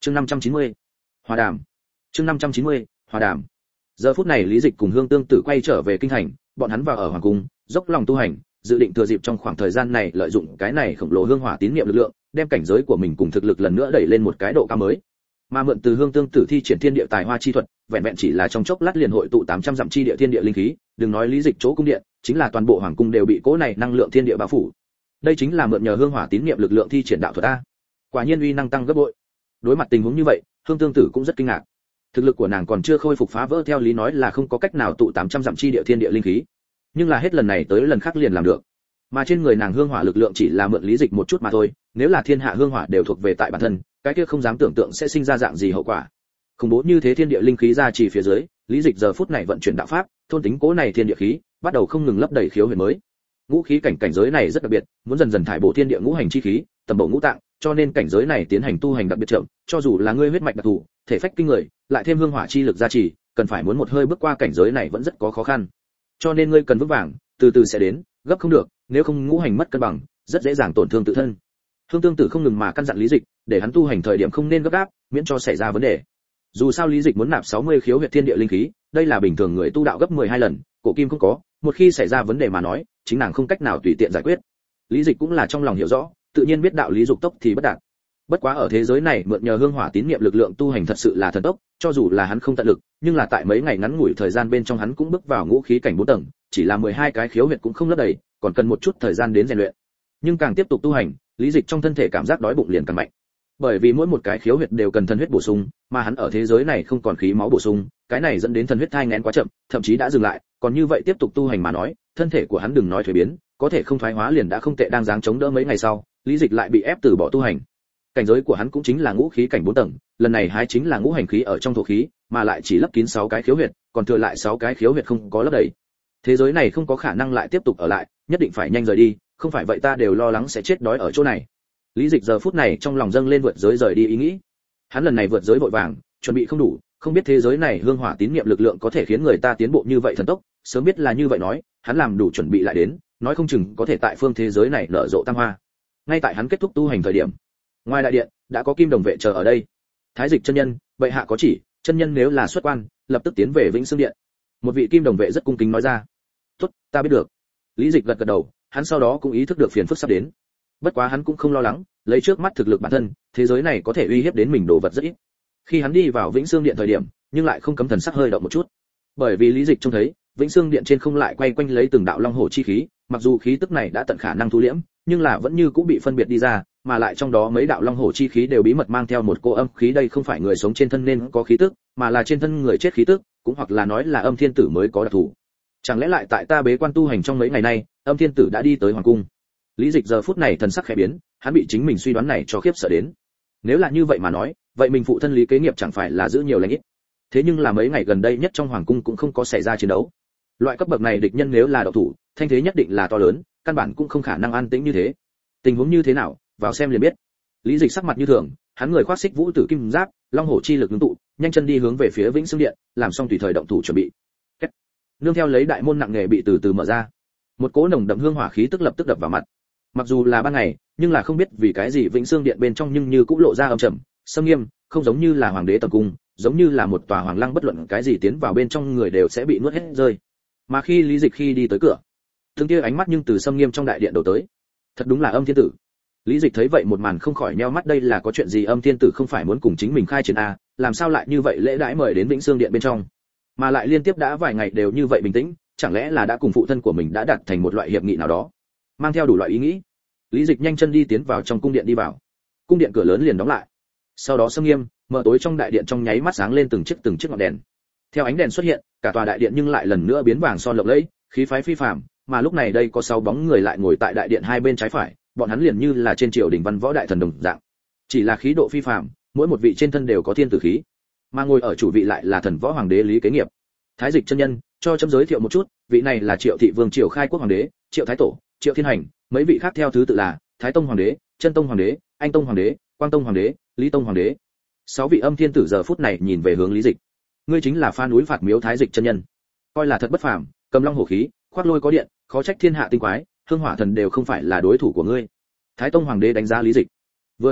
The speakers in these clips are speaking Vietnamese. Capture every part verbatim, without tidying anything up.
Chương năm trăm chín mươi. Hòa đàm. Chương năm trăm chín mươi. Hòa đàm. Giờ phút này Lý Dịch cùng Hương Tương Tử quay trở về kinh thành, bọn hắn vào ở hoàng cung, dốc lòng tu hành, dự định thừa dịp trong khoảng thời gian này lợi dụng cái này khổng lồ hương hỏa tín niệm lực lượng, đem cảnh giới của mình cùng thực lực lần nữa đẩy lên một cái độ cao mới. Mà mượn từ Hương Tương Tử thi triển thiên địa tài hoa chi thuật, vẹn vẹn chỉ là trong chốc lát liền hội tụ tám trăm dặm chi địa thiên địa linh khí, đừng nói Lý Dịch chỗ cung điện, chính là toàn bộ hoàng cung đều bị cỗ này năng lượng thiên địa bao phủ. Đây chính là mượn nhờ hương hỏa tín niệm lực lượng thi triển đạo thuật a. Quả nhiên uy năng tăng gấp bội. Đối mặt tình huống như vậy, Hương Tương Tử cũng rất kinh ngạc. Thực lực của nàng còn chưa khôi phục phá vỡ theo lý nói là không có cách nào tụ tám trăm dặm chi địa thiên địa linh khí, nhưng là hết lần này tới lần khác liền làm được. Mà trên người nàng hương hỏa lực lượng chỉ là mượn Lý Dịch một chút mà thôi, nếu là thiên hạ hương hỏa đều thuộc về tại bản thân, cái kia không dám tưởng tượng sẽ sinh ra dạng gì hậu quả. Khủng bố như thế thiên địa linh khí ra chỉ phía dưới, Lý Dịch giờ phút này vận chuyển đạo pháp, thôn tính cố này thiên địa khí, bắt đầu không ngừng lấp đầy khiếu huyệt mới. Ngũ khí cảnh cảnh giới này rất đặc biệt, muốn dần dần thải bổ thiên địa ngũ hành chi khí, tầm bổ ngũ tạng, cho nên cảnh giới này tiến hành tu hành đặc biệt chậm, cho dù là ngươi huyết mạch đặc thù, thể phách kinh người, lại thêm hương hỏa chi lực gia trì, cần phải muốn một hơi bước qua cảnh giới này vẫn rất có khó khăn. Cho nên ngươi cần vững vàng, từ từ sẽ đến, gấp không được, nếu không ngũ hành mất cân bằng, rất dễ dàng tổn thương tự thân. Hương Tương Tử không ngừng mà căn dặn Lý Dịch, để hắn tu hành thời điểm không nên gấp gáp, miễn cho xảy ra vấn đề. Dù sao Lý Dịch muốn nạp sáu mươi khiếu huyệt thiên địa linh khí, đây là bình thường người tu đạo gấp mười hai lần, cổ kim không có, một khi xảy ra vấn đề mà nói, chính nàng không cách nào tùy tiện giải quyết. Lý Dịch cũng là trong lòng hiểu rõ, tự nhiên biết đạo lý dục tốc thì bất đạt. Bất quá ở thế giới này mượn nhờ hương hỏa tín niệm lực lượng tu hành thật sự là thần tốc, cho dù là hắn không tận lực, nhưng là tại mấy ngày ngắn ngủi thời gian bên trong hắn cũng bước vào ngũ khí cảnh bốn tầng, chỉ là mười hai cái khiếu huyệt cũng không lấp đầy, còn cần một chút thời gian đến rèn luyện. Nhưng càng tiếp tục tu hành, Lý Dịch trong thân thể cảm giác đói bụng liền càng mạnh. Bởi vì mỗi một cái khiếu huyệt đều cần thần huyết bổ sung, mà hắn ở thế giới này không còn khí máu bổ sung, cái này dẫn đến thần huyết thai nghén quá chậm, thậm chí đã dừng lại, còn như vậy tiếp tục tu hành mà nói, thân thể của hắn đừng nói thuế biến, có thể không thoái hóa liền đã không tệ, đang dáng chống đỡ mấy ngày sau, Lý Dịch lại bị ép từ bỏ tu hành. Cảnh giới của hắn cũng chính là ngũ khí cảnh bốn tầng, lần này hái chính là ngũ hành khí ở trong thổ khí, mà lại chỉ lấp kín sáu cái khiếu huyệt, còn thừa lại sáu cái khiếu huyệt không có lấp đầy. Thế giới này không có khả năng lại tiếp tục ở lại, nhất định phải nhanh rời đi, không phải vậy ta đều lo lắng sẽ chết đói ở chỗ này. Lý Dịch giờ phút này trong lòng dâng lên vượt giới rời đi ý nghĩ. Hắn lần này vượt giới vội vàng, chuẩn bị không đủ, không biết thế giới này hương hỏa tín niệm lực lượng có thể khiến người ta tiến bộ như vậy thần tốc, sớm biết là như vậy nói, hắn làm đủ chuẩn bị lại đến, nói không chừng có thể tại phương thế giới này nở rộ tam hoa. Ngay tại hắn kết thúc tu hành thời điểm, ngoài đại điện đã có kim đồng vệ chờ ở đây. Thái Dịch chân nhân, bệ hạ có chỉ, chân nhân nếu là xuất quan, lập tức tiến về Vĩnh Xương điện. Một vị kim đồng vệ rất cung kính nói ra. Tốt, ta biết được. Lý Dịch gật gật đầu, hắn sau đó cũng ý thức được phiền phức sắp đến. Bất quá hắn cũng không lo lắng, lấy trước mắt thực lực bản thân, thế giới này có thể uy hiếp đến mình đồ vật rất ít. Khi hắn đi vào Vĩnh Xương điện thời điểm, nhưng lại không cấm thần sắc hơi động một chút. Bởi vì Lý Dịch trông thấy, Vĩnh Xương điện trên không lại quay quanh lấy từng đạo long hổ chi khí, mặc dù khí tức này đã tận khả năng thu liễm, nhưng là vẫn như cũng bị phân biệt đi ra, mà lại trong đó mấy đạo long hổ chi khí đều bí mật mang theo một cô âm khí, đây không phải người sống trên thân nên có khí tức, mà là trên thân người chết khí tức, cũng hoặc là nói là Âm Thiên Tử mới có đặc thù. Chẳng lẽ lại tại ta bế quan tu hành trong mấy ngày nay, Âm Thiên Tử đã đi tới hoàng cung? Lý Dịch giờ phút này thần sắc khẽ biến, hắn bị chính mình suy đoán này cho khiếp sợ đến. Nếu là như vậy mà nói, vậy mình phụ thân Lý Kế Nghiệp chẳng phải là giữ nhiều lành ít. Thế nhưng là mấy ngày gần đây nhất trong hoàng cung cũng không có xảy ra chiến đấu. Loại cấp bậc này địch nhân nếu là độc thủ, thanh thế nhất định là to lớn, căn bản cũng không khả năng an tĩnh như thế. Tình huống như thế nào, vào xem liền biết. Lý Dịch sắc mặt như thường, hắn người khoác xích vũ tử kim giáp, long hổ chi lực ngưng tụ, nhanh chân đi hướng về phía Vĩnh Xương điện, làm xong tùy thời động thủ chuẩn bị. Kết. Nương theo lấy đại môn nặng nề bị từ từ mở ra, một cỗ nồng đậm hương hỏa khí tức lập tức đập vào mặt. Mặc dù là ban ngày, nhưng là không biết vì cái gì Vĩnh Xương điện bên trong nhưng như cũng lộ ra âm trầm, sâm nghiêm, không giống như là hoàng đế tầm cung, giống như là một tòa hoàng lăng, bất luận cái gì tiến vào bên trong người đều sẽ bị nuốt hết rơi. Mà khi Lý Dịch khi đi tới cửa, thương kia ánh mắt nhưng từ sâm nghiêm trong đại điện đổ tới. Thật đúng là Âm Thiên Tử. Lý Dịch thấy vậy một màn không khỏi nheo mắt, đây là có chuyện gì? Âm Thiên Tử không phải muốn cùng chính mình khai chiến à, làm sao lại như vậy lễ đãi mời đến Vĩnh Xương điện bên trong, mà lại liên tiếp đã vài ngày đều như vậy bình tĩnh, chẳng lẽ là đã cùng phụ thân của mình đã đạt thành một loại hiệp nghị nào đó? Mang theo đủ loại ý nghĩ, Lý Dịch nhanh chân đi tiến vào trong cung điện đi vào. Cung điện cửa lớn liền đóng lại. Sau đó sâm nghiêm, mở tối trong đại điện trong nháy mắt sáng lên từng chiếc từng chiếc ngọn đèn. Theo ánh đèn xuất hiện, cả tòa đại điện nhưng lại lần nữa biến vàng son lộng lẫy, khí phái phi phàm, mà lúc này đây có sáu bóng người lại ngồi tại đại điện hai bên trái phải, bọn hắn liền như là trên triều đình văn võ đại thần đồng dạng. Chỉ là khí độ phi phàm, mỗi một vị trên thân đều có thiên tử khí. Mà ngồi ở chủ vị lại là thần võ hoàng đế Lý Kế Nghiệp. Thái Dịch chân nhân, cho chấm giới thiệu một chút, vị này là Triệu thị vương Triều khai quốc hoàng đế, Triệu thái tổ, Triệu Thiên Hành, mấy vị khác theo thứ tự là Thái tông hoàng đế, Chân tông hoàng đế, Anh tông hoàng đế, Quang tông hoàng đế, Lý tông hoàng đế. Sáu vị Âm Thiên Tử giờ phút này nhìn về hướng Lý Dịch. Ngươi chính là Pha núi phạt miếu Thái Dịch chân nhân, coi là thật bất phàm, cầm long hổ khí, khoác lôi có điện, khó trách thiên hạ tinh quái, hương hỏa thần đều không phải là đối thủ của ngươi. Thái tông hoàng đế đánh giá Lý Dịch. Vừa thấy mặt,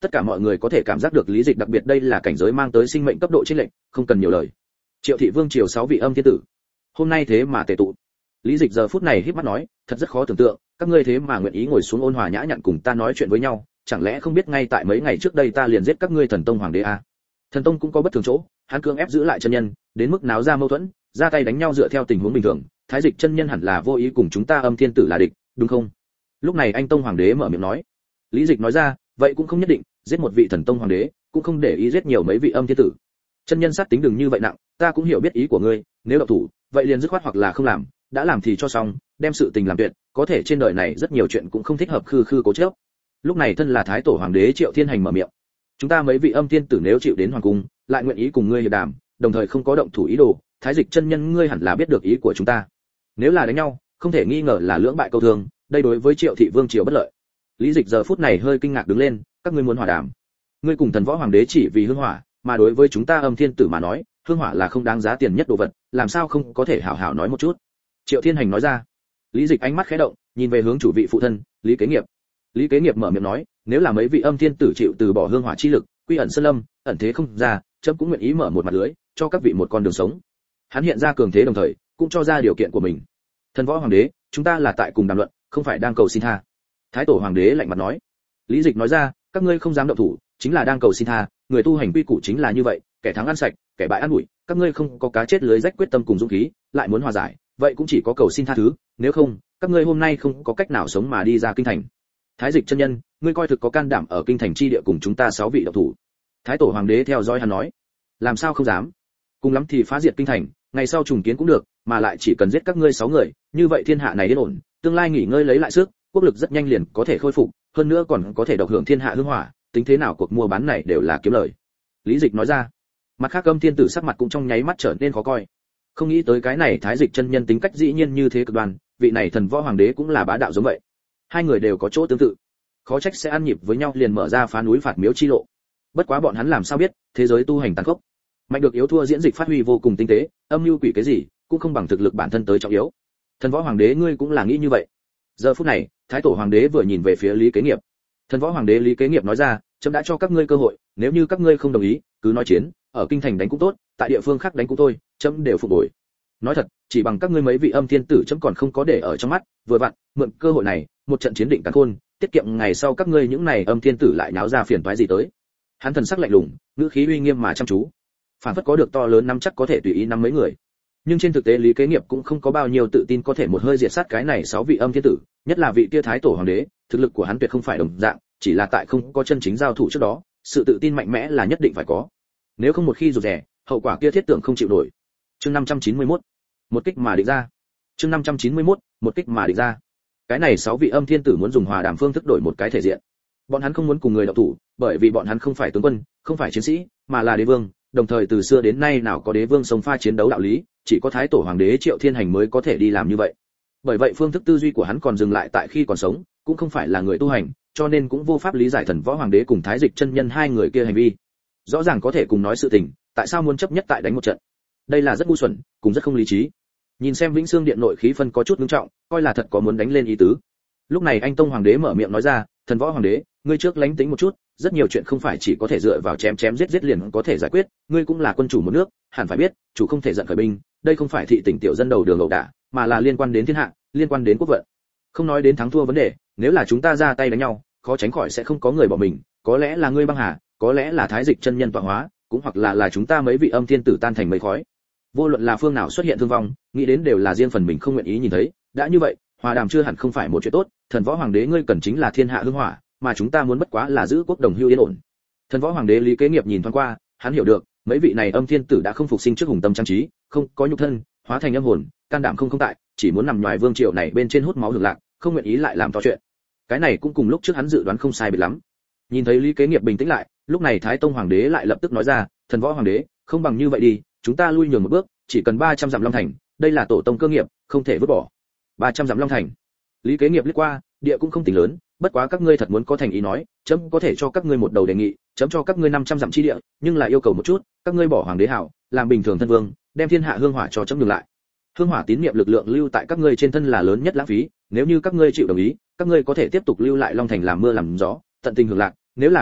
Tất cả mọi người có thể cảm giác được lý dịch đặc biệt đây là cảnh giới mang tới sinh mệnh cấp độ trên lệnh, không cần nhiều lời. Triệu thị vương triều sáu vị âm thiên tử, hôm nay thế mà tề tụ. Lý dịch giờ phút này híp mắt nói, thật rất khó tưởng tượng, các ngươi thế mà nguyện ý ngồi xuống ôn hòa nhã nhặn cùng ta nói chuyện với nhau, chẳng lẽ không biết ngay tại mấy ngày trước đây ta liền giết các ngươi thần tông hoàng đế à? Thần tông cũng có bất thường chỗ, hắn cưỡng ép giữ lại chân nhân, đến mức náo ra mâu thuẫn, ra tay đánh nhau dựa theo tình huống bình thường, thái dịch chân nhân hẳn là vô ý cùng chúng ta âm thiên tử là địch, đúng không? Lúc này anh tông hoàng đế mở miệng nói. Lý dịch nói ra, vậy cũng không nhất định, giết một vị thần tông hoàng đế, cũng không để ý giết nhiều mấy vị âm thiên tử. Chân nhân sát tính đừng như vậy nặng, ta cũng hiểu biết ý của ngươi, nếu động thủ, vậy liền dứt khoát hoặc là không làm, đã làm thì cho xong, đem sự tình làm tuyệt, có thể trên đời này rất nhiều chuyện cũng không thích hợp khư khư cố chấp. Lúc này thân là thái tổ hoàng đế Triệu Thiên Hành mở miệng. Chúng ta mấy vị âm thiên tử nếu chịu đến hoàng cung, lại nguyện ý cùng ngươi hiệp đàm, đồng thời không có động thủ ý đồ, thái dịch chân nhân ngươi hẳn là biết được ý của chúng ta. Nếu là đánh nhau, không thể nghi ngờ là lưỡng bại câu thương, đây đối với Triệu thị vương triều bất lợi. Lý Dịch giờ phút này hơi kinh ngạc đứng lên, các ngươi muốn hòa đàm? Ngươi cùng thần võ hoàng đế chỉ vì hương hỏa, mà đối với chúng ta âm thiên tử mà nói, hương hỏa là không đáng giá tiền nhất đồ vật, làm sao không có thể hảo hảo nói một chút? Triệu Thiên Hành nói ra. Lý Dịch ánh mắt khẽ động, nhìn về hướng chủ vị phụ thân, Lý Kế Nghiệp. Lý Kế Nghiệp mở miệng nói, nếu là mấy vị âm thiên tử chịu từ bỏ hương hỏa chi lực, quy ẩn sơn lâm, ẩn thế không ra, chấm cũng nguyện ý mở một mặt lưới, cho các vị một con đường sống. Hắn hiện ra cường thế đồng thời, cũng cho ra điều kiện của mình. Thần võ hoàng đế, chúng ta là tại cùng đàm luận, không phải đang cầu xin tha. Thái tổ hoàng đế lạnh mặt nói. Lý Dịch nói ra, các ngươi không dám động thủ, chính là đang cầu xin tha, người tu hành quy củ chính là như vậy, kẻ thắng ăn sạch, kẻ bại ăn bụi, các ngươi không có cá chết lưới rách quyết tâm cùng dũng khí, lại muốn hòa giải, vậy cũng chỉ có cầu xin tha thứ, nếu không, các ngươi hôm nay không có cách nào sống mà đi ra kinh thành. Thái dịch chân nhân, ngươi coi thực có can đảm ở kinh thành chi địa cùng chúng ta sáu vị độc thủ. Thái tổ hoàng đế theo dõi hắn nói, làm sao không dám, cùng lắm thì phá diệt kinh thành, ngày sau trùng kiến cũng được, mà lại chỉ cần giết các ngươi sáu người, như vậy thiên hạ này yên ổn, tương lai nghỉ ngơi lấy lại sức, quốc lực rất nhanh liền có thể khôi phục, hơn nữa còn có thể độc hưởng thiên hạ hương hỏa, tính thế nào cuộc mua bán này đều là kiếm lời. Lý Dịch nói ra. Mặt khác âm thiên tử sắc mặt cũng trong nháy mắt trở nên khó coi. Không nghĩ tới cái này thái dịch chân nhân tính cách dĩ nhiên như thế cực đoan, vị này thần võ hoàng đế cũng là bá đạo giống vậy. Hai người đều có chỗ tương tự, khó trách sẽ ăn nhịp với nhau liền mở ra phá núi phạt miếu chi lộ. Bất quá bọn hắn làm sao biết, thế giới tu hành tàn khốc, mạnh được yếu thua diễn dịch phát huy vô cùng tinh tế, âm mưu quỷ cái gì cũng không bằng thực lực bản thân tới trọng yếu. Thần võ hoàng đế ngươi cũng là nghĩ như vậy. Giờ phút này, thái tổ hoàng đế vừa nhìn về phía Lý Kế Nghiệp. Thần võ hoàng đế Lý Kế Nghiệp nói ra, chấm đã cho các ngươi cơ hội, nếu như các ngươi không đồng ý, cứ nói chiến, ở kinh thành đánh cũng tốt, tại địa phương khác đánh cũng thôi, chấm đều phục bồi. Nói thật, chỉ bằng các ngươi mấy vị âm thiên tử chấm còn không có để ở trong mắt, vừa vặn, mượn cơ hội này, một trận chiến định càn khôn, tiết kiệm ngày sau các ngươi những này âm thiên tử lại náo ra phiền toái gì tới. Hắn thần sắc lạnh lùng, ngữ khí uy nghiêm mà chăm chú, phản phất có được to lớn nắm chắc có thể tùy ý nắm mấy người. Nhưng trên thực tế Lý Kế Nghiệp cũng không có bao nhiêu tự tin có thể một hơi diệt sát cái này sáu vị âm thiên tử, nhất là vị kia thái tổ hoàng đế, thực lực của hắn tuyệt không phải đồng dạng, chỉ là tại không có chân chính giao thủ trước đó, sự tự tin mạnh mẽ là nhất định phải có. Nếu không một khi rụt rè, hậu quả kia thiết tưởng không chịu nổi. Chương năm trăm chín mươi mốt, một kích mà định ra. Chương năm trăm chín mươi mốt, một kích mà định ra. Cái này sáu vị âm thiên tử muốn dùng hòa đàm phương thức đổi một cái thể diện. Bọn hắn không muốn cùng người động thủ, bởi vì bọn hắn không phải tướng quân, không phải chiến sĩ, mà là đế vương, đồng thời từ xưa đến nay nào có đế vương sống pha chiến đấu đạo lý, chỉ có thái tổ hoàng đế Triệu Thiên Hành mới có thể đi làm như vậy. Bởi vậy phương thức tư duy của hắn còn dừng lại tại khi còn sống, cũng không phải là người tu hành, cho nên cũng vô pháp lý giải thần võ hoàng đế cùng thái dịch chân nhân hai người kia hành vi. Rõ ràng có thể cùng nói sự tình, tại sao muốn chấp nhất tại đánh một trận? Đây là rất ngu xuẩn, cũng rất không lý trí. Nhìn xem Vĩnh Xương điện nội khí phân có chút nghiêm trọng, coi là thật có muốn đánh lên ý tứ. Lúc này anh tông hoàng đế mở miệng nói ra, thần võ hoàng đế, ngươi trước lánh tính một chút, rất nhiều chuyện không phải chỉ có thể dựa vào chém chém giết giết liền có thể giải quyết, ngươi cũng là quân chủ một nước, hẳn phải biết, chủ không thể giận khởi binh, đây không phải thị tỉnh tiểu dân đầu đường ẩu đả, mà là liên quan đến thiên hạ, liên quan đến quốc vận. Không nói đến thắng thua vấn đề, nếu là chúng ta ra tay đánh nhau, khó tránh khỏi sẽ không có người bỏ mình, có lẽ là ngươi băng hà, có lẽ là thái dịch chân nhân tọa hóa, cũng hoặc là là chúng ta mấy vị âm thiên tử tan thành mây khói. Vô luận là phương nào xuất hiện thương vong, nghĩ đến đều là riêng phần mình không nguyện ý nhìn thấy, đã như vậy, hòa đàm chưa hẳn không phải một chuyện tốt, thần võ hoàng đế ngươi cần chính là thiên hạ hưng hỏa, mà chúng ta muốn bất quá là giữ quốc đồng hưu yên ổn. Thần võ hoàng đế Lý Kế Nghiệp nhìn thoáng qua, hắn hiểu được, mấy vị này âm thiên tử đã không phục sinh trước hùng tâm trang trí, không có nhục thân, hóa thành âm hồn, can đảm không không tại, chỉ muốn nằm ngoài vương triều này bên trên hút máu hưởng lạc, không nguyện ý lại làm to chuyện. Cái này cũng cùng lúc trước hắn dự đoán không sai biệt lắm. Nhìn thấy Lý Kế Nghiệp bình tĩnh lại, lúc này Thái Tông hoàng đế lại lập tức nói ra, thần võ hoàng đế, không bằng như vậy đi, chúng ta lui nhường một bước, chỉ cần ba trăm dặm Long Thành, đây là tổ tông cơ nghiệp, không thể vứt bỏ. ba trăm dặm Long Thành. Lý Kế Nghiệp liếc qua, địa cũng không tính lớn, bất quá các ngươi thật muốn có thành ý nói, chấm có thể cho các ngươi một đầu đề nghị, chấm cho các ngươi năm trăm dặm chi địa, nhưng là yêu cầu một chút, các ngươi bỏ hoàng đế hảo, làm bình thường thân vương, đem thiên hạ hương hỏa cho chấm dừng lại. Hương hỏa tín niệm lực lượng lưu tại các ngươi trên thân là lớn nhất lãng phí, nếu như các ngươi chịu đồng ý, các ngươi có thể tiếp tục lưu lại Long Thành làm mưa làm gió, tận tình hưởng lạc, nếu là không chịu,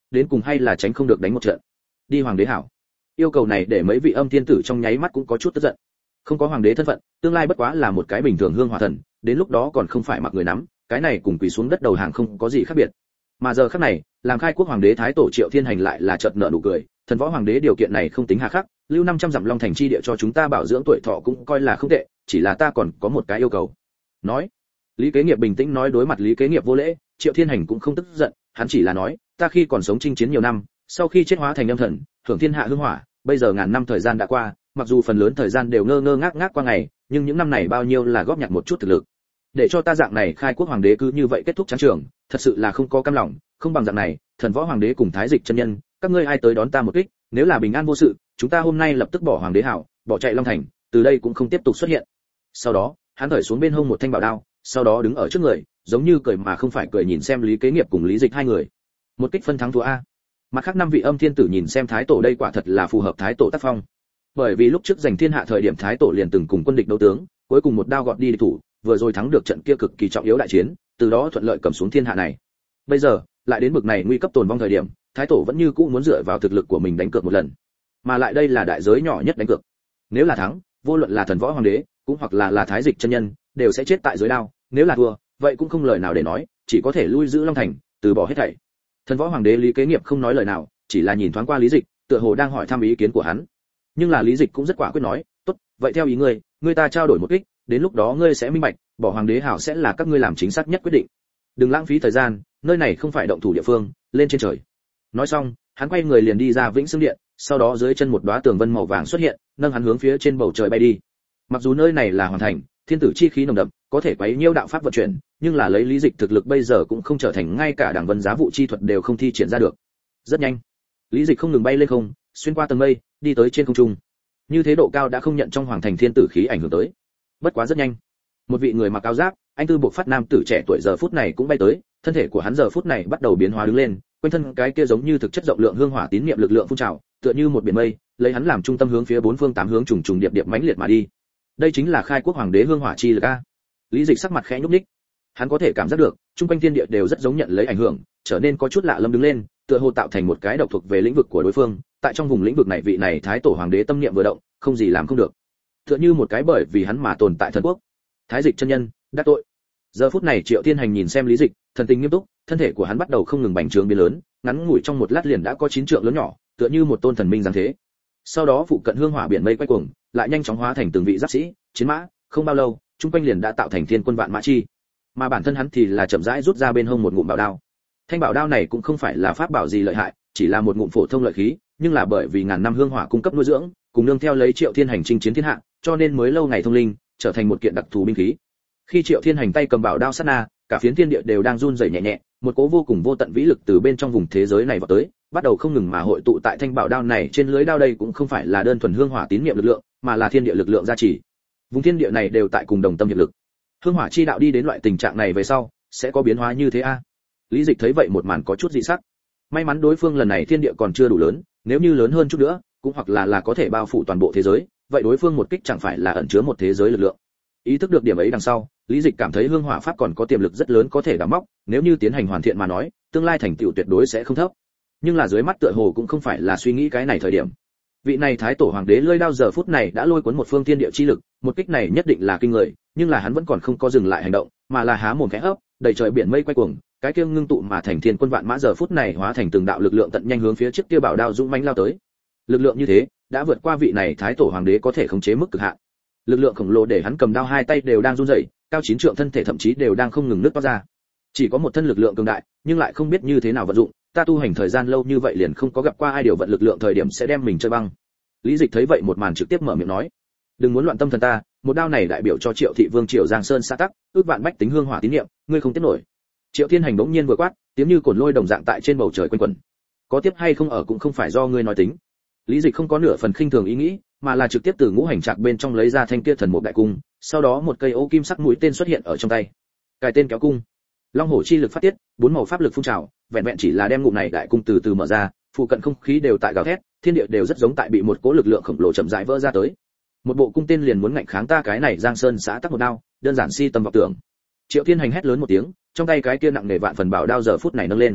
đến cùng hay là tránh không được đánh một trận. Đi hoàng đế hảo. Yêu cầu này để mấy vị âm thiên tử trong nháy mắt cũng có chút tức giận. Không có hoàng đế thân phận, tương lai bất quá là một cái bình thường hương hỏa thần, đến lúc đó còn không phải mặc người nắm, cái này cùng quỳ xuống đất đầu hàng không có gì khác biệt. Mà giờ khắc này, làm khai quốc hoàng đế thái tổ Triệu Thiên Hành lại là chợt nở nụ cười, thần võ hoàng đế điều kiện này không tính hà khắc, lưu năm trăm dặm long thành chi địa cho chúng ta bảo dưỡng tuổi thọ cũng coi là không tệ, chỉ là ta còn có một cái yêu cầu. Nói. Lý Kế Nghiệp bình tĩnh nói. Đối mặt Lý Kế Nghiệp vô lễ, Triệu Thiên Hành cũng không tức giận, hắn chỉ là nói, ta khi còn sống chinh chiến nhiều năm, sau khi chết hóa thành âm thần, hưởng thiên hạ hương hỏa, bây giờ ngàn năm thời gian đã qua, mặc dù phần lớn thời gian đều ngơ ngơ ngác ngác qua ngày, nhưng những năm này bao nhiêu là góp nhặt một chút thực lực. Để cho ta dạng này khai quốc hoàng đế cứ như vậy kết thúc trắng trường, thật sự là không có cam lòng, không bằng dạng này, thần võ hoàng đế cùng thái dịch chân nhân, các ngươi ai tới đón ta một kích, nếu là bình an vô sự, chúng ta hôm nay lập tức bỏ hoàng đế hảo, bỏ chạy long thành, từ đây cũng không tiếp tục xuất hiện. Sau đó, hắn thở xuống bên hông một thanh bảo đao, sau đó đứng ở trước người, giống như cười mà không phải cười nhìn xem Lý Kế Nghiệp cùng Lý Dịch hai người. Một kích phân thắng thua a. Mặt khác năm vị âm thiên tử nhìn xem thái tổ đây quả thật là phù hợp thái tổ tác phong. Bởi vì lúc trước giành thiên hạ thời điểm thái tổ liền từng cùng quân địch đấu tướng, cuối cùng một đao gọt đi địch thủ, vừa rồi thắng được trận kia cực kỳ trọng yếu đại chiến, từ đó thuận lợi cầm xuống thiên hạ này. Bây giờ, lại đến bực này nguy cấp tồn vong thời điểm, thái tổ vẫn như cũ muốn dựa vào thực lực của mình đánh cược một lần. Mà lại đây là đại giới nhỏ nhất đánh cược. Nếu là thắng, vô luận là thần võ hoàng đế, cũng hoặc là là thái dịch chân nhân, đều sẽ chết tại dưới đao, nếu là thua, vậy cũng không lời nào để nói, chỉ có thể lui giữ long thành, từ bỏ hết thảy. Thần võ hoàng đế Lý Kế Nghiệp không nói lời nào, chỉ là nhìn thoáng qua Lý Dịch, tựa hồ đang hỏi thăm ý kiến của hắn. Nhưng là Lý Dịch cũng rất quả quyết nói, "Tốt, vậy theo ý ngươi, ngươi ta trao đổi một kích, đến lúc đó ngươi sẽ minh bạch, bỏ hoàng đế hảo sẽ là các ngươi làm chính xác nhất quyết định. Đừng lãng phí thời gian, nơi này không phải động thủ địa phương, lên trên trời." Nói xong, hắn quay người liền đi ra Vĩnh Xương Điện, sau đó dưới chân một đóa tường vân màu vàng xuất hiện, nâng hắn hướng phía trên bầu trời bay đi. Mặc dù nơi này là hoàng thành, thiên tử chi khí nồng đậm, có thể quấy nhiễu đạo pháp vận chuyển, nhưng là lấy Lý Dịch thực lực bây giờ cũng không trở thành ngay cả đảng vân giá vụ chi thuật đều không thi triển ra được. Rất nhanh, Lý Dịch không ngừng bay lên không, xuyên qua tầng mây, đi tới trên không trung. Như thế độ cao đã không nhận trong hoàng thành thiên tử khí ảnh hưởng tới. Bất quá rất nhanh, một vị người mặc áo giáp, anh tư buộc phát nam tử trẻ tuổi giờ phút này cũng bay tới, thân thể của hắn giờ phút này bắt đầu biến hóa đứng lên, quanh thân cái kia giống như thực chất rộng lượng hương hỏa tín niệm lực lượng phun trào, tựa như một biển mây, lấy hắn làm trung tâm hướng phía bốn phương tám hướng trùng trùng điệp điệp mãnh liệt mà đi. Đây chính là khai quốc hoàng đế hương hỏa chi lực a. Lý Dịch sắc mặt khẽ nhúc nhích, hắn có thể cảm giác được, trung quanh thiên địa đều rất giống nhận lấy ảnh hưởng, trở nên có chút lạ lẫm đứng lên, tựa hồ tạo thành một cái độc thuộc về lĩnh vực của đối phương, tại trong vùng lĩnh vực này vị này thái tổ hoàng đế tâm niệm vừa động, không gì làm không được. Tựa như một cái bởi vì hắn mà tồn tại thần quốc. Thái dịch chân nhân, đắc tội. Giờ phút này Triệu Thiên Hành nhìn xem Lý Dịch, thần tình nghiêm túc, thân thể của hắn bắt đầu không ngừng bành trướng biến lớn, ngắn ngủi trong một lát liền đã có chín trượng lớn nhỏ, tựa như một tôn thần minh giáng thế. Sau đó phụ cận hương hỏa biển mây quay cuồng, lại nhanh chóng hóa thành từng vị giáp sĩ, chiến mã, không bao lâu, trung quanh liền đã tạo thành thiên quân vạn mã chi. Mà bản thân hắn thì là chậm rãi rút ra bên hông một ngụm bảo đao. Thanh bảo đao này cũng không phải là pháp bảo gì lợi hại, chỉ là một ngụm phổ thông lợi khí, nhưng là bởi vì ngàn năm hương hỏa cung cấp nuôi dưỡng, cùng nương theo lấy Triệu Thiên Hành chinh chiến thiên hạ, cho nên mới lâu ngày thông linh, trở thành một kiện đặc thù binh khí. Khi Triệu Thiên Hành tay cầm bảo đao sát na, cả phiến thiên địa đều đang run rẩy nhẹ nhẹ, một cỗ vô cùng vô tận vĩ lực từ bên trong vùng thế giới này vọt tới, bắt đầu không ngừng mà hội tụ tại thanh bảo đao này trên lưới đao. Đây cũng không phải là đơn thuần hương hỏa tín niệm lực lượng, mà là thiên địa lực lượng gia trì. Vùng thiên địa này đều tại cùng đồng tâm hiệp lực. Hương hỏa chi đạo đi đến loại tình trạng này về sau, sẽ có biến hóa như thế a? Lý Dịch thấy vậy một màn có chút dị sắc. May mắn đối phương lần này thiên địa còn chưa đủ lớn, nếu như lớn hơn chút nữa, cũng hoặc là là có thể bao phủ toàn bộ thế giới, vậy đối phương một kích chẳng phải là ẩn chứa một thế giới lực lượng. Ý thức được điểm ấy đằng sau, Lý Dịch cảm thấy hương hỏa pháp còn có tiềm lực rất lớn có thể đào móc, nếu như tiến hành hoàn thiện mà nói, tương lai thành tựu tuyệt đối sẽ không thấp. Nhưng là dưới mắt tựa hồ cũng không phải là suy nghĩ cái này thời điểm. Vị này thái tổ hoàng đế lôi đao giờ phút này đã lôi cuốn một phương thiên địa chi lực, một kích này nhất định là kinh người, nhưng là hắn vẫn còn không có dừng lại hành động, mà là há mồm khẽ hấp, đầy trời biển mây quay cuồng, cái kia ngưng tụ mà thành thiên quân vạn mã giờ phút này hóa thành từng đạo lực lượng tận nhanh hướng phía trước kia bảo đao dũng mãnh lao tới. Lực lượng như thế đã vượt qua vị này thái tổ hoàng đế có thể khống chế mức cực hạn. Lực lượng khổng lồ để hắn cầm đao hai tay đều đang run rẩy, cao chín trượng thân thể thậm chí đều đang không ngừng nứt toát ra. Chỉ có một thân lực lượng cường đại, nhưng lại không biết như thế nào vận dụng, ta tu hành thời gian lâu như vậy liền không có gặp qua ai điều vận lực lượng thời điểm sẽ đem mình chơi băng. Lý Dịch thấy vậy một màn trực tiếp mở miệng nói, đừng muốn loạn tâm thần ta, một đao này đại biểu cho Triệu thị vương Triệu Giang Sơn xã tắc, ước vạn bách tính hương hỏa tín niệm, ngươi không tiếp nổi. Triệu Thiên Hành bỗng nhiên vừa quát, tiếng như cồn lôi đồng dạng tại trên bầu trời quanh quẩn. Có tiếp hay không ở cũng không phải do ngươi nói tính. Lý Dịch không có nửa phần khinh thường ý nghĩ, mà là trực tiếp từ ngũ hành trạc bên trong lấy ra thanh kia thần mục đại cung, sau đó một cây ô kim sắc mũi tên xuất hiện ở trong tay. Cài tên kéo cung, long hổ chi lực phát tiết, bốn màu pháp lực phun trào, vẹn vẹn chỉ là đem ngụm này đại cung từ từ mở ra, phụ cận không khí đều tại gào thét, thiên địa đều rất giống tại bị một cỗ lực lượng khổng lồ chậm rãi vỡ ra tới. Một bộ cung tên liền muốn ngạnh kháng ta cái này Giang Sơn xã tắc một đao, đơn giản si tầm vọng tưởng. Triệu Thiên Hành hét lớn một tiếng, trong tay cái kia nặng nề vạn phần bảo đao giờ phút này nâng lên.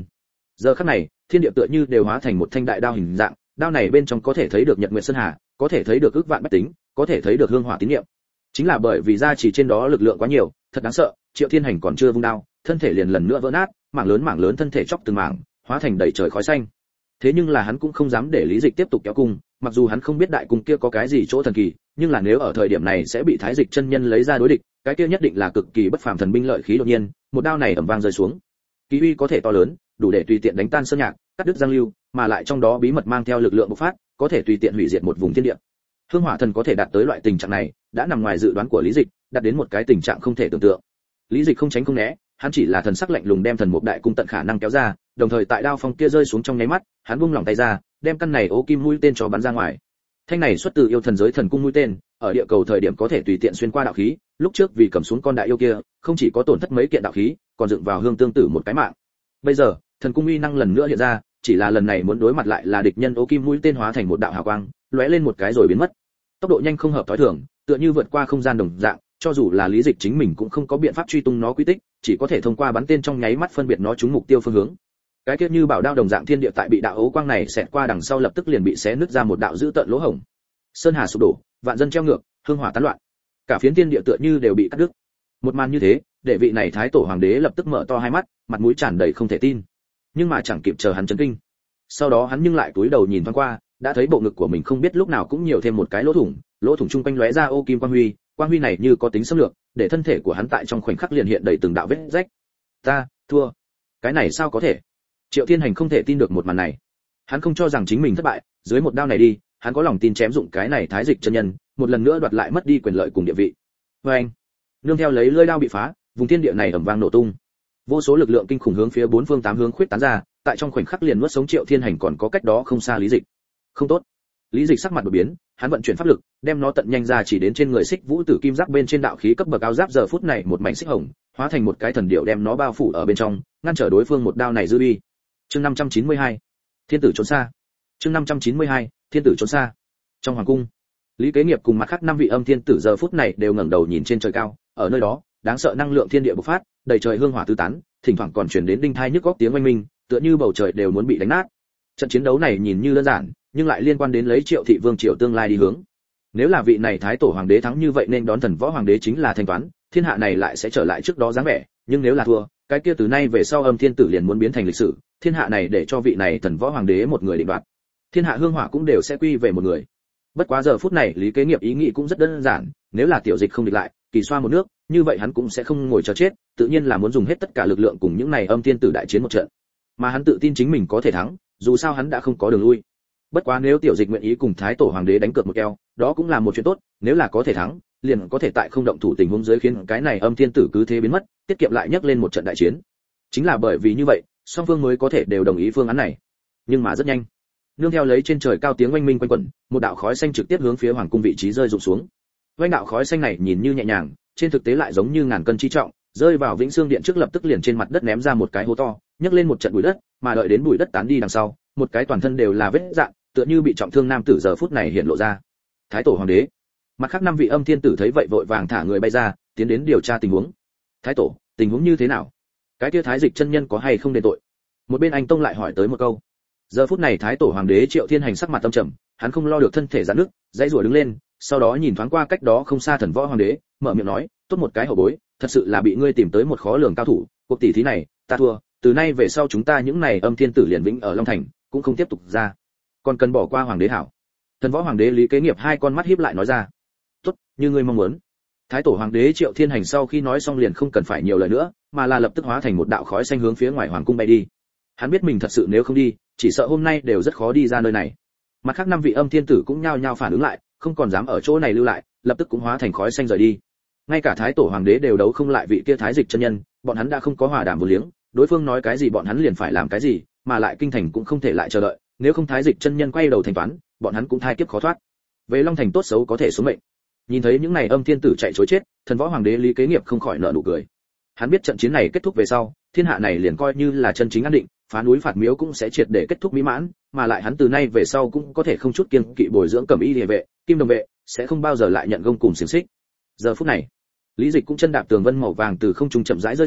Giờ khắc này, thiên địa tựa như đều hóa thành một thanh đại đao hình dạng, đao này bên trong có thể thấy được nhật nguyệt sơn hà, có thể thấy được ước vạn bách tính, có thể thấy được hương hỏa tín niệm. Chính là bởi vì gia chỉ trên đó lực lượng quá nhiều, thật đáng sợ, Triệu Thiên Hành còn chưa vung đao, thân thể liền lần nữa vỡ nát, mảng lớn mảng lớn thân thể chóc từng mảng, hóa thành đầy trời khói xanh. Thế nhưng là hắn cũng không dám để Lý Dịch tiếp tục kéo cung, mặc dù hắn không biết đại cung kia có cái gì chỗ thần kỳ, nhưng là nếu ở thời điểm này sẽ bị Thái Dịch chân nhân lấy ra đối địch, cái kia nhất định là cực kỳ bất phàm thần binh lợi khí đột nhiên, một đao này ầm vang rơi xuống. Ký uy có thể to lớn, đủ để tùy tiện đánh tan sơn nhạc, cắt đứt giang lưu, mà lại trong đó bí mật mang theo lực lượng bộc phát, có thể tùy tiện hủy diệt một vùng thiên địa. Hương Hỏa Thần có thể đạt tới loại tình trạng này, đã nằm ngoài dự đoán của Lý Dịch, đạt đến một cái tình trạng không thể tưởng tượng. Lý Dịch không tránh không né, hắn chỉ là thần sắc lạnh lùng đem thần mục đại cung tận khả năng kéo ra, đồng thời tại đao phong kia rơi xuống trong nháy mắt, hắn buông lỏng tay ra, đem căn này ố kim mũi tên cho bắn ra ngoài. Thanh này xuất từ yêu thần giới thần cung mũi tên, ở địa cầu thời điểm có thể tùy tiện xuyên qua đạo khí, lúc trước vì cầm xuống con đại yêu kia, không chỉ có tổn thất mấy kiện đạo khí, còn dựng vào hương tương tử một cái mạng. Bây giờ, thần cung uy năng lần nữa hiện ra, chỉ là lần này muốn đối mặt lại là địch nhân ố kim mũi tên hóa thành một đạo hào quang, lóe lên một cái rồi biến mất. Tốc độ nhanh không hợp thói thường, tựa như vượt qua không gian đồng dạng, cho dù là Lý Dịch chính mình cũng không có biện pháp truy tung nó quy tích, chỉ có thể thông qua bắn tên trong nháy mắt phân biệt nó trúng mục tiêu phương hướng. Cái kia như bảo đao đồng dạng thiên địa tại bị đạo ấu quang này xẹt qua đằng sau lập tức liền bị xé nứt ra một đạo dữ tợn lỗ hổng. Sơn hà sụp đổ, vạn dân treo ngược, hương hỏa tán loạn. Cả phiến thiên địa tựa như đều bị cắt đứt. Một màn như thế, để vị này thái tổ hoàng đế lập tức mở to hai mắt, mặt mũi tràn đầy không thể tin. Nhưng mà chẳng kịp chờ hắn chấn kinh. Sau đó hắn nhưng lại cúi đầu nhìn thoáng qua, đã thấy bộ ngực của mình không biết lúc nào cũng nhiều thêm một cái lỗ thủng, lỗ thủng trung quanh lóe ra ô kim quang huy, quang huy này như có tính xâm lược, để thân thể của hắn tại trong khoảnh khắc liền hiện đầy từng đạo vết rách. Ta thua. Cái này sao có thể? Triệu Thiên Hành không thể tin được một màn này. Hắn không cho rằng chính mình thất bại, dưới một đao này đi, hắn có lòng tin chém dụng cái này Thái Dịch chân nhân, một lần nữa đoạt lại mất đi quyền lợi cùng địa vị. Và anh, nương theo lấy lưỡi đao bị phá, vùng thiên địa này ầm vang nổ tung. Vô số lực lượng kinh khủng hướng phía bốn phương tám hướng khuyết tán ra, tại trong khoảnh khắc liền nuốt sống Triệu Thiên Hành còn có cách đó không xa Lý Dịch. Không tốt. Lý Dịch sắc mặt đổi biến, hắn vận chuyển pháp lực, đem nó tận nhanh ra chỉ đến trên người Xích Vũ Tử Kim Giáp bên trên đạo khí cấp bậc áo giáp giờ phút này một mảnh xích hồng, hóa thành một cái thần điệu đem nó bao phủ ở bên trong, ngăn trở đối phương một đao này dư uy. Chương năm trăm chín mươi hai, Thiên tử trốn xa. Chương năm trăm chín mươi hai, Thiên tử trốn xa. Trong hoàng cung, Lý Kế Nghiệp cùng mặt khác năm vị âm thiên tử giờ phút này đều ngẩng đầu nhìn trên trời cao, ở nơi đó, đáng sợ năng lượng thiên địa bộc phát, đầy trời hương hỏa tứ tán, thỉnh thoảng còn truyền đến đinh thai nhức óc tiếng oanh minh, tựa như bầu trời đều muốn bị đánh nát. Trận chiến đấu này nhìn như đơn giản, nhưng lại liên quan đến lấy Triệu thị vương triều tương lai đi hướng. Nếu là vị này thái tổ hoàng đế thắng như vậy nên đón thần võ hoàng đế chính là thanh toán, thiên hạ này lại sẽ trở lại trước đó dáng vẻ, nhưng nếu là thua, cái kia từ nay về sau âm thiên tử liền muốn biến thành lịch sử, thiên hạ này để cho vị này thần võ hoàng đế một người định đoạt. Thiên hạ hương hỏa cũng đều sẽ quy về một người. Bất quá giờ phút này Lý Kế Nghiệp ý nghĩ cũng rất đơn giản, nếu là tiểu dịch không địch lại, kỳ xoa một nước, như vậy hắn cũng sẽ không ngồi chờ chết, tự nhiên là muốn dùng hết tất cả lực lượng cùng những này âm thiên tử đại chiến một trận. Mà hắn tự tin chính mình có thể thắng, dù sao hắn đã không có đường lui. Bất quá nếu tiểu dịch nguyện ý cùng thái tổ hoàng đế đánh cược một keo, đó cũng là một chuyện tốt, nếu là có thể thắng, liền có thể tại không động thủ tình huống dưới khiến cái này âm thiên tử cứ thế biến mất, tiết kiệm lại nhắc lên một trận đại chiến. Chính là bởi vì như vậy, song phương mới có thể đều đồng ý phương án này. Nhưng mà rất nhanh, nương theo lấy trên trời cao tiếng oanh minh quanh quẩn, một đạo khói xanh trực tiếp hướng phía hoàng cung vị trí rơi rụng xuống. Oanh đạo khói xanh này nhìn như nhẹ nhàng, trên thực tế lại giống như ngàn cân chi trọng, rơi vào Vĩnh Xương điện trước lập tức liền trên mặt đất ném ra một cái hố to, nhấc lên một trận bụi đất, mà đợi đến bụi đất tán đi đằng sau, một cái toàn thân đều là vết rạn, tựa như bị trọng thương nam tử giờ phút này hiện lộ ra. Thái tổ hoàng đế. Mặt khác năm vị âm thiên tử thấy vậy vội vàng thả người bay ra, tiến đến điều tra tình huống. Thái tổ, tình huống như thế nào? Cái kia Thái Dịch chân nhân có hay không đền tội? Một bên anh Tông lại hỏi tới một câu. Giờ phút này Thái tổ hoàng đế Triệu Thiên Hành sắc mặt tâm trầm, hắn không lo được thân thể giãn nước, dãy rủa đứng lên, sau đó nhìn thoáng qua cách đó không xa thần võ hoàng đế, mở miệng nói, tốt một cái hậu bối, thật sự là bị ngươi tìm tới một khó lường cao thủ, cuộc tỷ thí này, ta thua, từ nay về sau chúng ta những này âm thiên tử liền vĩnh ở Long Thành, cũng không tiếp tục ra. Còn cần bỏ qua hoàng đế hảo. Thần võ hoàng đế Lý Kế Nghiệp hai con mắt híp lại nói ra. Tốt, như ngươi mong muốn. Thái tổ hoàng đế Triệu Thiên Hành sau khi nói xong liền không cần phải nhiều lời nữa, mà là lập tức hóa thành một đạo khói xanh hướng phía ngoài hoàng cung bay đi. Hắn biết mình thật sự nếu không đi, chỉ sợ hôm nay đều rất khó đi ra nơi này. Mặt khác năm vị âm thiên tử cũng nhao nhao phản ứng lại, không còn dám ở chỗ này lưu lại, lập tức cũng hóa thành khói xanh rời đi. Ngay cả thái tổ hoàng đế đều đấu không lại vị kia Thái Dịch chân nhân, bọn hắn đã không có hòa đàm vô liếng, đối phương nói cái gì bọn hắn liền phải làm cái gì, mà lại kinh thành cũng không thể lại chờ đợi, nếu không Thái Dịch chân nhân quay đầu thanh toán, bọn hắn cũng thai kiếp khó thoát. Về Long Thành tốt xấu có thể số mệnh. Nhìn thấy những này âm thiên tử chạy trối chết, thần võ hoàng đế Lý Kế Nghiệp không khỏi nở nụ cười. Hắn biết trận chiến này kết thúc về sau, thiên hạ này liền coi như là chân chính an định, phá núi phạt miếu cũng sẽ triệt để kết thúc mỹ mãn, mà lại hắn từ nay về sau cũng có thể không chút kiêng kỵ bồi dưỡng cẩm y liề vệ, kim đồng vệ, sẽ không bao giờ lại nhận gông cùng xiềng xích. Giờ phút này, Lý Dịch cũng chân đạp tường vân màu vàng từ không trung chậm rãi rơi xuống,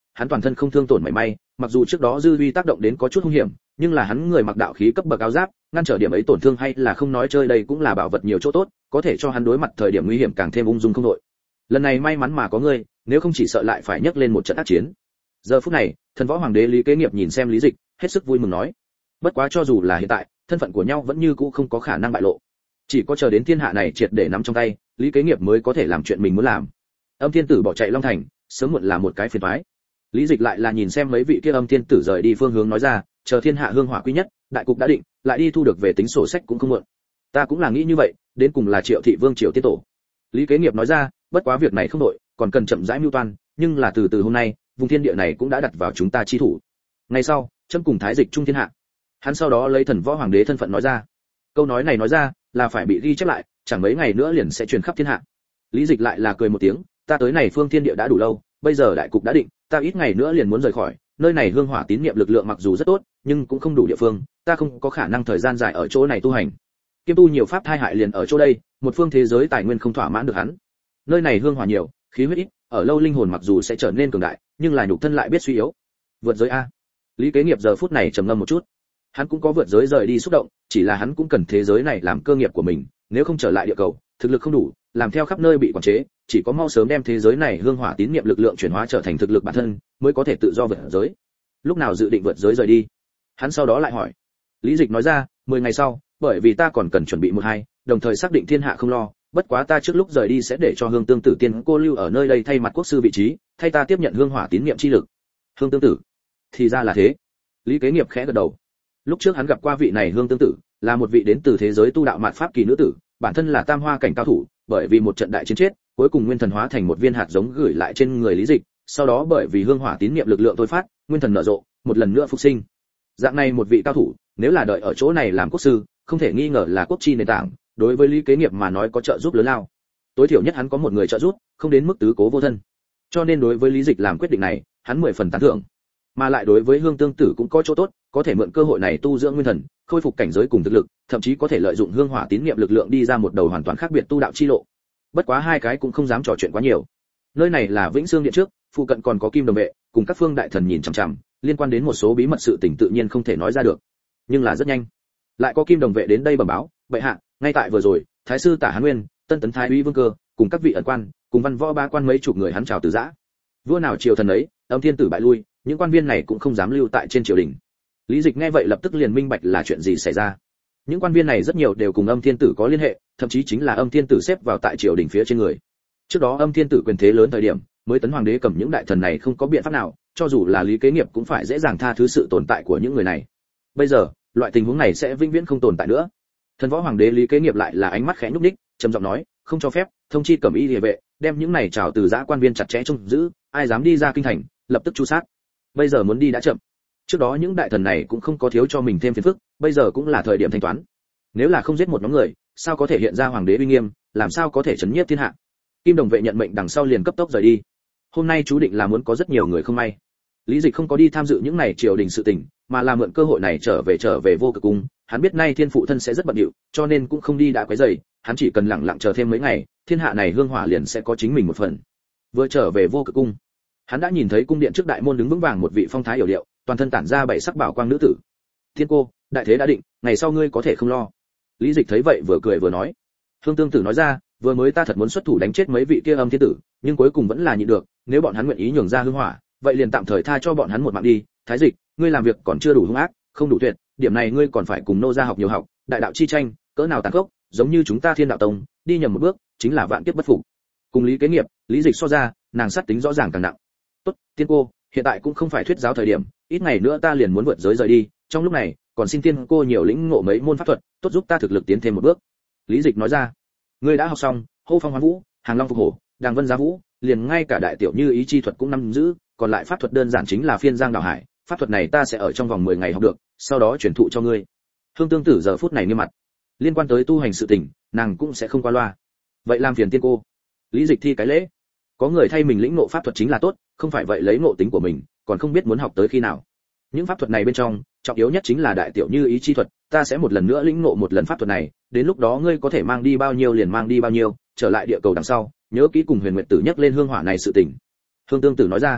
hắn toàn thân không thương tổn mảy may, mặc dù trước đó dư uy tác động đến có chút hung hiểm, nhưng là hắn người mặc đạo khí cấp bậc áo giáp, ngăn trở điểm ấy tổn thương hay là không nói chơi, đây cũng là bảo vật nhiều chỗ tốt, có thể cho hắn đối mặt thời điểm nguy hiểm càng thêm ung dung không đội. Lần này may mắn mà có ngươi, nếu không chỉ sợ lại phải nhấc lên một trận ác chiến. Giờ phút này, thần võ hoàng đế Lý Kế Nghiệp nhìn xem Lý Dịch, hết sức vui mừng nói: bất quá cho dù là hiện tại, thân phận của nhau vẫn như cũ không có khả năng bại lộ. Chỉ có chờ đến thiên hạ này triệt để nắm trong tay, Lý Kế Nghiệp mới có thể làm chuyện mình muốn làm. Âm Thiên Tử bỏ chạy Long Thành, sớm muộn là một cái phiền toái. Lý Dịch lại là nhìn xem mấy vị kia Âm Thiên Tử rời đi phương hướng nói ra, chờ thiên hạ hương hỏa quý nhất, đại cục đã định, lại đi thu được về tính sổ sách cũng không muộn. Ta cũng là nghĩ như vậy, đến cùng là Triệu thị vương triều tiết tổ. Lý Kế Nghiệp nói ra, bất quá việc này không đội, còn cần chậm rãi mưu toan, nhưng là từ từ hôm nay, vùng thiên địa này cũng đã đặt vào chúng ta chi thủ. Ngày sau, chấm cùng thái dịch trung thiên hạ. Hắn sau đó lấy thần võ hoàng đế thân phận nói ra. Câu nói này nói ra, là phải bị ghi chép lại, chẳng mấy ngày nữa liền sẽ truyền khắp thiên hạ. Lý Dịch lại là cười một tiếng, ta tới này phương thiên địa đã đủ lâu, bây giờ đại cục đã định, ta ít ngày nữa liền muốn rời khỏi, nơi này hương hỏa tín niệm lực lượng mặc dù rất tốt, nhưng cũng không đủ địa phương, ta không có khả năng thời gian dài ở chỗ này tu hành. Kiêm tu nhiều pháp thai hại liền ở chỗ đây, một phương thế giới tài nguyên không thỏa mãn được hắn. Nơi này hương hỏa nhiều, khí huyết ít, ở lâu linh hồn mặc dù sẽ trở nên cường đại, nhưng là nhục thân lại biết suy yếu. Vượt giới a. Lý Kế Nghiệp giờ phút này trầm ngâm một chút. Hắn cũng có vượt giới rời đi xúc động, chỉ là hắn cũng cần thế giới này làm cơ nghiệp của mình, nếu không trở lại địa cầu, thực lực không đủ, làm theo khắp nơi bị quản chế, chỉ có mau sớm đem thế giới này hương hỏa tín niệm lực lượng chuyển hóa trở thành thực lực bản thân, mới có thể tự do vượt giới. Lúc nào dự định vượt giới rời đi? Hắn sau đó lại hỏi. Lý Dịch nói ra, mười ngày sau, bởi vì ta còn cần chuẩn bị một hai, đồng thời xác định thiên hạ không lo, bất quá ta trước lúc rời đi sẽ để cho Hương Tương Tử tiên cô lưu ở nơi đây thay mặt quốc sư vị trí, thay ta tiếp nhận hương hỏa tín niệm chi lực. Hương Tương Tử? Thì ra là thế. Lý Kế Nghiệp khẽ gật đầu. Lúc trước hắn gặp qua vị này Hương Tương Tử, là một vị đến từ thế giới tu đạo mạt pháp kỳ nữ tử, bản thân là tam hoa cảnh cao thủ, bởi vì một trận đại chiến chết, cuối cùng nguyên thần hóa thành một viên hạt giống gửi lại trên người Lý Dịch, sau đó bởi vì hương hỏa tín niệm lực lượng thôi phát, nguyên thần nở rộ, một lần nữa phục sinh. Dạng này một vị cao thủ, nếu là đợi ở chỗ này làm quốc sư, không thể nghi ngờ là quốc chi nền tảng, đối với Lý Kế Nghiệp mà nói có trợ giúp lớn lao. Tối thiểu nhất hắn có một người trợ giúp, không đến mức tứ cố vô thân. Cho nên đối với Lý Dịch làm quyết định này, hắn mười phần tán thưởng. Mà lại đối với Hương Tương Tử cũng có chỗ tốt, có thể mượn cơ hội này tu dưỡng nguyên thần, khôi phục cảnh giới cùng thực lực, thậm chí có thể lợi dụng hương hỏa tín niệm lực lượng đi ra một đầu hoàn toàn khác biệt tu đạo chi lộ. Bất quá hai cái cũng không dám trò chuyện quá nhiều. Nơi này là Vĩnh Xương Điện trước, phụ cận còn có Kim Đồng vệ, cùng các phương đại thần nhìn chằm chằm, liên quan đến một số bí mật sự tình tự nhiên không thể nói ra được. Nhưng là rất nhanh, lại có Kim Đồng vệ đến đây bẩm báo, bệ hạ, ngay tại vừa rồi, thái sư Tả Hán Nguyên, Tân Tấn Thái úy Vương Cơ, cùng các vị ẩn quan, cùng văn võ ba quan mấy chục người hắn chào từ giã. Vua nào triều thần ấy, Âm Thiên Tử bại lui, những quan viên này cũng không dám lưu tại trên triều đình. Lý Dịch nghe vậy lập tức liền minh bạch là chuyện gì xảy ra. Những quan viên này rất nhiều đều cùng Âm Thiên Tử có liên hệ, thậm chí chính là Âm Thiên Tử xếp vào tại triều đình phía trên người. Trước đó Âm Thiên Tử quyền thế lớn thời điểm, mới tấn hoàng đế cầm những đại thần này không có biện pháp nào, cho dù là Lý Kế Nghiệp cũng phải dễ dàng tha thứ sự tồn tại của những người này. Bây giờ, loại tình huống này sẽ vĩnh viễn không tồn tại nữa. Thần võ hoàng đế Lý Kế Nghiệp lại là ánh mắt khẽ nhúc nhích, trầm giọng nói, không cho phép, thông chi cẩm y liề vệ, đem những này trào từ giã quan viên chặt chẽ trông giữ, ai dám đi ra kinh thành, lập tức tru sát. Bây giờ muốn đi đã chậm. Trước đó những đại thần này cũng không có thiếu cho mình thêm phiền phức, bây giờ cũng là thời điểm thanh toán. Nếu là không giết một nhóm người, sao có thể hiện ra hoàng đế uy nghiêm, làm sao có thể chấn nhiếp thiên hạ. Kim Đồng vệ nhận mệnh đằng sau liền cấp tốc rời đi. Hôm nay chú định là muốn có rất nhiều người không may. Lý Dịch không có đi tham dự những này triều đình sự tình, mà là mượn cơ hội này trở về trở về Vô Cực cung. Hắn biết nay thiên phụ thân sẽ rất bận rộn, cho nên cũng không đi đã quấy rầy, hắn chỉ cần lặng lặng chờ thêm mấy ngày, thiên hạ này hương hỏa liền sẽ có chính mình một phần. Vừa trở về Vô Cực cung, hắn đã nhìn thấy cung điện trước đại môn đứng vững vàng một vị phong thái hiểu điệu, toàn thân tản ra bảy sắc bảo quang nữ tử. Thiên cô, đại thế đã định, ngày sau ngươi có thể không lo. Lý Dịch thấy vậy vừa cười vừa nói. Hương Tương Tử nói ra, vừa mới ta thật muốn xuất thủ đánh chết mấy vị kia Âm Thiên Tử, nhưng cuối cùng vẫn là nhịn được, nếu bọn hắn nguyện ý nhường ra hương hỏa, vậy liền tạm thời tha cho bọn hắn một mạng đi. Thái Dịch, ngươi làm việc còn chưa đủ hung ác, không đủ tuyệt, điểm này ngươi còn phải cùng nô gia học nhiều học, đại đạo chi tranh, cỡ nào tàn khốc, giống như chúng ta Thiên Đạo Tông, đi nhầm một bước, chính là vạn kiếp bất phục. Cùng Lý Kế Nghiệp, Lý Dịch so ra, nàng sát tính rõ ràng càng nặng. Tốt, tiên cô, hiện tại cũng không phải thuyết giáo thời điểm, ít ngày nữa ta liền muốn vượt giới rời đi, trong lúc này, còn xin tiên cô nhiều lĩnh ngộ mấy môn pháp thuật, tốt giúp ta thực lực tiến thêm một bước. Lý Dịch nói ra, ngươi đã học xong, hô phong hoán vũ, hàng long phục hổ, đàng vân giá vũ, liền ngay cả đại tiểu như ý chi thuật cũng nắm giữ, còn lại pháp thuật đơn giản chính là phiên giang đảo hải, pháp thuật này ta sẽ ở trong vòng mười ngày học được, sau đó truyền thụ cho ngươi. Hương Tương Tử giờ phút này nghiêm mặt, liên quan tới tu hành sự tình, nàng cũng sẽ không qua loa. Vậy làm phiền tiên cô. Lý Dịch thi cái lễ. Có người thay mình lĩnh ngộ pháp thuật chính là tốt, không phải vậy lấy ngộ tính của mình, còn không biết muốn học tới khi nào. Những pháp thuật này bên trong, trọng yếu nhất chính là đại tiểu như ý chi thuật, ta sẽ một lần nữa lĩnh ngộ một lần pháp thuật này, đến lúc đó ngươi có thể mang đi bao nhiêu liền mang đi bao nhiêu, trở lại địa cầu đằng sau, nhớ kỹ cùng Huyền Nguyệt Tử nhắc lên hương hỏa này sự tình. Hương Tương Tử nói ra.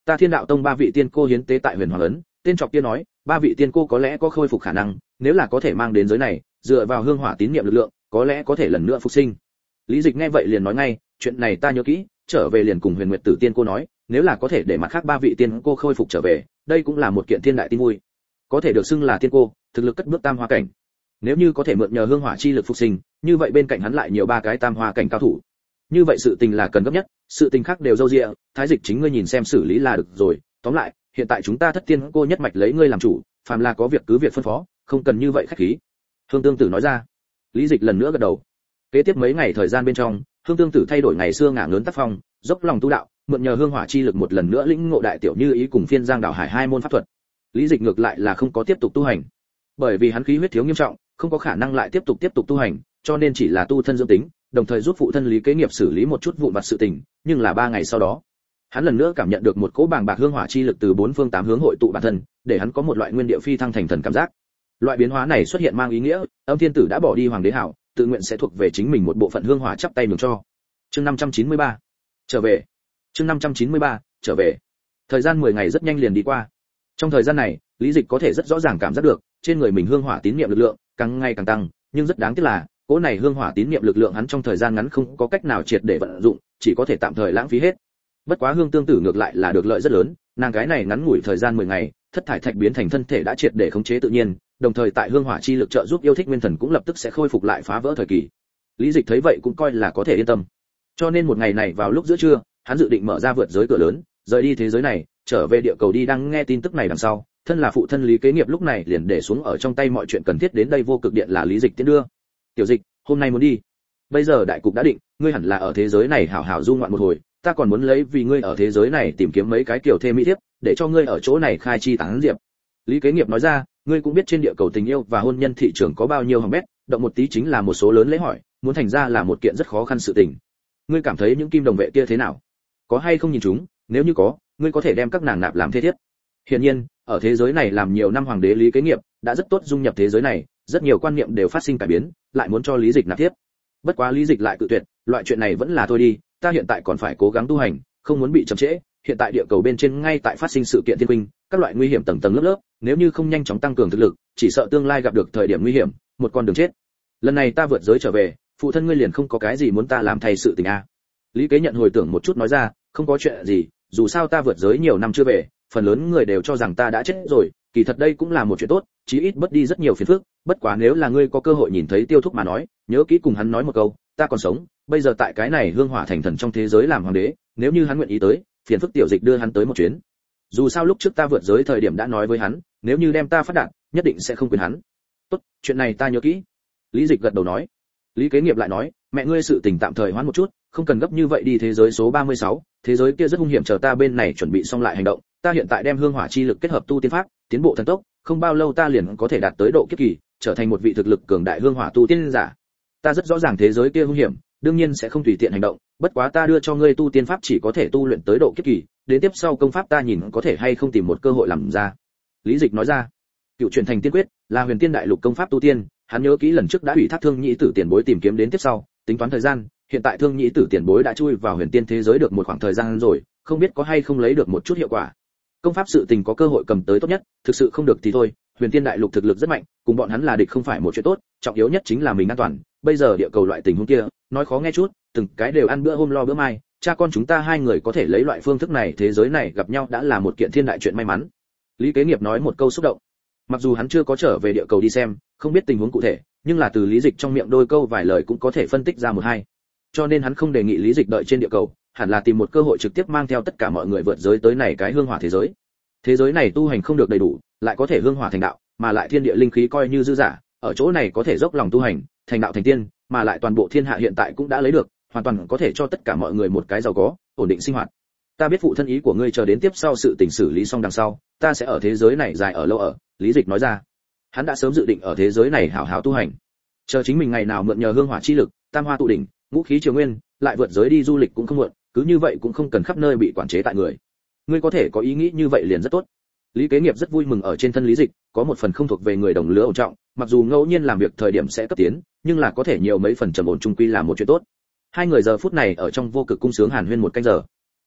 Ta Thiên Đạo Tông ba vị tiên cô hiến tế tại Huyền Hoàng ấn, tên trọc kia nói, ba vị tiên cô có lẽ có khôi phục khả năng, nếu là có thể mang đến giới này, dựa vào hương hỏa tín niệm lực lượng, có lẽ có thể lần nữa phục sinh. Lý Dịch nghe vậy liền nói ngay, chuyện này ta nhớ kỹ, trở về liền cùng Huyền Nguyệt Tử tiên cô nói, nếu là có thể để mặt khác ba vị tiên cô khôi phục trở về, đây cũng là một kiện thiên đại tin vui. Có thể được xưng là tiên cô, thực lực cất bước tam hoa cảnh. Nếu như có thể mượn nhờ hương hỏa chi lực phục sinh, như vậy bên cạnh hắn lại nhiều ba cái tam hoa cảnh cao thủ. Như vậy sự tình là cần gấp nhất, sự tình khác đều dâu dịa, Thái Dịch chính ngươi nhìn xem xử lý là được rồi. Tóm lại, hiện tại chúng ta thất tiên cô nhất mạch lấy ngươi làm chủ, phàm là có việc cứ việc phân phó, không cần như vậy khách khí. Hương Tương Tử nói ra. Lý Dịch lần nữa gật đầu. Kế tiếp mấy ngày thời gian bên trong, Hương Tương Tử thay đổi ngày xưa ngả lớn tác phong, dốc lòng tu đạo, mượn nhờ hương hỏa chi lực một lần nữa lĩnh ngộ đại tiểu như ý cùng phiên giang đảo hải hai môn pháp thuật. Lý Dịch ngược lại là không có tiếp tục tu hành, bởi vì hắn khí huyết thiếu nghiêm trọng, không có khả năng lại tiếp tục tiếp tục tu hành, cho nên chỉ là tu thân dưỡng tính, đồng thời giúp phụ thân Lý Kế Nghiệp xử lý một chút vụn vặt sự tình, nhưng là ba ngày sau đó, hắn lần nữa cảm nhận được một cỗ bàng bạc hương hỏa chi lực từ bốn phương tám hướng hội tụ bản thân, để hắn có một loại nguyên địa phi thăng thành thần cảm giác. Loại biến hóa này xuất hiện mang ý nghĩa, Âm Thiên Tử đã bỏ đi hoàng đế hảo, tự nguyện sẽ thuộc về chính mình một bộ phận hương hỏa chắp tay nhường cho. Chương năm trăm chín mươi ba, trở về. Chương năm trăm chín mươi ba, trở về. Thời gian mười ngày rất nhanh liền đi qua. Trong thời gian này, Lý Dịch có thể rất rõ ràng cảm giác được, trên người mình hương hỏa tín niệm lực lượng càng ngày càng tăng, nhưng rất đáng tiếc là, cỗ này hương hỏa tín niệm lực lượng hắn trong thời gian ngắn không có cách nào triệt để vận dụng, chỉ có thể tạm thời lãng phí hết. Bất quá Hương Tương Tử ngược lại là được lợi rất lớn, nàng gái này ngắn ngủi thời gian mười ngày, thất thải thạch biến thành thân thể đã triệt để khống chế tự nhiên, đồng thời tại hương hỏa chi lực trợ giúp yêu thích nguyên thần cũng lập tức sẽ khôi phục lại phá vỡ thời kỳ. Lý Dịch thấy vậy cũng coi là có thể yên tâm. Cho nên một ngày này vào lúc giữa trưa, hắn dự định mở ra vượt giới cửa lớn, rời đi thế giới này, trở về địa cầu đi. Đang nghe tin tức này đằng sau, thân là phụ thân Lý Kế Nghiệp lúc này liền để xuống ở trong tay mọi chuyện cần thiết đến đây vô cực điện là Lý Dịch tiến đưa. Tiểu Dịch, hôm nay muốn đi. Bây giờ đại cục đã định, ngươi hẳn là ở thế giới này hảo hảo du ngoạn một hồi, ta còn muốn lấy vì ngươi ở thế giới này tìm kiếm mấy cái kiểu thê mỹ thiếp, để cho ngươi ở chỗ này khai chi tán diệp. Lý Kế Nghiệp nói ra, ngươi cũng biết trên địa cầu tình yêu và hôn nhân thị trường có bao nhiêu hỏng bét, động một tí chính là một số lớn lễ hỏi, muốn thành ra là một kiện rất khó khăn sự tình. Ngươi cảm thấy những kim đồng vệ kia thế nào? Có hay không nhìn chúng? Nếu như có, ngươi có thể đem các nàng nạp làm thê thiếp. Hiển nhiên, ở thế giới này làm nhiều năm hoàng đế Lý Kế Nghiệp đã rất tốt dung nhập thế giới này, rất nhiều quan niệm đều phát sinh cải biến, lại muốn cho Lý Dịch nạp thiếp. Bất quá Lý Dịch lại cự tuyệt, loại chuyện này vẫn là thôi đi, ta hiện tại còn phải cố gắng tu hành, không muốn bị chậm trễ. Hiện tại địa cầu bên trên ngay tại phát sinh sự kiện thiên huynh, các loại nguy hiểm tầng tầng lớp lớp, nếu như không nhanh chóng tăng cường thực lực, chỉ sợ tương lai gặp được thời điểm nguy hiểm, một con đường chết. Lần này ta vượt giới trở về, phụ thân ngươi liền không có cái gì muốn ta làm thay sự tình a. Lý Kế nhận hồi tưởng một chút nói ra, không có chuyện gì, dù sao ta vượt giới nhiều năm chưa về, phần lớn người đều cho rằng ta đã chết rồi, kỳ thật đây cũng là một chuyện tốt, chí ít bớt đi rất nhiều phiền phức. Bất quá nếu là ngươi có cơ hội nhìn thấy Tiêu Thúc mà nói, nhớ kỹ cùng hắn nói một câu, ta còn sống, bây giờ tại cái này hương hỏa thành thần trong thế giới làm hoàng đế, nếu như hắn nguyện ý tới, phiền phức Tiểu Dịch đưa hắn tới một chuyến. Dù sao lúc trước ta vượt giới thời điểm đã nói với hắn, nếu như đem ta phát đạt, nhất định sẽ không quên hắn. Tốt, chuyện này ta nhớ kỹ. Lý Dịch gật đầu nói. Lý Kế Nghiệp lại nói, mẹ ngươi sự tình tạm thời hoãn một chút, không cần gấp như vậy đi thế giới số ba mươi sáu, thế giới kia rất hung hiểm, chờ ta bên này chuẩn bị xong lại hành động, ta hiện tại đem hương hỏa chi lực kết hợp tu tiên pháp, tiến bộ thần tốc, không bao lâu ta liền có thể đạt tới độ kiếp kỳ, trở thành một vị thực lực cường đại hương hỏa tu tiên giả. Ta rất rõ ràng thế giới kia hung hiểm, đương nhiên sẽ không tùy tiện hành động, bất quá ta đưa cho ngươi tu tiên pháp chỉ có thể tu luyện tới độ kiếp kỳ, đến tiếp sau công pháp ta nhìn có thể hay không tìm một cơ hội làm ra. Lý Dịch nói ra, cựu truyền thành tiên quyết là huyền tiên đại lục công pháp tu tiên, hắn nhớ kỹ lần trước đã ủy thác Thương Nhĩ Tử tiền bối tìm kiếm đến tiếp sau, tính toán thời gian, hiện tại Thương Nhĩ Tử tiền bối đã chui vào huyền tiên thế giới được một khoảng thời gian rồi, không biết có hay không lấy được một chút hiệu quả. Công pháp sự tình có cơ hội cầm tới tốt nhất, thực sự không được thì thôi, huyền tiên đại lục thực lực rất mạnh, cùng bọn hắn là địch không phải một chuyện tốt, trọng yếu nhất chính là mình an toàn. Bây giờ địa cầu loại tình huống kia, nói khó nghe chút, từng cái đều ăn bữa hôm lo bữa mai, cha con chúng ta hai người có thể lấy loại phương thức này thế giới này gặp nhau đã là một kiện thiên đại chuyện may mắn. Lý Kế Nghiệp nói một câu xúc động. Mặc dù hắn chưa có trở về địa cầu đi xem, không biết tình huống cụ thể, nhưng là từ Lý Dịch trong miệng đôi câu vài lời cũng có thể phân tích ra một hai. Cho nên hắn không đề nghị Lý Dịch đợi trên địa cầu, hẳn là tìm một cơ hội trực tiếp mang theo tất cả mọi người vượt giới tới này cái hương hỏa thế giới. Thế giới này tu hành không được đầy đủ, lại có thể hương hỏa thành đạo, mà lại thiên địa linh khí coi như dư giả, ở chỗ này có thể dốc lòng tu hành, thành đạo thành tiên, mà lại toàn bộ thiên hạ hiện tại cũng đã lấy được, hoàn toàn có thể cho tất cả mọi người một cái giàu có, ổn định sinh hoạt. Ta biết phụ thân ý của ngươi, chờ đến tiếp sau sự tình xử lý xong đằng sau, ta sẽ ở thế giới này dài ở lâu ở. Lý Dịch nói ra, hắn đã sớm dự định ở thế giới này hảo hảo tu hành, chờ chính mình ngày nào mượn nhờ hương hỏa chi lực, tam hoa tụ đỉnh, ngũ khí triều nguyên, lại vượt giới đi du lịch cũng không muộn, cứ như vậy cũng không cần khắp nơi bị quản chế tại người. Ngươi có thể có ý nghĩ như vậy liền rất tốt. Lý Kế Nghiệp rất vui mừng ở trên thân Lý Dịch có một phần không thuộc về người đồng lứa ổn trọng, mặc dù ngẫu nhiên làm việc thời điểm sẽ cấp tiến, nhưng là có thể nhiều mấy phần trầm ổn trung quy là một chuyện tốt. Hai người giờ phút này ở trong vô cực cung sướng hàn huyên một canh giờ.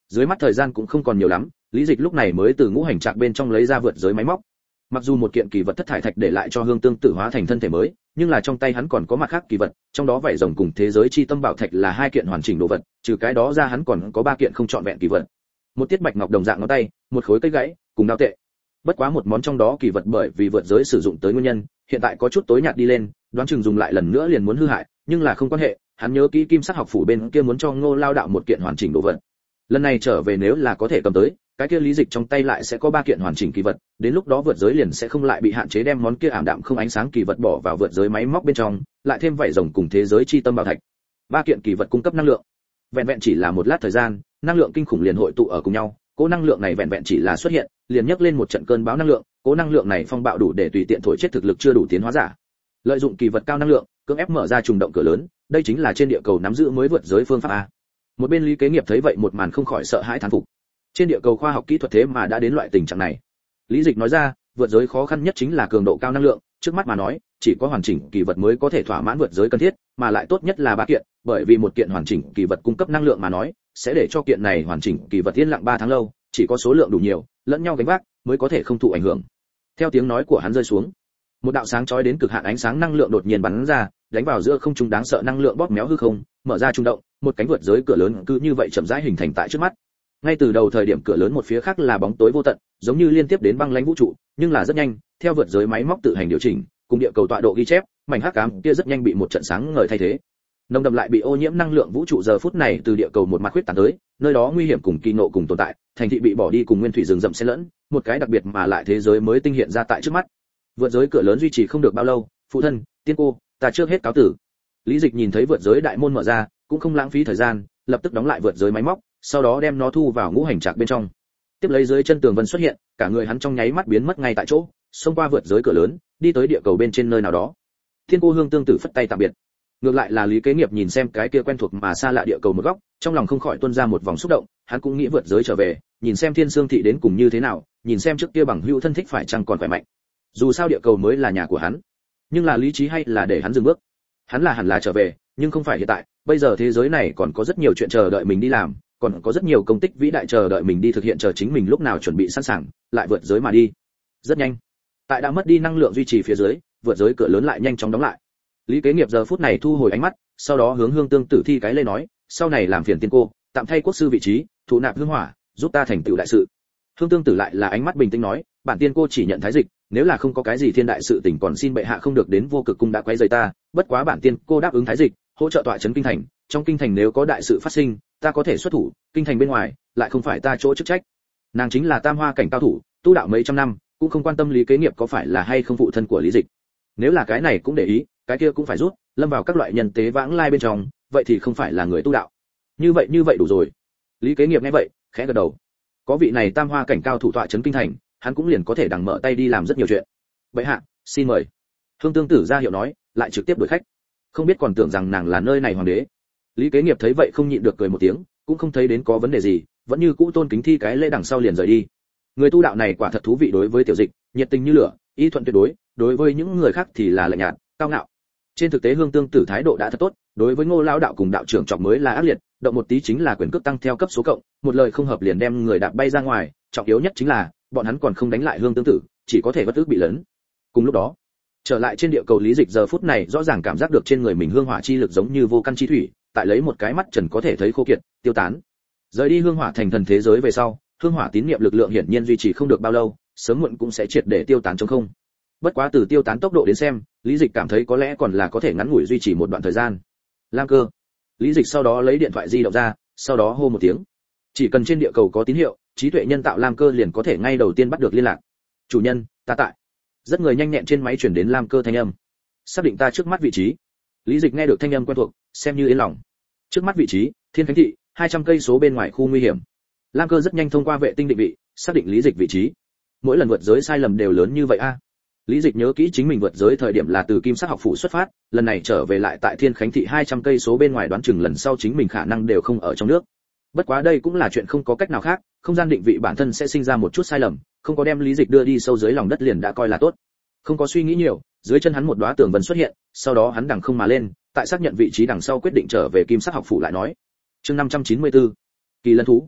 Dưới mắt thời gian cũng không còn nhiều lắm, Lý Dịch lúc này mới từ ngũ hành trạc bên trong lấy ra vượt giới máy móc. Mặc dù một kiện kỳ vật thất thải thạch để lại cho Hương Tương Tử hóa thành thân thể mới, nhưng là trong tay hắn còn có mặt khác kỳ vật, trong đó vảy rồng cùng thế giới chi tâm bảo thạch là hai kiện hoàn chỉnh đồ vật, trừ cái đó ra hắn còn có ba kiện không trọn vẹn kỳ vật. Một tiết bạch ngọc đồng dạng ngón tay, một khối cây gãy, cùng đao tệ. Bất quá một món trong đó kỳ vật bởi vì vượt giới sử dụng tới nguyên nhân, hiện tại có chút tối nhạt đi lên, đoán chừng dùng lại lần nữa liền muốn hư hại, nhưng là không quan hệ, hắn nhớ kỹ Kim Sắc học phủ bên kia muốn cho Ngô Lao đạo một kiện hoàn chỉnh đồ vật. Lần này trở về nếu là có thể cầm tới, cái kia Lý Dịch trong tay lại sẽ có ba kiện hoàn chỉnh kỳ vật, đến lúc đó vượt giới liền sẽ không lại bị hạn chế đem món kia ảm đạm không ánh sáng kỳ vật bỏ vào vượt giới máy móc bên trong, lại thêm vảy rồng cùng thế giới chi tâm bảo thạch. Ba kiện kỳ vật cung cấp năng lượng. Vẹn vẹn chỉ là một lát thời gian, năng lượng kinh khủng liền hội tụ ở cùng nhau, cố năng lượng này vẹn vẹn chỉ là xuất hiện, liền nhấc lên một trận cơn bão năng lượng, cố năng lượng này phong bạo đủ để tùy tiện thổi chết thực lực chưa đủ tiến hóa giả. Lợi dụng kỳ vật cao năng lượng, cưỡng ép mở ra trùng động cửa lớn, đây chính là trên địa cầu nắm giữ mới vượt giới phương pháp a. Một bên Lý Kế Nghiệp thấy vậy một màn không khỏi sợ hãi thán phục. Trên địa cầu khoa học kỹ thuật thế mà đã đến loại tình trạng này. Lý Dịch nói ra, vượt giới khó khăn nhất chính là cường độ cao năng lượng, trước mắt mà nói, chỉ có hoàn chỉnh kỳ vật mới có thể thỏa mãn vượt giới cần thiết, mà lại tốt nhất là ba kiện, bởi vì một kiện hoàn chỉnh kỳ vật cung cấp năng lượng mà nói, sẽ để cho kiện này hoàn chỉnh kỳ vật yên lặng ba tháng lâu, chỉ có số lượng đủ nhiều, lẫn nhau gánh vác, mới có thể không thụ ảnh hưởng. Theo tiếng nói của hắn rơi xuống, một đạo sáng chói đến cực hạn ánh sáng năng lượng đột nhiên bắn ra, đánh vào giữa không trung đáng sợ năng lượng bóp méo hư không, mở ra trung động, một cánh vượt giới cửa lớn cứ như vậy chậm rãi hình thành tại trước mắt. Ngay từ đầu thời điểm cửa lớn một phía khác là bóng tối vô tận, giống như liên tiếp đến băng lãnh vũ trụ, nhưng là rất nhanh, theo vượt giới máy móc tự hành điều chỉnh, cùng địa cầu tọa độ ghi chép, mảnh hắc ám kia rất nhanh bị một trận sáng ngời thay thế. Nồng đậm lại bị ô nhiễm năng lượng vũ trụ giờ phút này từ địa cầu một mặt khuyết tán tới, nơi đó nguy hiểm cùng kỳ ngộ cùng tồn tại, thành thị bị bỏ đi cùng nguyên thủy rừng rậm xen lẫn, một cái đặc biệt mà lại thế giới mới tinh hiện ra tại trước mắt. Vượt giới cửa lớn duy trì không được bao lâu, phụ thân, tiên cô, ta trước hết cáo tử. Lý Dịch nhìn thấy vượt giới đại môn mở ra, cũng không lãng phí thời gian, lập tức đóng lại vượt giới máy móc, sau đó đem nó thu vào ngũ hành trạc bên trong. Tiếp lấy dưới chân tường vân xuất hiện, cả người hắn trong nháy mắt biến mất ngay tại chỗ, xông qua vượt giới cửa lớn, đi tới địa cầu bên trên nơi nào đó. Thiên cô Hương Tương Tử phất tay tạm biệt. Ngược lại là Lý Kế Nghiệp nhìn xem cái kia quen thuộc mà xa lạ địa cầu một góc, trong lòng không khỏi tuôn ra một vòng xúc động, hắn cũng nghĩ vượt giới trở về, nhìn xem Thiên Sương thị đến cùng như thế nào, nhìn xem trước kia bằng hữu thân thích phải chăng còn khỏe mạnh. Dù sao địa cầu mới là nhà của hắn, nhưng là lý trí hay là để hắn dừng bước. Hắn là hẳn là trở về, nhưng không phải hiện tại, bây giờ thế giới này còn có rất nhiều chuyện chờ đợi mình đi làm, còn có rất nhiều công tích vĩ đại chờ đợi mình đi thực hiện, chờ chính mình lúc nào chuẩn bị sẵn sàng, lại vượt giới mà đi. Rất nhanh, tại đã mất đi năng lượng duy trì phía dưới, vượt giới cửa lớn lại nhanh chóng đóng lại. Lý Kế Nghiệp giờ phút này thu hồi ánh mắt, sau đó hướng Hương Tương Tử thi cái lê nói, sau này làm phiền tiên cô, tạm thay quốc sư vị trí, thụ nạp hương hỏa, giúp ta thành tựu đại sự. Hương Tương Tử lại là ánh mắt bình tĩnh nói, bản tiên cô chỉ nhận thái dịch, nếu là không có cái gì thiên đại sự tình còn xin bệ hạ không được đến Vô Cực cung đã quấy rầy ta, bất quá bản tiên cô đáp ứng thái dịch, hỗ trợ tọa trấn kinh thành, trong kinh thành nếu có đại sự phát sinh, ta có thể xuất thủ, kinh thành bên ngoài lại không phải ta chỗ chức trách. Nàng chính là tam hoa cảnh cao thủ, tu đạo mấy trăm năm, cũng không quan tâm Lý Kế Nghiệp có phải là hay không phụ thân của Lý Dịch. Nếu là cái này cũng để ý, cái kia cũng phải rút, lâm vào các loại nhân tế vãng lai bên trong, vậy thì không phải là người tu đạo. Như vậy như vậy đủ rồi. Lý Kế Nghiệp nghe vậy, khẽ gật đầu. Có vị này tam hoa cảnh cao thủ tọa trấn kinh thành, hắn cũng liền có thể đằng mở tay đi làm rất nhiều chuyện. Bệ hạ, xin mời. Hương Tương Tử ra hiệu nói, lại trực tiếp đuổi khách. Không biết còn tưởng rằng nàng là nơi này hoàng đế. Lý Kế Nghiệp thấy vậy không nhịn được cười một tiếng, cũng không thấy đến có vấn đề gì, vẫn như cũ tôn kính thi cái lễ đằng sau liền rời đi. Người tu đạo này quả thật thú vị, đối với Tiểu Dịch, nhiệt tình như lửa, y thuận tuyệt đối, đối với những người khác thì là lạnh nhạt, cao ngạo. Trên thực tế Hương Tương Tử thái độ đã thật tốt, đối với Ngô lão đạo cùng đạo trưởng Trọng mới là ác liệt, động một tí chính là quyền cước tăng theo cấp số cộng, một lời không hợp liền đem người đạp bay ra ngoài, trọng yếu nhất chính là bọn hắn còn không đánh lại Hương Tương Tử, chỉ có thể bất ức bị lớn. Cùng lúc đó, trở lại trên địa cầu Lý Dịch giờ phút này rõ ràng cảm giác được trên người mình hương hỏa chi lực giống như vô căn chi thủy, tại lấy một cái mắt trần có thể thấy khô kiệt, tiêu tán. Rời đi hương hỏa thành thần thế giới về sau, hương hỏa tín niệm lực lượng hiển nhiên duy trì không được bao lâu, sớm muộn cũng sẽ triệt để tiêu tán trong không. Bất quá từ tiêu tán tốc độ đến xem, Lý Dịch cảm thấy có lẽ còn là có thể ngắn ngủi duy trì một đoạn thời gian. Lam Cơ. Lý Dịch sau đó lấy điện thoại di động ra, sau đó hô một tiếng. Chỉ cần trên địa cầu có tín hiệu, trí tuệ nhân tạo Lam Cơ liền có thể ngay đầu tiên bắt được liên lạc. Chủ nhân, ta tại. Rất người nhanh nhẹn trên máy truyền đến Lam Cơ thanh âm. Xác định ta trước mắt vị trí. Lý Dịch nghe được thanh âm quen thuộc, xem như yên lòng. Trước mắt vị trí, Thiên Khánh thị, hai trăm cây số bên ngoài khu nguy hiểm. Lam Cơ rất nhanh thông qua vệ tinh định vị, xác định Lý Dịch vị trí. Mỗi lần vượt giới sai lầm đều lớn như vậy a. À? Lý Dịch nhớ kỹ chính mình vượt giới thời điểm là từ Kim Sắc học phủ xuất phát, lần này trở về lại tại Thiên Khánh thị hai trăm cây số bên ngoài, đoán chừng lần sau chính mình khả năng đều không ở trong nước. Bất quá đây cũng là chuyện không có cách nào khác, không gian định vị bản thân sẽ sinh ra một chút sai lầm, không có đem Lý Dịch đưa đi sâu dưới lòng đất liền đã coi là tốt. Không có suy nghĩ nhiều, dưới chân hắn một đóa tường vân xuất hiện, sau đó hắn đằng không mà lên, tại xác nhận vị trí đằng sau quyết định trở về Kim Sắc học phủ lại nói. Chương năm trăm chín mươi tư, Kỳ lân thú.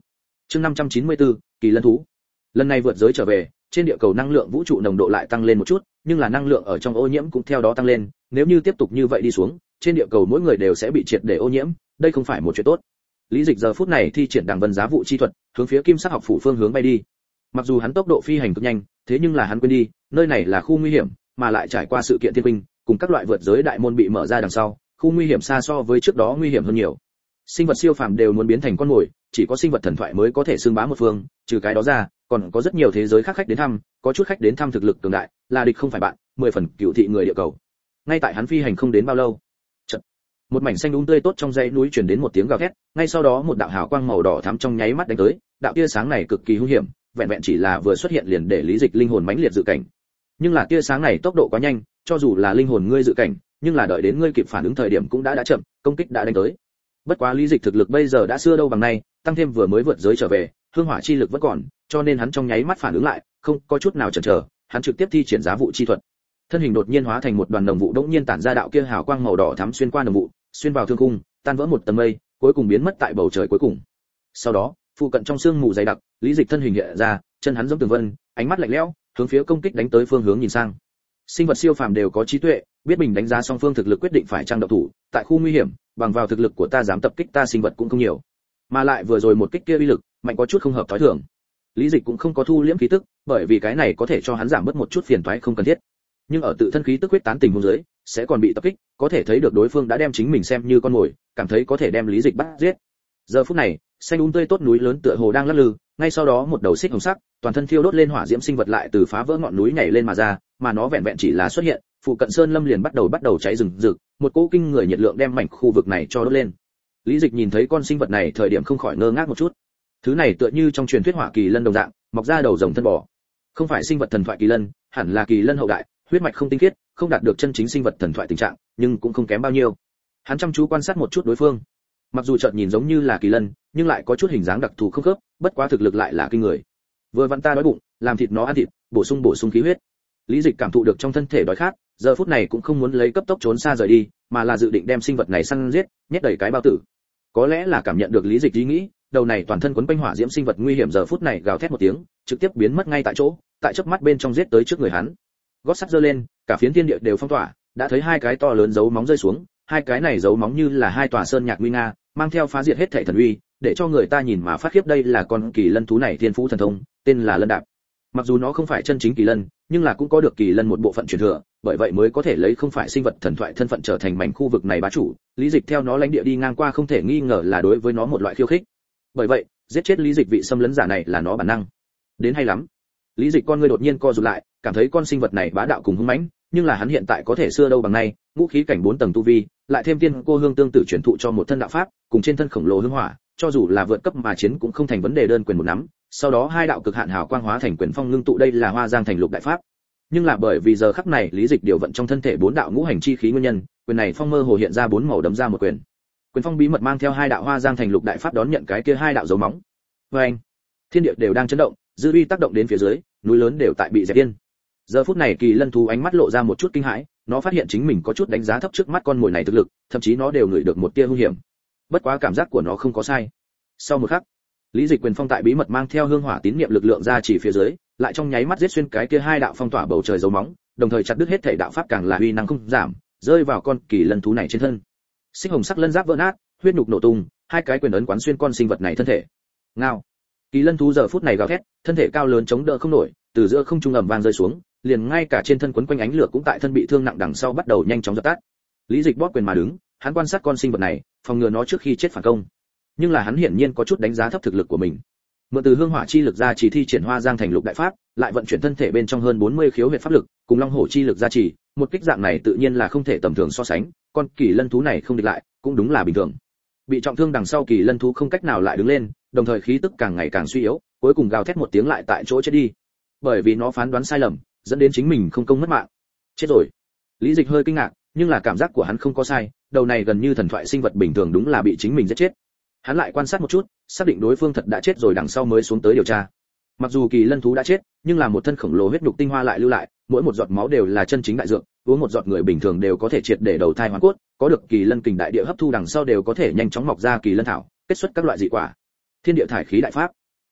Chương năm trăm chín mươi tư, kỳ lân thú. Lần này vượt giới trở về, trên địa cầu năng lượng vũ trụ nồng độ lại tăng lên một chút, nhưng là năng lượng ở trong ô nhiễm cũng theo đó tăng lên, nếu như tiếp tục như vậy đi xuống, trên địa cầu mỗi người đều sẽ bị triệt để ô nhiễm, đây không phải một chuyện tốt. Lý Dịch giờ phút này thi triển Đằng Vân Giá Vụ chi thuật, hướng phía Kim Sắc học phủ phương hướng bay đi. Mặc dù hắn tốc độ phi hành cực nhanh, thế nhưng là hắn quên đi, nơi này là khu nguy hiểm, mà lại trải qua sự kiện thiên binh, cùng các loại vượt giới đại môn bị mở ra đằng sau, khu nguy hiểm xa so với trước đó nguy hiểm hơn nhiều. Sinh vật siêu phàm đều muốn biến thành con mồi, chỉ có sinh vật thần thoại mới có thể xưng bá một phương, trừ cái đó ra, còn có rất nhiều thế giới khác khách đến thăm, có chút khách đến thăm thực lực cường đại, là địch không phải bạn, mười phần cửu thị người địa cầu. Ngay tại hắn phi hành không đến bao lâu, chợt, một mảnh xanh um tươi tốt trong dãy núi truyền đến một tiếng gào thét, ngay sau đó một đạo hào quang màu đỏ thắm trong nháy mắt đánh tới, đạo tia sáng này cực kỳ hung hiểm, vẹn vẹn chỉ là vừa xuất hiện liền để Lý Dịch linh hồn mãnh liệt dự cảnh. Nhưng là tia sáng này tốc độ quá nhanh, cho dù là linh hồn ngươi dự cảnh, nhưng là đợi đến ngươi kịp phản ứng thời điểm cũng đã đã chậm, công kích đã đánh tới. Bất quá Lý Dịch thực lực bây giờ đã xưa đâu bằng nay, tăng thêm vừa mới vượt giới trở về, hương hỏa chi lực vẫn còn, cho nên hắn trong nháy mắt phản ứng lại, không có chút nào chần chờ, hắn trực tiếp thi triển Giá Vụ chi thuật. Thân hình đột nhiên hóa thành một đoàn đồng vụ đống nhiên tản ra đạo kia hào quang màu đỏ thắm xuyên qua đồng vụ, xuyên vào thương khung, tan vỡ một tầng mây, cuối cùng biến mất tại bầu trời cuối cùng. Sau đó, phụ cận trong sương mù dày đặc, Lý Dịch thân hình hiện ra, chân hắn giống tường vân, ánh mắt lạnh lẽo, hướng phía công kích đánh tới phương hướng nhìn sang. Sinh vật siêu phàm đều có trí tuệ, biết mình đánh giá song phương thực lực quyết định phải trang động thủ, tại khu nguy hiểm, bằng vào thực lực của ta dám tập kích ta sinh vật cũng không nhiều. Mà lại vừa rồi một kích kia uy lực, mạnh có chút không hợp thói thường. Lý Dịch cũng không có thu liễm khí tức, bởi vì cái này có thể cho hắn giảm bớt một chút phiền toái không cần thiết. Nhưng ở tự thân khí tức huyết tán tình huống dưới, sẽ còn bị tập kích, có thể thấy được đối phương đã đem chính mình xem như con mồi, cảm thấy có thể đem Lý Dịch bắt giết. Giờ phút này, xanh um tươi tốt núi lớn tựa hồ đang lắc lư, ngay sau đó một đầu xích hồng sắc, toàn thân thiêu đốt lên hỏa diễm sinh vật lại từ phá vỡ ngọn núi nhảy lên mà ra, mà nó vẹn vẹn chỉ là xuất hiện, phụ cận sơn lâm liền bắt đầu bắt đầu cháy rừng rực, một cỗ kinh người nhiệt lượng đem mảnh khu vực này cho đốt lên. Lý Dịch nhìn thấy con sinh vật này thời điểm không khỏi ngơ ngác một chút. Thứ này tựa như trong truyền thuyết hỏa kỳ lân đồng dạng, mọc ra đầu rồng thân bò. Không phải sinh vật thần thoại kỳ lân, hẳn là kỳ lân hậu đại, huyết mạch không tinh khiết, không đạt được chân chính sinh vật thần thoại tình trạng, nhưng cũng không kém bao nhiêu. Hắn chăm chú quan sát một chút đối phương. Mặc dù chợt nhìn giống như là kỳ lân, nhưng lại có chút hình dáng đặc thù không khớp, bất quá thực lực lại là kinh người. Vừa vặn ta đói bụng, làm thịt nó ăn thịt, bổ sung bổ sung khí huyết. Lý Dịch cảm thụ được trong thân thể đói khát, giờ phút này cũng không muốn lấy cấp tốc trốn xa rời đi, mà là dự định đem sinh vật này săn giết, nhét đầy cái bao tử. Có lẽ là cảm nhận được Lý Dịch ý nghĩ, đầu này toàn thân quấn quanh hỏa diễm sinh vật nguy hiểm giờ phút này gào thét một tiếng, trực tiếp biến mất ngay tại chỗ, tại chớp mắt bên trong giết tới trước người hắn. Gót sắt giơ lên, cả phiến thiên địa đều phong tỏa, đã thấy hai cái to lớn dấu móng rơi xuống, hai cái này dấu móng như là hai tòa sơn nhạc nguy nga, mang theo phá diệt hết thảy thần uy, để cho người ta nhìn mà phát khiếp. Đây là con kỳ lân thú này thiên phú thần thông, tên là Lân Đạp. Mặc dù nó không phải chân chính kỳ lân, nhưng là cũng có được kỳ lân một bộ phận truyền thừa, bởi vậy mới có thể lấy không phải sinh vật thần thoại thân phận trở thành mảnh khu vực này bá chủ. Lý Dịch theo nó lãnh địa đi ngang qua không thể nghi ngờ là đối với nó một loại khiêu khích. Bởi vậy, giết chết Lý Dịch vị xâm lấn giả này là nó bản năng. Đến hay lắm. Lý Dịch con ngươi đột nhiên co rụt lại, cảm thấy con sinh vật này bá đạo cùng hung mãnh, nhưng là hắn hiện tại có thể xưa đâu bằng nay, ngũ khí cảnh bốn tầng tu vi, lại thêm tiên cô hương tương tự truyền thụ cho một thân đạo pháp, cùng trên thân khổng lồ hương hỏa, cho dù là vượt cấp mà chiến cũng không thành vấn đề đơn quyền một nắm. Sau đó hai đạo cực hạn hào quang hóa thành quyền phong ngưng tụ, đây là Hoa Giang thành lục đại pháp. Nhưng là bởi vì giờ khắc này Lý Dịch điều vận trong thân thể bốn đạo ngũ hành chi khí nguyên nhân, quyền này phong mơ hồ hiện ra bốn màu đấm ra một quyền. Quyền phong bí mật mang theo hai đạo Hoa Giang thành lục đại pháp đón nhận cái kia hai đạo dấu móng. Và anh, thiên địa đều đang chấn động, dư uy tác động đến phía dưới, núi lớn đều tại bị dẹp yên. Giờ phút này kỳ lân thú ánh mắt lộ ra một chút kinh hãi, nó phát hiện chính mình có chút đánh giá thấp trước mắt con mồi này thực lực, thậm chí nó đều ngửi được một tia hung hiểm. Bất quá cảm giác của nó không có sai. Sau một khắc, Lý Dịch quyền phong tại bí mật mang theo hương hỏa tín niệm lực lượng ra chỉ phía dưới, lại trong nháy mắt giết xuyên cái kia hai đạo phong tỏa bầu trời dấu móng, đồng thời chặt đứt hết thể đạo pháp càng là uy năng không giảm, rơi vào con kỳ lân thú này trên thân. Xích hồng sắc lân giáp vỡ nát, huyết nhục nổ tung, hai cái quyền ấn quán xuyên con sinh vật này thân thể. Ngao. Kỳ lân thú giờ phút này gào thét, thân thể cao lớn chống đỡ không nổi, từ giữa không trung ầm vang rơi xuống, liền ngay cả trên thân quấn quanh ánh lửa cũng tại thân bị thương nặng đằng sau bắt đầu nhanh chóng dập tắt. Lý Dịch bóp quyền mà đứng, hắn quan sát con sinh vật này, phòng ngừa nó trước khi chết phản công. Nhưng là hắn hiển nhiên có chút đánh giá thấp thực lực của mình. Mượn từ hương hỏa chi lực ra chỉ thi triển Hoa Giang thành lục đại pháp, lại vận chuyển thân thể bên trong hơn bốn mươi khiếu huyệt pháp lực, cùng long hổ chi lực gia trì, một kích dạng này tự nhiên là không thể tầm thường so sánh, con kỳ lân thú này không địch lại, cũng đúng là bình thường. Bị trọng thương đằng sau kỳ lân thú không cách nào lại đứng lên, đồng thời khí tức càng ngày càng suy yếu, cuối cùng gào thét một tiếng lại tại chỗ chết đi. Bởi vì nó phán đoán sai lầm, dẫn đến chính mình không công mất mạng. Chết rồi. Lý Dịch hơi kinh ngạc, nhưng là cảm giác của hắn không có sai, đầu này gần như thần thoại sinh vật bình thường đúng là bị chính mình giết chết. Hắn lại quan sát một chút, xác định đối phương thật đã chết rồi đằng sau mới xuống tới điều tra. Mặc dù kỳ lân thú đã chết, nhưng là một thân khổng lồ huyết nhục tinh hoa lại lưu lại, mỗi một giọt máu đều là chân chính đại dược, uống một giọt người bình thường đều có thể triệt để đầu thai hoàn cốt, có được kỳ lân kình đại địa hấp thu đằng sau đều có thể nhanh chóng mọc ra kỳ lân thảo, kết xuất các loại dị quả. Thiên địa thải khí đại pháp.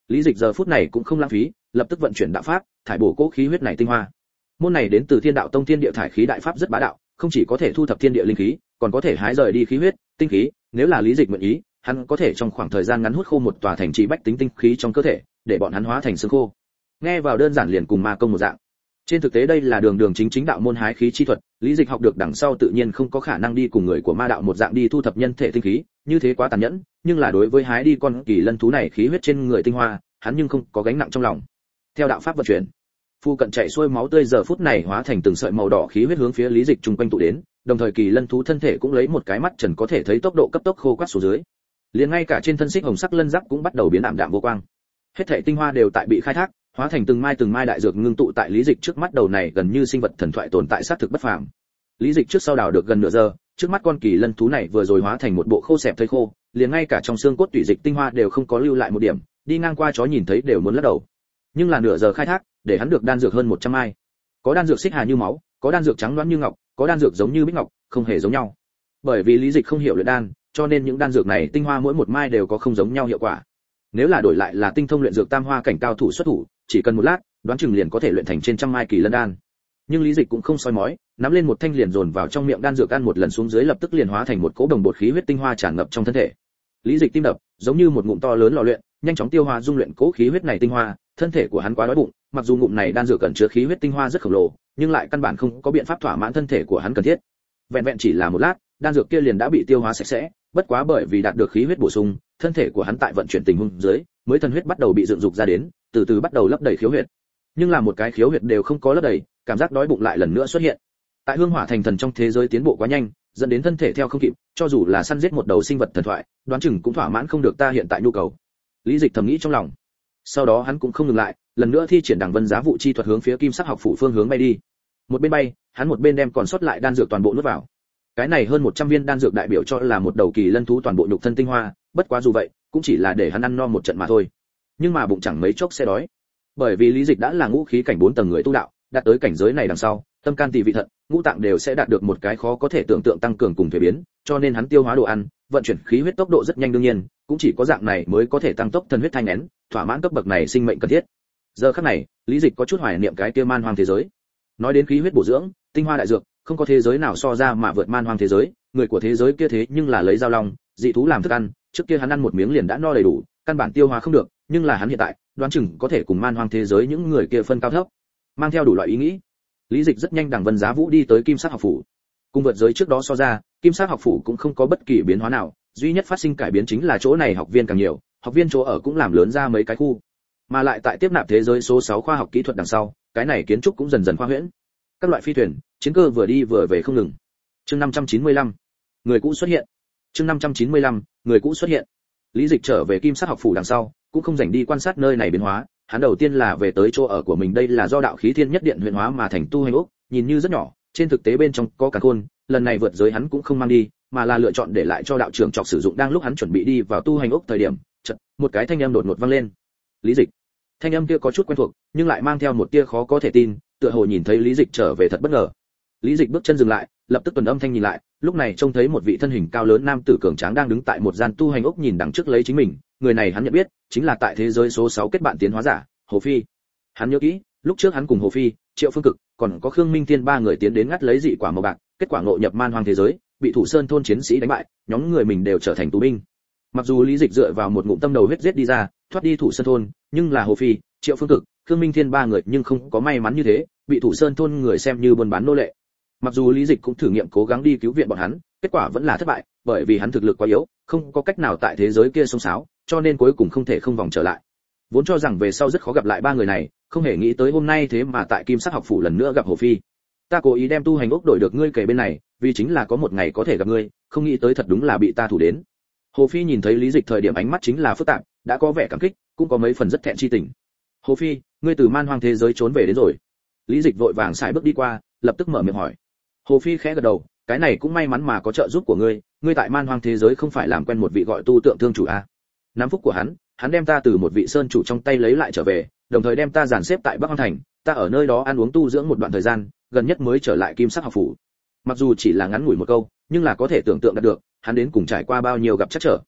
Lý Dịch giờ phút này cũng không lãng phí, lập tức vận chuyển đạo pháp, thải bổ cố khí huyết này tinh hoa. Môn này đến từ Thiên Đạo Tông Thiên Địa Thải Khí đại pháp rất bá đạo, không chỉ có thể thu thập thiên địa linh khí, còn có thể hái rời đi khí huyết, tinh khí, nếu là Lý Dịch nguyện ý, hắn có thể trong khoảng thời gian ngắn hút khô một tòa thành trì bách tính tinh khí trong cơ thể, để bọn hắn hóa thành xương khô. Nghe vào đơn giản liền cùng ma công một dạng. Trên thực tế đây là đường đường chính chính đạo môn hái khí chi thuật, Lý Dịch học được đằng sau tự nhiên không có khả năng đi cùng người của ma đạo một dạng đi thu thập nhân thể tinh khí, như thế quá tàn nhẫn, nhưng là đối với hái đi con kỳ lân thú này khí huyết trên người tinh hoa, hắn nhưng không có gánh nặng trong lòng. Theo đạo pháp vận chuyển, phu cận chạy xuôi máu tươi giờ phút này hóa thành từng sợi màu đỏ khí huyết hướng phía Lý Dịch trung quanh tụ đến, đồng thời kỳ lân thú thân thể cũng lấy một cái mắt trần có thể thấy tốc độ cấp tốc khô quắt xuống dưới. Liền ngay cả trên thân xích hồng sắc lân giáp cũng bắt đầu biến ảm đạm vô quang. Hết thảy tinh hoa đều tại bị khai thác, hóa thành từng mai từng mai đại dược ngưng tụ tại Lý Dịch trước mắt đầu này gần như sinh vật thần thoại tồn tại sát thực bất phàm. Lý Dịch trước sau đào được gần nửa giờ, trước mắt con kỳ lân thú này vừa rồi hóa thành một bộ khô xẹp thây khô, liền ngay cả trong xương cốt tủy dịch tinh hoa đều không có lưu lại một điểm, đi ngang qua chó nhìn thấy đều muốn lắc đầu. Nhưng là nửa giờ khai thác, để hắn được đan dược hơn một trăm mai. Có đan dược xích hà như máu, có đan dược trắng loáng như ngọc, có đan dược giống như bích ngọc, không hề giống nhau. Bởi vì Lý Dịch không hiểu luyện đan, cho nên những đan dược này tinh hoa mỗi một mai đều có không giống nhau hiệu quả. Nếu là đổi lại là tinh thông luyện dược tam hoa cảnh cao thủ xuất thủ, chỉ cần một lát, đoán chừng liền có thể luyện thành trên trăm mai kỳ lân đan. Nhưng Lý Dịch cũng không soi mói, nắm lên một thanh liền dồn vào trong miệng đan dược ăn một lần xuống dưới lập tức liền hóa thành một cỗ đồng bột khí huyết tinh hoa tràn ngập trong thân thể. Lý Dịch tim đập, giống như một ngụm to lớn lò luyện, nhanh chóng tiêu hóa dung luyện cỗ khí huyết này tinh hoa, thân thể của hắn quá đói bụng, mặc dù ngụm này đan dược cần chứa khí huyết tinh hoa rất khổng lồ, nhưng lại căn bản không có biện pháp thỏa mãn thân thể của hắn cần thiết. Vẹn vẹn chỉ là một lát, đan dược kia liền đã bị tiêu hóa sạch sẽ, bất quá bởi vì đạt được khí huyết bổ sung, thân thể của hắn tại vận chuyển tình huống dưới, mới thần huyết bắt đầu bị dựng dục ra đến, từ từ bắt đầu lấp đầy khiếu huyệt. Nhưng là một cái khiếu huyệt đều không có lấp đầy, cảm giác đói bụng lại lần nữa xuất hiện. Tại hương hỏa thành thần trong thế giới tiến bộ quá nhanh, dẫn đến thân thể theo không kịp, cho dù là săn giết một đầu sinh vật thần thoại, đoán chừng cũng thỏa mãn không được ta hiện tại nhu cầu. Lý Dịch thầm nghĩ trong lòng. Sau đó hắn cũng không ngừng lại, lần nữa thi triển Đằng Vân Giá Vụ chi thuật hướng phía Kim Sắc học phủ phương hướng bay đi. Một bên bay, hắn một bên đem còn sót lại đan dược toàn bộ nuốt vào. Cái này hơn một trăm viên đan dược đại biểu cho là một đầu kỳ lân thú toàn bộ nhục thân tinh hoa, bất quá dù vậy, cũng chỉ là để hắn ăn no một trận mà thôi. Nhưng mà bụng chẳng mấy chốc sẽ đói. Bởi vì Lý Dịch đã là ngũ khí cảnh bốn tầng người tu đạo, đạt tới cảnh giới này đằng sau, tâm can tỳ vị thận, ngũ tạng đều sẽ đạt được một cái khó có thể tưởng tượng tăng cường cùng thay biến, cho nên hắn tiêu hóa đồ ăn, vận chuyển khí huyết tốc độ rất nhanh đương nhiên, cũng chỉ có dạng này mới có thể tăng tốc thần huyết thanh nén, thỏa mãn cấp bậc này sinh mệnh cần thiết. Giờ khắc này, Lý Dịch có chút hoài niệm cái kia man hoang thế giới. Nói đến khí huyết bổ dưỡng, tinh hoa đại dược, không có thế giới nào so ra mà vượt man hoang thế giới, người của thế giới kia thế nhưng là lấy dao long, dị thú làm thức ăn, trước kia hắn ăn một miếng liền đã no đầy đủ, căn bản tiêu hóa không được, nhưng là hắn hiện tại, đoán chừng có thể cùng man hoang thế giới những người kia phân cao thấp. Mang theo đủ loại ý nghĩ, Lý Dịch rất nhanh Đằng Vân Giá Vũ đi tới Kim Sắc học phủ. Cùng vượt giới trước đó so ra, Kim Sắc học phủ cũng không có bất kỳ biến hóa nào, duy nhất phát sinh cải biến chính là chỗ này học viên càng nhiều, học viên chỗ ở cũng làm lớn ra mấy cái khu. Mà lại tại tiếp nạp thế giới số sáu khoa học kỹ thuật đằng sau, cái này kiến trúc cũng dần dần khoa huyễn. Các loại phi thuyền, chiến cơ vừa đi vừa về không ngừng. Chương năm trăm chín mươi lăm, người cũ xuất hiện. Chương năm trăm chín mươi lăm, người cũ xuất hiện. Lý Dịch trở về Kim Sắc học phủ đằng sau, cũng không rảnh đi quan sát nơi này biến hóa, hắn đầu tiên là về tới chỗ ở của mình, đây là do đạo khí thiên nhất điện huyền hóa mà thành tu hành ốc, nhìn như rất nhỏ, trên thực tế bên trong có cả khôn, lần này vượt giới hắn cũng không mang đi, mà là lựa chọn để lại cho đạo trưởng Trọc sử dụng. Đang lúc hắn chuẩn bị đi vào tu hành ốc thời điểm, chợt, một cái thanh âm đột ngột vang lên. Lý Dịch. Thanh âm kia có chút quen thuộc, nhưng lại mang theo một tia khó có thể tin, tựa hồ nhìn thấy Lý Dịch trở về thật bất ngờ. Lý Dịch bước chân dừng lại, lập tức tuần âm thanh nhìn lại, lúc này trông thấy một vị thân hình cao lớn nam tử cường tráng đang đứng tại một gian tu hành ốc nhìn đằng trước lấy chính mình, người này hắn nhận biết, chính là tại thế giới số sáu kết bạn tiến hóa giả, Hồ Phi. Hắn nhớ kỹ, lúc trước hắn cùng Hồ Phi, Triệu Phương Cực, còn có Khương Minh Thiên ba người tiến đến ngắt lấy dị quả màu bạc, kết quả ngộ nhập man hoang thế giới, bị Thủ Sơn thôn chiến sĩ đánh bại, nhóm người mình đều trở thành tù binh. Mặc dù Lý Dịch dựa vào một ngụm tâm đầu huyết giết đi ra, thoát đi Thủ Sơn thôn, nhưng là Hồ Phi, Triệu Phương Cực, Khương Minh Thiên ba người nhưng không có may mắn như thế, bị Thủ Sơn thôn người xem như buôn bán nô lệ. Mặc dù Lý Dịch cũng thử nghiệm cố gắng đi cứu viện bọn hắn, kết quả vẫn là thất bại, bởi vì hắn thực lực quá yếu, không có cách nào tại thế giới kia xông xáo, cho nên cuối cùng không thể không vòng trở lại. Vốn cho rằng về sau rất khó gặp lại ba người này, không hề nghĩ tới hôm nay thế mà tại Kim Sắc học phủ lần nữa gặp Hồ Phi. Ta cố ý đem tu hành ốc đổi được ngươi kề bên này, vì chính là có một ngày có thể gặp ngươi, không nghĩ tới thật đúng là bị ta thủ đến. Hồ Phi nhìn thấy Lý Dịch thời điểm ánh mắt chính là phức tạp, đã có vẻ cảm kích, cũng có mấy phần rất thẹn chi tình. Hồ Phi, ngươi từ man hoang thế giới trốn về đến rồi. Lý Dịch vội vàng xài bước đi qua, lập tức mở miệng hỏi. Hồ Phi khẽ gật đầu, cái này cũng may mắn mà có trợ giúp của ngươi, ngươi tại man hoang thế giới không phải làm quen một vị gọi tu tượng thương chủ à? Nắm phúc của hắn, hắn đem ta từ một vị sơn chủ trong tay lấy lại trở về, đồng thời đem ta dàn xếp tại Bắc Hoang thành, ta ở nơi đó ăn uống tu dưỡng một đoạn thời gian, gần nhất mới trở lại Kim Sắc học phủ. Mặc dù chỉ là ngắn ngủi một câu, nhưng là có thể tưởng tượng được, hắn đến cùng trải qua bao nhiêu gặp trắc trở.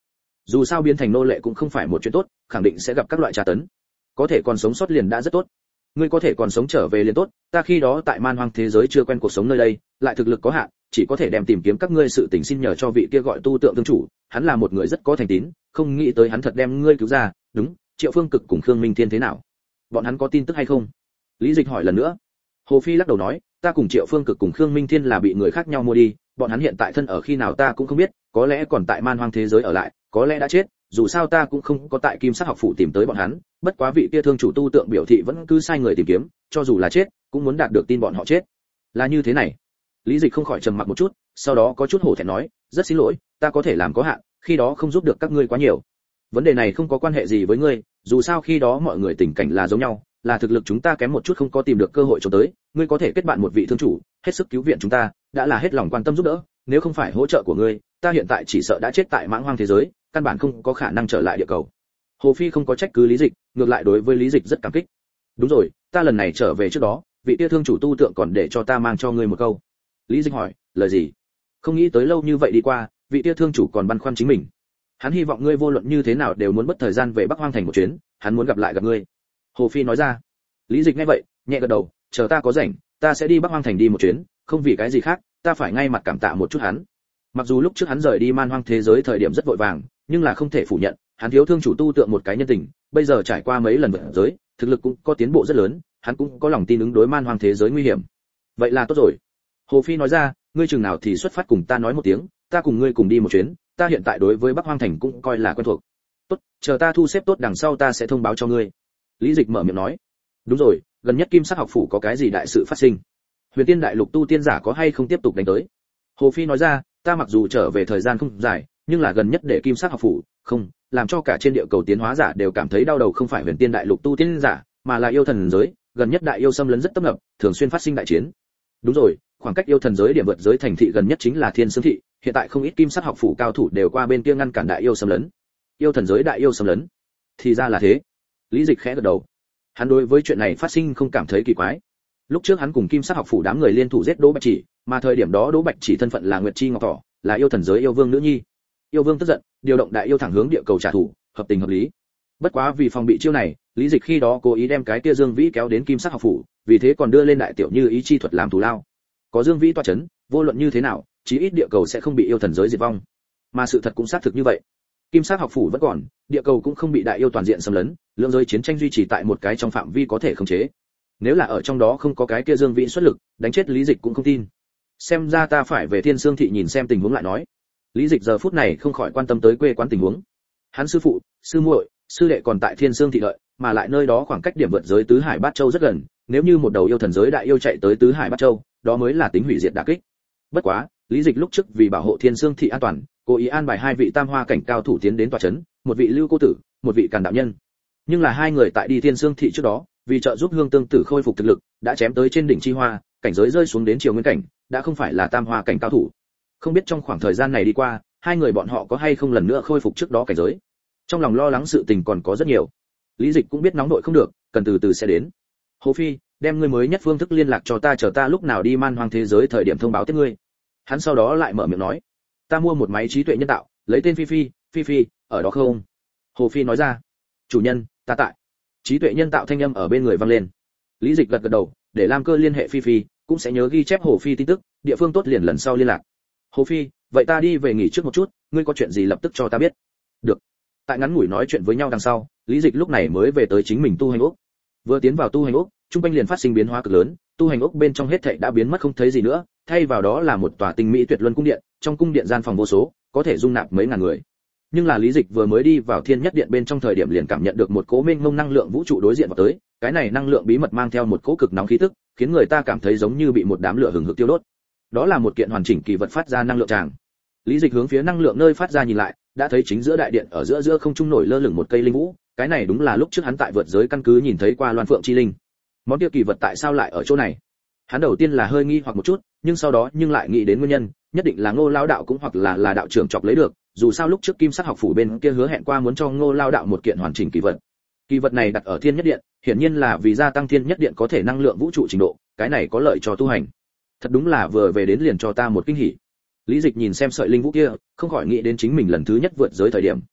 Dù sao biến thành nô lệ cũng không phải một chuyện tốt, khẳng định sẽ gặp các loại tra tấn. Có thể còn sống sót liền đã rất tốt. Ngươi có thể còn sống trở về liền tốt, ta khi đó tại man hoang thế giới chưa quen cuộc sống nơi đây, lại thực lực có hạn, chỉ có thể đem tìm kiếm các ngươi sự tình xin nhờ cho vị kia gọi tu tượng thương chủ, hắn là một người rất có thành tín, không nghĩ tới hắn thật đem ngươi cứu ra. Đúng, Triệu Phương Cực cùng Khương Minh Thiên thế nào? Bọn hắn có tin tức hay không? Lý Dịch hỏi lần nữa. Hồ Phi lắc đầu nói, ta cùng Triệu Phương Cực cùng Khương Minh Thiên là bị người khác nhau mua đi, bọn hắn hiện tại thân ở khi nào ta cũng không biết, có lẽ còn tại man hoang thế giới ở lại, có lẽ đã chết, dù sao ta cũng không có tại Kim Sắc học phủ tìm tới bọn hắn, bất quá vị kia thương chủ tu tượng biểu thị vẫn cứ sai người tìm kiếm, cho dù là chết, cũng muốn đạt được tin bọn họ chết. Là như thế này. Lý Dịch không khỏi trầm mặc một chút, sau đó có chút hổ thẹn nói, rất xin lỗi, ta có thể làm có hạn, khi đó không giúp được các ngươi quá nhiều. Vấn đề này không có quan hệ gì với ngươi, dù sao khi đó mọi người tình cảnh là giống nhau, là thực lực chúng ta kém một chút không có tìm được cơ hội trốn tới, ngươi có thể kết bạn một vị thương chủ, hết sức cứu viện chúng ta, đã là hết lòng quan tâm giúp đỡ, nếu không phải hỗ trợ của ngươi, ta hiện tại chỉ sợ đã chết tại mãng hoang thế giới, căn bản không có khả năng trở lại địa cầu. Hồ Phi không có trách cứ Lý Dịch, ngược lại đối với Lý Dịch rất cảm kích. Đúng rồi, ta lần này trở về trước đó, vị kia thương chủ tu tượng còn để cho ta mang cho ngươi một câu. Lý Dịch hỏi, lời gì? Không nghĩ tới lâu như vậy đi qua, vị kia thương chủ còn băn khoăn chính mình. Hắn hy vọng ngươi vô luận như thế nào đều muốn mất thời gian về Bắc Hoang thành một chuyến, hắn muốn gặp lại gặp ngươi. Hồ Phi nói ra. Lý Dịch nghe vậy, nhẹ gật đầu, chờ ta có rảnh, ta sẽ đi Bắc Hoang thành đi một chuyến, không vì cái gì khác, ta phải ngay mặt cảm tạ một chút hắn. Mặc dù lúc trước hắn rời đi man hoang thế giới thời điểm rất vội vàng, nhưng là không thể phủ nhận, hắn thiếu thương chủ tu tượng một cái nhân tình, bây giờ trải qua mấy lần vượt giới, thực lực cũng có tiến bộ rất lớn, hắn cũng có lòng tin ứng đối man hoang thế giới nguy hiểm. Vậy là tốt rồi. Hồ Phi nói ra, ngươi chừng nào thì xuất phát cùng ta nói một tiếng, ta cùng ngươi cùng đi một chuyến, ta hiện tại đối với Bắc Hoang thành cũng coi là quen thuộc. Tốt, chờ ta thu xếp tốt đằng sau ta sẽ thông báo cho ngươi. Lý Dịch mở miệng nói. Đúng rồi, gần nhất Kim Sắc học phủ có cái gì đại sự phát sinh? Huyền Tiên đại lục tu tiên giả có hay không tiếp tục đánh tới? Hồ Phi nói ra, ta mặc dù trở về thời gian không dài, nhưng là gần nhất để Kim Sắc học phủ, không, làm cho cả trên địa cầu tiến hóa giả đều cảm thấy đau đầu không phải Huyền Tiên đại lục tu tiên giả, mà là yêu thần giới, gần nhất đại yêu xâm lấn rất tấp nập, thường xuyên phát sinh đại chiến. Đúng rồi, khoảng cách yêu thần giới điểm vượt giới thành thị gần nhất chính là Thiên Sương thị, hiện tại không ít Kim Sắc học phủ cao thủ đều qua bên kia ngăn cản đại yêu xâm lấn. Yêu thần giới đại yêu xâm lấn? Thì ra là thế. Lý Dịch khẽ gật đầu. Hắn đối với chuyện này phát sinh không cảm thấy kỳ quái. Lúc trước hắn cùng Kim Sắc học phủ đám người liên thủ giết Đỗ Bạch Chỉ, mà thời điểm đó Đỗ Bạch Chỉ thân phận là Nguyệt Chi Ngọc Thỏ, là yêu thần giới yêu vương nữ nhi. Yêu vương tức giận, điều động đại yêu thẳng hướng địa cầu trả thù, hợp tình hợp lý. Bất quá vì phòng bị chiêu này, Lý Dịch khi đó cố ý đem cái kia Dương Vĩ kéo đến Kim Sắc học phủ, vì thế còn đưa lên đại tiểu như ý chi thuật làm thù lao. Có Dương Vĩ tọa chấn, vô luận như thế nào, chí ít địa cầu sẽ không bị yêu thần giới diệt vong. Mà sự thật cũng xác thực như vậy. Kim Sắc học phủ vẫn còn, địa cầu cũng không bị đại yêu toàn diện xâm lấn, lượng giới chiến tranh duy trì tại một cái trong phạm vi có thể khống chế. Nếu là ở trong đó không có cái kia Dương Vĩ xuất lực, đánh chết Lý Dịch cũng không tin. Xem ra ta phải về Thiên Sương thị nhìn xem tình huống lại nói. Lý Dịch giờ phút này không khỏi quan tâm tới quê quán tình huống. Hắn sư phụ, sư muội, sư đệ còn tại Thiên Sương thị đợi, mà lại nơi đó khoảng cách điểm vượt giới tứ hải bát châu rất gần, nếu như một đầu yêu thần giới đại yêu chạy tới tứ hải bát châu, đó mới là tính hủy diệt đả kích. Bất quá, Lý Dịch lúc trước vì bảo hộ Thiên Sương thị an toàn, cố ý an bài hai vị tam hoa cảnh cao thủ tiến đến tòa trấn, một vị Lưu Cô tử, một vị Càn đạo nhân. Nhưng là hai người tại đi Thiên Sương thị trước đó, vì trợ giúp Hương Tương Tử khôi phục thực lực, đã chém tới trên đỉnh chi hoa, cảnh giới rơi xuống đến triều nguyên cảnh, đã không phải là tam hoa cảnh cao thủ. Không biết trong khoảng thời gian này đi qua, hai người bọn họ có hay không lần nữa khôi phục trước đó cảnh giới. Trong lòng lo lắng sự tình còn có rất nhiều. Lý Dịch cũng biết nóng nội không được, cần từ từ sẽ đến. Hồ Phi, đem ngươi mới nhất phương thức liên lạc cho ta, chờ ta lúc nào đi man hoang thế giới thời điểm thông báo tiếp ngươi. Hắn sau đó lại mở miệng nói, ta mua một máy trí tuệ nhân tạo, lấy tên Phi Phi, Phi Phi, ở đó không? Hồ Phi nói ra, chủ nhân, ta tại. Trí tuệ nhân tạo thanh âm ở bên người vang lên. Lý Dịch gật gật đầu, để Lam Cơ liên hệ Phi Phi, cũng sẽ nhớ ghi chép Hồ Phi tin tức, địa phương tốt liền lần sau liên lạc. Hồ Phi, vậy ta đi về nghỉ trước một chút, ngươi có chuyện gì lập tức cho ta biết. Được. Tại ngắn ngủi nói chuyện với nhau đằng sau, Lý Dịch lúc này mới về tới chính mình tu hành ốc. Vừa tiến vào tu hành ốc, trung quanh liền phát sinh biến hóa cực lớn, tu hành ốc bên trong hết thảy đã biến mất không thấy gì nữa, thay vào đó là một tòa tinh mỹ tuyệt luân cung điện, trong cung điện gian phòng vô số, có thể dung nạp mấy ngàn người. Nhưng là Lý Dịch vừa mới đi vào Thiên Nhất Điện bên trong thời điểm liền cảm nhận được một cỗ mênh mông năng lượng vũ trụ đối diện vào tới, cái này năng lượng bí mật mang theo một cỗ cực nóng khí tức, khiến người ta cảm thấy giống như bị một đám lửa hừng hực tiêu đốt. Đó là một kiện hoàn chỉnh kỳ vật phát ra năng lượng tràng. Lý Dịch hướng phía năng lượng nơi phát ra nhìn lại, đã thấy chính giữa đại điện ở giữa giữa không trung nổi lơ lửng một cây linh vũ, cái này đúng là lúc trước hắn tại vượt giới căn cứ nhìn thấy qua Loan Phượng chi linh. Món kia kỳ vật tại sao lại ở chỗ này? Hắn đầu tiên là hơi nghi hoặc một chút, nhưng sau đó nhưng lại nghĩ đến nguyên nhân, nhất định là Ngô Lao đạo cũng hoặc là là đạo trưởng chọc lấy được, dù sao lúc trước Kim Sắc học phủ bên kia hứa hẹn qua muốn cho Ngô Lao đạo một kiện hoàn chỉnh kỳ vật. Kỳ vật này đặt ở Thiên Nhất Điện, hiển nhiên là vì gia tăng Thiên Nhất Điện có thể năng lượng vũ trụ trình độ, cái này có lợi cho tu hành. Thật đúng là vừa về đến liền cho ta một kinh hỉ. Lý Dịch nhìn xem sợi linh vũ kia, không khỏi nghĩ đến chính mình lần thứ nhất vượt giới thời điểm.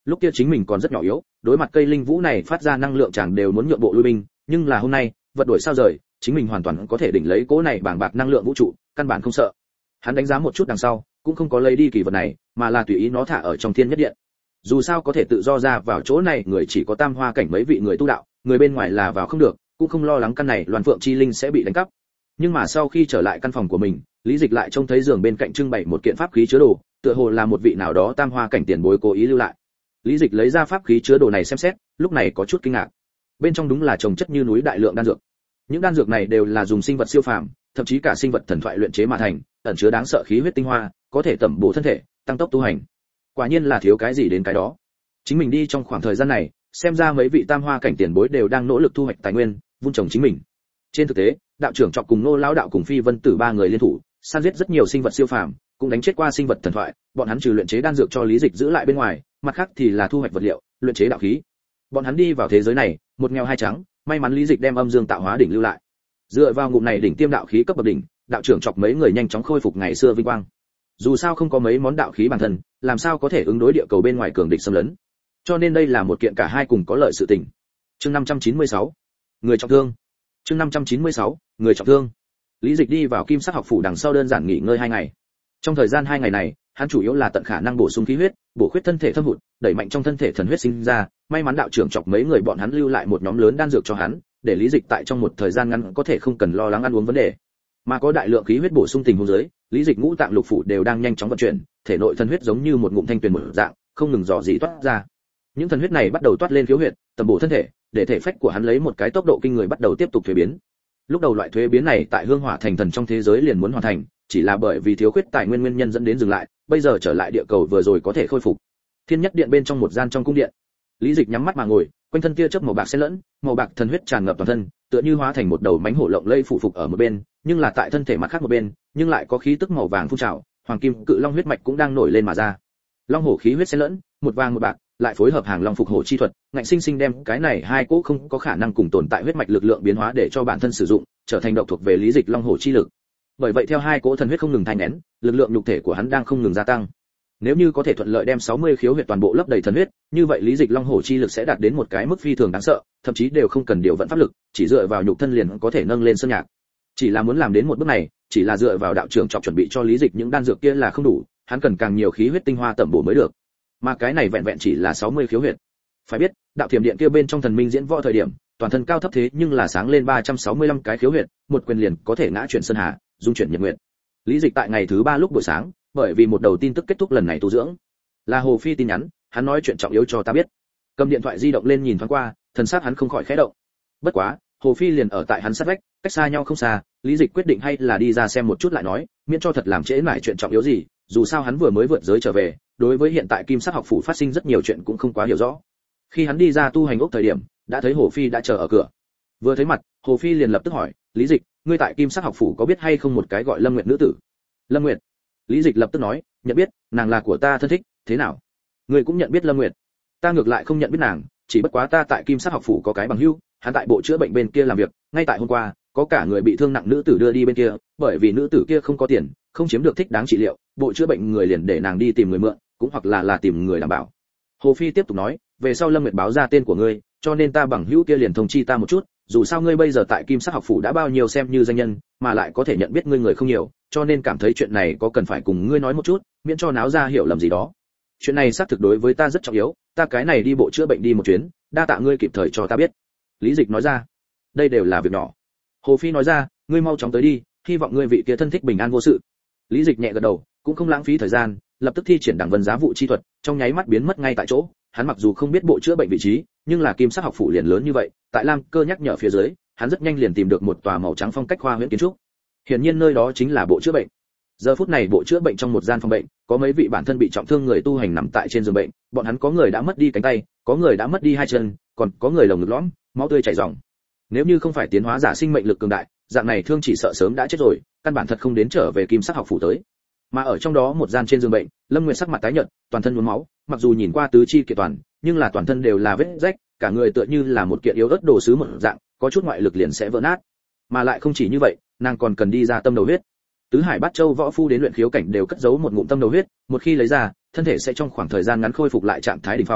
Lúc kia chính mình còn rất nhỏ yếu, đối mặt cây linh vũ này phát ra năng lượng chẳng đều muốn nhượng bộ lui binh, nhưng là hôm nay, vật đổi sao rời, chính mình hoàn toàn có thể đỉnh lấy cỗ này bàng bạc năng lượng vũ trụ, căn bản không sợ. Hắn đánh giá một chút đằng sau, cũng không có lấy đi kỳ vật này, mà là tùy ý nó thả ở trong thiên nhất điện. Dù sao có thể tự do ra vào chỗ này, người chỉ có tam hoa cảnh mấy vị người tu đạo, người bên ngoài là vào không được, cũng không lo lắng căn này Loan Phượng chi linh sẽ bị đánh cắp. Nhưng mà sau khi trở lại căn phòng của mình, Lý Dịch lại trông thấy giường bên cạnh trưng bày một kiện pháp khí chứa đồ, tựa hồ là một vị nào đó tam hoa cảnh tiền bối cố ý lưu lại. Lý Dịch lấy ra pháp khí chứa đồ này xem xét, lúc này có chút kinh ngạc. Bên trong đúng là chồng chất như núi đại lượng đan dược. Những đan dược này đều là dùng sinh vật siêu phàm, thậm chí cả sinh vật thần thoại luyện chế mà thành, ẩn chứa đáng sợ khí huyết tinh hoa, có thể tẩm bổ thân thể, tăng tốc tu hành. Quả nhiên là thiếu cái gì đến cái đó. Chính mình đi trong khoảng thời gian này, xem ra mấy vị tam hoa cảnh tiền bối đều đang nỗ lực thu hoạch tài nguyên, vun trồng chính mình. Trên thực tế, đạo trưởng Trọc cùng Nô lão đạo cùng Phi Vân Tử ba người liên thủ, săn giết rất nhiều sinh vật siêu phàm, cũng đánh chết qua sinh vật thần thoại, bọn hắn trừ luyện chế đan dược cho Lý Dịch giữ lại bên ngoài, mặt khác thì là thu hoạch vật liệu, luyện chế đạo khí. Bọn hắn đi vào thế giới này, một nghèo hai trắng, may mắn Lý Dịch đem âm dương tạo hóa đỉnh lưu lại. Dựa vào ngụm này đỉnh tiêm đạo khí cấp bậc đỉnh, đạo trưởng Trọc mấy người nhanh chóng khôi phục ngày xưa vinh quang. Dù sao không có mấy món đạo khí bản thân, làm sao có thể ứng đối địa cầu bên ngoài cường địch xâm lấn. Cho nên đây là một kiện cả hai cùng có lợi sự tình. Chương năm trăm chín mươi sáu, người trọng thương. Chương năm trăm chín mươi sáu, người trọng thương. Lý Dịch đi vào Kim Sắc học phủ đằng sau đơn giản nghỉ ngơi hai ngày. Trong thời gian hai ngày này, hắn chủ yếu là tận khả năng bổ sung khí huyết, bổ khuyết thân thể thâm hụt, đẩy mạnh trong thân thể thần huyết sinh ra, may mắn đạo trưởng Trọc mấy người bọn hắn lưu lại một nhóm lớn đan dược cho hắn, để Lý Dịch tại trong một thời gian ngắn có thể không cần lo lắng ăn uống vấn đề. Mà có đại lượng khí huyết bổ sung tình huống dưới, Lý Dịch ngũ tạng lục phủ đều đang nhanh chóng vận chuyển, thể nội thần huyết giống như một ngụm thanh tuyền mở dạng, không ngừng dò dỉ toát ra. Những thần huyết này bắt đầu toát lên khiếu huyệt, tầm bổ thân thể, để thể phách của hắn lấy một cái tốc độ kinh người bắt đầu tiếp tục thuế biến. Lúc đầu loại thuế biến này tại Hương Hỏa Thành Thần trong thế giới liền muốn hoàn thành, chỉ là bởi vì thiếu khuyết tài nguyên nguyên nhân dẫn đến dừng lại, bây giờ trở lại địa cầu vừa rồi có thể khôi phục. Thiên Nhất Điện bên trong một gian trong cung điện, Lý Dịch nhắm mắt mà ngồi, quanh thân tia chớp màu bạc xen lẫn, màu bạc thần huyết tràn ngập toàn thân, tựa như hóa thành một đầu mánh hổ lộng lây phụ phục ở một bên, nhưng là tại thân thể mặt khác một bên, nhưng lại có khí tức màu vàng phun trào, hoàng kim cự long huyết mạch cũng đang nổi lên mà ra. Long hổ khí huyết xen lẫn, một vàng một bạc, lại phối hợp hàng long phục hổ chi thuật, ngạnh sinh sinh đem cái này hai cỗ không có khả năng cùng tồn tại huyết mạch lực lượng biến hóa để cho bản thân sử dụng, trở thành độc thuộc về Lý Dịch long hổ chi lực. Bởi vậy theo hai cỗ thần huyết không ngừng thanh nén, lực lượng nhục thể của hắn đang không ngừng gia tăng. Nếu như có thể thuận lợi đem sáu mươi khiếu huyệt toàn bộ lấp đầy thần huyết, như vậy Lý Dịch long hổ chi lực sẽ đạt đến một cái mức phi thường đáng sợ, thậm chí đều không cần điều vận pháp lực, chỉ dựa vào nhục thân liền có thể nâng lên sơn nhạc. Chỉ là muốn làm đến một bước này, chỉ là dựa vào đạo trưởng Trọc chuẩn bị cho Lý Dịch những đan dược kia là không đủ, hắn cần càng nhiều khí huyết tinh hoa tẩm bổ mới được. Mà cái này vẹn vẹn chỉ là sáu mươi khiếu huyệt. Phải biết, đạo thiểm điện kia bên trong thần minh diễn võ thời điểm, toàn thân cao thấp thế nhưng là sáng lên ba trăm sáu mươi lăm cái khiếu huyệt, một quyền liền có thể ngã chuyển sơn hà, dung chuyển nhật nguyệt. Lý Dịch tại ngày thứ ba lúc buổi sáng, bởi vì một đầu tin tức kết thúc lần này tu dưỡng, là Hồ Phi tin nhắn, hắn nói chuyện trọng yếu cho ta biết. Cầm điện thoại di động lên nhìn thoáng qua, thần sắc hắn không khỏi khẽ động. Bất quá, Hồ Phi liền ở tại hắn sát vách, cách xa nhau không xa, Lý Dịch quyết định hay là đi ra xem một chút lại nói, miễn cho thật làm trễ nải chuyện trọng yếu gì, dù sao hắn vừa mới vượt giới trở về, đối với hiện tại Kim Sắc học phủ phát sinh rất nhiều chuyện cũng không quá hiểu rõ. Khi hắn đi ra tu hành ốc thời điểm, đã thấy Hồ Phi đã chờ ở cửa. Vừa thấy mặt, Hồ Phi liền lập tức hỏi, "Lý Dịch, ngươi tại Kim Sắc học phủ có biết hay không một cái gọi Lâm Nguyệt nữ tử?" "Lâm Nguyệt?" Lý Dịch lập tức nói, "Nhận biết, nàng là của ta thân thích, thế nào? Ngươi cũng nhận biết Lâm Nguyệt?" "Ta ngược lại không nhận biết nàng, chỉ bất quá ta tại Kim Sắc học phủ có cái bằng hữu, hắn tại bộ chữa bệnh bên kia làm việc, ngay tại hôm qua, có cả người bị thương nặng nữ tử đưa đi bên kia, bởi vì nữ tử kia không có tiền, không chiếm được thích đáng trị liệu, bộ chữa bệnh người liền để nàng đi tìm người mượn, cũng hoặc là là tìm người đảm bảo." Hồ Phi tiếp tục nói, "Về sau Lâm Nguyệt báo ra tên của ngươi, cho nên ta bằng hữu kia liền thông chi ta một chút, dù sao ngươi bây giờ tại Kim Sắc học phủ đã bao nhiêu xem như danh nhân, mà lại có thể nhận biết ngươi người không nhiều, cho nên cảm thấy chuyện này có cần phải cùng ngươi nói một chút, miễn cho náo ra hiểu lầm gì đó. Chuyện này xác thực đối với ta rất trọng yếu, ta cái này đi bộ chữa bệnh đi một chuyến, đa tạ ngươi kịp thời cho ta biết." Lý Dịch nói ra, "Đây đều là việc nhỏ." Hồ Phi nói ra, "Ngươi mau chóng tới đi, hy vọng ngươi vị kia thân thích bình an vô sự." Lý Dịch nhẹ gật đầu, cũng không lãng phí thời gian, lập tức thi triển đẳng vân giá vụ chi thuật, trong nháy mắt biến mất ngay tại chỗ. Hắn mặc dù không biết bộ chữa bệnh vị trí, nhưng là Kim Sắc học phủ liền lớn như vậy, tại Lam Cơ nhắc nhở phía dưới, hắn rất nhanh liền tìm được một tòa màu trắng phong cách khoa huyễn kiến trúc. Hiển nhiên nơi đó chính là bộ chữa bệnh. Giờ phút này bộ chữa bệnh trong một gian phòng bệnh, có mấy vị bản thân bị trọng thương người tu hành nằm tại trên giường bệnh, bọn hắn có người đã mất đi cánh tay, có người đã mất đi hai chân, còn có người lồng ngực lõm, máu tươi chảy ròng. Nếu như không phải tiến hóa giả sinh mệnh lực cường đại, dạng này thương chỉ sợ sớm đã chết rồi, căn bản thật không đến trở về Kim Sắc học phủ tới. Mà ở trong đó một gian trên giường bệnh, Lâm Nguyệt sắc mặt tái nhợt, toàn thân nhuốm máu, mặc dù nhìn qua tứ chi kiện toàn, nhưng là toàn thân đều là vết rách, cả người tựa như là một kiện yếu ớt đồ sứ một dạng, có chút ngoại lực liền sẽ vỡ nát. Mà lại không chỉ như vậy, nàng còn cần đi ra tâm đầu huyết. Tứ Hải Bát Châu võ phu đến luyện khiếu cảnh đều cất giấu một ngụm tâm đầu huyết, một khi lấy ra, thân thể sẽ trong khoảng thời gian ngắn khôi phục lại trạng thái đỉnh phong,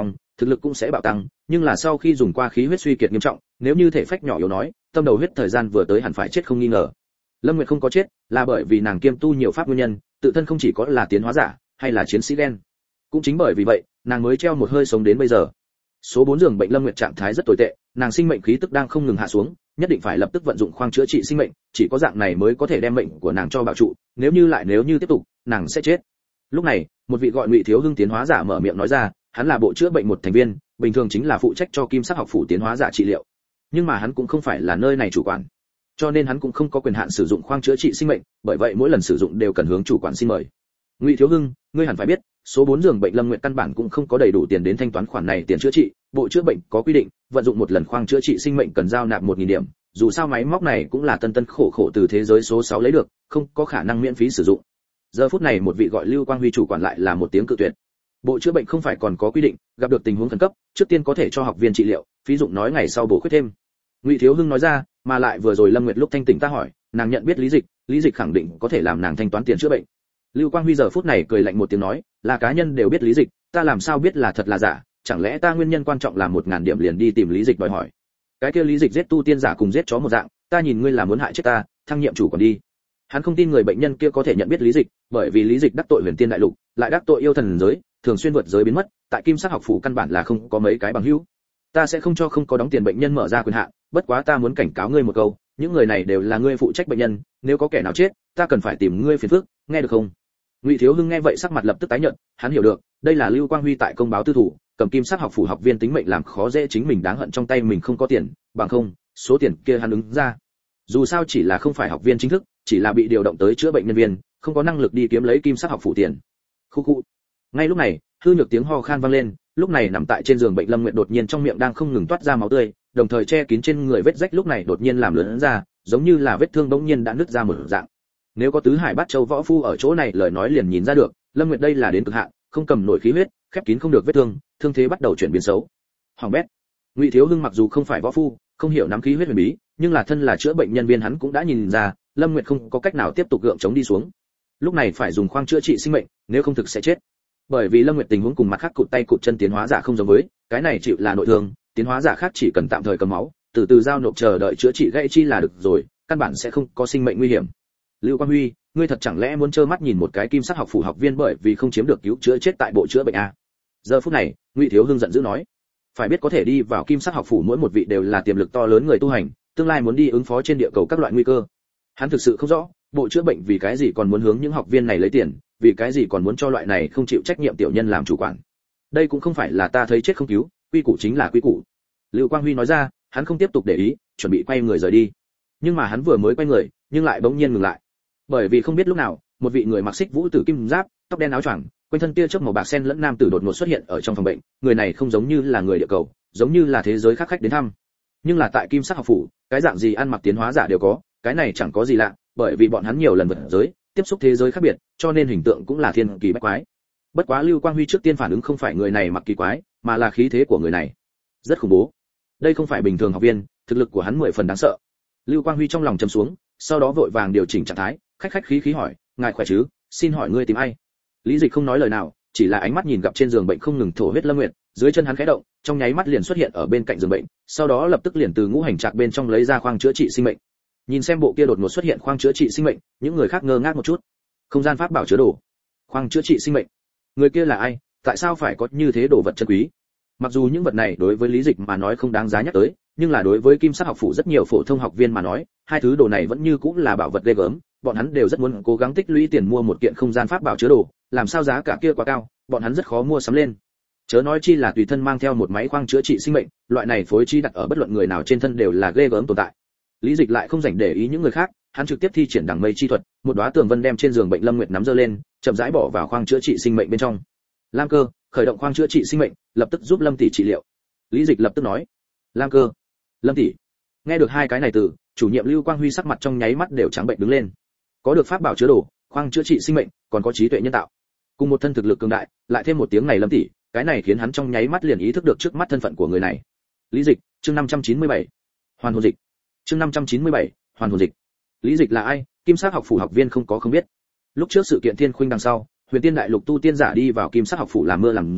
thực lực cũng sẽ bạo tăng, nhưng là sau khi dùng qua khí huyết suy kiệt nghiêm trọng, nếu như thể phách nhỏ yếu nói, tâm đầu huyết thời gian vừa tới hẳn phải chết không nghi ngờ. Lâm Nguyệt không có chết, là bởi vì nàng kiêm tu nhiều pháp nguyên nhân, tự thân không chỉ có là tiến hóa giả, hay là chiến sĩ đen. Cũng chính bởi vì vậy, nàng mới treo một hơi sống đến bây giờ. Số bốn giường bệnh Lâm Nguyệt trạng thái rất tồi tệ, nàng sinh mệnh khí tức đang không ngừng hạ xuống, nhất định phải lập tức vận dụng khoang chữa trị sinh mệnh, chỉ có dạng này mới có thể đem mệnh của nàng cho bảo trụ, nếu như lại nếu như tiếp tục, nàng sẽ chết. Lúc này, một vị gọi Ngụy Thiếu Hưng tiến hóa giả mở miệng nói ra, hắn là bộ chữa bệnh một thành viên, bình thường chính là phụ trách cho Kim Sắc học phủ tiến hóa giả trị liệu. Nhưng mà hắn cũng không phải là nơi này chủ quản, cho nên hắn cũng không có quyền hạn sử dụng khoang chữa trị sinh mệnh, bởi vậy mỗi lần sử dụng đều cần hướng chủ quản xin mời. Ngụy Thiếu Hưng, ngươi hẳn phải biết, số bốn giường bệnh Lâm Nguyệt căn bản cũng không có đầy đủ tiền đến thanh toán khoản này tiền chữa trị, bộ chữa bệnh có quy định, vận dụng một lần khoang chữa trị sinh mệnh cần giao nạp một nghìn điểm, dù sao máy móc này cũng là tân tân khổ khổ từ thế giới số sáu lấy được, không có khả năng miễn phí sử dụng. Giờ phút này một vị gọi Lưu Quang Huy chủ quản lại là một tiếng cự tuyệt. Bộ chữa bệnh không phải còn có quy định, gặp được tình huống khẩn cấp, trước tiên có thể cho học viên trị liệu, phí dụng nói ngày sau bổ khuyết thêm. Ngụy Thiếu Hưng nói ra, mà lại vừa rồi Lâm Nguyệt lúc thanh tỉnh ta hỏi, nàng nhận biết Lý Dịch, Lý Dịch khẳng định có thể làm nàng thanh toán tiền chữa bệnh. Lưu Quang Huy giờ phút này cười lạnh một tiếng nói, là cá nhân đều biết Lý Dịch, ta làm sao biết là thật là giả, chẳng lẽ ta nguyên nhân quan trọng là một ngàn điểm liền đi tìm Lý Dịch đòi hỏi. Cái kia Lý Dịch giết tu tiên giả cùng giết chó một dạng, ta nhìn ngươi là muốn hại chết ta, thăng nhiệm chủ còn đi. Hắn không tin người bệnh nhân kia có thể nhận biết Lý Dịch, bởi vì Lý Dịch đắc tội Huyền Tiên đại lục, lại đắc tội yêu thần giới, thường xuyên vượt giới biến mất, tại Kim Sắc học phủ căn bản là không có mấy cái bằng hữu. Ta sẽ không cho không có đóng tiền bệnh nhân mở ra quyền hạn, bất quá ta muốn cảnh cáo ngươi một câu, những người này đều là ngươi phụ trách bệnh nhân, nếu có kẻ nào chết, ta cần phải tìm ngươi phiền phức, nghe được không? Ngụy Thiếu Hưng nghe vậy sắc mặt lập tức tái nhợt, hắn hiểu được, đây là Lưu Quang Huy tại công báo tư thủ, cầm Kim Sắc học phủ học viên tính mệnh làm khó dễ chính mình, đáng hận trong tay mình không có tiền, bằng không, số tiền kia hắn ứng ra. Dù sao chỉ là không phải học viên chính thức, chỉ là bị điều động tới chữa bệnh nhân viên, không có năng lực đi kiếm lấy Kim Sắc học phủ tiền. Khu khu. Ngay lúc này, hư nhược tiếng ho khan vang lên, lúc này nằm tại trên giường bệnh Lâm Nguyệt đột nhiên trong miệng đang không ngừng toát ra máu tươi, đồng thời che kín trên người vết rách lúc này đột nhiên làm lớn ra, giống như là vết thương bỗng nhiên đã nứt ra một dạng. Nếu có tứ hải bát châu võ phu ở chỗ này lời nói liền nhìn ra được, Lâm Nguyệt đây là đến cực hạn, không cầm nổi khí huyết, khép kín không được vết thương, thương thế bắt đầu chuyển biến xấu. Hoàng bét. Ngụy Thiếu Hưng mặc dù không phải võ phu, không hiểu nắm khí huyết huyền bí, nhưng là thân là chữa bệnh nhân viên hắn cũng đã nhìn ra, Lâm Nguyệt không có cách nào tiếp tục gượng chống đi xuống. Lúc này phải dùng khoang chữa trị sinh mệnh, nếu không thực sẽ chết. Bởi vì Lâm Nguyệt tình huống cùng mặt khác cụt tay cụt chân tiến hóa giả không giống với, cái này chịu là nội thương, tiến hóa giả khác chỉ cần tạm thời cầm máu, từ từ giao nộp chờ đợi chữa trị gãy chi là được rồi, căn bản sẽ không có sinh mệnh nguy hiểm. Lưu Quang Huy, ngươi thật chẳng lẽ muốn trơ mắt nhìn một cái Kim Sắc học phủ học viên bởi vì không chiếm được cứu chữa chết tại bộ chữa bệnh a? Giờ phút này, Ngụy Thiếu Hưng giận dữ nói, phải biết có thể đi vào Kim Sắc học phủ mỗi một vị đều là tiềm lực to lớn người tu hành, tương lai muốn đi ứng phó trên địa cầu các loại nguy cơ. Hắn thực sự không rõ, bộ chữa bệnh vì cái gì còn muốn hướng những học viên này lấy tiền, vì cái gì còn muốn cho loại này không chịu trách nhiệm tiểu nhân làm chủ quản. Đây cũng không phải là ta thấy chết không cứu, quy củ chính là quy củ. Lưu Quang Huy nói ra, hắn không tiếp tục để ý, chuẩn bị quay người rời đi. Nhưng mà hắn vừa mới quay người, nhưng lại bỗng nhiên ngừng lại. Bởi vì không biết lúc nào, một vị người mặc xích vũ tử kim giáp, tóc đen áo choàng, quanh thân tia chớp màu bạc sen lẫn nam tử đột ngột xuất hiện ở trong phòng bệnh, người này không giống như là người địa cầu, giống như là thế giới khác khách đến thăm. Nhưng là tại Kim Sắc học phủ, cái dạng gì ăn mặc tiến hóa giả đều có, cái này chẳng có gì lạ, bởi vì bọn hắn nhiều lần vượt giới, tiếp xúc thế giới khác biệt, cho nên hình tượng cũng là thiên kỳ bách quái. Bất quá Lưu Quang Huy trước tiên phản ứng không phải người này mặc kỳ quái, mà là khí thế của người này. Rất khủng bố. Đây không phải bình thường học viên, thực lực của hắn mười phần đáng sợ. Lưu Quang Huy trong lòng trầm xuống, sau đó vội vàng điều chỉnh trạng thái, khách khách khí khí hỏi, ngài khỏe chứ, xin hỏi ngươi tìm ai? Lý Dịch không nói lời nào, chỉ là ánh mắt nhìn gặp trên giường bệnh không ngừng thổ huyết Lâm Nguyệt, dưới chân hắn khẽ động, trong nháy mắt liền xuất hiện ở bên cạnh giường bệnh, sau đó lập tức liền từ ngũ hành trạc bên trong lấy ra khoang chữa trị sinh mệnh. Nhìn xem bộ kia đột ngột xuất hiện khoang chữa trị sinh mệnh, những người khác ngơ ngác một chút. Không gian pháp bảo chứa đồ, khoang chữa trị sinh mệnh. Người kia là ai, tại sao phải có như thế đồ vật chân quý? Mặc dù những vật này đối với Lý Dịch mà nói không đáng giá nhắc tới, nhưng là đối với Kim Sắc học phủ rất nhiều phổ thông học viên mà nói, hai thứ đồ này vẫn như cũng là bảo vật ghê gớm, bọn hắn đều rất muốn cố gắng tích lũy tiền mua một kiện không gian pháp bảo chứa đồ, làm sao giá cả kia quá cao, bọn hắn rất khó mua sắm lên. Chớ nói chi là tùy thân mang theo một máy khoang chữa trị sinh mệnh, loại này phối trí đặt ở bất luận người nào trên thân đều là ghê gớm tồn tại. Lý Dịch lại không rảnh để ý những người khác, hắn trực tiếp thi triển đằng mây chi thuật, một đóa tường vân đem trên giường bệnh Lâm Nguyệt nắm giơ lên, chậm rãi bỏ vào khoang chữa trị sinh mệnh bên trong. Lam Cơ, khởi động khoang chữa trị sinh mệnh, lập tức giúp Lâm tỷ trị liệu. Lý Dịch lập tức nói. Lam Cơ, Lâm tỷ. Nghe được hai cái này từ, chủ nhiệm Lưu Quang Huy sắc mặt trong nháy mắt đều trắng bệnh đứng lên. Có được pháp bảo chứa đồ, khoang chữa trị sinh mệnh, còn có trí tuệ nhân tạo, cùng một thân thực lực cường đại, lại thêm một tiếng này Lâm tỷ, cái này khiến hắn trong nháy mắt liền ý thức được trước mắt thân phận của người này. Lý Dịch, chương năm trăm chín mươi bảy. Hoàn hồn dịch. Chương năm trăm chín mươi bảy, Hoàn hồn dịch. Lý Dịch là ai? Kim Sắc học phủ học viên không có không biết. Lúc trước sự kiện Thiên Khuynh đằng sau, Huyền Tiên đại lục tu tiên giả đi vào Kim Sắc học phủ làm mưa làm gió,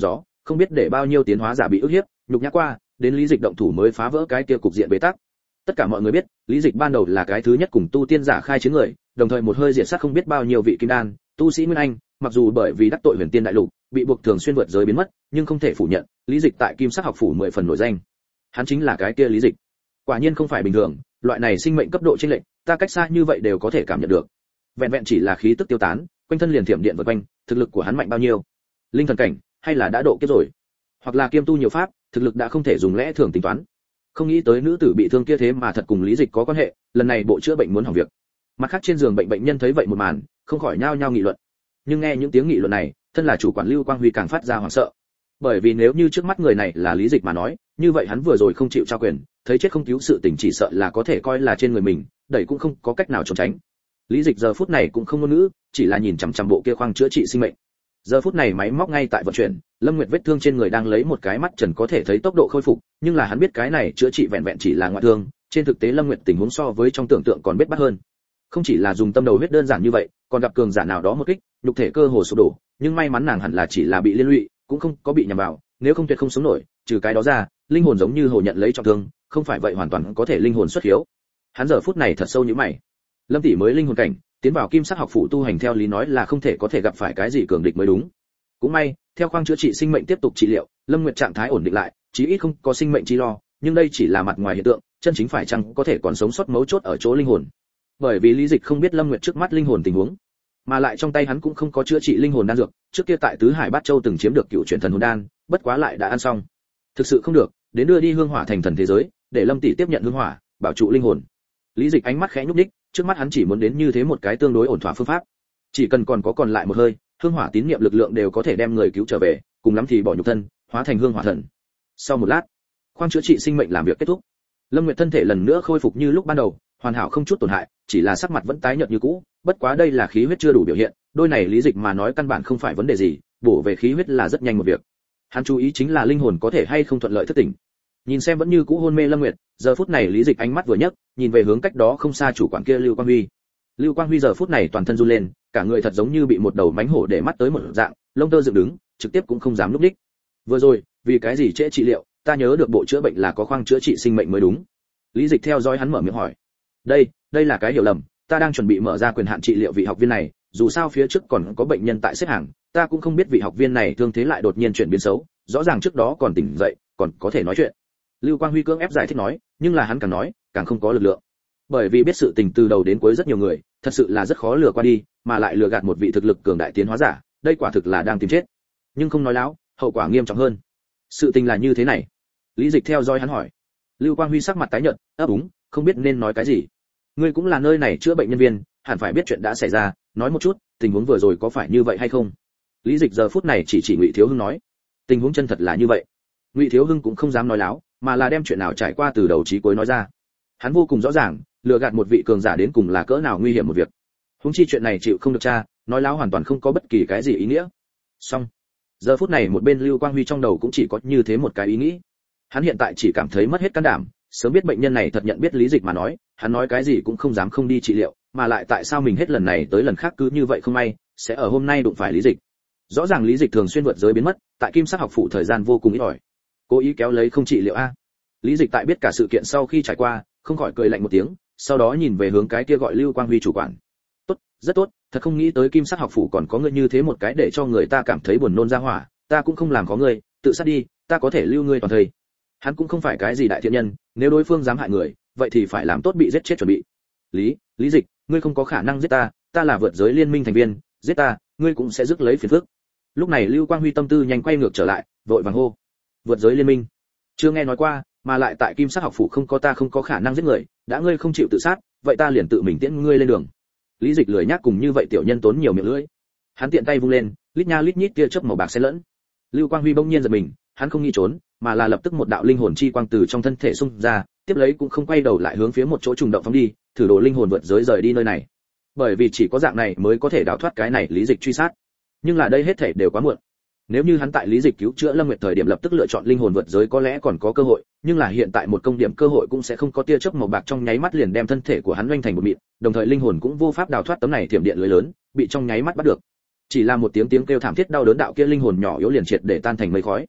không biết để bao nhiêu tiến hóa giả bị ức hiếp, nhục nhã qua, đến Lý Dịch động thủ mới phá vỡ cái kia cục diện bế tắc. Tất cả mọi người biết, Lý Dịch ban đầu là cái thứ nhất cùng tu tiên giả khai chiến người, đồng thời một hơi diệt sát không biết bao nhiêu vị kim đan, tu sĩ Nguyên Anh, mặc dù bởi vì đắc tội Huyền Tiên đại lục, bị buộc thường xuyên vượt giới biến mất, nhưng không thể phủ nhận, Lý Dịch tại Kim Sắc học phủ mười phần nổi danh. Hắn chính là cái kia Lý Dịch. Quả nhiên không phải bình thường, loại này sinh mệnh cấp độ chênh lệch, ta cách xa như vậy đều có thể cảm nhận được. Vẹn vẹn chỉ là khí tức tiêu tán, quanh thân liền thiểm điện vần quanh, thực lực của hắn mạnh bao nhiêu? Linh thần cảnh, hay là đã độ kiếp rồi? Hoặc là kiêm tu nhiều pháp, thực lực đã không thể dùng lẽ thường tính toán. Không nghĩ tới nữ tử bị thương kia thế mà thật cùng Lý Dịch có quan hệ, lần này bộ chữa bệnh muốn hỏng việc. Mặt khác trên giường bệnh bệnh nhân thấy vậy một màn, không khỏi nhao nhao nghị luận. Nhưng nghe những tiếng nghị luận này, thân là chủ quản Lưu Quang Huy càng phát ra hoảng sợ. Bởi vì nếu như trước mắt người này là Lý Dịch mà nói, như vậy hắn vừa rồi không chịu trao quyền, thấy chết không cứu sự tình chỉ sợ là có thể coi là trên người mình, đẩy cũng không có cách nào trốn tránh. Lý Dịch giờ phút này cũng không ngôn ngữ, chỉ là nhìn chằm chằm bộ kia khoang chữa trị sinh mệnh. Giờ phút này máy móc ngay tại vận chuyển, Lâm Nguyệt vết thương trên người đang lấy một cái mắt trần có thể thấy tốc độ khôi phục, nhưng là hắn biết cái này chữa trị vẹn vẹn chỉ là ngoại thương, trên thực tế Lâm Nguyệt tình huống so với trong tưởng tượng còn bết bát hơn. Không chỉ là dùng tâm đầu huyết đơn giản như vậy, còn gặp cường giả nào đó một kích, nhục thể cơ hồ sụp đổ, nhưng may mắn nàng hẳn là chỉ là bị liên lụy, cũng không có bị nhầm vào, nếu không tuyệt không sống nổi, trừ cái đó ra, linh hồn giống như hồ nhận lấy trọng thương, không phải vậy hoàn toàn có thể linh hồn xuất hiếu. Hắn giờ phút này thật sâu như mày. Lâm tỷ mới linh hồn cảnh, tiến vào Kim Sắc học phủ tu hành theo lý nói là không thể có thể gặp phải cái gì cường địch mới đúng. Cũng may, theo khoang chữa trị sinh mệnh tiếp tục trị liệu, Lâm Nguyệt trạng thái ổn định lại, chí ít không có sinh mệnh chi lo, nhưng đây chỉ là mặt ngoài hiện tượng, chân chính phải chăng có thể còn sống sót mấu chốt ở chỗ linh hồn. Bởi vì Lý Dịch không biết Lâm Nguyệt trước mắt linh hồn tình huống, mà lại trong tay hắn cũng không có chữa trị linh hồn đan dược, trước kia tại Tứ Hải Bát Châu từng chiếm được cựu chuyển thần hồn đan, bất quá lại đã ăn xong. Thực sự không được, đến đưa đi hương hỏa thành thần thế giới, để Lâm tỷ tiếp nhận hương hỏa, bảo trụ linh hồn. Lý Dịch ánh mắt khẽ nhúc nhích, trước mắt hắn chỉ muốn đến như thế một cái tương đối ổn thỏa phương pháp. Chỉ cần còn có còn lại một hơi, hương hỏa tín niệm lực lượng đều có thể đem người cứu trở về, cùng lắm thì bỏ nhục thân, hóa thành hương hỏa thần. Sau một lát, khoang chữa trị sinh mệnh làm việc kết thúc. Lâm Nguyệt thân thể lần nữa khôi phục như lúc ban đầu, hoàn hảo không chút tổn hại, chỉ là sắc mặt vẫn tái nhợt như cũ, bất quá đây là khí huyết chưa đủ biểu hiện, đôi này Lý Dịch mà nói căn bản không phải vấn đề gì, bổ về khí huyết là rất nhanh một việc. Hắn chú ý chính là linh hồn có thể hay không thuận lợi thức tỉnh. Nhìn xem vẫn như cũ hôn mê Lâm Nguyệt, giờ phút này Lý Dịch ánh mắt vừa nhấc, nhìn về hướng cách đó không xa chủ quản kia Lưu Quang Huy. Lưu Quang Huy giờ phút này toàn thân run lên, cả người thật giống như bị một đầu mãnh hổ để mắt tới một dạng, lông tơ dựng đứng, trực tiếp cũng không dám lúc đích. Vừa rồi, vì cái gì trễ trị liệu, ta nhớ được bộ chữa bệnh là có khoang chữa trị sinh mệnh mới đúng. Lý Dịch theo dõi hắn mở miệng hỏi. Đây, đây là cái hiểu lầm, ta đang chuẩn bị mở ra quyền hạn trị liệu vị học viên này, dù sao phía trước còn có bệnh nhân tại xếp hàng, ta cũng không biết vị học viên này thương thế lại đột nhiên chuyển biến xấu, rõ ràng trước đó còn tỉnh dậy, còn có thể nói chuyện. Lưu Quang Huy cưỡng ép giải thích nói, nhưng là hắn càng nói, càng không có lực lượng. Bởi vì biết sự tình từ đầu đến cuối rất nhiều người, thật sự là rất khó lừa qua đi, mà lại lừa gạt một vị thực lực cường đại tiến hóa giả, đây quả thực là đang tìm chết. Nhưng không nói láo, hậu quả nghiêm trọng hơn. Sự tình là như thế này. Lý Dịch theo dõi hắn hỏi. Lưu Quang Huy sắc mặt tái nhợt, ấp úng, không biết nên nói cái gì. Ngươi cũng là nơi này chữa bệnh nhân viên, hẳn phải biết chuyện đã xảy ra, nói một chút, tình huống vừa rồi có phải như vậy hay không? Lý Dịch giờ phút này chỉ chỉ Ngụy Thiếu Hưng nói, tình huống chân thật là như vậy. Ngụy Thiếu Hưng cũng không dám nói láo, mà là đem chuyện nào trải qua từ đầu chí cuối nói ra. Hắn vô cùng rõ ràng, lừa gạt một vị cường giả đến cùng là cỡ nào nguy hiểm một việc. Huống chi chuyện này chịu không được tra, nói láo hoàn toàn không có bất kỳ cái gì ý nghĩa. Xong. Giờ phút này một bên Lưu Quang Huy trong đầu cũng chỉ có như thế một cái ý nghĩ. Hắn hiện tại chỉ cảm thấy mất hết can đảm, sớm biết bệnh nhân này thật nhận biết Lý Dịch mà nói, hắn nói cái gì cũng không dám không đi trị liệu, mà lại tại sao mình hết lần này tới lần khác cứ như vậy không may, sẽ ở hôm nay đụng phải Lý Dịch. Rõ ràng Lý Dịch thường xuyên vượt giới biến mất, tại Kim Sắc học phủ thời gian vô cùng ít ỏi. Cố ý kéo lấy không trị liệu a. Lý Dịch tại biết cả sự kiện sau khi trải qua, không khỏi cười lạnh một tiếng, sau đó nhìn về hướng cái kia gọi Lưu Quang Huy chủ quản. Tốt, rất tốt, thật không nghĩ tới Kim Sắc học phủ còn có người như thế một cái để cho người ta cảm thấy buồn nôn ra hỏa, ta cũng không làm có ngươi, tự sát đi, ta có thể lưu ngươi toàn thời. Hắn cũng không phải cái gì đại thiện nhân, nếu đối phương dám hại người, vậy thì phải làm tốt bị giết chết chuẩn bị. Lý, Lý Dịch, ngươi không có khả năng giết ta, ta là vượt giới liên minh thành viên, giết ta, ngươi cũng sẽ rước lấy phiền phức. Lúc này Lưu Quang Huy tâm tư nhanh quay ngược trở lại, vội vàng hô. Vượt giới liên minh? Chưa nghe nói qua, mà lại tại Kim Sắc học phủ không có ta không có khả năng giết người, đã ngươi không chịu tự sát, vậy ta liền tự mình tiễn ngươi lên đường. Lý Dịch lười nhác cùng như vậy tiểu nhân tốn nhiều miệng lưỡi. Hắn tiện tay vung lên, lít nha lít nhít tia chớp màu bạc xen lẫn. Lưu Quang Huy bỗng nhiên giật mình, hắn không nghĩ trốn, mà là lập tức một đạo linh hồn chi quang từ trong thân thể xung ra, tiếp lấy cũng không quay đầu lại hướng phía một chỗ trùng động phóng đi, thử đồ linh hồn vượt giới rời đi nơi này. Bởi vì chỉ có dạng này mới có thể đào thoát cái này Lý Dịch truy sát. Nhưng là đây hết thảy đều quá muộn. Nếu như hắn tại Lý Dịch cứu chữa Lâm Nguyệt thời điểm lập tức lựa chọn linh hồn vượt giới có lẽ còn có cơ hội, nhưng là hiện tại một công điểm cơ hội cũng sẽ không có tia chớp màu bạc trong nháy mắt liền đem thân thể của hắn doanh thành một mịn, đồng thời linh hồn cũng vô pháp đào thoát tấm này thiểm điện lưới lớn, bị trong nháy mắt bắt được. Chỉ là một tiếng tiếng kêu thảm thiết đau đớn đạo kia linh hồn nhỏ yếu liền triệt để tan thành mây khói.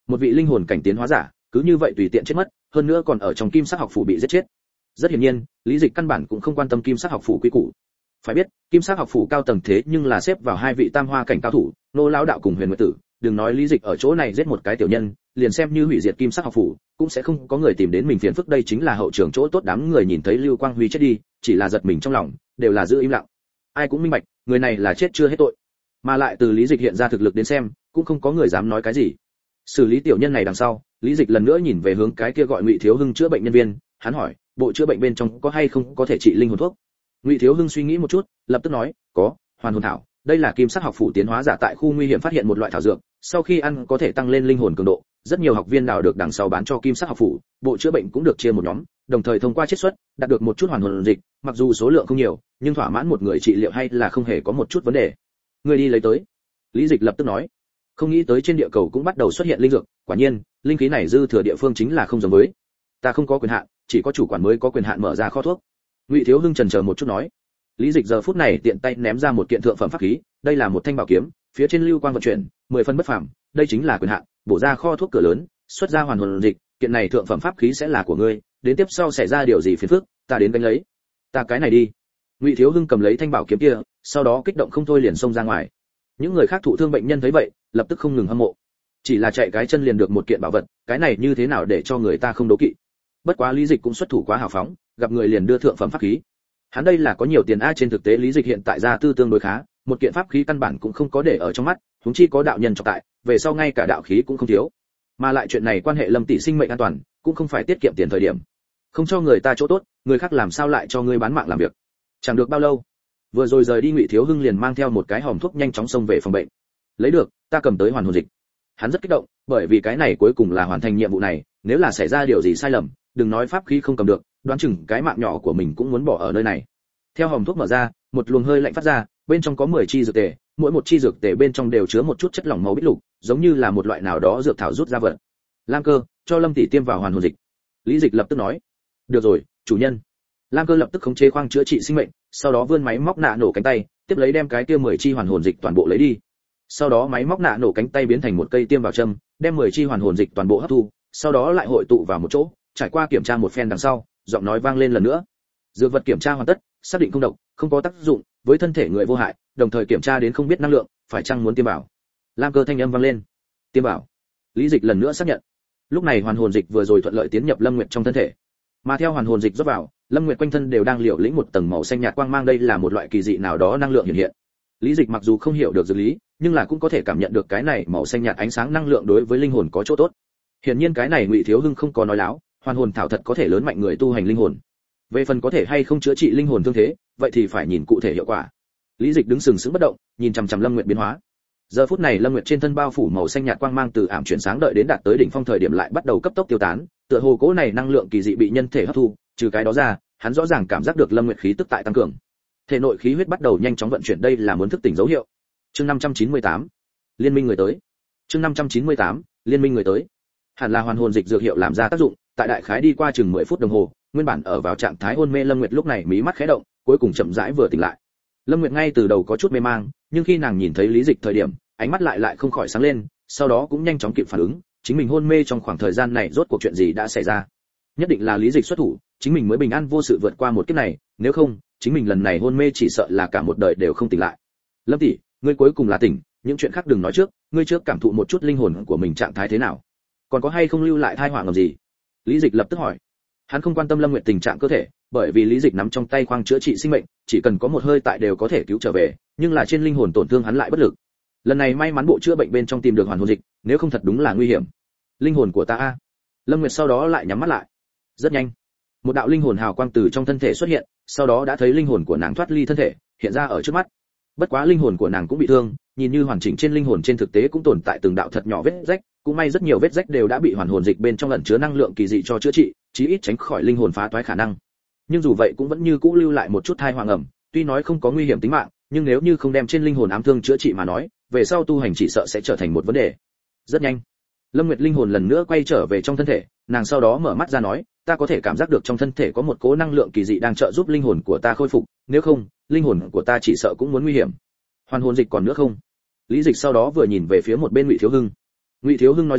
Một vị linh hồn cảnh tiến hóa giả, cứ như vậy tùy tiện chết mất, hơn nữa còn ở trong kim sắc học phủ bị giết chết. Rất hiển nhiên, Lý Dịch căn bản cũng không quan tâm kim sắc học phủ quy củ. Phải biết, kim sắc học phủ cao tầng thế nhưng là xếp vào hai vị tam hoa cảnh cao thủ, Nô lão đạo cùng Huyền Nguyệt tử, đừng nói Lý Dịch ở chỗ này giết một cái tiểu nhân, liền xem như hủy diệt kim sắc học phủ, cũng sẽ không có người tìm đến mình phiền phức. Đây chính là hậu trường chỗ tốt. Đám người nhìn thấy Lưu Quang Huy chết đi, chỉ là giật mình trong lòng, đều là giữ im lặng. Ai cũng minh bạch, người này là chết chưa hết tội. Mà lại từ Lý Dịch hiện ra thực lực đến xem, cũng không có người dám nói cái gì. Xử lý tiểu nhân này đằng sau, Lý Dịch lần nữa nhìn về hướng cái kia gọi Ngụy Thiếu Hưng chữa bệnh nhân viên, hắn hỏi, bộ chữa bệnh bên trong có hay không có thể trị linh hồn thuốc? Ngụy Thiếu Hưng suy nghĩ một chút, lập tức nói, có, hoàn hồn thảo, đây là kim sắc học phủ tiến hóa giả tại khu nguy hiểm phát hiện một loại thảo dược, sau khi ăn có thể tăng lên linh hồn cường độ, rất nhiều học viên nào được đằng sau bán cho kim sắc học phủ, bộ chữa bệnh cũng được chia một nhóm, đồng thời thông qua chiết xuất, đạt được một chút hoàn hồn dịch, mặc dù số lượng không nhiều, nhưng thỏa mãn một người trị liệu hay là không hề có một chút vấn đề. Người đi lấy tới. Lý Dịch lập tức nói. Không nghĩ tới trên địa cầu cũng bắt đầu xuất hiện linh dược, quả nhiên, linh khí này dư thừa địa phương chính là không giống với. Ta không có quyền hạn, chỉ có chủ quản mới có quyền hạn mở ra kho thuốc. Ngụy Thiếu Hưng chần chờ một chút nói. Lý Dịch giờ phút này tiện tay ném ra một kiện thượng phẩm pháp khí, đây là một thanh bảo kiếm, phía trên lưu quang vận chuyển, mười phân bất phàm, đây chính là quyền hạn, bổ ra kho thuốc cửa lớn, xuất ra hoàn hồn dịch, kiện này thượng phẩm pháp khí sẽ là của ngươi, đến tiếp sau xảy ra điều gì phiền phức, ta đến đánh lấy. Ta cái này đi. Ngụy Thiếu Hưng cầm lấy thanh bảo kiếm kia, sau đó kích động không thôi liền xông ra ngoài. Những người khác thụ thương bệnh nhân thấy vậy, lập tức không ngừng hâm mộ. Chỉ là chạy cái chân liền được một kiện bảo vật, cái này như thế nào để cho người ta không đố kỵ. Bất quá Lý Dịch cũng xuất thủ quá hào phóng, gặp người liền đưa thượng phẩm pháp khí. Hắn đây là có nhiều tiền a, trên thực tế Lý Dịch hiện tại gia tư tương đối khá, một kiện pháp khí căn bản cũng không có để ở trong mắt, huống chi có đạo nhân trọng tại, về sau ngay cả đạo khí cũng không thiếu. Mà lại chuyện này quan hệ Lâm tỷ sinh mệnh an toàn, cũng không phải tiết kiệm tiền thời điểm. Không cho người ta chỗ tốt, người khác làm sao lại cho ngươi bán mạng làm việc. Chẳng được bao lâu, vừa rồi rời đi Ngụy Thiếu Hưng liền mang theo một cái hòm thuốc nhanh chóng xông về phòng bệnh. Lấy được, ta cầm tới hoàn hồn dịch. Hắn rất kích động, bởi vì cái này cuối cùng là hoàn thành nhiệm vụ này, nếu là xảy ra điều gì sai lầm, đừng nói pháp khí không cầm được, đoán chừng cái mạng nhỏ của mình cũng muốn bỏ ở nơi này. Theo hòm thuốc mở ra, một luồng hơi lạnh phát ra, bên trong có mười chi dược tề, mỗi một chi dược tề bên trong đều chứa một chút chất lỏng màu bích lục, giống như là một loại nào đó dược thảo rút ra vật. Lam Cơ, cho Lâm tỷ tiêm vào hoàn hồn dịch. Lý Dịch lập tức nói. Được rồi, chủ nhân. Lam Cơ lập tức khống chế khoang chữa trị sinh mệnh, sau đó vươn máy móc nạ nổ cánh tay, tiếp lấy đem cái kia mười chi hoàn hồn dịch toàn bộ lấy đi. Sau đó máy móc nạ nổ cánh tay biến thành một cây tiêm vào châm, đem mười chi hoàn hồn dịch toàn bộ hấp thu, sau đó lại hội tụ vào một chỗ, trải qua kiểm tra một phen đằng sau, giọng nói vang lên lần nữa. Dược vật kiểm tra hoàn tất, xác định không độc, không có tác dụng với thân thể người vô hại, đồng thời kiểm tra đến không biết năng lượng, phải chăng muốn tiêm vào. Lam Cơ thanh âm vang lên. Tiêm vào. Lý Dịch lần nữa xác nhận. Lúc này hoàn hồn dịch vừa rồi thuận lợi tiến nhập Lâm Nguyệt trong thân thể. Mà theo hoàn hồn dịch rót vào, Lâm Nguyệt quanh thân đều đang liều lĩnh một tầng màu xanh nhạt quang mang, đây là một loại kỳ dị nào đó năng lượng hiện hiện. Lý Dịch mặc dù không hiểu được dược lý, nhưng là cũng có thể cảm nhận được cái này màu xanh nhạt ánh sáng năng lượng đối với linh hồn có chỗ tốt. Hiển nhiên cái này Ngụy Thiếu Hưng không có nói láo, hoàn hồn thảo thật có thể lớn mạnh người tu hành linh hồn. Về phần có thể hay không chữa trị linh hồn thương thế, vậy thì phải nhìn cụ thể hiệu quả. Lý Dịch đứng sừng sững bất động, nhìn chằm chằm Lâm Nguyệt biến hóa. Giờ phút này Lâm Nguyệt trên thân bao phủ màu xanh nhạt quang mang từ ảm chuyển sáng đợi đến đạt tới đỉnh phong thời điểm lại bắt đầu cấp tốc tiêu tán, tựa hồ cỗ này năng lượng kỳ dị bị nhân thể hấp thu, trừ cái đó ra, hắn rõ ràng cảm giác được Lâm Nguyệt khí tức tại tăng cường. Thể nội khí huyết bắt đầu nhanh chóng vận chuyển, đây là muốn thức tỉnh dấu hiệu. Chương năm trăm chín mươi tám, liên minh người tới. Chương năm trăm chín mươi tám, liên minh người tới. Hẳn là hoàn hồn dịch dược hiệu làm ra tác dụng, tại đại khái đi qua chừng mười phút đồng hồ, nguyên bản ở vào trạng thái hôn mê Lâm Nguyệt lúc này mí mắt khẽ động, cuối cùng chậm rãi vừa tỉnh lại. Lâm Nguyệt ngay từ đầu có chút mê mang, nhưng khi nàng nhìn thấy Lý Dịch thời điểm, ánh mắt lại lại không khỏi sáng lên, sau đó cũng nhanh chóng kịp phản ứng, chính mình hôn mê trong khoảng thời gian này rốt cuộc chuyện gì đã xảy ra. Nhất định là Lý Dịch xuất thủ, chính mình mới bình an vô sự vượt qua một kiếp này, nếu không, chính mình lần này hôn mê chỉ sợ là cả một đời đều không tỉnh lại. Lâm tỷ, ngươi cuối cùng là tỉnh, những chuyện khác đừng nói trước, ngươi trước cảm thụ một chút linh hồn của mình trạng thái thế nào, còn có hay không lưu lại thai họa ngầm gì? Lý Dịch lập tức hỏi. Hắn không quan tâm Lâm Nguyệt tình trạng cơ thể, bởi vì Lý Dịch nắm trong tay khoang chữa trị sinh mệnh, chỉ cần có một hơi tại đều có thể cứu trở về, nhưng là trên linh hồn tổn thương hắn lại bất lực. Lần này may mắn bộ chữa bệnh bên trong tìm được hoàn hồn dịch, nếu không thật đúng là nguy hiểm. Linh hồn của ta a. Lâm Nguyệt sau đó lại nhắm mắt lại. Rất nhanh, một đạo linh hồn hào quang từ trong thân thể xuất hiện, sau đó đã thấy linh hồn của nàng thoát ly thân thể, hiện ra ở trước mắt. Bất quá linh hồn của nàng cũng bị thương, nhìn như hoàn chỉnh trên linh hồn trên thực tế cũng tồn tại từng đạo thật nhỏ vết rách, cũng may rất nhiều vết rách đều đã bị hoàn hồn dịch bên trong ẩn chứa năng lượng kỳ dị cho chữa trị, chí ít tránh khỏi linh hồn phá toái khả năng. Nhưng dù vậy cũng vẫn như cũ lưu lại một chút thai hoàng ẩm, tuy nói không có nguy hiểm tính mạng, nhưng nếu như không đem trên linh hồn ám thương chữa trị mà nói, về sau tu hành chỉ sợ sẽ trở thành một vấn đề. Rất nhanh, Lâm Nguyệt linh hồn lần nữa quay trở về trong thân thể, nàng sau đó mở mắt ra nói, ta có thể cảm giác được trong thân thể có một cỗ năng lượng kỳ dị đang trợ giúp linh hồn của ta khôi phục, nếu không, linh hồn của ta chỉ sợ cũng muốn nguy hiểm. Hoàn hồn dịch còn nữa không? Lý Dịch sau đó vừa nhìn về phía một bên Ngụy Thiếu Hưng. Ngụy Thiếu Hưng nói ra,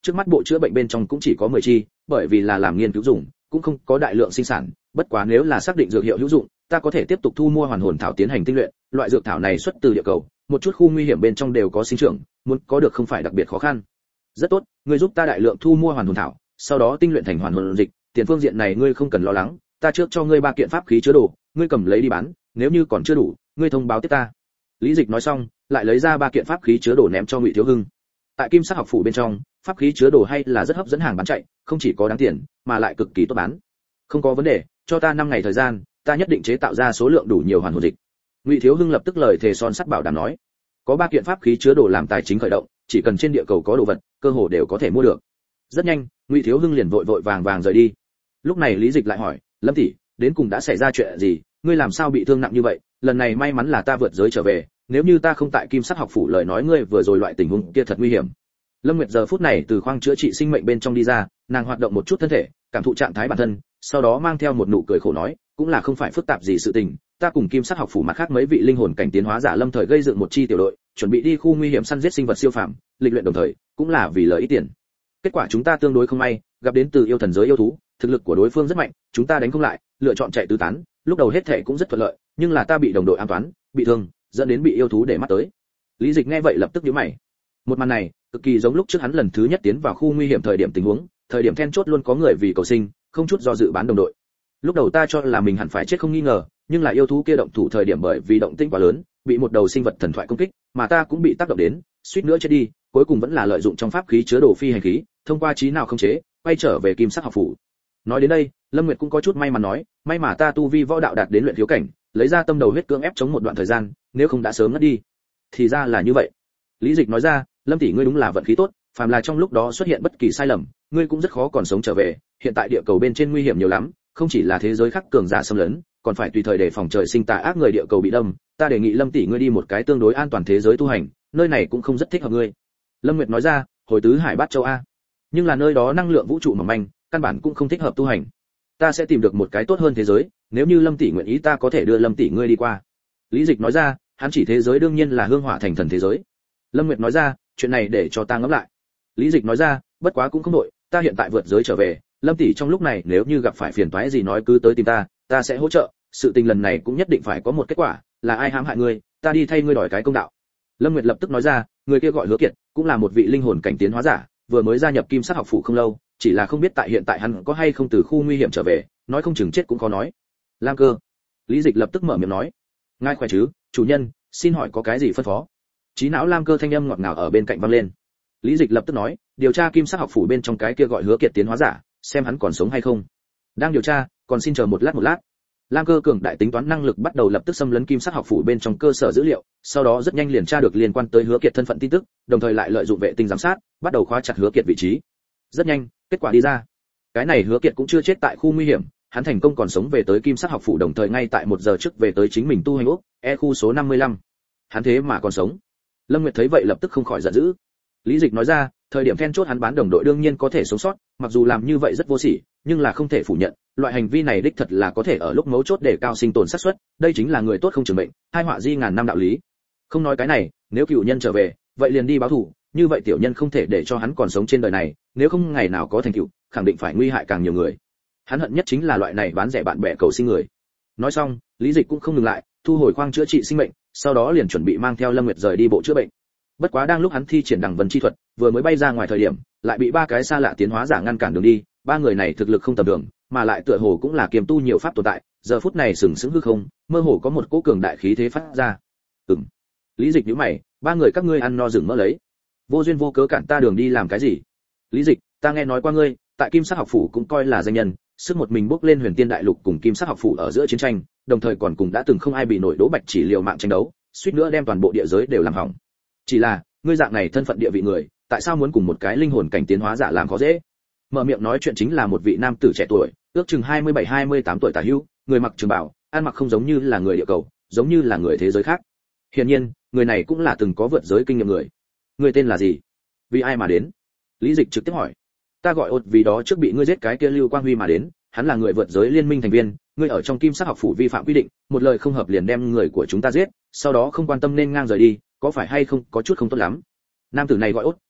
trước mắt bộ chữa bệnh bên trong cũng chỉ có mười chi, bởi vì là làm nghiên cứu dùng, cũng không có đại lượng sinh sản, bất quá nếu là xác định dược hiệu hữu dụng, ta có thể tiếp tục thu mua hoàn hồn thảo tiến hành tinh luyện, loại dược thảo này xuất từ địa cầu, một chút khu nguy hiểm bên trong đều có sinh trưởng, muốn có được không phải đặc biệt khó khăn. Rất tốt, ngươi giúp ta đại lượng thu mua hoàn hồn thảo, sau đó tinh luyện thành hoàn hồn dịch, tiền phương diện này ngươi không cần lo lắng, ta trước cho ngươi ba kiện pháp khí chứa đồ, ngươi cầm lấy đi bán, nếu như còn chưa đủ, ngươi thông báo tiếp ta. Lý Dịch nói xong, lại lấy ra ba kiện pháp khí chứa đồ ném cho Ngụy Thiếu Hưng. Tại Kim Sắc học phủ bên trong, pháp khí chứa đồ hay là rất hấp dẫn hàng bán chạy, không chỉ có đáng tiền, mà lại cực kỳ tốt bán. Không có vấn đề, cho ta năm ngày thời gian, ta nhất định chế tạo ra số lượng đủ nhiều hoàn hồn dịch. Ngụy Thiếu Hưng lập tức lời thề son sắt bảo đảm nói, có ba kiện pháp khí chứa đồ làm tài chính khởi động, chỉ cần trên địa cầu có đồ vật, cơ hồ đều có thể mua được. Rất nhanh, Ngụy Thiếu Hưng liền vội vội vàng vàng rời đi. Lúc này Lý Dịch lại hỏi, Lâm tỷ, đến cùng đã xảy ra chuyện gì, ngươi làm sao bị thương nặng như vậy? Lần này may mắn là ta vượt giới trở về, nếu như ta không tại Kim Sắc học phủ, lời nói ngươi vừa rồi loại tình huống kia thật nguy hiểm. Lâm Nguyệt giờ phút này từ khoang chữa trị sinh mệnh bên trong đi ra, nàng hoạt động một chút thân thể, cảm thụ trạng thái bản thân, sau đó mang theo một nụ cười khổ nói, cũng là không phải phức tạp gì sự tình, ta cùng Kim Sắc học phủ mặt khác mấy vị linh hồn cảnh tiến hóa giả lâm thời gây dựng một chi tiểu đội, chuẩn bị đi khu nguy hiểm săn giết sinh vật siêu phàm, lịch luyện đồng thời, cũng là vì lợi ích tiền. Kết quả chúng ta tương đối không may, gặp đến từ yêu thần giới yêu thú, thực lực của đối phương rất mạnh, chúng ta đánh không lại, lựa chọn chạy tứ tán, lúc đầu hết thể cũng rất thuận lợi, nhưng là ta bị đồng đội an toán, bị thương, dẫn đến bị yêu thú để mắt tới. Lý Dịch nghe vậy lập tức nhíu mày. Một màn này, cực kỳ giống lúc trước hắn lần thứ nhất tiến vào khu nguy hiểm thời điểm tình huống, thời điểm then chốt luôn có người vì cầu sinh, không chút do dự bán đồng đội. Lúc đầu ta cho là mình hẳn phải chết không nghi ngờ, nhưng là yêu thú kia động thủ thời điểm bởi vì động tĩnh quá lớn, bị một đầu sinh vật thần thoại công kích, mà ta cũng bị tác động đến, suýt nữa chết đi, cuối cùng vẫn là lợi dụng trong pháp khí chứa đồ phi hành khí, thông qua trí nào không chế, quay trở về Kim Sắc học phủ. Nói đến đây, Lâm Nguyệt cũng có chút may mắn nói, may mà ta tu vi võ đạo đạt đến luyện thiếu cảnh, lấy ra tâm đầu huyết cưỡng ép chống một đoạn thời gian, nếu không đã sớm ngất đi. Thì ra là như vậy. Lý Dịch nói ra, Lâm tỷ ngươi đúng là vận khí tốt, phàm là trong lúc đó xuất hiện bất kỳ sai lầm, ngươi cũng rất khó còn sống trở về, hiện tại địa cầu bên trên nguy hiểm nhiều lắm, không chỉ là thế giới khác cường giả xâm lấn, còn phải tùy thời đề phòng trời sinh tà ác người địa cầu bị đâm, ta đề nghị Lâm tỷ ngươi đi một cái tương đối an toàn thế giới tu hành, nơi này cũng không rất thích hợp ngươi. Lâm Nguyệt nói ra, hồi tứ hải bát châu a. Nhưng là nơi đó năng lượng vũ trụ mỏng manh, căn bản cũng không thích hợp tu hành. Ta sẽ tìm được một cái tốt hơn thế giới, nếu như Lâm tỷ nguyện ý ta có thể đưa Lâm tỷ ngươi đi qua. Lý Dịch nói ra, hắn chỉ thế giới đương nhiên là hương hỏa thành thần thế giới. Lâm Nguyệt nói ra, chuyện này để cho ta ngẫm lại. Lý Dịch nói ra, bất quá cũng không đội, ta hiện tại vượt giới trở về, Lâm tỷ trong lúc này nếu như gặp phải phiền toái gì nói cứ tới tìm ta, ta sẽ hỗ trợ, sự tình lần này cũng nhất định phải có một kết quả, là ai hãm hại ngươi, ta đi thay ngươi đòi cái công đạo. Lâm Nguyệt lập tức nói ra, người kia gọi Hứa Kiệt, cũng là một vị linh hồn cảnh tiến hóa giả, vừa mới gia nhập Kim Sắc học phủ không lâu, chỉ là không biết tại hiện tại hắn có hay không từ khu nguy hiểm trở về, nói không chừng chết cũng khó nói. Lam Cơ. Lý Dịch lập tức mở miệng nói, ngài khỏe chứ, chủ nhân, xin hỏi có cái gì phân phó? Trí não Lam Cơ thanh âm ngọt ngào ở bên cạnh vang lên. Lý Dịch lập tức nói, điều tra Kim Sắc học phủ bên trong cái kia gọi Hứa Kiệt tiến hóa giả, xem hắn còn sống hay không. Đang điều tra, còn xin chờ một lát một lát. Lam Cơ cường đại tính toán năng lực bắt đầu lập tức xâm lấn Kim Sắc học phủ bên trong cơ sở dữ liệu, sau đó rất nhanh liền tra được liên quan tới Hứa Kiệt thân phận tin tức, đồng thời lại lợi dụng vệ tinh giám sát, bắt đầu khóa chặt Hứa Kiệt vị trí. Rất nhanh, kết quả đi ra. Cái này Hứa Kiệt cũng chưa chết tại khu nguy hiểm, hắn thành công còn sống về tới Kim Sắc học phủ, đồng thời ngay tại một giờ trước về tới chính mình tu hành ốc, e khu số năm mươi lăm. Hắn thế mà còn sống. Lâm Nguyệt thấy vậy lập tức không khỏi giận dữ. Lý Dịch nói ra, thời điểm then chốt hắn bán đồng đội đương nhiên có thể sống sót, mặc dù làm như vậy rất vô sỉ, nhưng là không thể phủ nhận, loại hành vi này đích thật là có thể ở lúc mấu chốt để cao sinh tồn xác suất, đây chính là người tốt không trường mệnh, hai họa di ngàn năm đạo lý. Không nói cái này, nếu cựu nhân trở về, vậy liền đi báo thù, như vậy tiểu nhân không thể để cho hắn còn sống trên đời này, nếu không ngày nào có thành tựu, khẳng định phải nguy hại càng nhiều người. Hắn hận nhất chính là loại này bán rẻ bạn bè cầu sinh người. Nói xong, Lý Dịch cũng không ngừng lại, thu hồi khoang chữa trị sinh mệnh, sau đó liền chuẩn bị mang theo Lâm Nguyệt rời đi bộ chữa bệnh. Bất quá đang lúc hắn thi triển đằng vân chi thuật, vừa mới bay ra ngoài thời điểm, lại bị ba cái xa lạ tiến hóa giả ngăn cản đường đi, ba người này thực lực không tầm thường, mà lại tựa hồ cũng là kiềm tu nhiều pháp tồn tại, giờ phút này sừng sững hư không, mơ hồ có một cỗ cường đại khí thế phát ra. Ừm. Lý Dịch nhíu mày, ba người các ngươi ăn no rừng mỡ lấy, vô duyên vô cớ cản ta đường đi làm cái gì? Lý Dịch, ta nghe nói qua ngươi, tại Kim Sắc học phủ cũng coi là danh nhân, sức một mình bước lên Huyền Tiên đại lục cùng Kim Sắc học phủ ở giữa chiến tranh, đồng thời còn cùng đã từng không ai bị nổi Đỗ Bạch chỉ liều mạng tranh đấu, suýt nữa đem toàn bộ địa giới đều làm hỏng. Chỉ là, ngươi dạng này thân phận địa vị người, tại sao muốn cùng một cái linh hồn cảnh tiến hóa giả làm khó dễ? Mở miệng nói chuyện chính là một vị nam tử trẻ tuổi, ước chừng hai mươi bảy hai mươi tám tuổi tả hữu, người mặc trường bào, ăn mặc không giống như là người địa cầu, giống như là người thế giới khác. Hiển nhiên, người này cũng là từng có vượt giới kinh nghiệm người. Người tên là gì? Vì ai mà đến? Lý Dịch trực tiếp hỏi. Ta gọi Ốt, vì đó trước bị ngươi giết cái kia Lưu Quang Huy mà đến, hắn là người vượt giới liên minh thành viên, ngươi ở trong Kim Sắc học phủ vi phạm quy định, một lời không hợp liền đem người của chúng ta giết, sau đó không quan tâm nên ngang rời đi, có phải hay không có chút không tốt lắm. Nam tử này gọi Ốt,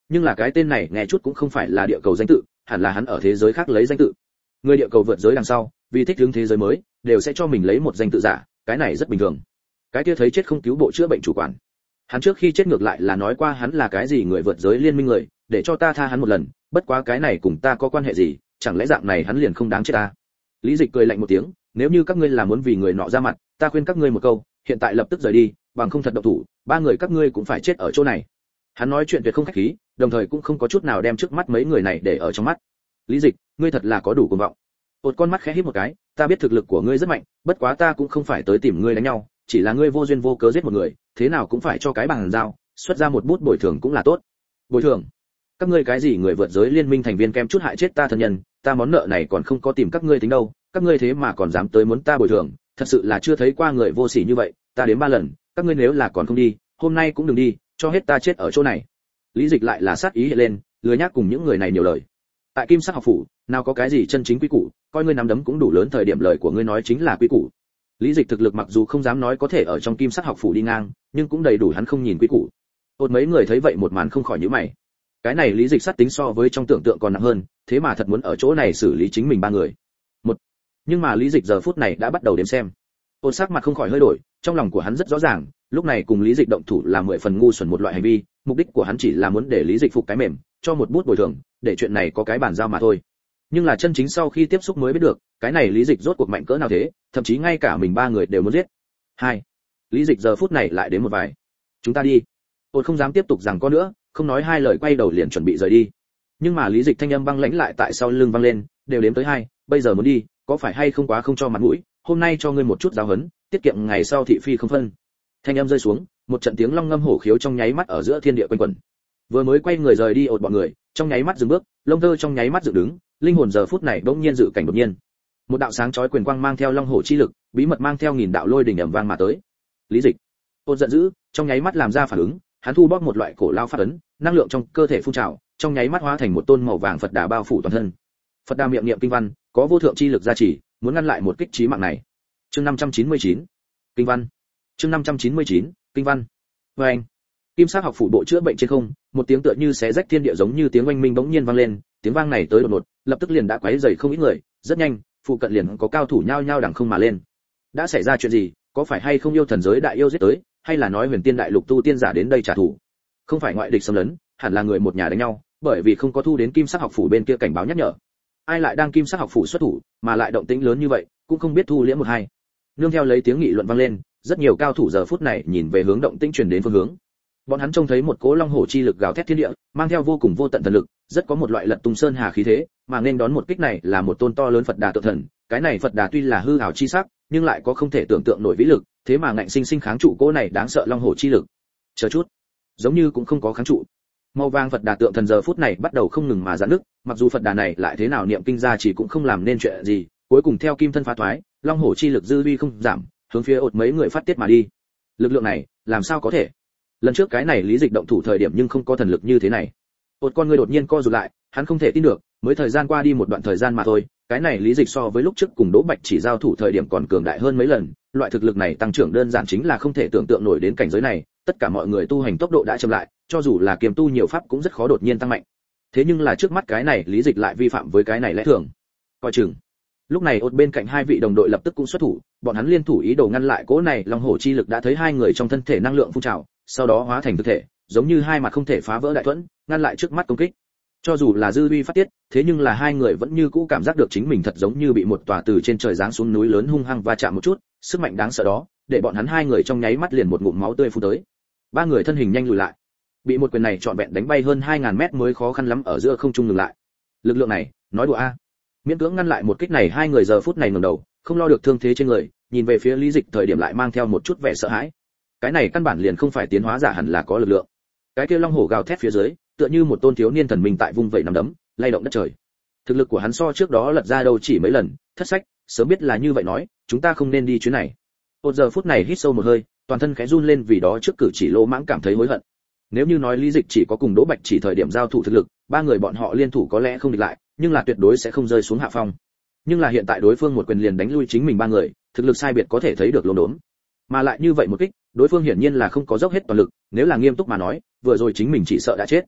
nhưng là cái tên này nghe chút cũng không phải là địa cầu danh tự, hẳn là hắn ở thế giới khác lấy danh tự. Người địa cầu vượt giới đằng sau, vì thích ứng thế giới mới, đều sẽ cho mình lấy một danh tự giả, cái này rất bình thường. Cái kia thấy chết không cứu bộ chữa bệnh chủ quản, hắn trước khi chết ngược lại là nói qua hắn là cái gì người vượt giới liên minh người, để cho ta tha hắn một lần, bất quá cái này cùng ta có quan hệ gì, chẳng lẽ dạng này hắn liền không đáng chết ta. Lý Dịch cười lạnh một tiếng, nếu như các ngươi là muốn vì người nọ ra mặt, ta khuyên các ngươi một câu, hiện tại lập tức rời đi, bằng không thật động thủ, ba người các ngươi cũng phải chết ở chỗ này. Hắn nói chuyện tuyệt không khách khí, đồng thời cũng không có chút nào đem trước mắt mấy người này để ở trong mắt. Lý Dịch, ngươi thật là có đủ cuồng vọng. Một con mắt khẽ híp một cái, ta biết thực lực của ngươi rất mạnh, bất quá ta cũng không phải tới tìm ngươi đánh nhau, chỉ là ngươi vô duyên vô cớ giết một người, thế nào cũng phải cho cái bằng dao, xuất ra một bút bồi thường cũng là tốt. Bồi thường? Các ngươi cái gì người vượt giới liên minh thành viên kem chút hại chết ta thân nhân, ta món nợ này còn không có tìm các ngươi tính đâu, các ngươi thế mà còn dám tới muốn ta bồi thường, thật sự là chưa thấy qua người vô sỉ như vậy, ta đến ba lần, các ngươi nếu là còn không đi, hôm nay cũng đừng đi, cho hết ta chết ở chỗ này. Lý Dịch lại là sát ý hiện lên, lừa nhác cùng những người này nhiều lời. Tại Kim Sắc học phủ, nào có cái gì chân chính quý củ, coi ngươi nắm đấm cũng đủ lớn, thời điểm lời của ngươi nói chính là quý củ. Lý Dịch thực lực mặc dù không dám nói có thể ở trong Kim Sắc học phủ đi ngang, nhưng cũng đầy đủ hắn không nhìn quý củ. Ôn mấy người thấy vậy một màn không khỏi nhíu mày. Cái này Lý Dịch sát tính so với trong tưởng tượng còn nặng hơn, thế mà thật muốn ở chỗ này xử lý chính mình ba người. Một. Nhưng mà Lý Dịch giờ phút này đã bắt đầu đếm xem. Ôn sắc mặt không khỏi hơi đổi, trong lòng của hắn rất rõ ràng, lúc này cùng Lý Dịch động thủ là mười phần ngu xuẩn một loại hành vi, mục đích của hắn chỉ là muốn để Lý Dịch phục cái mềm, cho một bút bồi thường, để chuyện này có cái bàn giao mà thôi. Nhưng là chân chính sau khi tiếp xúc mới biết được, cái này Lý Dịch rốt cuộc mạnh cỡ nào thế, thậm chí ngay cả mình ba người đều muốn giết. Hai. Lý Dịch giờ phút này lại đến một vài. Chúng ta đi. Ôn không dám tiếp tục giằng co nữa, không nói hai lời quay đầu liền chuẩn bị rời đi. Nhưng mà Lý Dịch thanh âm băng lãnh lại tại sau lưng vang lên, đều đếm tới hai, bây giờ muốn đi, có phải hay không quá không cho mặt mũi, hôm nay cho ngươi một chút giáo huấn, tiết kiệm ngày sau thị phi không phân. Thanh âm rơi xuống, một trận tiếng long ngâm hổ khiếu trong nháy mắt ở giữa thiên địa quanh quẩn. Vừa mới quay người rời đi ột bọn người, trong nháy mắt dừng bước, lông tơ trong nháy mắt dựng đứng, linh hồn giờ phút này bỗng nhiên dự cảnh đột nhiên. Một đạo sáng chói quyền quang mang theo long hổ chi lực, bí mật mang theo nghìn đạo lôi đỉnh ầm vang mà tới. Lý Dịch, ột giận dữ, trong nháy mắt làm ra phản ứng, hắn thu bóp một loại cổ lao pháp ấn, năng lượng trong cơ thể phun trào, trong nháy mắt hóa thành một tôn màu vàng Phật Đà bao phủ toàn thân. Phật Đà miệng niệm kinh văn, có vô thượng chi lực gia trì, muốn ngăn lại một kích chí mạng này. Chương năm trăm chín mươi chín, kinh văn. Chương năm trăm chín mươi chín, kinh văn. Và anh, Kim Sắc học phủ bộ chữa bệnh trên không, một tiếng tựa như xé rách thiên địa giống như tiếng oanh minh bỗng nhiên vang lên, tiếng vang này tới đột ngột, lập tức liền đã quấy rầy không ít người, rất nhanh, phụ cận liền có cao thủ nhao nhao đằng không mà lên. Đã xảy ra chuyện gì, có phải hay không yêu thần giới đại yêu giết tới, hay là nói Huyền Tiên đại lục tu tiên giả đến đây trả thù? Không phải ngoại địch xâm lấn, hẳn là người một nhà đánh nhau, bởi vì không có thu đến Kim Sắc học phủ bên kia cảnh báo nhắc nhở. Ai lại đang Kim Sắc học phủ xuất thủ, mà lại động tĩnh lớn như vậy, cũng không biết thu liễm một hai. Nương theo lấy tiếng nghị luận vang lên, rất nhiều cao thủ giờ phút này nhìn về hướng động tĩnh truyền đến phương hướng. Bọn hắn trông thấy một cỗ long hổ chi lực gào thét thiên địa, mang theo vô cùng vô tận thần lực, rất có một loại lật tung sơn hà khí thế, mà nên đón một kích này là một tôn to lớn Phật Đà tự thần. Cái này Phật Đà tuy là hư ảo chi sắc, nhưng lại có không thể tưởng tượng nổi vĩ lực, thế mà ngạnh sinh sinh kháng trụ cỗ này đáng sợ long hổ chi lực. Chờ chút, giống như cũng không có kháng trụ. Màu vàng Phật Đà tượng thần giờ phút này bắt đầu không ngừng mà giãn nứt, mặc dù Phật Đà này lại thế nào niệm kinh ra chỉ cũng không làm nên chuyện gì, cuối cùng theo kim thân phá thoái, long hổ chi lực dư vi không giảm, hướng phía ột mấy người phát tiết mà đi. Lực lượng này, làm sao có thể? Lần trước cái này Lý Dịch động thủ thời điểm nhưng không có thần lực như thế này. Ột con người đột nhiên co rụt lại, hắn không thể tin được, mới thời gian qua đi một đoạn thời gian mà thôi, cái này Lý Dịch so với lúc trước cùng Đỗ Bạch chỉ giao thủ thời điểm còn cường đại hơn mấy lần, loại thực lực này tăng trưởng đơn giản chính là không thể tưởng tượng nổi đến cảnh giới này, tất cả mọi người tu hành tốc độ đã chậm lại, cho dù là kiềm tu nhiều pháp cũng rất khó đột nhiên tăng mạnh. Thế nhưng là trước mắt cái này Lý Dịch lại vi phạm với cái này lẽ thường. Coi chừng. Lúc này ột bên cạnh hai vị đồng đội lập tức cũng xuất thủ, bọn hắn liên thủ ý đồ ngăn lại cỗ này long hổ chi lực, đã thấy hai người trong thân thể năng lượng phun trào, sau đó hóa thành thực thể, giống như hai mặt không thể phá vỡ đại thuẫn, ngăn lại trước mắt công kích. Cho dù là dư uy phát tiết, thế nhưng là hai người vẫn như cũ cảm giác được chính mình thật giống như bị một tòa từ trên trời giáng xuống núi lớn hung hăng va chạm một chút, sức mạnh đáng sợ đó, để bọn hắn hai người trong nháy mắt liền một ngụm máu tươi phun tới. Ba người thân hình nhanh lùi lại, bị một quyền này trọn vẹn đánh bay hơn hai ngàn mét mới khó khăn lắm ở giữa không trung ngừng lại. Lực lượng này, nói đùa a. Miễn cưỡng ngăn lại một kích này, hai người giờ phút này ngẩng đầu, không lo được thương thế trên người, nhìn về phía Lý Dịch thời điểm lại mang theo một chút vẻ sợ hãi. Cái này căn bản liền không phải tiến hóa giả, hẳn là có lực lượng. Cái kia long hổ gào thét phía dưới, tựa như một tôn thiếu niên thần minh tại vung vẩy nắm đấm, lay động đất trời. Thực lực của hắn so trước đó lật ra đâu chỉ mấy lần, thất sách, sớm biết là như vậy nói, chúng ta không nên đi chuyến này. Một giờ phút này hít sâu một hơi, toàn thân khẽ run lên vì đó trước cử chỉ lỗ mãng cảm thấy hối hận. Nếu như nói Lý Dịch chỉ có cùng Đỗ Bạch chỉ thời điểm giao thủ thực lực, ba người bọn họ liên thủ có lẽ không địch lại, nhưng là tuyệt đối sẽ không rơi xuống hạ phong. Nhưng là hiện tại đối phương một quyền liền đánh lui chính mình ba người, thực lực sai biệt có thể thấy được lốm đốm. Mà lại như vậy một kích, đối phương hiển nhiên là không có dốc hết toàn lực, nếu là nghiêm túc mà nói, vừa rồi chính mình chỉ sợ đã chết.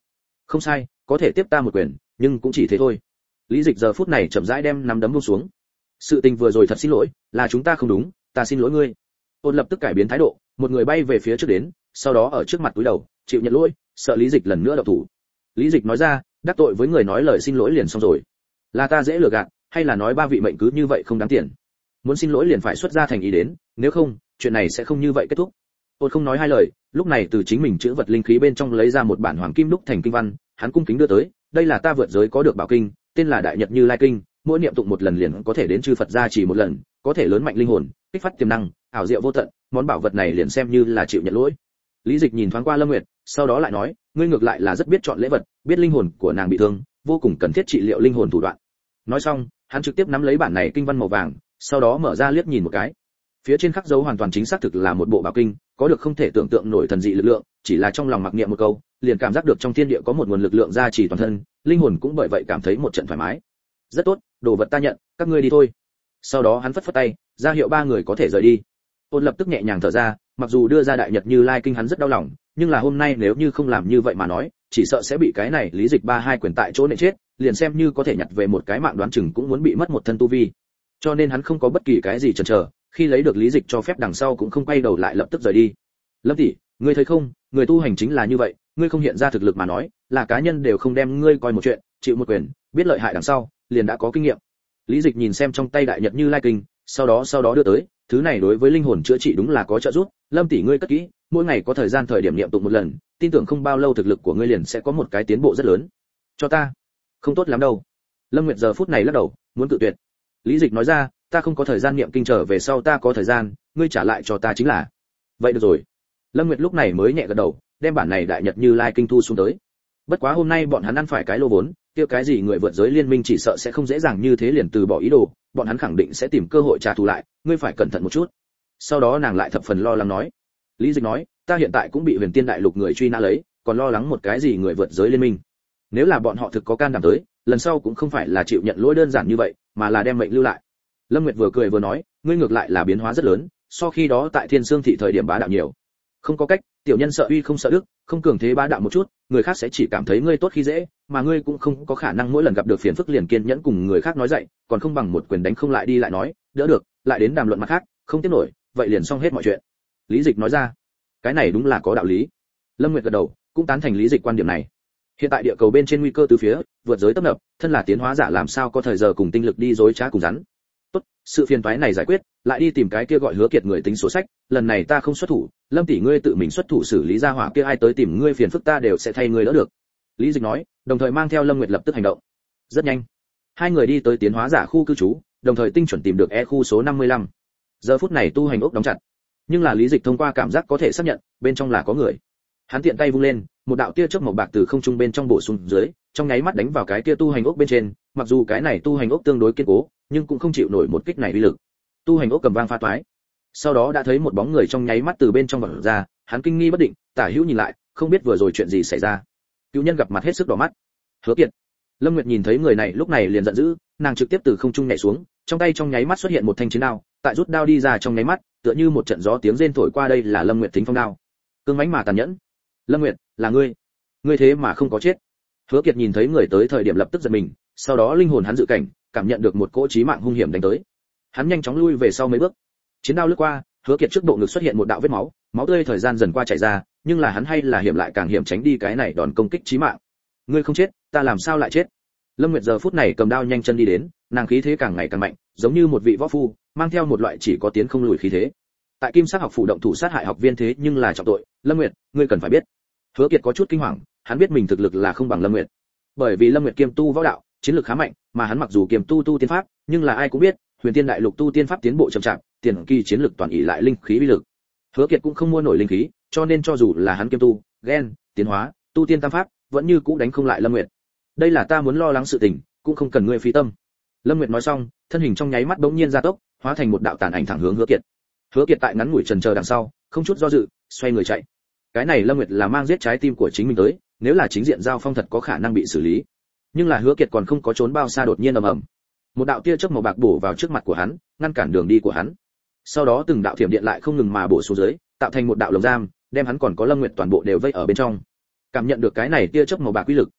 Không sai, có thể tiếp ta một quyền, nhưng cũng chỉ thế thôi. Lý Dịch giờ phút này chậm rãi đem nắm đấm buông xuống. Sự tình vừa rồi thật xin lỗi, là chúng ta không đúng, ta xin lỗi ngươi. Ôn lập tức cải biến thái độ, một người bay về phía trước đến, sau đó ở trước mặt túi đầu, chịu nhận lỗi, sợ Lý Dịch lần nữa động thủ. Lý Dịch nói ra, đắc tội với người nói lời xin lỗi liền xong rồi. Là ta dễ lừa gạt, hay là nói ba vị mệnh cứ như vậy không đáng tiền? Muốn xin lỗi liền phải xuất ra thành ý đến, nếu không, chuyện này sẽ không như vậy kết thúc. Ôn không nói hai lời, lúc này từ chính mình chữ vật linh khí bên trong lấy ra một bản hoàng kim đúc thành kinh văn, hắn cung kính đưa tới, đây là ta vượt giới có được bảo kinh, tên là Đại Nhật Như Lai kinh, mỗi niệm tụng một lần liền có thể đến chư Phật gia chỉ một lần, có thể lớn mạnh linh hồn, kích phát tiềm năng, ảo diệu vô tận, món bảo vật này liền xem như là chịu nhận lỗi. Lý Dịch nhìn thoáng qua Lâm Nguyệt, sau đó lại nói, ngươi ngược lại là rất biết chọn lễ vật, biết linh hồn của nàng bị thương, vô cùng cần thiết trị liệu linh hồn thủ đoạn. Nói xong, hắn trực tiếp nắm lấy bản này kinh văn màu vàng, sau đó mở ra liếc nhìn một cái. Phía trên khắc dấu hoàn toàn chính xác thực là một bộ bảo kinh, có được không thể tưởng tượng nổi thần dị lực lượng, chỉ là trong lòng mặc niệm một câu, liền cảm giác được trong thiên địa có một nguồn lực lượng gia trì toàn thân, linh hồn cũng bởi vậy cảm thấy một trận thoải mái. Rất tốt, đồ vật ta nhận, các ngươi đi thôi. Sau đó hắn phất phất tay, ra hiệu ba người có thể rời đi. Ôn lập tức nhẹ nhàng thở ra, mặc dù đưa ra Đại Nhật Như Lai kinh hắn rất đau lòng, nhưng là hôm nay nếu như không làm như vậy mà nói, chỉ sợ sẽ bị cái này Lý Dịch ba hai quyền tại chỗ nện chết, liền xem như có thể nhặt về một cái mạng đoán chừng cũng muốn bị mất một thân tu vi. Cho nên hắn không có bất kỳ cái gì chần chờ, khi lấy được Lý Dịch cho phép đằng sau cũng không quay đầu lại lập tức rời đi. Lâm tỷ, ngươi thấy không, người tu hành chính là như vậy, ngươi không hiện ra thực lực mà nói, là cá nhân đều không đem ngươi coi một chuyện, chịu một quyền, biết lợi hại đằng sau, liền đã có kinh nghiệm. Lý Dịch nhìn xem trong tay Đại Nhật Như Lai kinh, sau đó sau đó đưa tới, thứ này đối với linh hồn chữa trị đúng là có trợ giúp, Lâm tỷ ngươi cất kỹ, mỗi ngày có thời gian thời điểm niệm tụng một lần, tin tưởng không bao lâu thực lực của ngươi liền sẽ có một cái tiến bộ rất lớn. Cho ta. Không tốt lắm đâu. Lâm Nguyệt giờ phút này lắc đầu, muốn cự tuyệt. Lý Dịch nói ra, ta không có thời gian niệm kinh, trở về sau ta có thời gian, ngươi trả lại cho ta chính là. Vậy được rồi. Lâm Nguyệt lúc này mới nhẹ gật đầu, đem bản này Đại Nhật Như Lai kinh thu xuống tới. Bất quá hôm nay bọn hắn ăn phải cái lô vốn, kia cái gì người vượt giới liên minh chỉ sợ sẽ không dễ dàng như thế liền từ bỏ ý đồ, bọn hắn khẳng định sẽ tìm cơ hội trả thù lại, ngươi phải cẩn thận một chút. Sau đó nàng lại thập phần lo lắng nói. Lý Dịch nói, ta hiện tại cũng bị Huyền Tiên Đại Lục người truy nã lấy, còn lo lắng một cái gì người vượt giới liên minh. Nếu là bọn họ thực có can đảm tới, lần sau cũng không phải là chịu nhận lỗi đơn giản như vậy, mà là đem mệnh lưu lại. Lâm Nguyệt vừa cười vừa nói, ngươi ngược lại là biến hóa rất lớn, so khi đó tại Thiên Sương thị thời điểm bá đạo nhiều. Không có cách, tiểu nhân sợ uy không sợ đức, không cường thế bá đạo một chút, người khác sẽ chỉ cảm thấy ngươi tốt khi dễ, mà ngươi cũng không có khả năng mỗi lần gặp được phiền phức liền kiên nhẫn cùng người khác nói dậy, còn không bằng một quyền đánh không lại đi lại nói, đỡ được, lại đến đàm luận mặt khác, không tiếp nổi, vậy liền xong hết mọi chuyện. Lý Dịch nói ra, cái này đúng là có đạo lý. Lâm Nguyệt gật đầu, cũng tán thành Lý Dịch quan điểm này. Hiện tại địa cầu bên trên nguy cơ từ phía, vượt giới tấp nập, thân là tiến hóa giả làm sao có thời giờ cùng tinh lực đi dối trá cùng rắn. Tốt, sự phiền toái này giải quyết, lại đi tìm cái kia gọi Hứa Kiệt người tính sổ sách, lần này ta không xuất thủ, Lâm tỷ ngươi tự mình xuất thủ xử lý ra hỏa kia, ai tới tìm ngươi phiền phức ta đều sẽ thay ngươi đỡ được. Lý Dịch nói, đồng thời mang theo Lâm Nguyệt lập tức hành động. Rất nhanh, hai người đi tới tiến hóa giả khu cư trú, đồng thời tinh chuẩn tìm được E khu số năm mươi lăm. Giờ phút này tu hành ốc đóng chặt, nhưng là Lý Dịch thông qua cảm giác có thể xác nhận, bên trong là có người. Hắn tiện tay vung lên, một đạo tia chớp màu bạc từ không trung bên trong bổ xuống dưới, trong nháy mắt đánh vào cái kia tu hành ốc bên trên, mặc dù cái này tu hành ốc tương đối kiên cố, nhưng cũng không chịu nổi một kích này uy lực. Tu hành ốc cầm vang pha toái. Sau đó đã thấy một bóng người trong nháy mắt từ bên trong vọt ra, hắn kinh nghi bất định, tả hữu nhìn lại, không biết vừa rồi chuyện gì xảy ra. Cựu nhân gặp mặt hết sức đỏ mắt. Hứa Kiệt. Lâm Nguyệt nhìn thấy người này lúc này liền giận dữ, nàng trực tiếp từ không trung nhảy xuống, trong tay trong nháy mắt xuất hiện một thanh chiến đao, tại rút đao đi ra trong nháy mắt, tựa như một trận gió tiếng rên thổi qua, đây là Lâm Nguyệt Thính Phong đao. Cương mãnh mà tàn nhẫn. Lâm Nguyệt, là ngươi? Ngươi thế mà không có chết. Hứa Kiệt nhìn thấy người tới thời điểm lập tức giật mình, sau đó linh hồn hắn dự cảnh, cảm nhận được một cỗ chí mạng hung hiểm đánh tới. Hắn nhanh chóng lui về sau mấy bước. Chiến đao lướt qua, Hứa Kiệt trước bộ ngực xuất hiện một đạo vết máu, máu tươi thời gian dần qua chảy ra, nhưng là hắn hay là hiểm lại càng hiểm tránh đi cái này đòn công kích chí mạng. Ngươi không chết, ta làm sao lại chết? Lâm Nguyệt giờ phút này cầm đao nhanh chân đi đến, nàng khí thế càng ngày càng mạnh, giống như một vị võ phu, mang theo một loại chỉ có tiến không lùi khí thế. Tại Kim Sắc học phủ động thủ sát hại học viên thế nhưng là trọng tội, Lâm Nguyệt, ngươi cần phải biết. Hứa Kiệt có chút kinh hoàng, hắn biết mình thực lực là không bằng Lâm Nguyệt. Bởi vì Lâm Nguyệt kiêm tu võ đạo, chiến lược khá mạnh, mà hắn mặc dù kiêm tu tu tiên pháp, nhưng là ai cũng biết, Huyền Tiên Đại Lục tu tiên pháp tiến bộ chậm chạp, tiền kỳ chiến lược toàn ỷ lại linh khí uy lực. Hứa Kiệt cũng không mua nổi linh khí, cho nên cho dù là hắn kiêm tu, gen, tiến hóa, tu tiên tam pháp, vẫn như cũ đánh không lại Lâm Nguyệt. Đây là ta muốn lo lắng sự tình, cũng không cần ngươi phí tâm. Lâm Nguyệt nói xong, thân hình trong nháy mắt bỗng nhiên gia tốc, hóa thành một đạo tàn ảnh thẳng hướng Hứa Kiệt. Hứa Kiệt tại ngắn ngủi chần chờ đằng sau, không chút do dự, xoay người chạy. Cái này Lâm Nguyệt là mang giết trái tim của chính mình tới, nếu là chính diện giao phong thật có khả năng bị xử lý. Nhưng là Hứa Kiệt còn không có trốn bao xa đột nhiên ầm ầm. Một đạo tia chớp màu bạc bổ vào trước mặt của hắn, ngăn cản đường đi của hắn. Sau đó từng đạo thiểm điện lại không ngừng mà bổ xuống dưới, tạo thành một đạo lồng giam, đem hắn còn có Lâm Nguyệt toàn bộ đều vây ở bên trong. Cảm nhận được cái này tia chớp màu bạc uy lực,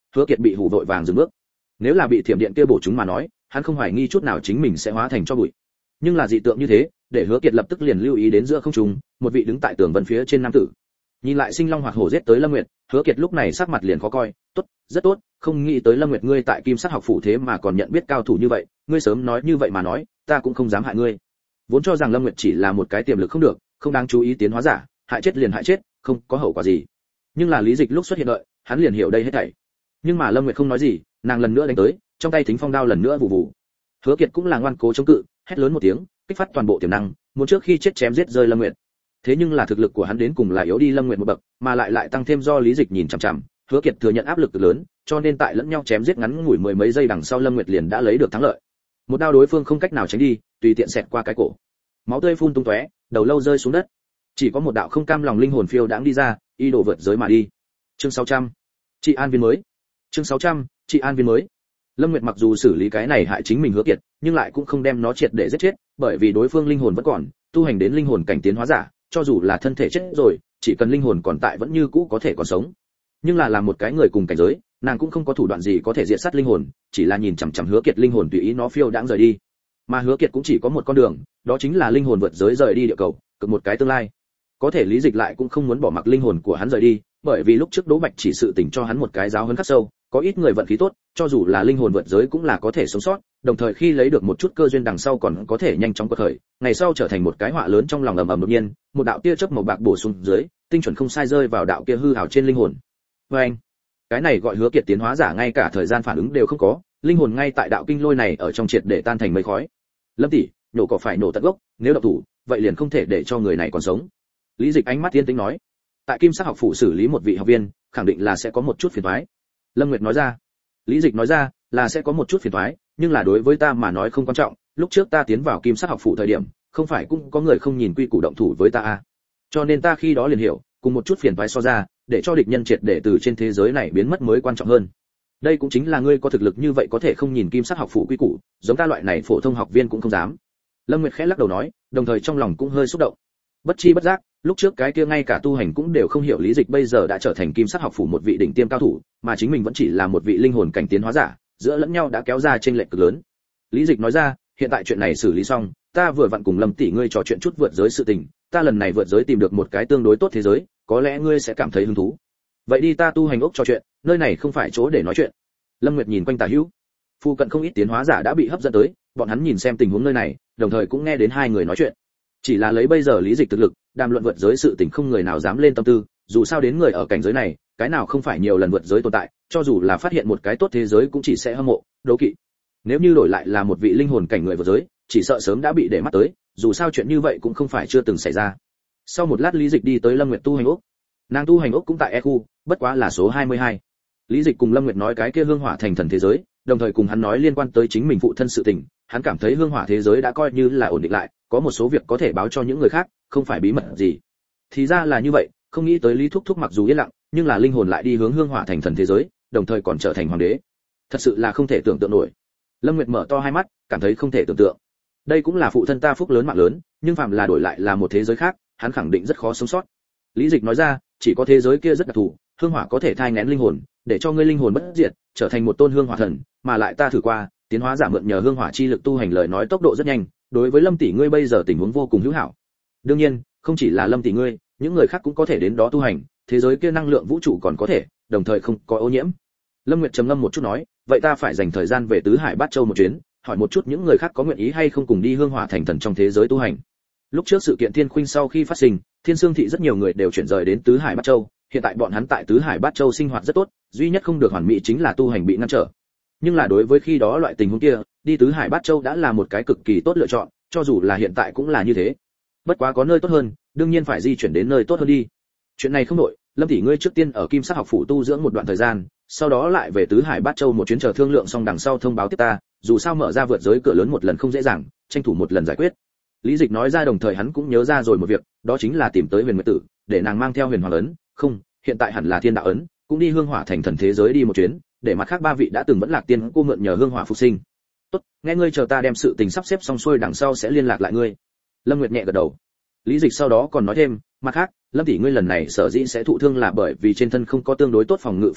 Hứa Kiệt bị hù vội vàng dừng bước. Nếu là bị thiểm điện kia bổ chúng mà nói, hắn không hoài nghi chút nào chính mình sẽ hóa thành tro bụi. Nhưng là dị tượng như thế, để Hứa Kiệt lập tức liền lưu ý đến giữa không trung, một vị đứng tại tường vân phía trên nam tử. Nhìn lại sinh long hoạt hổ giết tới Lâm Nguyệt, Hứa Kiệt lúc này sắc mặt liền khó coi, "Tốt, rất tốt, không nghĩ tới Lâm Nguyệt ngươi tại Kim Sắc học phủ thế mà còn nhận biết cao thủ như vậy, ngươi sớm nói như vậy mà nói, ta cũng không dám hại ngươi." Vốn cho rằng Lâm Nguyệt chỉ là một cái tiềm lực không được, không đáng chú ý tiến hóa giả, hại chết liền hại chết, không có hậu quả gì. Nhưng là Lý Dịch lúc xuất hiện đợi, hắn liền hiểu đây hết thảy. Nhưng mà Lâm Nguyệt không nói gì, nàng lần nữa đánh tới, trong tay Thính Phong đao lần nữa vụ vụ. Hứa Kiệt cũng là ngoan cố chống cự, hét lớn một tiếng, kích phát toàn bộ tiềm năng, muốn trước khi chết chém giết rơi Lâm Nguyệt. Thế nhưng là thực lực của hắn đến cùng là yếu đi Lâm Nguyệt một bậc, mà lại lại tăng thêm do Lý Dịch nhìn chằm chằm, Hứa Kiệt thừa nhận áp lực lớn, cho nên tại lẫn nhau chém giết ngắn ngủi mười mấy giây đằng sau Lâm Nguyệt liền đã lấy được thắng lợi. Một đao đối phương không cách nào tránh đi, tùy tiện xẹt qua cái cổ. Máu tươi phun tung tóe, đầu lâu rơi xuống đất. Chỉ có một đạo không cam lòng linh hồn phiêu đãng đi ra, y đổ vượt giới mà đi. Chương sáu trăm. Trị an viên mới. Chương sáu trăm. Trị an viên mới. Lâm Nguyệt mặc dù xử lý cái này hại chính mình Hứa Kiệt, nhưng lại cũng không đem nó triệt để giết chết, bởi vì đối phương linh hồn vẫn còn, tu hành đến linh hồn cảnh tiến hóa giả, cho dù là thân thể chết rồi, chỉ cần linh hồn còn tại vẫn như cũ có thể còn sống. Nhưng là làm một cái người cùng cảnh giới, nàng cũng không có thủ đoạn gì có thể diệt sát linh hồn, chỉ là nhìn chằm chằm Hứa Kiệt linh hồn tùy ý nó phiêu đãng rời đi. Mà Hứa Kiệt cũng chỉ có một con đường, đó chính là linh hồn vượt giới rời đi địa cầu, cực một cái tương lai. Có thể Lý Dịch lại cũng không muốn bỏ mặc linh hồn của hắn rời đi, bởi vì lúc trước Đỗ Bạch chỉ sự tình cho hắn một cái giáo huấn khắc sâu, có ít người vận khí tốt, cho dù là linh hồn vượt giới cũng là có thể sống sót, đồng thời khi lấy được một chút cơ duyên đằng sau còn có thể nhanh chóng quật khởi, ngày sau trở thành một cái họa lớn trong lòng ầm ầm đột nhiên, một đạo tia chớp màu bạc bổ xuống dưới, tinh chuẩn không sai rơi vào đạo kia hư ảo trên linh hồn. Và anh, cái này gọi Hứa Kiệt tiến hóa giả ngay cả thời gian phản ứng đều không có, linh hồn ngay tại đạo kinh lôi này ở trong triệt để tan thành mây khói. Lâm tỷ, nổ cỏ phải nổ tận gốc, nếu động thủ, vậy liền không thể để cho người này còn sống. Lý Dịch ánh mắt tiên tĩnh nói, tại Kim Sắc học phủ xử lý một vị học viên, khẳng định là sẽ có một chút phiền toái. Lâm Nguyệt nói ra. Lý Dịch nói ra, là sẽ có một chút phiền toái, nhưng là đối với ta mà nói không quan trọng, lúc trước ta tiến vào Kim Sắc học phủ thời điểm, không phải cũng có người không nhìn quy củ động thủ với ta à? Cho nên ta khi đó liền hiểu, cùng một chút phiền toái so ra, để cho địch nhân triệt để từ trên thế giới này biến mất mới quan trọng hơn. Đây cũng chính là ngươi có thực lực như vậy có thể không nhìn Kim Sắc học phủ quy củ, giống ta loại này phổ thông học viên cũng không dám. Lâm Nguyệt khẽ lắc đầu nói, đồng thời trong lòng cũng hơi xúc động. Bất chi bất giác, lúc trước cái kia ngay cả tu hành cũng đều không hiểu Lý Dịch bây giờ đã trở thành Kim Sắc học phủ một vị đỉnh tiêm cao thủ, mà chính mình vẫn chỉ là một vị linh hồn cảnh tiến hóa giả, giữa lẫn nhau đã kéo ra chênh lệch cực lớn. Lý Dịch nói ra, hiện tại chuyện này xử lý xong, ta vừa vặn cùng Lâm tỷ ngươi trò chuyện chút vượt giới sự tình, ta lần này vượt giới tìm được một cái tương đối tốt thế giới, có lẽ ngươi sẽ cảm thấy hứng thú. Vậy đi ta tu hành ốc trò chuyện, nơi này không phải chỗ để nói chuyện. Lâm Nguyệt nhìn quanh tả hữu, phu cận không ít tiến hóa giả đã bị hấp dẫn tới, bọn hắn nhìn xem tình huống nơi này, đồng thời cũng nghe đến hai người nói chuyện. Chỉ là lấy bây giờ Lý Dịch thực lực, đàm luận vượt giới sự tình không người nào dám lên tâm tư, dù sao đến người ở cảnh giới này, cái nào không phải nhiều lần vượt giới tồn tại, cho dù là phát hiện một cái tốt thế giới cũng chỉ sẽ hâm mộ, đố kỵ. Nếu như đổi lại là một vị linh hồn cảnh người vượt giới, chỉ sợ sớm đã bị để mắt tới, dù sao chuyện như vậy cũng không phải chưa từng xảy ra. Sau một lát Lý Dịch đi tới Lâm Nguyệt tu hành ốc. Nàng tu hành ốc cũng tại E khu, bất quá là số hai mươi hai. Lý Dịch cùng Lâm Nguyệt nói cái kia hương hỏa thành thần thế giới, đồng thời cùng hắn nói liên quan tới chính mình phụ thân sự tình, hắn cảm thấy hương hỏa thế giới đã coi như là ổn định lại, có một số việc có thể báo cho những người khác, không phải bí mật gì. Thì ra là như vậy, không nghĩ tới Lý Thúc Thúc mặc dù yên lặng, nhưng là linh hồn lại đi hướng hương hỏa thành thần thế giới, đồng thời còn trở thành hoàng đế. Thật sự là không thể tưởng tượng nổi. Lâm Nguyệt mở to hai mắt, cảm thấy không thể tưởng tượng. Đây cũng là phụ thân ta phúc lớn mạng lớn, nhưng phàm là đổi lại là một thế giới khác, hắn khẳng định rất khó sống sót. Lý Dịch nói ra, chỉ có thế giới kia rất đặc thù, hương hỏa có thể thai nghén linh hồn, để cho ngươi linh hồn bất diệt, trở thành một tôn hương hỏa thần, mà lại ta thử qua, tiến hóa giả mượn nhờ hương hỏa chi lực tu hành lời nói tốc độ rất nhanh, đối với Lâm tỷ ngươi bây giờ tình huống vô cùng hữu hảo. Đương nhiên, không chỉ là Lâm tỷ ngươi, những người khác cũng có thể đến đó tu hành, thế giới kia năng lượng vũ trụ còn có thể, đồng thời không có ô nhiễm. Lâm Nguyệt trầm ngâm một chút nói, vậy ta phải dành thời gian về Tứ Hải Bát Châu một chuyến, hỏi một chút những người khác có nguyện ý hay không cùng đi hương hỏa thành thần trong thế giới tu hành. Lúc trước sự kiện Thiên Khuynh sau khi phát sinh, Thiên Sương thị rất nhiều người đều chuyển rời đến Tứ Hải Bát Châu, hiện tại bọn hắn tại Tứ Hải Bát Châu sinh hoạt rất tốt, duy nhất không được hoàn mỹ chính là tu hành bị ngăn trở. Nhưng là đối với khi đó loại tình huống kia, đi Tứ Hải Bát Châu đã là một cái cực kỳ tốt lựa chọn, cho dù là hiện tại cũng là như thế. Bất quá có nơi tốt hơn, đương nhiên phải di chuyển đến nơi tốt hơn đi. Chuyện này không đổi, Lâm tỷ ngươi trước tiên ở Kim Sắc học phủ tu dưỡng một đoạn thời gian, sau đó lại về Tứ Hải Bát Châu một chuyến chờ thương lượng xong đằng sau thông báo tiếp ta, dù sao mở ra vượt giới cửa lớn một lần không dễ dàng, tranh thủ một lần giải quyết. Lý Dịch nói ra, đồng thời hắn cũng nhớ ra rồi một việc, đó chính là tìm tới Huyền Nguyệt Tử, để nàng mang theo Huyền Hoàng ấn, không, hiện tại hẳn là Thiên Đạo ấn, cũng đi hương hỏa thành thần thế giới đi một chuyến, để mặt khác ba vị đã từng vẫn lạc tiên cô mượn nhờ hương hỏa phục sinh. Tốt, nghe ngươi chờ ta đem sự tình sắp xếp xong xuôi đằng sau sẽ liên lạc lại ngươi. Lâm Nguyệt nhẹ gật đầu. Lý Dịch sau đó còn nói thêm, mặt khác, Lâm tỷ ngươi lần này sở dĩ sẽ thụ thương là bởi vì trên thân không có tương đối tốt phòng ngự pháp bảo,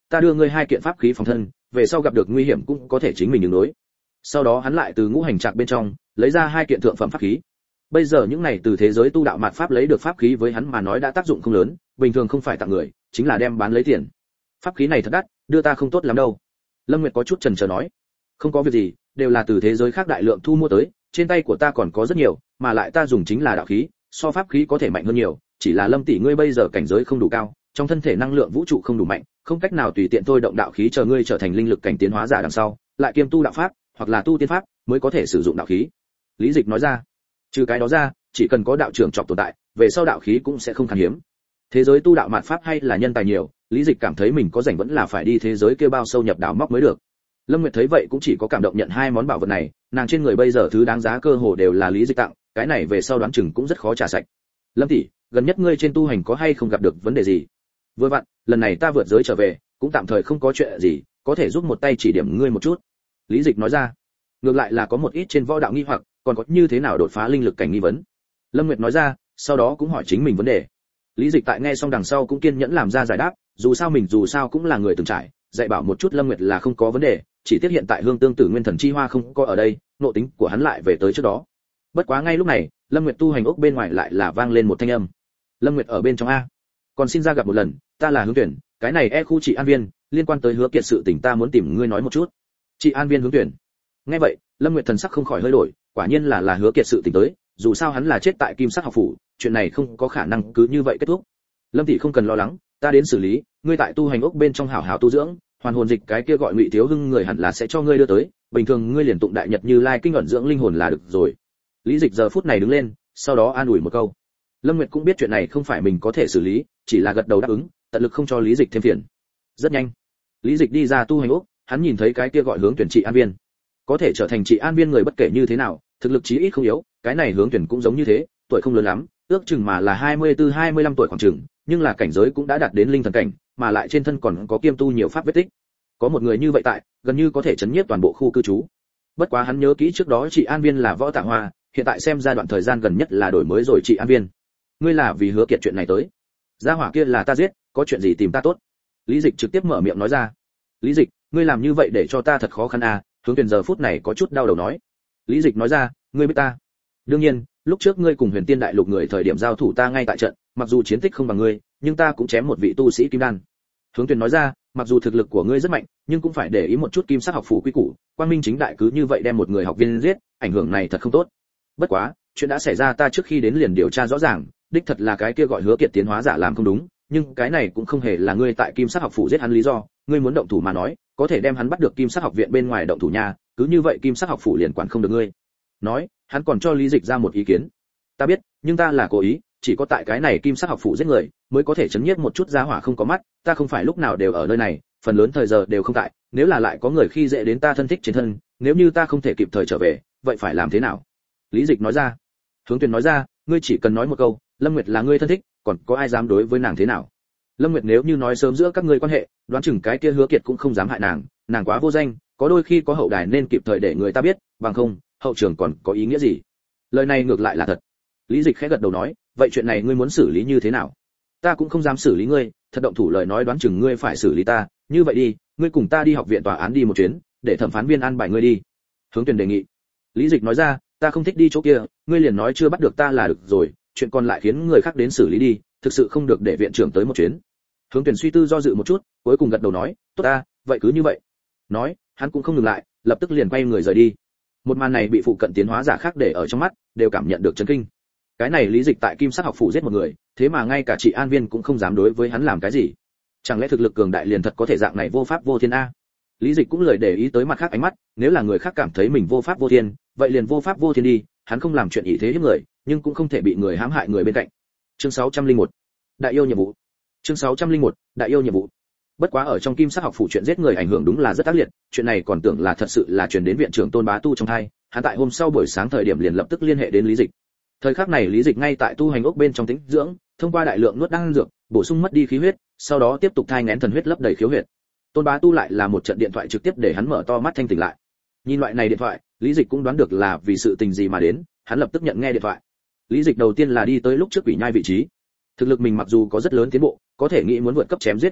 ta đưa ngươi hai kiện pháp khí phòng thân, về sau gặp được nguy hiểm cũng có thể chính mình ứng đối. Sau đó hắn lại từ ngũ hành trạc bên trong lấy ra hai kiện thượng phẩm pháp khí. Bây giờ những này từ thế giới tu đạo mạt pháp lấy được pháp khí với hắn mà nói đã tác dụng không lớn, bình thường không phải tặng người, chính là đem bán lấy tiền. Pháp khí này thật đắt, đưa ta không tốt lắm đâu. Lâm Nguyệt có chút chần chờ nói, không có việc gì, đều là từ thế giới khác đại lượng thu mua tới, trên tay của ta còn có rất nhiều, mà lại ta dùng chính là đạo khí, so pháp khí có thể mạnh hơn nhiều, chỉ là Lâm tỷ ngươi bây giờ cảnh giới không đủ cao, trong thân thể năng lượng vũ trụ không đủ mạnh, không cách nào tùy tiện thôi động đạo khí, chờ ngươi trở thành linh lực cảnh tiến hóa giả đằng sau, lại kiêm tu đạo pháp, hoặc là tu tiên pháp, mới có thể sử dụng đạo khí. Lý Dịch nói ra, trừ cái đó ra, chỉ cần có đạo trưởng chọc tồn tại, về sau đạo khí cũng sẽ không khan hiếm. Thế giới tu đạo mạt pháp hay là nhân tài nhiều, Lý Dịch cảm thấy mình có rảnh vẫn là phải đi thế giới kia bao sâu nhập đào móc mới được. Lâm Nguyệt thấy vậy cũng chỉ có cảm động nhận hai món bảo vật này, nàng trên người bây giờ thứ đáng giá cơ hồ đều là Lý Dịch tặng, cái này về sau đoán chừng cũng rất khó trả sạch. Lâm tỷ, gần nhất ngươi trên tu hành có hay không gặp được vấn đề gì? Vừa vặn, lần này ta vượt giới trở về, cũng tạm thời không có chuyện gì, có thể giúp một tay chỉ điểm ngươi một chút. Lý Dịch nói ra. Ngược lại là có một ít trên võ đạo nghi hoặc, còn có như thế nào đột phá linh lực cảnh nghi vấn. Lâm Nguyệt nói ra, sau đó cũng hỏi chính mình vấn đề. Lý Dịch tại nghe xong đằng sau cũng kiên nhẫn làm ra giải đáp, dù sao mình dù sao cũng là người từng trải, dạy bảo một chút Lâm Nguyệt là không có vấn đề, chỉ tiếc hiện tại Hương Tương Tử Nguyên Thần Chi Hoa không có ở đây, nội tính của hắn lại về tới trước đó. Bất quá ngay lúc này, Lâm Nguyệt tu hành ốc bên ngoài lại là vang lên một thanh âm. Lâm Nguyệt ở bên trong a, còn xin ra gặp một lần, ta là Hướng Tuyển, cái này e khu chị An Viên, liên quan tới Hứa Kiệt sự tình ta muốn tìm ngươi nói một chút. Chị An Viên Hướng Tuyển. Nghe vậy, Lâm Nguyệt thần sắc không khỏi hơi đổi, quả nhiên là là Hứa Kiệt sự tình tới, dù sao hắn là chết tại Kim Sắc học phủ, chuyện này không có khả năng cứ như vậy kết thúc. Lâm tỷ không cần lo lắng, ta đến xử lý, ngươi tại tu hành ốc bên trong hảo hảo tu dưỡng, hoàn hồn dịch cái kia gọi Ngụy Thiếu Hưng người hẳn là sẽ cho ngươi đưa tới, bình thường ngươi liền tụng đại nhật Như Lai kinh ẩn dưỡng linh hồn là được rồi. Lý Dịch giờ phút này đứng lên, sau đó an ủi một câu. Lâm Nguyệt cũng biết chuyện này không phải mình có thể xử lý, chỉ là gật đầu đáp ứng, tận lực không cho Lý Dịch thêm phiền. Rất nhanh, Lý Dịch đi ra tu hành ốc, hắn nhìn thấy cái kia gọi Hướng Tuyển Trị An Viên, có thể trở thành Trị An Viên người bất kể như thế nào, thực lực chí ít không yếu, cái này Hướng Tuyển cũng giống như thế, tuổi không lớn lắm, ước chừng mà là hai mươi tư hai mươi lăm tuổi khoảng chừng, nhưng là cảnh giới cũng đã đạt đến linh thần cảnh, mà lại trên thân còn có kiêm tu nhiều pháp vết tích. Có một người như vậy tại, gần như có thể chấn nhiếp toàn bộ khu cư trú. Bất quá hắn nhớ kỹ trước đó Trị An Viên là Võ Tạ Hoa, hiện tại xem ra đoạn thời gian gần nhất là đổi mới rồi Trị An Viên. Ngươi là vì Hứa Kiệt chuyện này tới? Gia hỏa kia là ta giết, có chuyện gì tìm ta tốt? Lý Dịch trực tiếp mở miệng nói ra. Lý Dịch, ngươi làm như vậy để cho ta thật khó khăn à? Hướng Tuyển giờ phút này có chút đau đầu nói. Lý Dịch nói ra, ngươi biết ta? Đương nhiên, lúc trước ngươi cùng Huyền Tiên Đại Lục người thời điểm giao thủ ta ngay tại trận, mặc dù chiến tích không bằng ngươi, nhưng ta cũng chém một vị tu sĩ kim đan. Hướng Tuyển nói ra, mặc dù thực lực của ngươi rất mạnh, nhưng cũng phải để ý một chút Kim Sắc học phủ quy củ, quang minh chính đại cứ như vậy đem một người học viên giết, ảnh hưởng này thật không tốt. Bất quá, chuyện đã xảy ra ta trước khi đến liền điều tra rõ ràng, đích thật là cái kia gọi Hứa Kiệt tiến hóa giả làm không đúng, nhưng cái này cũng không hề là ngươi tại Kim Sắc học phủ giết hắn lý do, ngươi muốn động thủ mà nói, có thể đem hắn bắt được Kim Sắc học viện bên ngoài động thủ nhà, cứ như vậy Kim Sắc học phủ liền quản không được ngươi. Nói, hắn còn cho Lý Dịch ra một ý kiến. Ta biết, nhưng ta là cố ý, chỉ có tại cái này Kim Sắc học phủ giết người, mới có thể chấn nhiếp một chút gia hỏa không có mắt, ta không phải lúc nào đều ở nơi này, phần lớn thời giờ đều không tại, nếu là lại có người khi dễ đến ta thân thích trên thân, nếu như ta không thể kịp thời trở về, vậy phải làm thế nào? Lý Dịch nói ra. Hướng Tuyển nói ra, ngươi chỉ cần nói một câu, Lâm Nguyệt là ngươi thân thích, còn có ai dám đối với nàng thế nào? Lâm Nguyệt nếu như nói sớm giữa các ngươi quan hệ, đoán chừng cái kia Hứa Kiệt cũng không dám hại nàng, nàng quá vô danh, có đôi khi có hậu đài nên kịp thời để người ta biết, bằng không, hậu trường còn có ý nghĩa gì? Lời này ngược lại là thật. Lý Dịch khẽ gật đầu nói, vậy chuyện này ngươi muốn xử lý như thế nào? Ta cũng không dám xử lý ngươi, thật động thủ lời nói đoán chừng ngươi phải xử lý ta, như vậy đi, ngươi cùng ta đi học viện tòa án đi một chuyến, để thẩm phán viên an bài ngươi đi. Hướng Tuyển đề nghị. Lý Dịch nói ra, ta không thích đi chỗ kia, ngươi liền nói chưa bắt được ta là được rồi, chuyện còn lại khiến người khác đến xử lý đi, thực sự không được để viện trưởng tới một chuyến. Hướng Tuyển suy tư do dự một chút, cuối cùng gật đầu nói, tốt ta, vậy cứ như vậy. Nói, hắn cũng không ngừng lại, lập tức liền quay người rời đi. Một màn này bị phụ cận tiến hóa giả khác để ở trong mắt, đều cảm nhận được chấn kinh. Cái này Lý Dịch tại Kim Sắc học phủ giết một người, thế mà ngay cả Trị An Viên cũng không dám đối với hắn làm cái gì. Chẳng lẽ thực lực cường đại liền thật có thể dạng này vô pháp vô thiên a? Lý Dịch cũng lời để ý tới mặt khác ánh mắt, nếu là người khác cảm thấy mình vô pháp vô thiên, vậy liền vô pháp vô thiên đi, hắn không làm chuyện ý thế hiếp người, nhưng cũng không thể bị người hãm hại người bên cạnh. Chương sáu trăm lẻ một, Đại yêu nhiệm vụ. Chương sáu trăm lẻ một, Đại yêu nhiệm vụ. Bất quá ở trong Kim Sắc học phủ chuyện giết người ảnh hưởng đúng là rất ác liệt, chuyện này còn tưởng là thật sự là truyền đến viện trưởng Tôn Bá Tu trong tai, hắn tại hôm sau buổi sáng thời điểm liền lập tức liên hệ đến Lý Dịch. Thời khắc này Lý Dịch ngay tại tu hành ốc bên trong tĩnh dưỡng, thông qua đại lượng nuốt đan dược, bổ sung mất đi khí huyết, sau đó tiếp tục thai nghén thần huyết lấp đầy khiếu huyệt. Tôn Bá Tu lại là một trận điện thoại trực tiếp để hắn mở to mắt thanh tỉnh lại. Nhìn loại này điện thoại, Lý Dịch cũng đoán được là vì sự tình gì mà đến, hắn lập tức nhận nghe điện thoại. Lý Dịch đầu tiên là đi tới lúc trước quỷ nhai vị trí. Thực lực mình mặc dù có rất lớn tiến bộ, có thể nghĩ muốn vượt cấp chém giết đại yêu,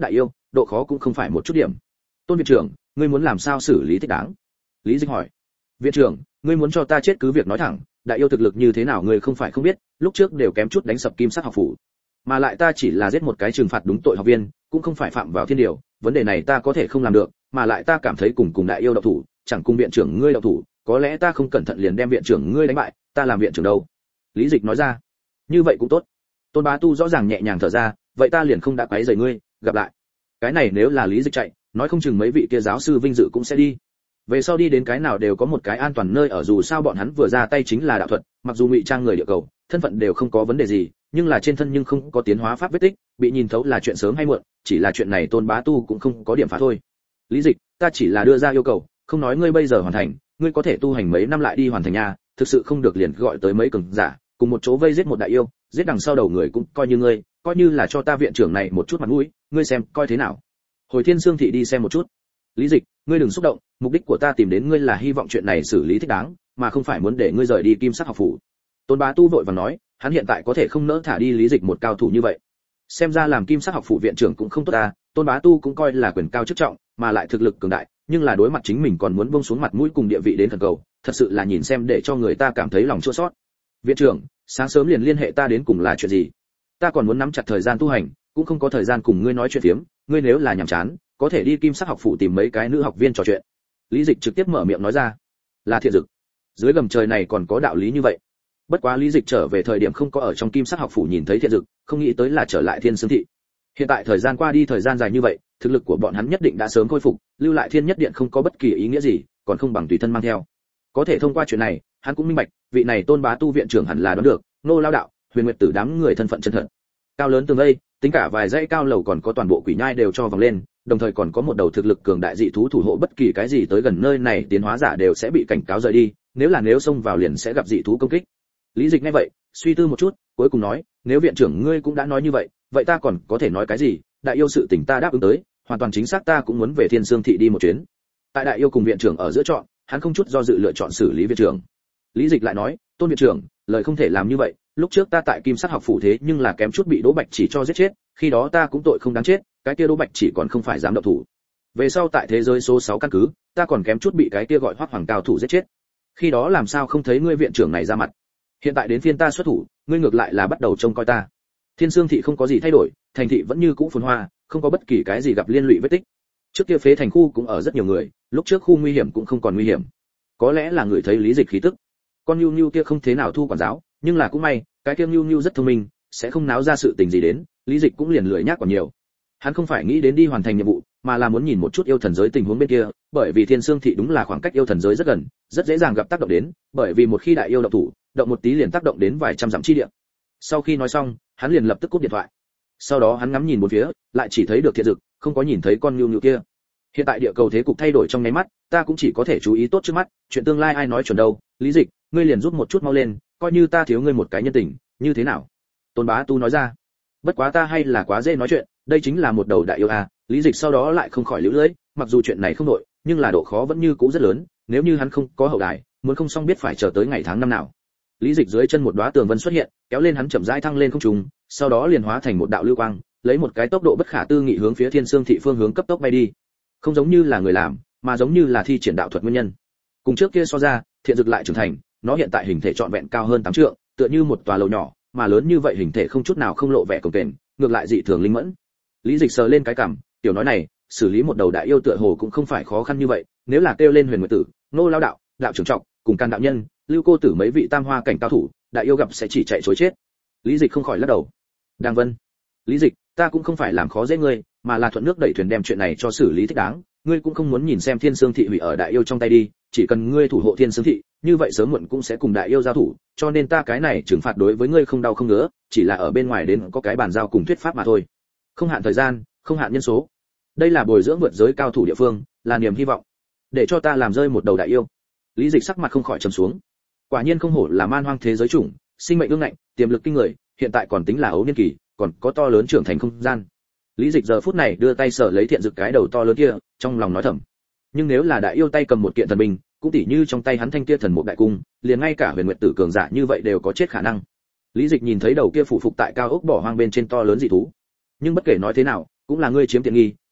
độ khó cũng không phải một chút điểm. Tôn viện trưởng, ngươi muốn làm sao xử lý thích đáng? Lý Dịch hỏi. Viện trưởng, ngươi muốn cho ta chết cứ việc nói thẳng, đại yêu thực lực như thế nào ngươi không phải không biết, lúc trước đều kém chút đánh sập Kim Sắc học phủ. Mà lại ta chỉ là giết một cái trừng phạt đúng tội học viên, cũng không phải phạm vào thiên điều, vấn đề này ta có thể không làm được, mà lại ta cảm thấy cùng cùng đại yêu động thủ, chẳng cùng viện trưởng ngươi động thủ, có lẽ ta không cẩn thận liền đem viện trưởng ngươi đánh bại, ta làm viện trưởng đâu. Lý Dịch nói ra. Như vậy cũng tốt. Tôn Bá Tu rõ ràng nhẹ nhàng thở ra, vậy ta liền không đã quấy rầy ngươi, gặp lại. Cái này nếu là Lý Dịch chạy, nói không chừng mấy vị kia giáo sư vinh dự cũng sẽ đi. Về sau đi đến cái nào đều có một cái an toàn nơi ở, dù sao bọn hắn vừa ra tay chính là đạo thuật, mặc dù ngụy trang người địa cầu, thân phận đều không có vấn đề gì, nhưng là trên thân nhưng không có tiến hóa pháp vết tích, bị nhìn thấu là chuyện sớm hay muộn, chỉ là chuyện này Tôn Bá Tu cũng không có điểm phá thôi. Lý Dịch, ta chỉ là đưa ra yêu cầu, không nói ngươi bây giờ hoàn thành, ngươi có thể tu hành mấy năm lại đi hoàn thành nha, thực sự không được liền gọi tới mấy cường giả, cùng một chỗ vây giết một đại yêu, giết đằng sau đầu người cũng coi như ngươi, coi như là cho ta viện trưởng này một chút mặt mũi, ngươi xem coi thế nào. Hồi Thiên Sương thị đi xem một chút. Lý Dịch, ngươi đừng xúc động, mục đích của ta tìm đến ngươi là hy vọng chuyện này xử lý thích đáng, mà không phải muốn để ngươi rời đi Kim Sắc học phủ. Tôn Bá Tu vội vàng nói, hắn hiện tại có thể không nỡ thả đi Lý Dịch một cao thủ như vậy. Xem ra làm Kim Sắc học phủ viện trưởng cũng không tốt ta, Tôn Bá Tu cũng coi là quyền cao chức trọng, mà lại thực lực cường đại, nhưng là đối mặt chính mình còn muốn buông xuống mặt mũi cùng địa vị đến thần cầu, thật sự là nhìn xem để cho người ta cảm thấy lòng chua xót. Viện trưởng, sáng sớm liền liên hệ ta đến cùng là chuyện gì? Ta còn muốn nắm chặt thời gian tu hành, cũng không có thời gian cùng ngươi nói chuyện phiếm, ngươi nếu là nhàm chán, có thể đi Kim Sắc học phủ tìm mấy cái nữ học viên trò chuyện. Lý Dịch trực tiếp mở miệng nói ra. Là Thiện Dực. Dưới gầm trời này còn có đạo lý như vậy. Bất quá Lý Dịch trở về thời điểm không có ở trong Kim Sắc học phủ nhìn thấy Thiện Dực, không nghĩ tới là trở lại Thiên Sương thị. Hiện tại thời gian qua đi thời gian dài như vậy, thực lực của bọn hắn nhất định đã sớm khôi phục, lưu lại Thiên Nhất Điện không có bất kỳ ý nghĩa gì, còn không bằng tùy thân mang theo. Có thể thông qua chuyện này, hắn cũng minh bạch, vị này Tôn Bá Tu viện trưởng hẳn là đoán được, Nô Lao đạo, Huyền Nguyệt Tử đám người thân phận chân thật. Cao lớn tường đây, tính cả vài dãy cao lầu còn có toàn bộ quỷ nhai đều cho vòng lên, đồng thời còn có một đầu thực lực cường đại dị thú thủ hộ, bất kỳ cái gì tới gần nơi này tiến hóa giả đều sẽ bị cảnh cáo rời đi, nếu là nếu xông vào liền sẽ gặp dị thú công kích. Lý Dịch nghe vậy, suy tư một chút, cuối cùng nói, nếu viện trưởng ngươi cũng đã nói như vậy, vậy ta còn có thể nói cái gì, đại yêu sự tình ta đáp ứng tới, hoàn toàn chính xác ta cũng muốn về Thiên Sương thị đi một chuyến. Tại đại yêu cùng viện trưởng ở giữa chọn, hắn không chút do dự lựa chọn xử lý viện trưởng. Lý Dịch lại nói, Tôn viện trưởng, lời không thể làm như vậy, lúc trước ta tại Kim Sắc học phủ thế nhưng là kém chút bị Đỗ Bạch chỉ cho giết chết, khi đó ta cũng tội không đáng chết, cái kia Đỗ Bạch chỉ còn không phải dám động thủ. Về sau tại thế giới số sáu căn cứ, ta còn kém chút bị cái kia gọi Hoắc Hoàng cao thủ giết chết. Khi đó làm sao không thấy ngươi viện trưởng này ra mặt. Hiện tại đến phiên ta xuất thủ, ngươi ngược lại là bắt đầu trông coi ta. Thiên Sương thị không có gì thay đổi, thành thị vẫn như cũ phồn hoa, không có bất kỳ cái gì gặp liên lụy vết tích. Trước kia phế thành khu cũng ở rất nhiều người, lúc trước khu nguy hiểm cũng không còn nguy hiểm. Có lẽ là người thấy Lý Dịch khí tức. Con Nưu Nưu kia không thế nào thu quản giáo, nhưng là cũng may, cái kia Nưu Nưu rất thông minh, sẽ không náo ra sự tình gì đến, Lý Dịch cũng liền lười nhác còn nhiều. Hắn không phải nghĩ đến đi hoàn thành nhiệm vụ, mà là muốn nhìn một chút yêu thần giới tình huống bên kia, bởi vì Thiên Sương thị đúng là khoảng cách yêu thần giới rất gần, rất dễ dàng gặp tác động đến, bởi vì một khi đại yêu động thủ, động một tí liền tác động đến vài trăm dặm chi địa. Sau khi nói xong, hắn liền lập tức cúp điện thoại. Sau đó hắn ngắm nhìn một phía, lại chỉ thấy được Thiện Dực, không có nhìn thấy con Nưu Nưu kia. Hiện tại địa cầu thế cục thay đổi trong nháy mắt, ta cũng chỉ có thể chú ý tốt trước mắt, chuyện tương lai ai nói chuẩn đâu. Lý Dịch, ngươi liền giúp một chút mau lên, coi như ta thiếu ngươi một cái nhân tình, như thế nào? Tôn Bá Tu nói ra. Bất quá ta hay là quá dễ nói chuyện, đây chính là một đầu đại yêu à. Lý Dịch sau đó lại không khỏi liễu lưỡi, mặc dù chuyện này không đổi, nhưng là độ khó vẫn như cũ rất lớn, nếu như hắn không có hậu đài, muốn không xong biết phải chờ tới ngày tháng năm nào. Lý Dịch dưới chân một đóa tường vân xuất hiện, kéo lên hắn chậm rãi thăng lên không trung, sau đó liền hóa thành một đạo lưu quang, lấy một cái tốc độ bất khả tư nghị hướng phía Thiên Sương thị phương hướng cấp tốc bay đi. Không giống như là người làm, mà giống như là thi triển đạo thuật nguyên nhân. Cùng trước kia so ra, Thiện Dực lại trưởng thành, nó hiện tại hình thể trọn vẹn cao hơn tám trượng, tựa như một tòa lầu nhỏ, mà lớn như vậy hình thể không chút nào không lộ vẻ cồng kềnh, ngược lại dị thường linh mẫn. Lý Dịch sờ lên cái cằm, tiểu nói này, xử lý một đầu đại yêu tựa hồ cũng không phải khó khăn như vậy, nếu là kêu lên Huyền Nguyệt Tử, Nô Lao đạo, đạo trưởng trọng, cùng Can đạo nhân, Lưu Cô Tử mấy vị tam hoa cảnh cao thủ, đại yêu gặp sẽ chỉ chạy trối chết. Lý Dịch không khỏi lắc đầu. Đàng Vân, Lý Dịch, ta cũng không phải làm khó dễ ngươi, mà là thuận nước đẩy thuyền đem chuyện này cho xử lý thích đáng, ngươi cũng không muốn nhìn xem Thiên Sương thị hủy ở đại yêu trong tay đi, chỉ cần ngươi thủ hộ Thiên Sương thị, như vậy sớm muộn cũng sẽ cùng đại yêu giao thủ, cho nên ta cái này trừng phạt đối với ngươi không đau không ngứa, chỉ là ở bên ngoài đến có cái bàn giao cùng thuyết pháp mà thôi. Không hạn thời gian, không hạn nhân số. Đây là bồi dưỡng vượt giới cao thủ địa phương, là niềm hy vọng. Để cho ta làm rơi một đầu đại yêu. Lý Dịch sắc mặt không khỏi trầm xuống. Quả nhiên không hổ là man hoang thế giới chủng, sinh mệnh ương ngạnh, tiềm lực kinh người, hiện tại còn tính là ấu niên kỳ, còn có to lớn trưởng thành không gian. Lý Dịch giờ phút này đưa tay sờ lấy Thiện Dực cái đầu to lớn kia, trong lòng nói thầm. Nhưng nếu là đại yêu tay cầm một kiện thần binh, cũng tỉ như trong tay hắn thanh kia thần mục đại cung, liền ngay cả Huyền Nguyệt Tử cường giả như vậy đều có chết khả năng. Lý Dịch nhìn thấy đầu kia phủ phục tại cao ốc bỏ hoang bên trên to lớn dị thú. Nhưng bất kể nói thế nào, cũng là ngươi chiếm tiện nghi,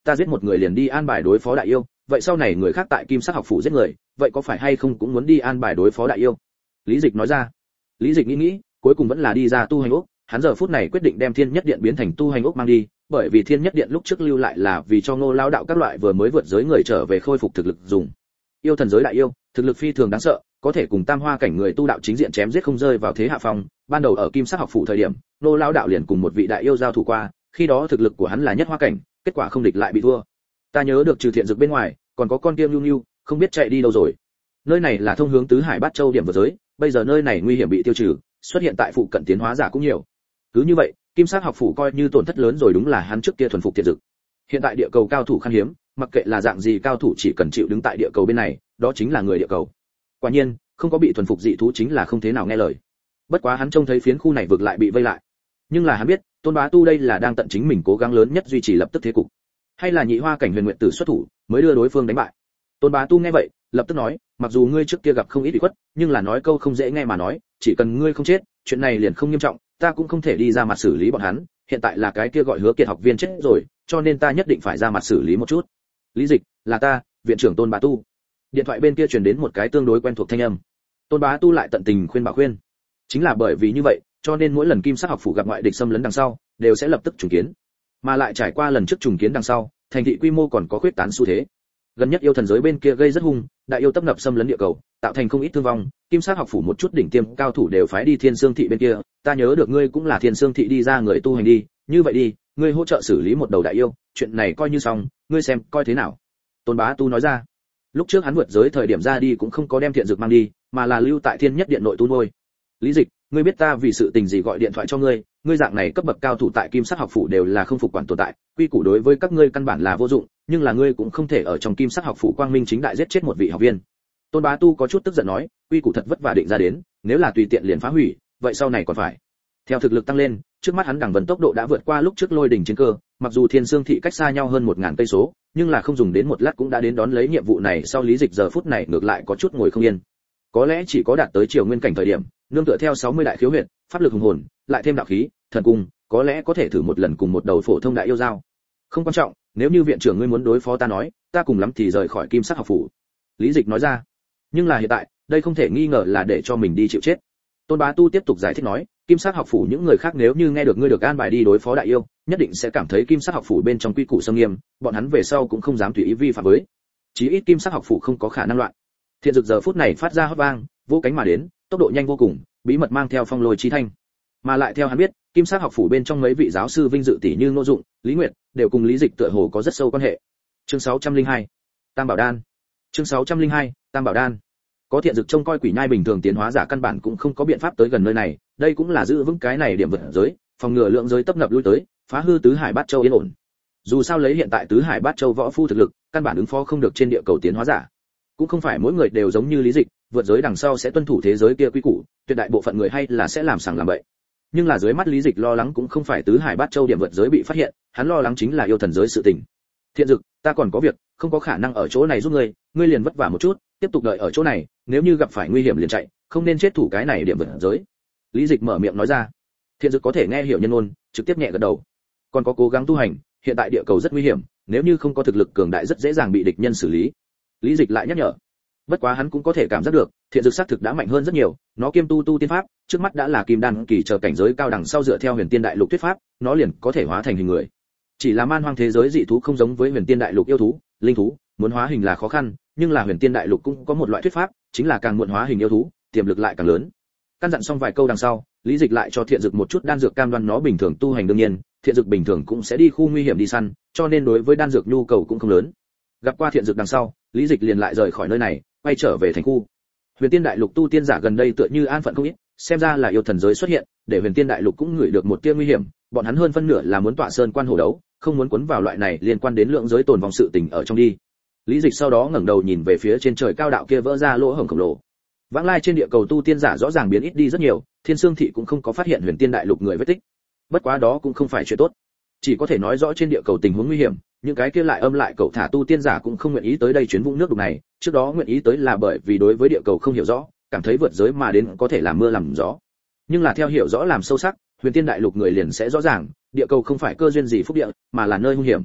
ta giết một người liền đi an bài đối phó đại yêu, vậy sau này người khác tại Kim Sắc học phủ giết người, vậy có phải hay không cũng muốn đi an bài đối phó đại yêu?" Lý Dịch nói ra. Lý Dịch nghĩ nghĩ, cuối cùng vẫn là đi ra tu hành ốc, hắn giờ phút này quyết định đem Thiên Nhất Điện biến thành tu hành ốc mang đi, bởi vì Thiên Nhất Điện lúc trước lưu lại là vì cho Ngô lão đạo các loại vừa mới vượt giới người trở về khôi phục thực lực dùng. Yêu thần giới đại yêu, thực lực phi thường đáng sợ, có thể cùng tam hoa cảnh người tu đạo chính diện chém giết không rơi vào thế hạ phong. Ban đầu ở Kim Sắc học phủ thời điểm, Ngô lão đạo liền cùng một vị đại yêu giao thủ qua, khi đó thực lực của hắn là nhất hoa cảnh, kết quả không địch lại bị thua. Ta nhớ được trừ Thiện Dực bên ngoài, còn có con kia Nưu Nưu, không biết chạy đi đâu rồi. Nơi này là thông hướng tứ hải bát châu điểm vượt giới, bây giờ nơi này nguy hiểm bị tiêu trừ, xuất hiện tại phụ cận tiến hóa giả cũng nhiều. Cứ như vậy, Kim Sắc học phủ coi như tổn thất lớn rồi, đúng là hắn trước kia thuần phục Thiện Dực. Hiện tại địa cầu cao thủ khan hiếm, mặc kệ là dạng gì cao thủ chỉ cần chịu đứng tại địa cầu bên này, đó chính là người địa cầu. Quả nhiên, không có bị thuần phục dị thú chính là không thế nào nghe lời. Bất quá hắn trông thấy phiến khu này vực lại bị vây lại, nhưng là hắn biết, Tôn Bá Tu đây là đang tận chính mình cố gắng lớn nhất duy trì lập tức thế cục, hay là nhị hoa cảnh Huyền Nguyệt Tử xuất thủ, mới đưa đối phương đánh bại. Tôn Bá Tu nghe vậy, lập tức nói, mặc dù ngươi trước kia gặp không ít bị khuất, nhưng là nói câu không dễ nghe mà nói, chỉ cần ngươi không chết, chuyện này liền không nghiêm trọng, ta cũng không thể đi ra mặt xử lý bọn hắn, hiện tại là cái kia gọi Hứa Kiệt học viên chết rồi, cho nên ta nhất định phải ra mặt xử lý một chút. Lý Dịch, là ta, viện trưởng Tôn Bá Tu. Điện thoại bên kia truyền đến một cái tương đối quen thuộc thanh âm. Tôn Bá Tu lại tận tình khuyên bảo khuyên. Chính là bởi vì như vậy, cho nên mỗi lần Kim Sắc học phủ gặp ngoại địch xâm lấn đằng sau, đều sẽ lập tức trùng kiến. Mà lại trải qua lần trước trùng kiến đằng sau, thành thị quy mô còn có khuyết tán xu thế. Gần nhất yêu thần giới bên kia gây rất hung, đại yêu tấp nập xâm lấn địa cầu, tạo thành không ít thương vong, Kim Sắc học phủ một chút đỉnh tiêm cao thủ đều phái đi Thiên Sương thị bên kia, ta nhớ được ngươi cũng là Thiên Sương thị đi ra người tu hành đi, như vậy đi, ngươi hỗ trợ xử lý một đầu đại yêu, chuyện này coi như xong, ngươi xem coi thế nào." Tôn Bá Tu nói ra. Lúc trước hắn vượt giới thời điểm ra đi cũng không có đem Thiện Dực mang đi, mà là lưu tại Thiên Nhất Điện nội tu nuôi. "Lý Dịch, ngươi biết ta vì sự tình gì gọi điện thoại cho ngươi, ngươi dạng này cấp bậc cao thủ tại Kim Sắc học phủ đều là không phục quản tồn tại, quy củ đối với các ngươi căn bản là vô dụng, nhưng là ngươi cũng không thể ở trong Kim Sắc học phủ quang minh chính đại giết chết một vị học viên." Tôn Bá Tu có chút tức giận nói, quy củ thật vất vả định ra đến, nếu là tùy tiện liền phá hủy, vậy sau này còn phải. Theo thực lực tăng lên, trước mắt hắn đẳng vân tốc độ đã vượt qua lúc trước Lôi đỉnh chiến cơ, mặc dù Thiên Sương thị cách xa nhau hơn một nghìn cây số, nhưng là không dùng đến một lát cũng đã đến đón lấy nhiệm vụ này. Sau Lý Dịch giờ phút này ngược lại có chút ngồi không yên. Có lẽ chỉ có đạt tới triều nguyên cảnh thời điểm, nương tựa theo sáu mươi đại khiếu huyệt, pháp lực hùng hồn, lại thêm đạo khí, thần cung, có lẽ có thể thử một lần cùng một đầu phổ thông đại yêu giao. Không quan trọng, nếu như viện trưởng ngươi muốn đối phó ta nói, ta cùng lắm thì rời khỏi Kim Sắc học phủ." Lý Dịch nói ra. Nhưng là hiện tại, đây không thể nghi ngờ là để cho mình đi chịu chết. Tôn Bá Tu tiếp tục giải thích nói, Kim Sắc học phủ những người khác nếu như nghe được ngươi được an bài đi đối phó đại yêu, nhất định sẽ cảm thấy Kim Sắc học phủ bên trong quy củ nghiêm nghiêm, bọn hắn về sau cũng không dám tùy ý vi phạm với. Chí ít Kim Sắc học phủ không có khả năng loạn. Thiện Dực giờ phút này phát ra hót vang, vỗ cánh mà đến, tốc độ nhanh vô cùng, bí mật mang theo phong lôi chi thanh. Mà lại theo hắn biết, Kim Sắc học phủ bên trong mấy vị giáo sư vinh dự tỷ như Ngô Dụng, Lý Nguyệt, đều cùng Lý Dịch tựa hồ có rất sâu quan hệ. Chương sáu trăm lẻ hai, Tam Bảo Đan. Chương sáu trăm lẻ hai, Tam Bảo Đan. Có Thiện Dực trông coi quỷ nhai bình thường tiến hóa giả căn bản cũng không có biện pháp tới gần nơi này, đây cũng là giữ vững cái này điểm vượt giới, phòng ngừa lượng giới tấp nập lui tới, phá hư tứ hải bát châu yên ổn. Dù sao lấy hiện tại tứ hải bát châu võ phu thực lực, căn bản ứng phó không được trên địa cầu tiến hóa giả. Cũng không phải mỗi người đều giống như Lý Dịch, vượt giới đằng sau sẽ tuân thủ thế giới kia quy củ, tuyệt đại bộ phận người hay là sẽ làm sằng làm bậy. Nhưng là dưới mắt Lý Dịch lo lắng cũng không phải tứ hải bát châu điểm vượt giới bị phát hiện, hắn lo lắng chính là yêu thần giới sự tình. "Thiện Dực, ta còn có việc, không có khả năng ở chỗ này giúp ngươi, ngươi liền vất vả một chút, tiếp tục đợi ở chỗ này, nếu như gặp phải nguy hiểm liền chạy, không nên chết thủ cái này điểm vượt giới." Lý Dịch mở miệng nói ra. Thiện Dực có thể nghe hiểu nhân ngôn, trực tiếp nhẹ gật đầu. Còn có cố gắng tu hành, hiện tại địa cầu rất nguy hiểm, nếu như không có thực lực cường đại rất dễ dàng bị địch nhân xử lý. Lý Dịch lại nhắc nhở. Bất quá hắn cũng có thể cảm giác được, Thiện Dực xác thực đã mạnh hơn rất nhiều, nó kiêm tu tu tiên pháp, trước mắt đã là kim đan kỳ chờ cảnh giới cao đẳng, sau dựa theo Huyền Tiên Đại Lục thuyết pháp, nó liền có thể hóa thành hình người. Chỉ là man hoang thế giới dị thú không giống với Huyền Tiên Đại Lục yêu thú, linh thú, muốn hóa hình là khó khăn, nhưng là Huyền Tiên Đại Lục cũng có một loại thuyết pháp, chính là càng muộn hóa hình yêu thú, tiềm lực lại càng lớn. Căn dặn xong vài câu đằng sau, Lý Dịch lại cho Thiện Dực một chút đan dược cam đoan nó bình thường tu hành, đương nhiên, Thiện Dực bình thường cũng sẽ đi khu nguy hiểm đi săn, cho nên đối với đan dược nhu cầu cũng không lớn. Gặp qua Thiện Dực đằng sau, Lý Dịch liền lại rời khỏi nơi này, quay trở về thành khu. Huyền Tiên Đại Lục tu tiên giả gần đây tựa như an phận không ít, xem ra là yêu thần giới xuất hiện, để Huyền Tiên Đại Lục cũng ngửi được một tia nguy hiểm, bọn hắn hơn phân nửa là muốn tọa sơn quan hổ đấu, không muốn cuốn vào loại này liên quan đến lượng giới tồn vong sự tình ở trong đi. Lý Dịch sau đó ngẩng đầu nhìn về phía trên trời cao đạo kia vỡ ra lỗ hổng khổng lồ. Vãng lai trên địa cầu tu tiên giả rõ ràng biến ít đi rất nhiều, Thiên Sương thị cũng không có phát hiện Huyền Tiên Đại Lục người vết tích. Bất quá đó cũng không phải chuyện tốt, chỉ có thể nói rõ trên địa cầu tình huống nguy hiểm, những cái kia lại âm lại cậu thả tu tiên giả cũng không nguyện ý tới đây chuyến vũng nước đục này, trước đó nguyện ý tới là bởi vì đối với địa cầu không hiểu rõ, cảm thấy vượt giới mà đến có thể làm mưa làm gió. Nhưng là theo hiểu rõ làm sâu sắc, Huyền Tiên Đại Lục người liền sẽ rõ ràng, địa cầu không phải cơ duyên gì phúc địa, mà là nơi nguy hiểm.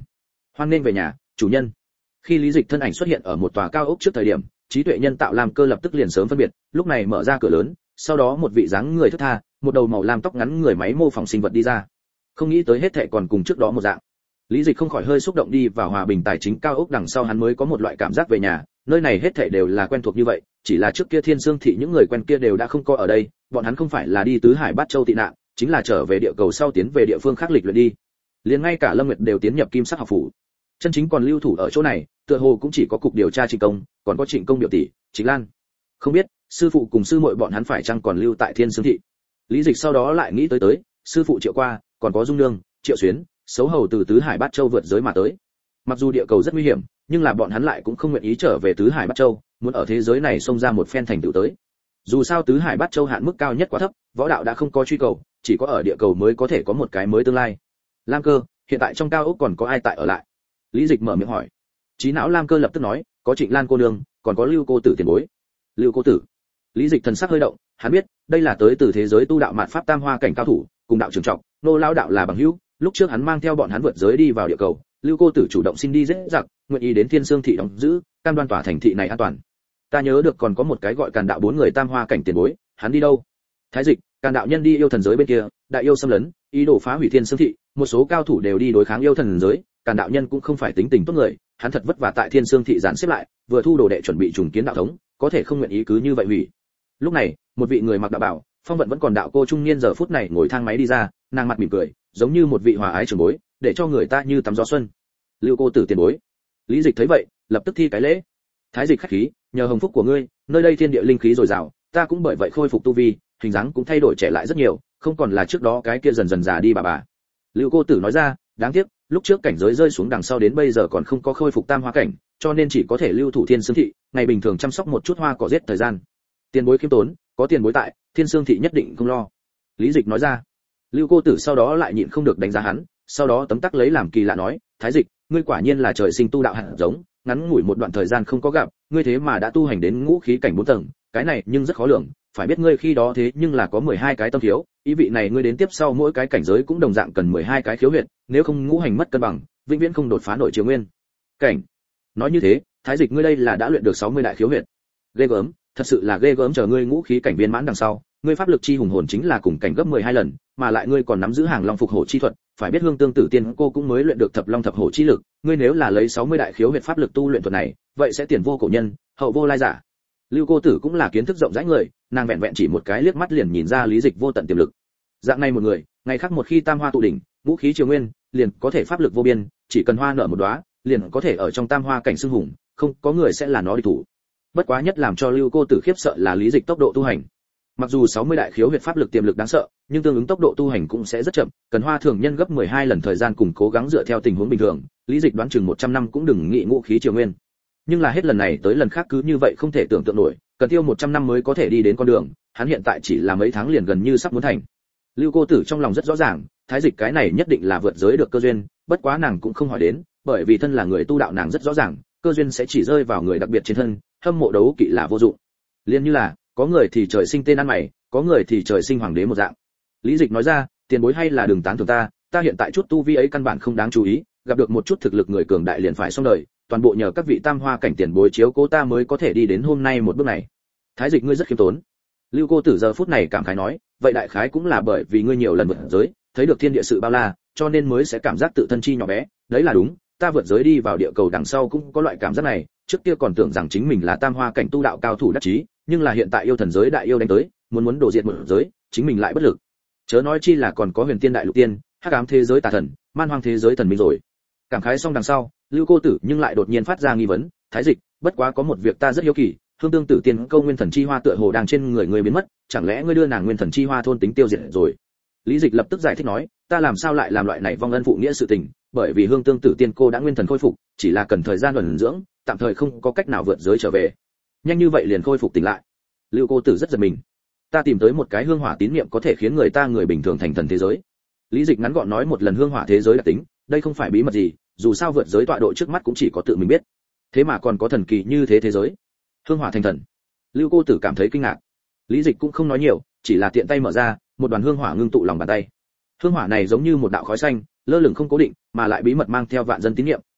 Hoan nghênh về nhà, chủ nhân. Khi Lý Dịch thân ảnh xuất hiện ở một tòa cao ốc trước thời điểm, trí tuệ nhân tạo Lam Cơ lập tức liền sớm phân biệt, lúc này mở ra cửa lớn, sau đó một vị dáng người thướt tha, một đầu màu lam tóc ngắn người máy mô phỏng sinh vật đi ra. Không nghĩ tới hết thảy còn cùng trước đó một dạng. Lý Dịch không khỏi hơi xúc động đi vào hòa bình tài chính cao ốc đằng sau hắn mới có một loại cảm giác về nhà, nơi này hết thảy đều là quen thuộc như vậy, chỉ là trước kia Thiên Sương thị những người quen kia đều đã không có ở đây, bọn hắn không phải là đi tứ hải bát châu tị nạn, chính là trở về địa cầu sau tiến về địa phương khác lịch luyện đi. Liền ngay cả Lâm Nguyệt đều tiến nhập Kim Sắc học phủ. Chân chính còn lưu thủ ở chỗ này, tựa hồ cũng chỉ có cục điều tra Trịnh Công, còn có Trịnh Công biểu tỷ, Trịnh Lan. Không biết, sư phụ cùng sư muội bọn hắn phải chăng còn lưu tại Thiên Sương thị. Lý Dịch sau đó lại nghĩ tới tới, sư phụ Triệu Qua, còn có Dung Nương, Triệu Xuyến, xấu hầu từ tứ hải bát châu vượt giới mà tới. Mặc dù địa cầu rất nguy hiểm, nhưng là bọn hắn lại cũng không nguyện ý trở về tứ hải bát châu, muốn ở thế giới này xông ra một phen thành tựu tới. Dù sao tứ hải bát châu hạn mức cao nhất quá thấp, võ đạo đã không có truy cầu, chỉ có ở địa cầu mới có thể có một cái mới tương lai. Lam Cơ, hiện tại trong cao ốc còn có ai tại ở lại? Lý Dịch mở miệng hỏi. Trí não Lam Cơ lập tức nói, có Trịnh Lan cô nương, còn có Lưu cô tử tiền bối. Lưu cô tử. Lý Dịch thần sắc hơi động, hắn biết, đây là tới từ thế giới tu đạo mạn pháp tam hoa cảnh cao thủ, cùng đạo trưởng trọng, nô lão đạo là bằng hữu, lúc trước hắn mang theo bọn hắn vượt giới đi vào địa cầu, Lưu cô tử chủ động xin đi dễ dặc, nguyện ý đến Thiên Sương thị đóng giữ, cam đoan tỏa thành thị này an toàn. Ta nhớ được còn có một cái gọi Càn đạo bốn người tam hoa cảnh tiền bối, hắn đi đâu? Thái Dịch, Càn đạo nhân đi yêu thần giới bên kia, đại yêu xâm lấn, ý đồ phá hủy Thiên Sương thị, một số cao thủ đều đi đối kháng yêu thần giới, Càn đạo nhân cũng không phải tính tình tốt người, hắn thật vất vả tại Thiên Sương thị dàn xếp lại, vừa thu đồ đệ chuẩn bị trùng kiến đạo thống, có thể không nguyện ý cứ như vậy hủy. Lúc này, một vị người mặc đạo bảo, phong vận vẫn còn đạo cô trung niên giờ phút này ngồi thang máy đi ra, nàng mặt mỉm cười, giống như một vị hòa ái trưởng bối, để cho người ta như tắm gió xuân. Lưu cô tử tiền bối. Lý Dịch thấy vậy, lập tức thi cái lễ. Thái Dịch khách khí, nhờ hồng phúc của ngươi, nơi đây thiên địa linh khí dồi dào, ta cũng bởi vậy khôi phục tu vi, hình dáng cũng thay đổi trẻ lại rất nhiều, không còn là trước đó cái kia dần dần già đi bà bà. Lưu cô tử nói ra, đáng tiếc, lúc trước cảnh giới rơi xuống đằng sau đến bây giờ còn không có khôi phục tam hoa cảnh, cho nên chỉ có thể lưu thủ Thiên Sương thị, ngày bình thường chăm sóc một chút hoa cỏ giết thời gian. Tiền bối khiêm tốn, có tiền bối tại, Thiên Sương thị nhất định không lo. Lý Dịch nói ra. Lưu cô tử sau đó lại nhịn không được đánh giá hắn, sau đó tấm tắc lấy làm kỳ lạ nói, Thái Dịch, ngươi quả nhiên là trời sinh tu đạo hạt giống, ngắn ngủi một đoạn thời gian không có gặp, ngươi thế mà đã tu hành đến ngũ khí cảnh bốn tầng, cái này nhưng rất khó lường, phải biết ngươi khi đó thế nhưng là có mười hai cái tâm thiếu, ý vị này ngươi đến tiếp sau mỗi cái cảnh giới cũng đồng dạng cần mười hai cái khiếu huyệt, nếu không ngũ hành mất cân bằng, vĩnh viễn không đột phá nổi triều nguyên cảnh. Nói như thế, Thái Dịch ngươi đây là đã luyện được sáu mươi đại khiếu huyệt. Ghê gớm, thật sự là ghê gớm, chờ ngươi ngũ khí cảnh viên mãn đằng sau, ngươi pháp lực chi hùng hồn chính là cùng cảnh gấp mười hai lần, mà lại ngươi còn nắm giữ hàng long phục hổ chi thuật, phải biết Hương Tương Tử Tiên cô cũng mới luyện được thập long thập hổ chi lực, ngươi nếu là lấy sáu mươi đại khiếu huyệt pháp lực tu luyện thuật này, vậy sẽ tiền vô cổ nhân, hậu vô lai giả. Lưu cô tử cũng là kiến thức rộng rãi người, nàng vẹn vẹn chỉ một cái liếc mắt liền nhìn ra Lý Dịch vô tận tiềm lực. Dạng này một người, ngày khác một khi tam hoa tụ đỉnh, ngũ khí triều nguyên, liền có thể pháp lực vô biên, chỉ cần hoa nở một đóa, liền có thể ở trong tam hoa cảnh xưng hùng, không có người sẽ là nó địch thủ. Bất quá nhất làm cho Lưu cô tử khiếp sợ là Lý Dịch tốc độ tu hành. Mặc dù sáu mươi đại khiếu huyệt pháp lực tiềm lực đáng sợ, nhưng tương ứng tốc độ tu hành cũng sẽ rất chậm, cần hoa thường nhân gấp mười hai lần thời gian cùng cố gắng dựa theo tình huống bình thường, Lý Dịch đoán chừng một trăm năm cũng đừng nghĩ ngũ khí triều nguyên. Nhưng là hết lần này tới lần khác cứ như vậy không thể tưởng tượng nổi, cần tiêu một trăm năm mới có thể đi đến con đường, hắn hiện tại chỉ là mấy tháng liền gần như sắp muốn thành. Lưu cô tử trong lòng rất rõ ràng, Thái Dịch cái này nhất định là vượt giới được cơ duyên, bất quá nàng cũng không hỏi đến, bởi vì thân là người tu đạo nàng rất rõ ràng, cơ duyên sẽ chỉ rơi vào người đặc biệt trên thân, hâm mộ đấu kỵ là vô dụng. Liên như là, có người thì trời sinh tên ăn mày, có người thì trời sinh hoàng đế một dạng. Lý Dịch nói ra, tiền bối hay là đừng tán thưởng ta, ta hiện tại chút tu vi ấy căn bản không đáng chú ý, gặp được một chút thực lực người cường đại liền phải xong đời, toàn bộ nhờ các vị tam hoa cảnh tiền bối chiếu cố ta mới có thể đi đến hôm nay một bước này. Thái Dịch ngươi rất khiêm tốn. Lưu cô tử giờ phút này cảm khái nói, vậy đại khái cũng là bởi vì ngươi nhiều lần vượt giới, thấy được thiên địa sự bao la, cho nên mới sẽ cảm giác tự thân chi nhỏ bé, đấy là đúng, ta vượt giới đi vào địa cầu đằng sau cũng có loại cảm giác này, trước kia còn tưởng rằng chính mình là tam hoa cảnh tu đạo cao thủ đắc chí, nhưng là hiện tại yêu thần giới đại yêu đánh tới, muốn muốn đổ diệt một giới, chính mình lại bất lực. Chớ nói chi là còn có huyền tiên đại lục tiên, hắc ám thế giới tà thần, man hoang thế giới thần minh rồi. Cảm khái xong đằng sau, Lưu cô tử nhưng lại đột nhiên phát ra nghi vấn, Thái Dịch, bất quá có một việc ta rất hiếu kỳ, Hương Tương Tử Tiên câu nguyên thần chi hoa tựa hồ đang trên người người biến mất, chẳng lẽ ngươi đưa nàng nguyên thần chi hoa thôn tính tiêu diệt rồi? Lý Dịch lập tức giải thích nói, ta làm sao lại làm loại này vong ân phụ nghĩa sự tình, bởi vì Hương Tương Tử Tiên cô đã nguyên thần khôi phục, chỉ là cần thời gian ẩn dưỡng, tạm thời không có cách nào vượt giới trở về. Nhanh như vậy liền khôi phục tỉnh lại. Lưu cô tử rất giật mình. Ta tìm tới một cái hương hỏa tín niệm có thể khiến người ta người bình thường thành thần thế giới. Lý Dịch ngắn gọn nói một lần hương hỏa thế giới đặc tính, đây không phải bí mật gì, dù sao vượt giới tọa độ trước mắt cũng chỉ có tự mình biết. Thế mà còn có thần kỳ như thế thế giới. Hương hỏa thành thần. Lưu cô tử cảm thấy kinh ngạc. Lý Dịch cũng không nói nhiều, chỉ là tiện tay mở ra, một đoàn hương hỏa ngưng tụ lòng bàn tay. Hương hỏa này giống như một đạo khói xanh, lơ lửng không cố định, mà lại bí mật mang theo vạn dân tín niệm,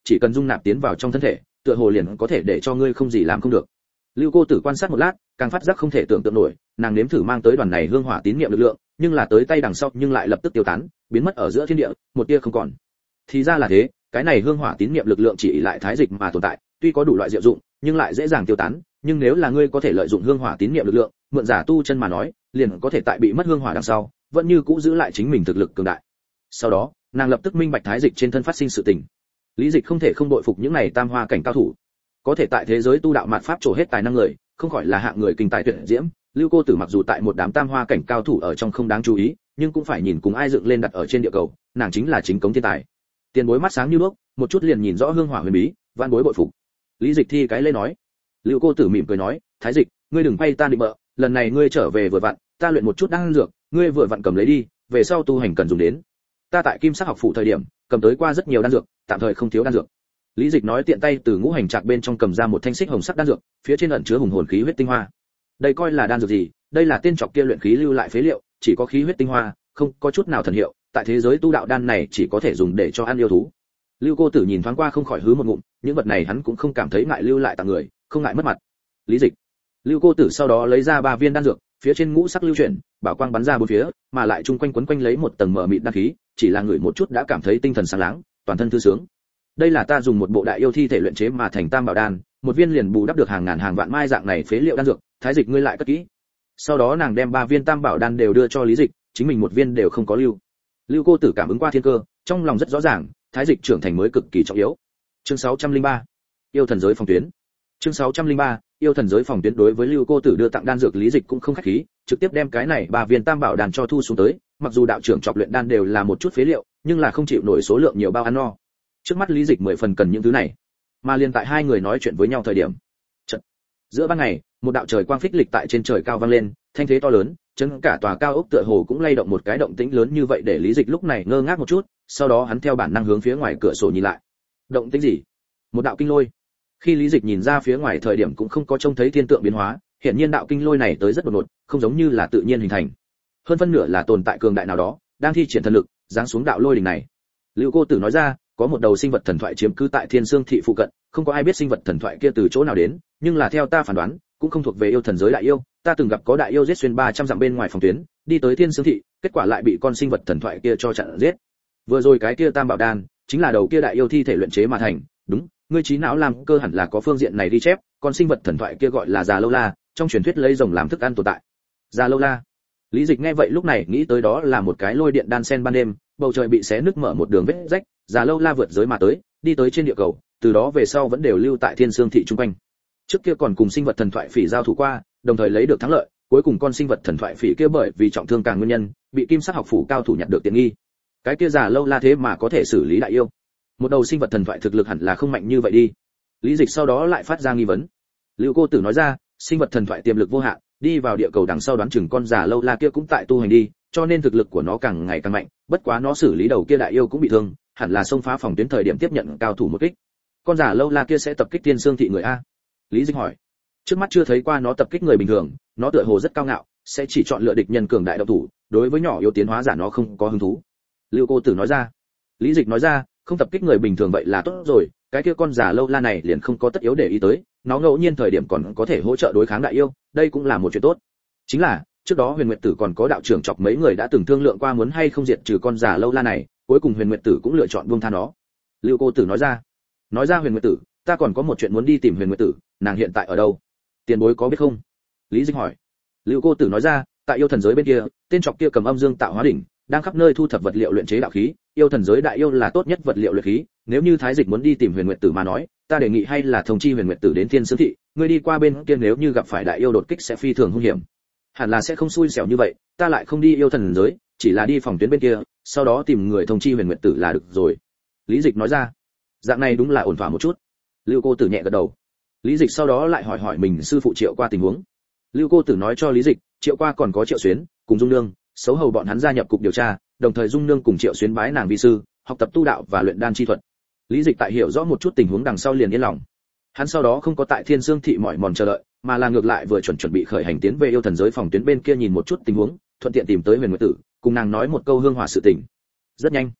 chỉ cần dung nạp tiến vào trong thân thể, tựa hồ liền có thể để cho ngươi không gì làm không được. Lưu Cô Tử quan sát một lát, càng phát giác không thể tưởng tượng nổi, nàng nếm thử mang tới đoàn này hương hỏa tín niệm lực lượng, nhưng là tới tay đằng sau nhưng lại lập tức tiêu tán, biến mất ở giữa thiên địa, một tia không còn. Thì ra là thế, cái này hương hỏa tín niệm lực lượng chỉ lại thái dịch mà tồn tại, tuy có đủ loại diệu dụng, nhưng lại dễ dàng tiêu tán, nhưng nếu là ngươi có thể lợi dụng hương hỏa tín niệm lực lượng, mượn giả tu chân mà nói, liền có thể tại bị mất hương hỏa đằng sau, vẫn như cũ giữ lại chính mình thực lực cường đại. Sau đó, nàng lập tức minh bạch thái dịch trên thân phát sinh sự tình. Lý Dịch không thể không đội phục những này tam hoa cảnh cao thủ, có thể tại thế giới tu đạo mạt pháp trổ hết tài năng người, không khỏi là hạng người kinh tài tuyệt diễm. Lưu Cô Tử mặc dù tại một đám tam hoa cảnh cao thủ ở trong không đáng chú ý, nhưng cũng phải nhìn cùng ai dựng lên đặt ở trên địa cầu, nàng chính là chính cống thiên tài. Tiền bối mắt sáng như đuốc, một chút liền nhìn rõ hương hỏa huyền bí, vạn bối bội phục. Lý Dịch thi cái lên nói. Lưu Cô Tử mỉm cười nói, thái dịch, ngươi đừng quay ta định bợ, lần này ngươi trở về vừa vặn, ta luyện một chút đan dược, ngươi vừa vặn cầm lấy đi, về sau tu hành cần dùng đến. Ta tại Kim Sắc học phủ thời điểm, cầm tới qua rất nhiều đan dược, tạm thời không thiếu đan dược. Lý Dịch nói tiện tay từ ngũ hành trạc bên trong cầm ra một thanh xích hồng sắc đan dược, phía trên ẩn chứa hùng hồn khí huyết tinh hoa. Đây coi là đan dược gì? Đây là tên trọc kia luyện khí lưu lại phế liệu, chỉ có khí huyết tinh hoa, không có chút nào thần hiệu, tại thế giới tu đạo đan này chỉ có thể dùng để cho ăn yêu thú. Lưu Cô Tử nhìn thoáng qua không khỏi hứ một ngụm, những vật này hắn cũng không cảm thấy ngại lưu lại tặng người, không ngại mất mặt. Lý Dịch. Lưu Cô Tử sau đó lấy ra ba viên đan dược, phía trên ngũ sắc lưu chuyển, bảo quang bắn ra bốn phía, mà lại chung quanh quấn quanh lấy một tầng mờ mịt đan khí, chỉ là người một chút đã cảm thấy tinh thần sáng láng, toàn thân thư sướng. Đây là ta dùng một bộ đại yêu thi thể luyện chế mà thành tam bảo đan, một viên liền bù đắp được hàng ngàn hàng vạn mai dạng này phế liệu đan dược, thái dịch ngươi lại cất kỹ. Sau đó nàng đem ba viên tam bảo đan đều đưa cho Lý Dịch, chính mình một viên đều không có lưu. Lưu Cô Tử cảm ứng qua thiên cơ, trong lòng rất rõ ràng, thái dịch trưởng thành mới cực kỳ trọng yếu. Chương sáu trăm lẻ ba, yêu thần giới phòng tuyến. Chương sáu trăm lẻ ba, yêu thần giới phòng tuyến. Đối với Lưu Cô Tử đưa tặng đan dược, Lý Dịch cũng không khách khí, trực tiếp đem cái này ba viên tam bảo đan cho thu xuống tới, mặc dù đạo trưởng chọc luyện đan đều là một chút phế liệu, nhưng là không chịu nổi số lượng nhiều bao ăn no. Trước mắt Lý Dịch mười phần cần những thứ này. Mà liền tại hai người nói chuyện với nhau thời điểm, chợt, giữa ban ngày, một đạo trời quang phích lịch tại trên trời cao vang lên, thanh thế to lớn, chấn cả tòa cao ốc tựa hồ cũng lay động một cái động tĩnh lớn như vậy để Lý Dịch lúc này ngơ ngác một chút, sau đó hắn theo bản năng hướng phía ngoài cửa sổ nhìn lại. Động tĩnh gì? Một đạo kinh lôi. Khi Lý Dịch nhìn ra phía ngoài thời điểm cũng không có trông thấy thiên tượng biến hóa, hiện nhiên đạo kinh lôi này tới rất đột ngột, không giống như là tự nhiên hình thành. Hơn phân nửa là tồn tại cường đại nào đó, đang thi triển thần lực, giáng xuống đạo lôi đỉnh này. Lưu Cô Tử nói ra, có một đầu sinh vật thần thoại chiếm cứ tại Thiên Sương thị phụ cận, không có ai biết sinh vật thần thoại kia từ chỗ nào đến, nhưng là theo ta phán đoán, cũng không thuộc về yêu thần giới đại yêu, ta từng gặp có đại yêu giết xuyên ba trăm dặm bên ngoài phòng tuyến, đi tới Thiên Sương thị, kết quả lại bị con sinh vật thần thoại kia cho chặn giết. Vừa rồi cái kia tam bảo đan, chính là đầu kia đại yêu thi thể luyện chế mà thành, đúng, ngươi trí não làm cơ hẳn là có phương diện này đi chép, con sinh vật thần thoại kia gọi là Già Lâu La, trong truyền thuyết lấy rồng làm thức ăn tồn tại. Già Lâu La. Lý Dịch nghe vậy lúc này nghĩ tới đó là một cái lôi điện đan sen ban đêm, bầu trời bị xé nứt mở một đường vết rách, Già Lâu La vượt giới mà tới, đi tới trên địa cầu, từ đó về sau vẫn đều lưu tại Thiên Sương thị trung quanh. Trước kia còn cùng sinh vật thần thoại phỉ giao thủ qua, đồng thời lấy được thắng lợi, cuối cùng con sinh vật thần thoại phỉ kia bởi vì trọng thương càng nguyên nhân, bị Kim Sắc học phủ cao thủ nhặt được tiện nghi. Cái kia Già Lâu La thế mà có thể xử lý đại yêu. Một đầu sinh vật thần thoại thực lực hẳn là không mạnh như vậy đi. Lý Dịch sau đó lại phát ra nghi vấn. Lưu Cô Tử nói ra, sinh vật thần thoại tiềm lực vô hạn, đi vào địa cầu đằng sau đoán chừng con Già Lâu La kia cũng tại tu hành đi, cho nên thực lực của nó càng ngày càng mạnh, bất quá nó xử lý đầu kia đại yêu cũng bị thương, hẳn là xông phá phòng tuyến thời điểm tiếp nhận cao thủ một kích. Con Già Lâu La kia sẽ tập kích Thiên Sương thị người a? Lý Dịch hỏi. Trước mắt chưa thấy qua nó tập kích người bình thường, nó tựa hồ rất cao ngạo, sẽ chỉ chọn lựa địch nhân cường đại động thủ, đối với nhỏ yếu tiến hóa giả nó không có hứng thú. Lưu Cô Tử nói ra. Lý Dịch nói ra, không tập kích người bình thường vậy là tốt rồi, cái kia con Già Lâu La này liền không có tất yếu để ý tới, nó ngẫu nhiên thời điểm còn có thể hỗ trợ đối kháng đại yêu, đây cũng là một chuyện tốt. Chính là, trước đó Huyền Nguyệt Tử còn có đạo trưởng chọc mấy người đã từng thương lượng qua muốn hay không diệt trừ con Già Lâu La này, cuối cùng Huyền Nguyệt Tử cũng lựa chọn buông tha nó. Lưu Cô Tử nói ra. Nói ra Huyền Nguyệt Tử, ta còn có một chuyện muốn đi tìm Huyền Nguyệt Tử, nàng hiện tại ở đâu? Tiền bối có biết không? Lý Dịch hỏi. Lưu Cô Tử nói ra, tại yêu thần giới bên kia, tên chọc kia cầm âm dương tạo hóa đỉnh, đang khắp nơi thu thập vật liệu luyện chế đạo khí, yêu thần giới đại yêu là tốt nhất vật liệu luyện khí, nếu như Thái Dịch muốn đi tìm Huyền Nguyệt Tử mà nói, ta đề nghị hay là thông chi Huyền Nguyệt Tử đến Thiên Sương thị, ngươi đi qua bên kia nếu như gặp phải đại yêu đột kích sẽ phi thường hung hiểm. Hẳn là sẽ không xui xẻo như vậy, ta lại không đi yêu thần giới, chỉ là đi phòng tuyến bên kia, sau đó tìm người thông chi Huyền Nguyệt Tử là được rồi. Lý Dịch nói ra. Dạng này đúng là ổn thỏa một chút. Lưu Cô Tử nhẹ gật đầu. Lý Dịch sau đó lại hỏi hỏi mình sư phụ Triệu Qua tình huống. Lưu Cô Tử nói cho Lý Dịch, Triệu Qua còn có Triệu Xuyến, cùng Dung Nương, xấu hầu bọn hắn gia nhập cục điều tra, đồng thời Dung Nương cùng Triệu Xuyến bái nàng vi sư, học tập tu đạo và luyện đan chi thuật. Lý Dịch tại hiểu rõ một chút tình huống đằng sau liền yên lòng. Hắn sau đó không có tại Thiên Sương thị mỏi mòn chờ đợi, mà là ngược lại vừa chuẩn chuẩn bị khởi hành tiến về yêu thần giới phòng tuyến bên kia nhìn một chút tình huống, thuận tiện tìm tới Huyền Nguyệt Tử, cùng nàng nói một câu hương hỏa sự tình. Rất nhanh,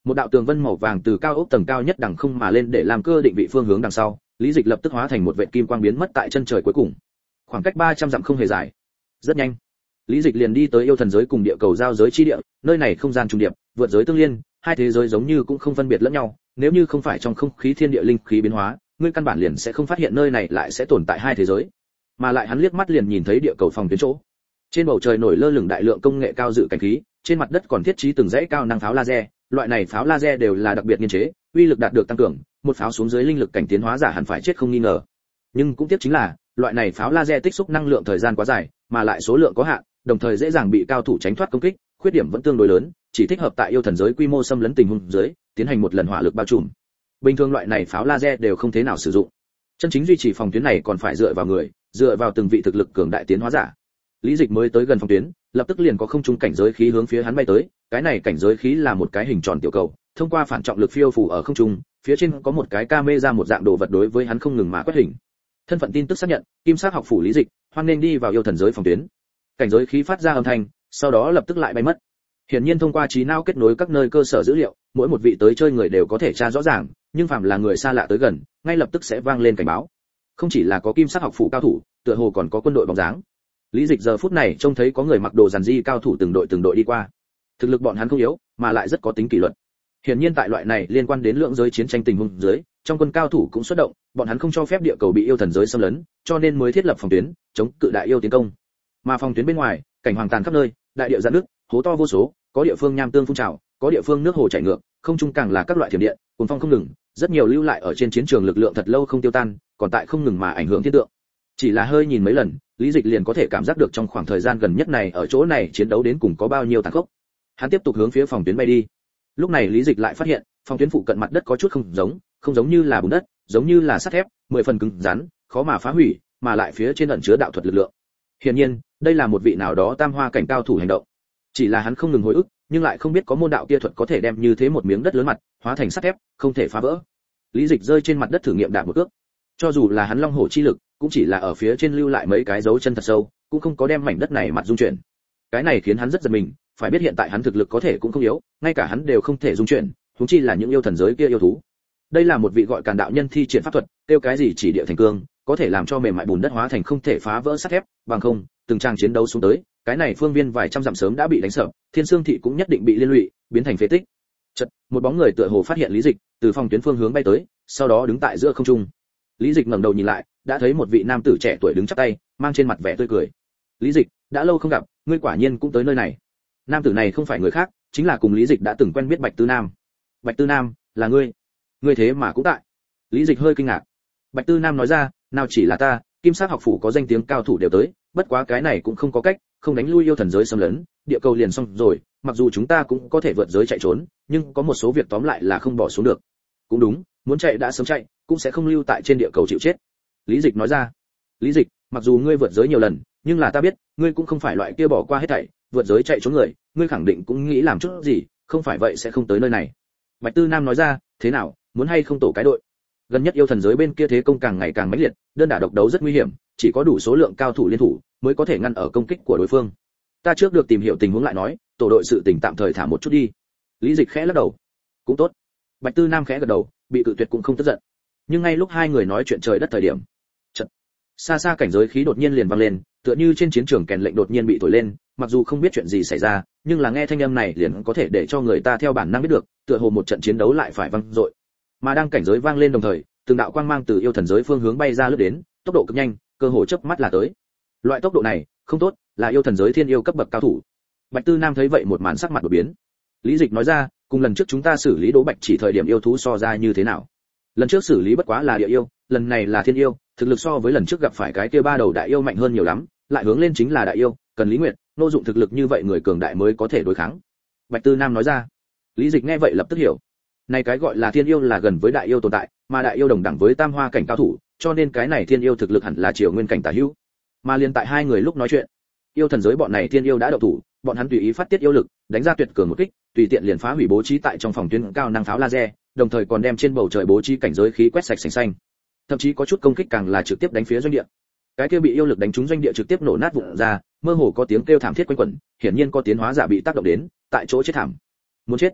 Một đạo tường vân màu vàng từ cao ốc tầng cao nhất đằng không mà lên để làm cơ định vị phương hướng đằng sau, Lý Dịch lập tức hóa thành một vệt kim quang biến mất tại chân trời cuối cùng. Khoảng cách ba trăm dặm không hề dài. Rất nhanh, Lý Dịch liền đi tới yêu thần giới cùng địa cầu giao giới chi địa, nơi này không gian trùng điệp, vượt giới tương liên, hai thế giới giống như cũng không phân biệt lẫn nhau, nếu như không phải trong không khí thiên địa linh khí biến hóa, ngươi căn bản liền sẽ không phát hiện nơi này lại sẽ tồn tại hai thế giới. Mà lại hắn liếc mắt liền nhìn thấy địa cầu phòng tuyến chỗ. Trên bầu trời nổi lơ lửng đại lượng công nghệ cao dự cảnh khí, trên mặt đất còn thiết trí từng dãy cao năng pháo laser, loại này pháo laser đều là đặc biệt nghiên chế, uy lực đạt được tăng cường, một pháo xuống dưới linh lực cảnh tiến hóa giả hẳn phải chết không nghi ngờ. Nhưng cũng tiếc chính là, loại này pháo laser tích xúc năng lượng thời gian quá dài, mà lại số lượng có hạn, đồng thời dễ dàng bị cao thủ tránh thoát công kích, khuyết điểm vẫn tương đối lớn, chỉ thích hợp tại yêu thần giới quy mô xâm lấn tình huống dưới, tiến hành một lần hỏa lực bao trùm. Bình thường loại này pháo laser đều không thế nào sử dụng. Chân chính duy trì phòng tuyến này còn phải dựa vào người, dựa vào từng vị thực lực cường đại tiến hóa giả. Lý Dịch mới tới gần phòng tuyến, lập tức liền có không trung cảnh giới khí hướng phía hắn bay tới, cái này cảnh giới khí là một cái hình tròn tiểu cầu, thông qua phản trọng lực phiêu phù ở không trung, phía trên có một cái camera một dạng đồ vật đối với hắn không ngừng mà quét hình. Thân phận tin tức xác nhận, Kim Sắc học phủ Lý Dịch, hoan nên đi vào yêu thần giới phòng tuyến. Cảnh giới khí phát ra âm thanh, sau đó lập tức lại bay mất. Hiển nhiên thông qua trí não kết nối các nơi cơ sở dữ liệu, mỗi một vị tới chơi người đều có thể tra rõ ràng, nhưng phàm là người xa lạ tới gần, ngay lập tức sẽ vang lên cảnh báo. Không chỉ là có Kim Sắc học phủ cao thủ, tựa hồ còn có quân đội bóng dáng. Lý Dịch giờ phút này trông thấy có người mặc đồ giản di cao thủ từng đội từng đội đi qua. Thực lực bọn hắn không yếu, mà lại rất có tính kỷ luật. Hiển nhiên tại loại này liên quan đến lượng giới chiến tranh tình huống dưới, trong quân cao thủ cũng xuất động, bọn hắn không cho phép địa cầu bị yêu thần giới xâm lấn, cho nên mới thiết lập phòng tuyến, chống cự đại yêu tiến công. Mà phòng tuyến bên ngoài, cảnh hoàng tàn khắp nơi, đại địa rạn nước, hố to vô số, có địa phương nham tương phun trào, có địa phương nước hồ chảy ngược, không trung càng là các loại thiểm điện, cuồng phong không ngừng, rất nhiều lưu lại ở trên chiến trường lực lượng thật lâu không tiêu tan, còn tại không ngừng mà ảnh hưởng thiên tượng. Chỉ là hơi nhìn mấy lần, Lý Dịch liền có thể cảm giác được trong khoảng thời gian gần nhất này ở chỗ này chiến đấu đến cùng có bao nhiêu tàn khốc. Hắn tiếp tục hướng phía phòng tuyến bay đi. Lúc này Lý Dịch lại phát hiện, phòng tuyến phụ cận mặt đất có chút không giống, không giống như là bùn đất, giống như là sắt thép, mười phần cứng rắn, khó mà phá hủy, mà lại phía trên ẩn chứa đạo thuật lực lượng. Hiển nhiên, đây là một vị nào đó tam hoa cảnh cao thủ hành động. Chỉ là hắn không ngừng hồi ức, nhưng lại không biết có môn đạo kia thuật có thể đem như thế một miếng đất lớn mặt hóa thành sắt thép, không thể phá vỡ. Lý Dịch rơi trên mặt đất thử nghiệm đạp một cước. Cho dù là hắn long hổ chi lực, cũng chỉ là ở phía trên lưu lại mấy cái dấu chân thật sâu, cũng không có đem mảnh đất này mặt dung chuyển. Cái này khiến hắn rất giật mình, phải biết hiện tại hắn thực lực có thể cũng không yếu, ngay cả hắn đều không thể dung chuyển, huống chi là những yêu thần giới kia yêu thú. Đây là một vị gọi Càn đạo nhân thi triển pháp thuật, tiêu cái gì chỉ địa thành cương, có thể làm cho mềm mại bùn đất hóa thành không thể phá vỡ sắt thép, bằng không, từng trang chiến đấu xuống tới, cái này phương viên vài trăm dặm sớm đã bị đánh sập, Thiên Sương thị cũng nhất định bị liên lụy, biến thành phế tích. Chợt, một bóng người tựa hồ phát hiện Lý Dịch, từ phòng tuyến phương hướng bay tới, sau đó đứng tại giữa không trung. Lý Dịch ngẩng đầu nhìn lại, đã thấy một vị nam tử trẻ tuổi đứng chắp tay, mang trên mặt vẻ tươi cười. Lý Dịch, đã lâu không gặp, ngươi quả nhiên cũng tới nơi này. Nam tử này không phải người khác, chính là cùng Lý Dịch đã từng quen biết Bạch Tư Nam. Bạch Tư Nam, là ngươi? Ngươi thế mà cũng tại? Lý Dịch hơi kinh ngạc. Bạch Tư Nam nói ra, nào chỉ là ta, Kim Sắc học phủ có danh tiếng cao thủ đều tới, bất quá cái này cũng không có cách, không đánh lui yêu thần giới xâm lấn, địa cầu liền xong rồi, mặc dù chúng ta cũng có thể vượt giới chạy trốn, nhưng có một số việc tóm lại là không bỏ xuống được. Cũng đúng, muốn chạy đã sớm chạy, cũng sẽ không lưu tại trên địa cầu chịu chết. Lý Dịch nói ra. Lý Dịch, mặc dù ngươi vượt giới nhiều lần, nhưng là ta biết, ngươi cũng không phải loại kia bỏ qua hết thảy, vượt giới chạy trốn người, ngươi khẳng định cũng nghĩ làm chút gì, không phải vậy sẽ không tới nơi này. Bạch Tư Nam nói ra, thế nào, muốn hay không tổ cái đội? Gần nhất yêu thần giới bên kia thế công càng ngày càng mãnh liệt, đơn đả độc đấu rất nguy hiểm, chỉ có đủ số lượng cao thủ liên thủ mới có thể ngăn ở công kích của đối phương. Ta trước được tìm hiểu tình huống lại nói, tổ đội sự tình tạm thời thả một chút đi. Lý Dịch khẽ lắc đầu. Cũng tốt. Bạch Tư Nam khẽ gật đầu, bị cự tuyệt cũng không tức giận. Nhưng ngay lúc hai người nói chuyện trời đất thời điểm, chợt, xa xa cảnh giới khí đột nhiên liền vang lên, tựa như trên chiến trường kèn lệnh đột nhiên bị thổi lên, mặc dù không biết chuyện gì xảy ra, nhưng là nghe thanh âm này liền có thể để cho người ta theo bản năng biết được, tựa hồ một trận chiến đấu lại phải vang dội. Mà đang cảnh giới vang lên đồng thời, từng đạo quang mang từ yêu thần giới phương hướng bay ra lướt đến, tốc độ cực nhanh, cơ hồ chớp mắt là tới. Loại tốc độ này, không tốt, là yêu thần giới thiên yêu cấp bậc cao thủ. Bạch Tư Nam thấy vậy một màn sắc mặt đổi biến. Lý Dịch nói ra, cùng lần trước chúng ta xử lý Đỗ Bạch chỉ thời điểm yêu thú so ra như thế nào? Lần trước xử lý bất quá là địa yêu, lần này là thiên yêu, thực lực so với lần trước gặp phải cái kia ba đầu đại yêu mạnh hơn nhiều lắm, lại hướng lên chính là đại yêu, cần Lý Nguyệt, nô dụng thực lực như vậy người cường đại mới có thể đối kháng. Bạch Tư Nam nói ra. Lý Dịch nghe vậy lập tức hiểu. Này cái gọi là thiên yêu là gần với đại yêu tồn tại, mà đại yêu đồng đẳng với tam hoa cảnh cao thủ, cho nên cái này thiên yêu thực lực hẳn là triều nguyên cảnh tả hữu. Mà liên tại hai người lúc nói chuyện, yêu thần giới bọn này thiên yêu đã động thủ, bọn hắn tùy ý phát tiết yêu lực, đánh ra tuyệt cường một kích, tùy tiện liền phá hủy bố trí tại trong phòng tuyến cao năng pháo laser, đồng thời còn đem trên bầu trời bố trí cảnh giới khí quét sạch sành xanh. Thậm chí có chút công kích càng là trực tiếp đánh phía doanh địa. Cái kia bị yêu lực đánh trúng doanh địa trực tiếp nổ nát vụn ra, mơ hồ có tiếng kêu thảm thiết quanh quẩn, hiển nhiên có tiến hóa giả bị tác động đến, tại chỗ chết thảm. Muốn chết.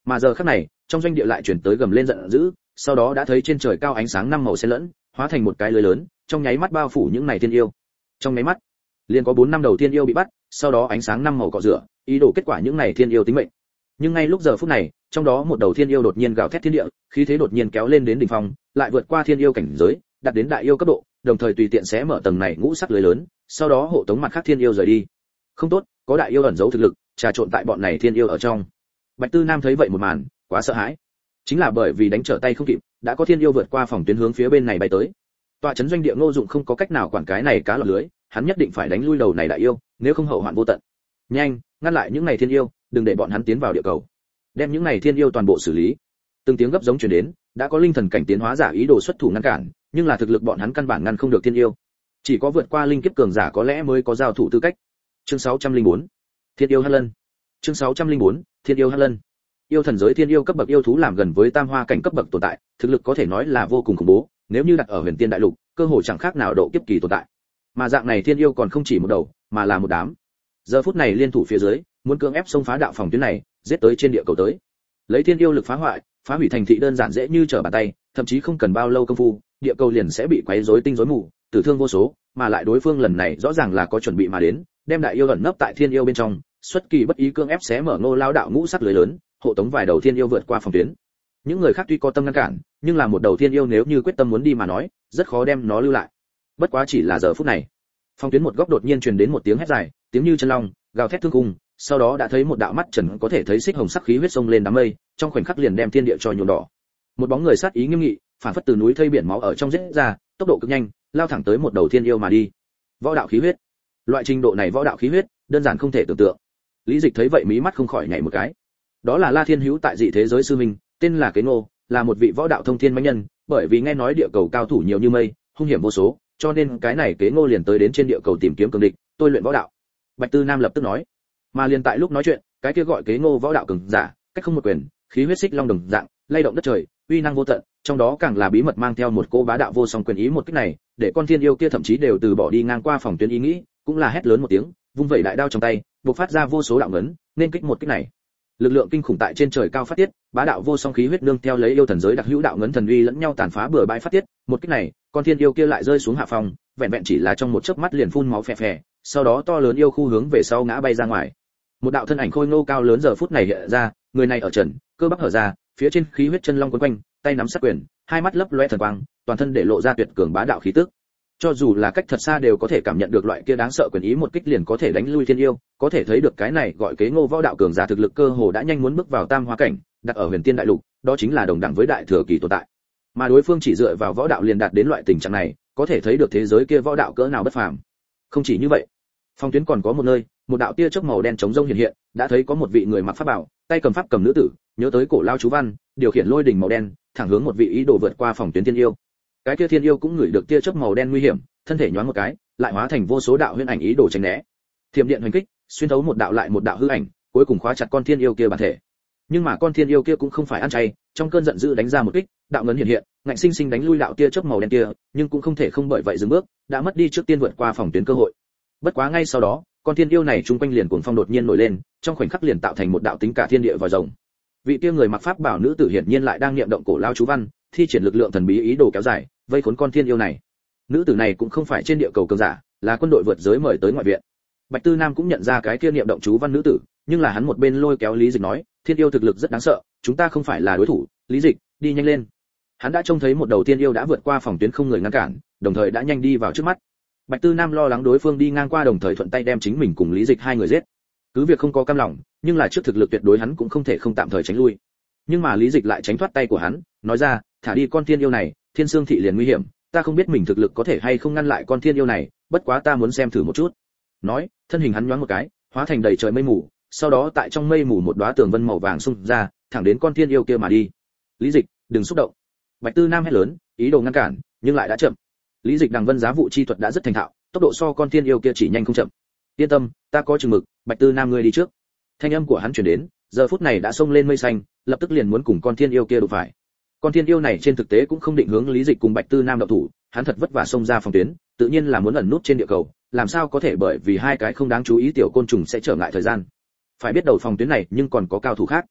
Mà giờ khắc này, trong doanh địa lại chuyển tới gầm lên giận dữ, sau đó đã thấy trên trời cao ánh sáng năm màu xen lẫn, hóa thành một cái lưới lớn, trong nháy mắt bao phủ những này thiên yêu. Trong nháy mắt, liền có bốn năm đầu thiên yêu bị bắt, sau đó ánh sáng năm màu cọ rửa, ý đồ kết quả những này thiên yêu tính mệnh. Nhưng ngay lúc giờ phút này, trong đó một đầu thiên yêu đột nhiên gào thét thiên địa, khí thế đột nhiên kéo lên đến đỉnh phong, lại vượt qua thiên yêu cảnh giới, đạt đến đại yêu cấp độ, đồng thời tùy tiện xé mở tầng này ngũ sắc lưới lớn, sau đó hộ tống mặt khác thiên yêu rời đi. Không tốt, có đại yêu ẩn giấu thực lực, trà trộn tại bọn này thiên yêu ở trong. Bạch Tư Nam thấy vậy một màn, quá sợ hãi. Chính là bởi vì đánh trở tay không kịp, đã có thiên yêu vượt qua phòng tuyến hướng phía bên này bay tới. Tọa trấn doanh địa Ngô Dụng không có cách nào quản cái này cá lọt lưới, hắn nhất định phải đánh lui đầu này đại yêu, nếu không hậu hoạn vô tận. Nhanh, ngăn lại những này thiên yêu, đừng để bọn hắn tiến vào địa cầu. Đem những này thiên yêu toàn bộ xử lý. Từng tiếng gấp giống truyền đến, đã có linh thần cảnh tiến hóa giả ý đồ xuất thủ ngăn cản, nhưng là thực lực bọn hắn căn bản ngăn không được thiên yêu. Chỉ có vượt qua linh kiếp cường giả có lẽ mới có giao thủ tư cách. Chương sáu trăm linh bốn Thiên yêu Hắc Lân. Chương sáu trăm linh bốn Thiên yêu Hắc Lân. Yêu thần giới thiên yêu cấp bậc yêu thú làm gần với tam hoa cảnh cấp bậc tồn tại, thực lực có thể nói là vô cùng khủng bố, nếu như đặt ở Huyền Tiên đại lục, cơ hội chẳng khác nào độ kiếp kỳ tồn tại. Mà dạng này thiên yêu còn không chỉ một đầu, mà là một đám. Giờ phút này liên thủ phía dưới, muốn cưỡng ép xông phá đạo phòng tuyến này, giết tới trên địa cầu tới. Lấy thiên yêu lực phá hoại, phá hủy thành thị đơn giản dễ như trở bàn tay, thậm chí không cần bao lâu công phu, địa cầu liền sẽ bị quấy rối tinh rối mù, tử thương vô số, mà lại đối phương lần này rõ ràng là có chuẩn bị mà đến, đem đại yêu ẩn nấp tại thiên yêu bên trong, xuất kỳ bất ý cưỡng ép xé mở Ngô lao đạo ngũ sắc lưới lớn, hộ tống vài đầu thiên yêu vượt qua phòng tuyến. Những người khác tuy có tâm ngăn cản, nhưng là một đầu thiên yêu nếu như quyết tâm muốn đi mà nói, rất khó đem nó lưu lại. Bất quá chỉ là giờ phút này, phòng tuyến một góc đột nhiên truyền đến một tiếng hét dài, tiếng như chân long, gào thét thương khung, sau đó đã thấy một đạo mắt trần có thể thấy xích hồng sắc khí huyết sông lên đám mây, trong khoảnh khắc liền đem thiên địa cho nhuộm đỏ. Một bóng người sát ý nghiêm nghị, phản phất từ núi thây biển máu ở trong giết ra, tốc độ cực nhanh, lao thẳng tới một đầu thiên yêu mà đi. Võ đạo khí huyết. Loại trình độ này võ đạo khí huyết, đơn giản không thể tưởng tượng. Lý Dịch thấy vậy mí mắt không khỏi nhảy một cái. Đó là La Thiên Hữu tại dị thế giới sư minh, tên là Kế Ngô, là một vị võ đạo thông thiên mãnh nhân, bởi vì nghe nói địa cầu cao thủ nhiều như mây, hung hiểm vô số, cho nên cái này Kế Ngô liền tới đến trên địa cầu tìm kiếm cường địch, tôi luyện võ đạo. Bạch Tư Nam lập tức nói. Mà liền tại lúc nói chuyện, cái kia gọi Kế Ngô võ đạo cường giả, cách không một quyền, khí huyết xích long đồng dạng, lay động đất trời, uy năng vô tận, trong đó càng là bí mật mang theo một cô bá đạo vô song quyền ý một kích này, để con thiên yêu kia thậm chí đều từ bỏ đi ngang qua phòng tuyến ý nghĩ, cũng là hét lớn một tiếng, vung vẩy đại đao trong tay, bộc phát ra vô số đạo ngấn, nên kích một kích này. Lực lượng kinh khủng tại trên trời cao phát tiết, bá đạo vô song khí huyết nương theo lấy yêu thần giới đặc hữu đạo ngấn thần uy lẫn nhau tàn phá bừa bãi phát tiết, một kích này, con thiên yêu kia lại rơi xuống hạ phòng, vẹn vẹn chỉ là trong một chớp mắt liền phun máu phè phè, sau đó to lớn yêu khu hướng về sau ngã bay ra ngoài. Một đạo thân ảnh khôi ngô cao lớn giờ phút này hiện ra, người này ở trần, cơ bắp hở ra, phía trên khí huyết chân long quấn quanh, tay nắm sát quyền, hai mắt lấp lóe thần quang, toàn thân để lộ ra tuyệt cường bá đạo khí tức. Cho dù là cách thật xa đều có thể cảm nhận được loại kia đáng sợ quyền ý một kích liền có thể đánh lui thiên yêu, có thể thấy được cái này gọi Kế Ngô võ đạo cường giả thực lực cơ hồ đã nhanh muốn bước vào tam hóa cảnh, đặt ở Huyền Tiên đại lục, đó chính là đồng đẳng với đại thừa kỳ tồn tại. Mà đối phương chỉ dựa vào võ đạo liền đạt đến loại tình trạng này, có thể thấy được thế giới kia võ đạo cỡ nào bất phàm. Không chỉ như vậy, phong tuyến còn có một nơi, một đạo tia chớp màu đen chống rông hiện hiện, đã thấy có một vị người mặc pháp bảo, tay cầm pháp cầm nữ tử, nhớ tới cổ lao chú văn, điều khiển lôi đỉnh màu đen, thẳng hướng một vị ý đồ vượt qua phòng tuyến thiên yêu. Cái kia thiên yêu cũng ngửi được tia chớp màu đen nguy hiểm, thân thể nhoáng một cái, lại hóa thành vô số đạo huyễn ảnh ý đồ tránh né. Thiểm điện hoành kích, xuyên thấu một đạo lại một đạo hư ảnh, cuối cùng khóa chặt con thiên yêu kia bản thể. Nhưng mà con thiên yêu kia cũng không phải ăn chay, trong cơn giận dữ đánh ra một kích, đạo ngấn hiện hiện, ngạnh sinh sinh đánh lui đạo tia chớp màu đen kia, nhưng cũng không thể không bởi vậy dừng bước, đã mất đi trước tiên vượt qua phòng tuyến cơ hội. Bất quá ngay sau đó, con thiên yêu này trung quanh liền cuồng phong đột nhiên nổi lên, trong khoảnh khắc liền tạo thành một đạo tính cả thiên địa vòi rồng. Vị kia người mặc pháp bảo nữ tử hiển nhiên lại đang niệm động cổ lao chú văn, thi triển lực lượng thần bí ý đồ kéo dài, vây khốn con thiên yêu này. Nữ tử này cũng không phải trên địa cầu cường giả, là quân đội vượt giới mời tới ngoại viện. Bạch Tư Nam cũng nhận ra cái kia niệm động chú văn nữ tử, nhưng là hắn một bên lôi kéo Lý Dịch nói, thiên yêu thực lực rất đáng sợ, chúng ta không phải là đối thủ, Lý Dịch, đi nhanh lên. Hắn đã trông thấy một đầu thiên yêu đã vượt qua phòng tuyến không người ngăn cản, đồng thời đã nhanh đi vào trước mắt. Bạch Tư Nam lo lắng đối phương đi ngang qua đồng thời thuận tay đem chính mình cùng Lý Dịch hai người giết. Cứ việc không có cam lòng, nhưng là trước thực lực tuyệt đối hắn cũng không thể không tạm thời tránh lui. Nhưng mà Lý Dịch lại tránh thoát tay của hắn, nói ra, thả đi con thiên yêu này, Thiên Xương thị liền nguy hiểm, ta không biết mình thực lực có thể hay không ngăn lại con thiên yêu này, bất quá ta muốn xem thử một chút. Nói, thân hình hắn nhoáng một cái, hóa thành đầy trời mây mù, sau đó tại trong mây mù một đóa tường vân màu vàng xung ra, thẳng đến con thiên yêu kia mà đi. Lý Dịch, đừng xúc động. Bạch Tư Nam hét lớn, ý đồ ngăn cản, nhưng lại đã chậm. Lý Dịch đằng vân giá vụ chi thuật đã rất thành thạo, tốc độ so con thiên yêu kia chỉ nhanh không chậm. Yên tâm, ta có chừng mực, Bạch Tư Nam ngươi đi trước. Thanh âm của hắn truyền đến, giờ phút này đã xông lên mây xanh, lập tức liền muốn cùng con thiên yêu kia đụng phải. Con thiên yêu này trên thực tế cũng không định hướng Lý Dịch cùng Bạch Tư Nam động thủ, hắn thật vất vả xông ra phòng tuyến, tự nhiên là muốn ẩn nút trên địa cầu, làm sao có thể bởi vì hai cái không đáng chú ý tiểu côn trùng sẽ trở ngại thời gian. Phải biết đầu phòng tuyến này nhưng còn có cao thủ khác.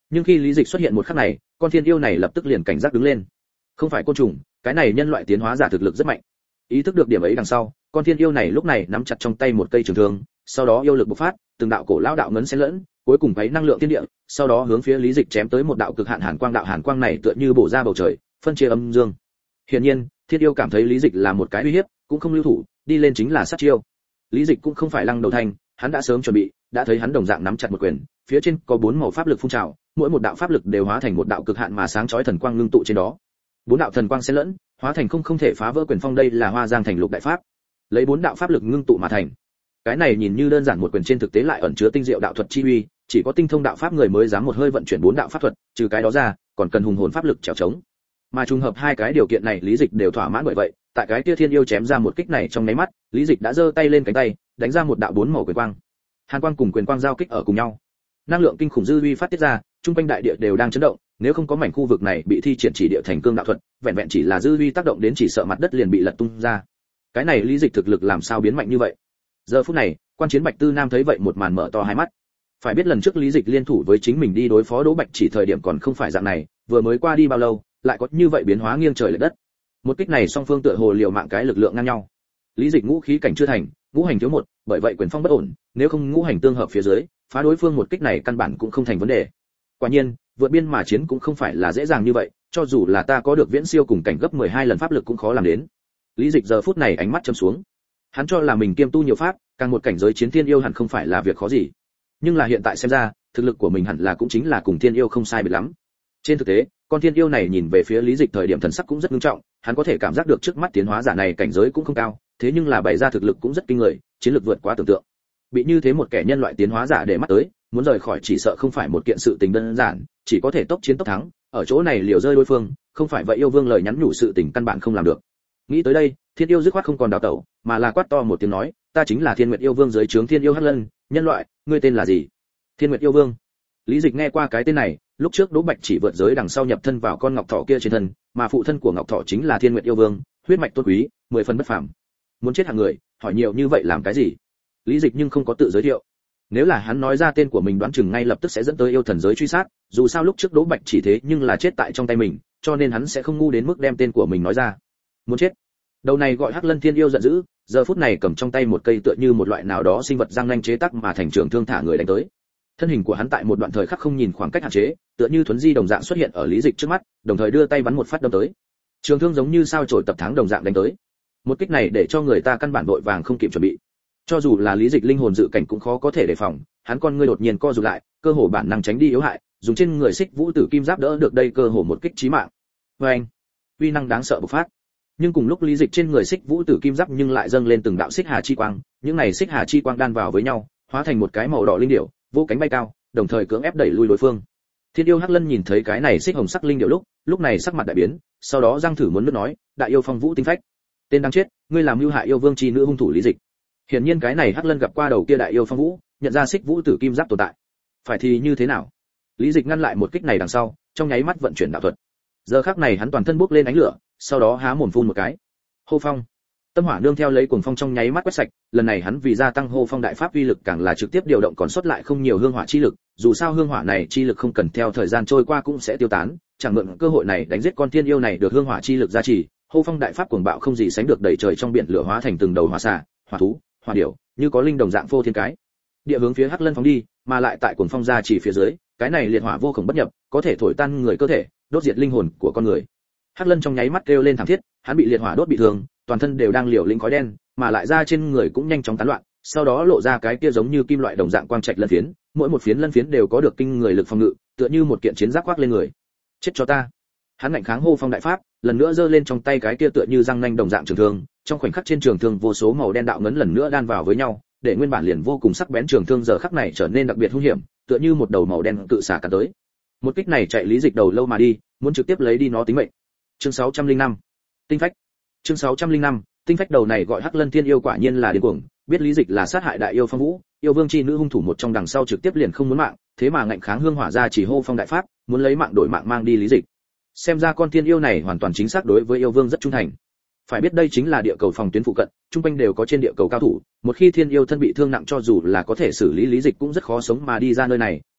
Nhưng khi lý dịch xuất hiện một khắc này, con thiên yêu này lập tức liền cảnh giác đứng lên. Không phải côn trùng, cái này nhân loại tiến hóa giả thực lực rất mạnh. Ý thức được điểm ấy đằng sau, con thiên yêu này lúc này nắm chặt trong tay một cây trường thương, sau đó yêu lực bộc phát, từng đạo cổ lão đạo ngấn xen lẫn, cuối cùng thấy năng lượng thiên địa, sau đó hướng phía lý dịch chém tới một đạo cực hạn hàn quang. Đạo hàn quang này tựa như bổ ra bầu trời, phân chia âm dương. Hiển nhiên, thiên yêu cảm thấy lý dịch là một cái uy hiếp, cũng không lưu thủ, đi lên chính là sát chiêu. Lý dịch cũng không phải lăng đầu thanh, hắn đã sớm chuẩn bị, đã thấy hắn đồng dạng nắm chặt một quyền, phía trên có bốn màu pháp lực phun trào, mỗi một đạo pháp lực đều hóa thành một đạo cực hạn mà sáng chói thần quang ngưng tụ trên đó. Bốn đạo thần quang xen lẫn, hóa thành không không thể phá vỡ quyền phong. Đây là Hoa Giang thành lục đại pháp, lấy bốn đạo pháp lực ngưng tụ mà thành. Cái này nhìn như đơn giản một quyền, trên thực tế lại ẩn chứa tinh diệu đạo thuật chi uy, chỉ có tinh thông đạo pháp người mới dám một hơi vận chuyển bốn đạo pháp thuật, trừ cái đó ra, còn cần hùng hồn pháp lực trèo trống. Mà trùng hợp hai cái điều kiện này lý dịch đều thỏa mãn, bởi vậy, tại cái kia thiên yêu chém ra một kích này trong nháy mắt, lý dịch đã giơ tay lên cánh tay, đánh ra một đạo bốn màu quyền quang. Hàn quang cùng quyền quang giao kích ở cùng nhau, năng lượng kinh khủng dư uy phát tiết ra, trung quanh đại địa đều đang chấn động. Nếu không có mảnh khu vực này bị thi triển chỉ địa thành cương đạo thuật, vẹn vẹn chỉ là dư uy tác động đến, chỉ sợ mặt đất liền bị lật tung ra. Cái này lý dịch thực lực làm sao biến mạnh như vậy? Giờ phút này, quan chiến Bạch Tư Nam thấy vậy một màn mở to hai mắt. Phải biết lần trước lý dịch liên thủ với chính mình đi đối phó Đỗ Bạch Chỉ thời điểm còn không phải dạng này, vừa mới qua đi bao lâu, lại có như vậy biến hóa nghiêng trời lệch đất. Một kích này song phương tựa hồ liều mạng cái lực lượng ngang nhau. Lý dịch ngũ khí cảnh chưa thành, ngũ hành thiếu một, bởi vậy quyền phong bất ổn, nếu không ngũ hành tương hợp phía dưới, phá đối phương một kích này căn bản cũng không thành vấn đề. Quả nhiên, vượt biên mà chiến cũng không phải là dễ dàng như vậy, cho dù là ta có được viễn siêu cùng cảnh gấp mười hai lần pháp lực cũng khó làm đến. Lý dịch giờ phút này ánh mắt châm xuống. Hắn cho là mình kiêm tu nhiều pháp, càng một cảnh giới chiến thiên yêu hẳn không phải là việc khó gì. Nhưng là hiện tại xem ra, thực lực của mình hẳn là cũng chính là cùng thiên yêu không sai biệt lắm. Trên thực tế, con thiên yêu này nhìn về phía lý dịch thời điểm thần sắc cũng rất nghiêm trọng, hắn có thể cảm giác được trước mắt tiến hóa giả này cảnh giới cũng không cao, thế nhưng là bày ra thực lực cũng rất kinh người, chiến lược vượt quá tưởng tượng. Bị như thế một kẻ nhân loại tiến hóa giả để mắt tới, muốn rời khỏi chỉ sợ không phải một kiện sự tình đơn giản, chỉ có thể tốc chiến tốc thắng, ở chỗ này liều rơi đối phương, không phải vậy yêu vương lời nhắn nhủ sự tình căn bản không làm được. Nghĩ tới đây, thiên yêu dứt khoát không còn đào tẩu, mà là quát to một tiếng nói, ta chính là Thiên Nguyệt yêu vương dưới trướng Thiên yêu Hắc Lân, nhân loại, ngươi tên là gì? Thiên Nguyệt yêu vương. Lý dịch nghe qua cái tên này, lúc trước Đỗ Bạch Chỉ vượt giới đằng sau nhập thân vào con ngọc thỏ kia trên thân, mà phụ thân của ngọc thỏ chính là Thiên Nguyệt yêu vương, huyết mạch tôn quý, mười phần bất phàm. Muốn chết hạng người, hỏi nhiều như vậy làm cái gì? Lý dịch nhưng không có tự giới thiệu. Nếu là hắn nói ra tên của mình đoán chừng ngay lập tức sẽ dẫn tới yêu thần giới truy sát, dù sao lúc trước Đỗ Bạch Chỉ thế nhưng là chết tại trong tay mình, cho nên hắn sẽ không ngu đến mức đem tên của mình nói ra. Muốn chết. Đầu này gọi Hắc Lân Thiên yêu giận dữ, giờ phút này cầm trong tay một cây tựa như một loại nào đó sinh vật răng nanh chế tác mà thành trường thương thả người đánh tới. Thân hình của hắn tại một đoạn thời khắc không nhìn khoảng cách hạn chế, tựa như thuấn di đồng dạng xuất hiện ở Lý Dịch trước mắt, đồng thời đưa tay bắn một phát đâm tới. Trường thương giống như sao chổi tập thắng đồng dạng đánh tới. Một kích này để cho người ta căn bản vội vàng không kịp chuẩn bị. Cho dù là Lý Dịch linh hồn dự cảnh cũng khó có thể đề phòng, hắn con ngươi đột nhiên co rụt lại, cơ hồ bản năng tránh đi yếu hại, dùng trên người Xích Vũ Tử Kim Giáp đỡ được đây cơ hồ một kích chí mạng. Oeng! Uy năng đáng sợ bộc phát. Nhưng cùng lúc Lý Dịch trên người Xích Vũ Tử Kim Giáp nhưng lại dâng lên từng đạo xích hà chi quang, những này xích hà chi quang đan vào với nhau, hóa thành một cái màu đỏ linh điểu, vô cánh bay cao, đồng thời cưỡng ép đẩy lui đối phương. Thiên yêu Hắc Lân nhìn thấy cái này xích hồng sắc linh điểu lúc, lúc này sắc mặt đại biến, sau đó răng thử muốn nuốt nói, đại yêu Phong Vũ tinh phách, tên đáng chết, ngươi làm mưu hại yêu vương chi nữ hung thủ Lý Dịch. Hiển nhiên cái này Hắc Lân gặp qua đầu kia đại yêu Phong Vũ, nhận ra Xích Vũ Tử Kim Giáp tồn tại. Phải thì như thế nào? Lý Dịch ngăn lại một kích này đằng sau, trong nháy mắt vận chuyển đạo thuật. Giờ khắc này hắn toàn thân bốc lên ánh lửa, sau đó há mồm phun một cái. Hô phong. Tâm hỏa nương theo lấy cuồng phong trong nháy mắt quét sạch, lần này hắn vì gia tăng hô phong đại pháp uy lực càng là trực tiếp điều động còn sót lại không nhiều hương hỏa chi lực, dù sao hương hỏa này chi lực không cần theo thời gian trôi qua cũng sẽ tiêu tán, chẳng mượn cơ hội này đánh giết con thiên yêu này được hương hỏa chi lực gia trì, hô phong đại pháp cuồng bạo không gì sánh được, đẩy trời trong biển lửa hóa thành từng đầu hỏa xà, hỏa thú, hỏa điểu, như có linh đồng dạng phô thiên cái địa hướng phía Hắc Lân phóng đi, mà lại tại cuồng phong gia trì phía dưới, cái này liệt hỏa vô cùng bất nhập, có thể thổi tan người cơ thể, đốt diệt linh hồn của con người. Hắc Lân trong nháy mắt kêu lên thảm thiết, hắn bị liệt hỏa đốt bị thương, toàn thân đều đang liều lĩnh khói đen, mà lại da trên người cũng nhanh chóng tán loạn, sau đó lộ ra cái kia giống như kim loại đồng dạng quang trạch lân phiến, mỗi một phiến lân phiến đều có được kinh người lực phòng ngự, tựa như một kiện chiến giáp khoác lên người. Chết cho ta! Hắn ngạnh kháng hô phong đại pháp, lần nữa giơ lên trong tay cái kia tựa như răng nanh đồng dạng trường thương, trong khoảnh khắc trên trường thương vô số màu đen đạo ngấn lần nữa đan vào với nhau, để nguyên bản liền vô cùng sắc bén trường thương giờ khắc này trở nên đặc biệt hung hiểm, tựa như một đầu màu đen cự xà cắn tới. Một kích này chạy Lý Dịch đầu lâu mà đi, muốn trực tiếp lấy đi nó tính mệnh. Chương sáu trăm lẻ năm Tinh phách. Chương sáu trăm lẻ năm Tinh phách. Đầu này gọi Hắc Lân Thiên yêu quả nhiên là điên cuồng, biết Lý Dịch là sát hại đại yêu Phong Vũ, yêu vương chi nữ hung thủ một trong, đằng sau trực tiếp liền không muốn mạng, thế mà ngạnh kháng hương hỏa ra chỉ hô phong đại pháp, muốn lấy mạng đổi mạng mang đi Lý Dịch. Xem ra con thiên yêu này hoàn toàn chính xác đối với yêu vương rất trung thành. Phải biết đây chính là địa cầu phòng tuyến phụ cận, trung quanh đều có trên địa cầu cao thủ, một khi thiên yêu thân bị thương nặng cho dù là có thể xử lý Lý Dịch cũng rất khó sống mà đi ra nơi này,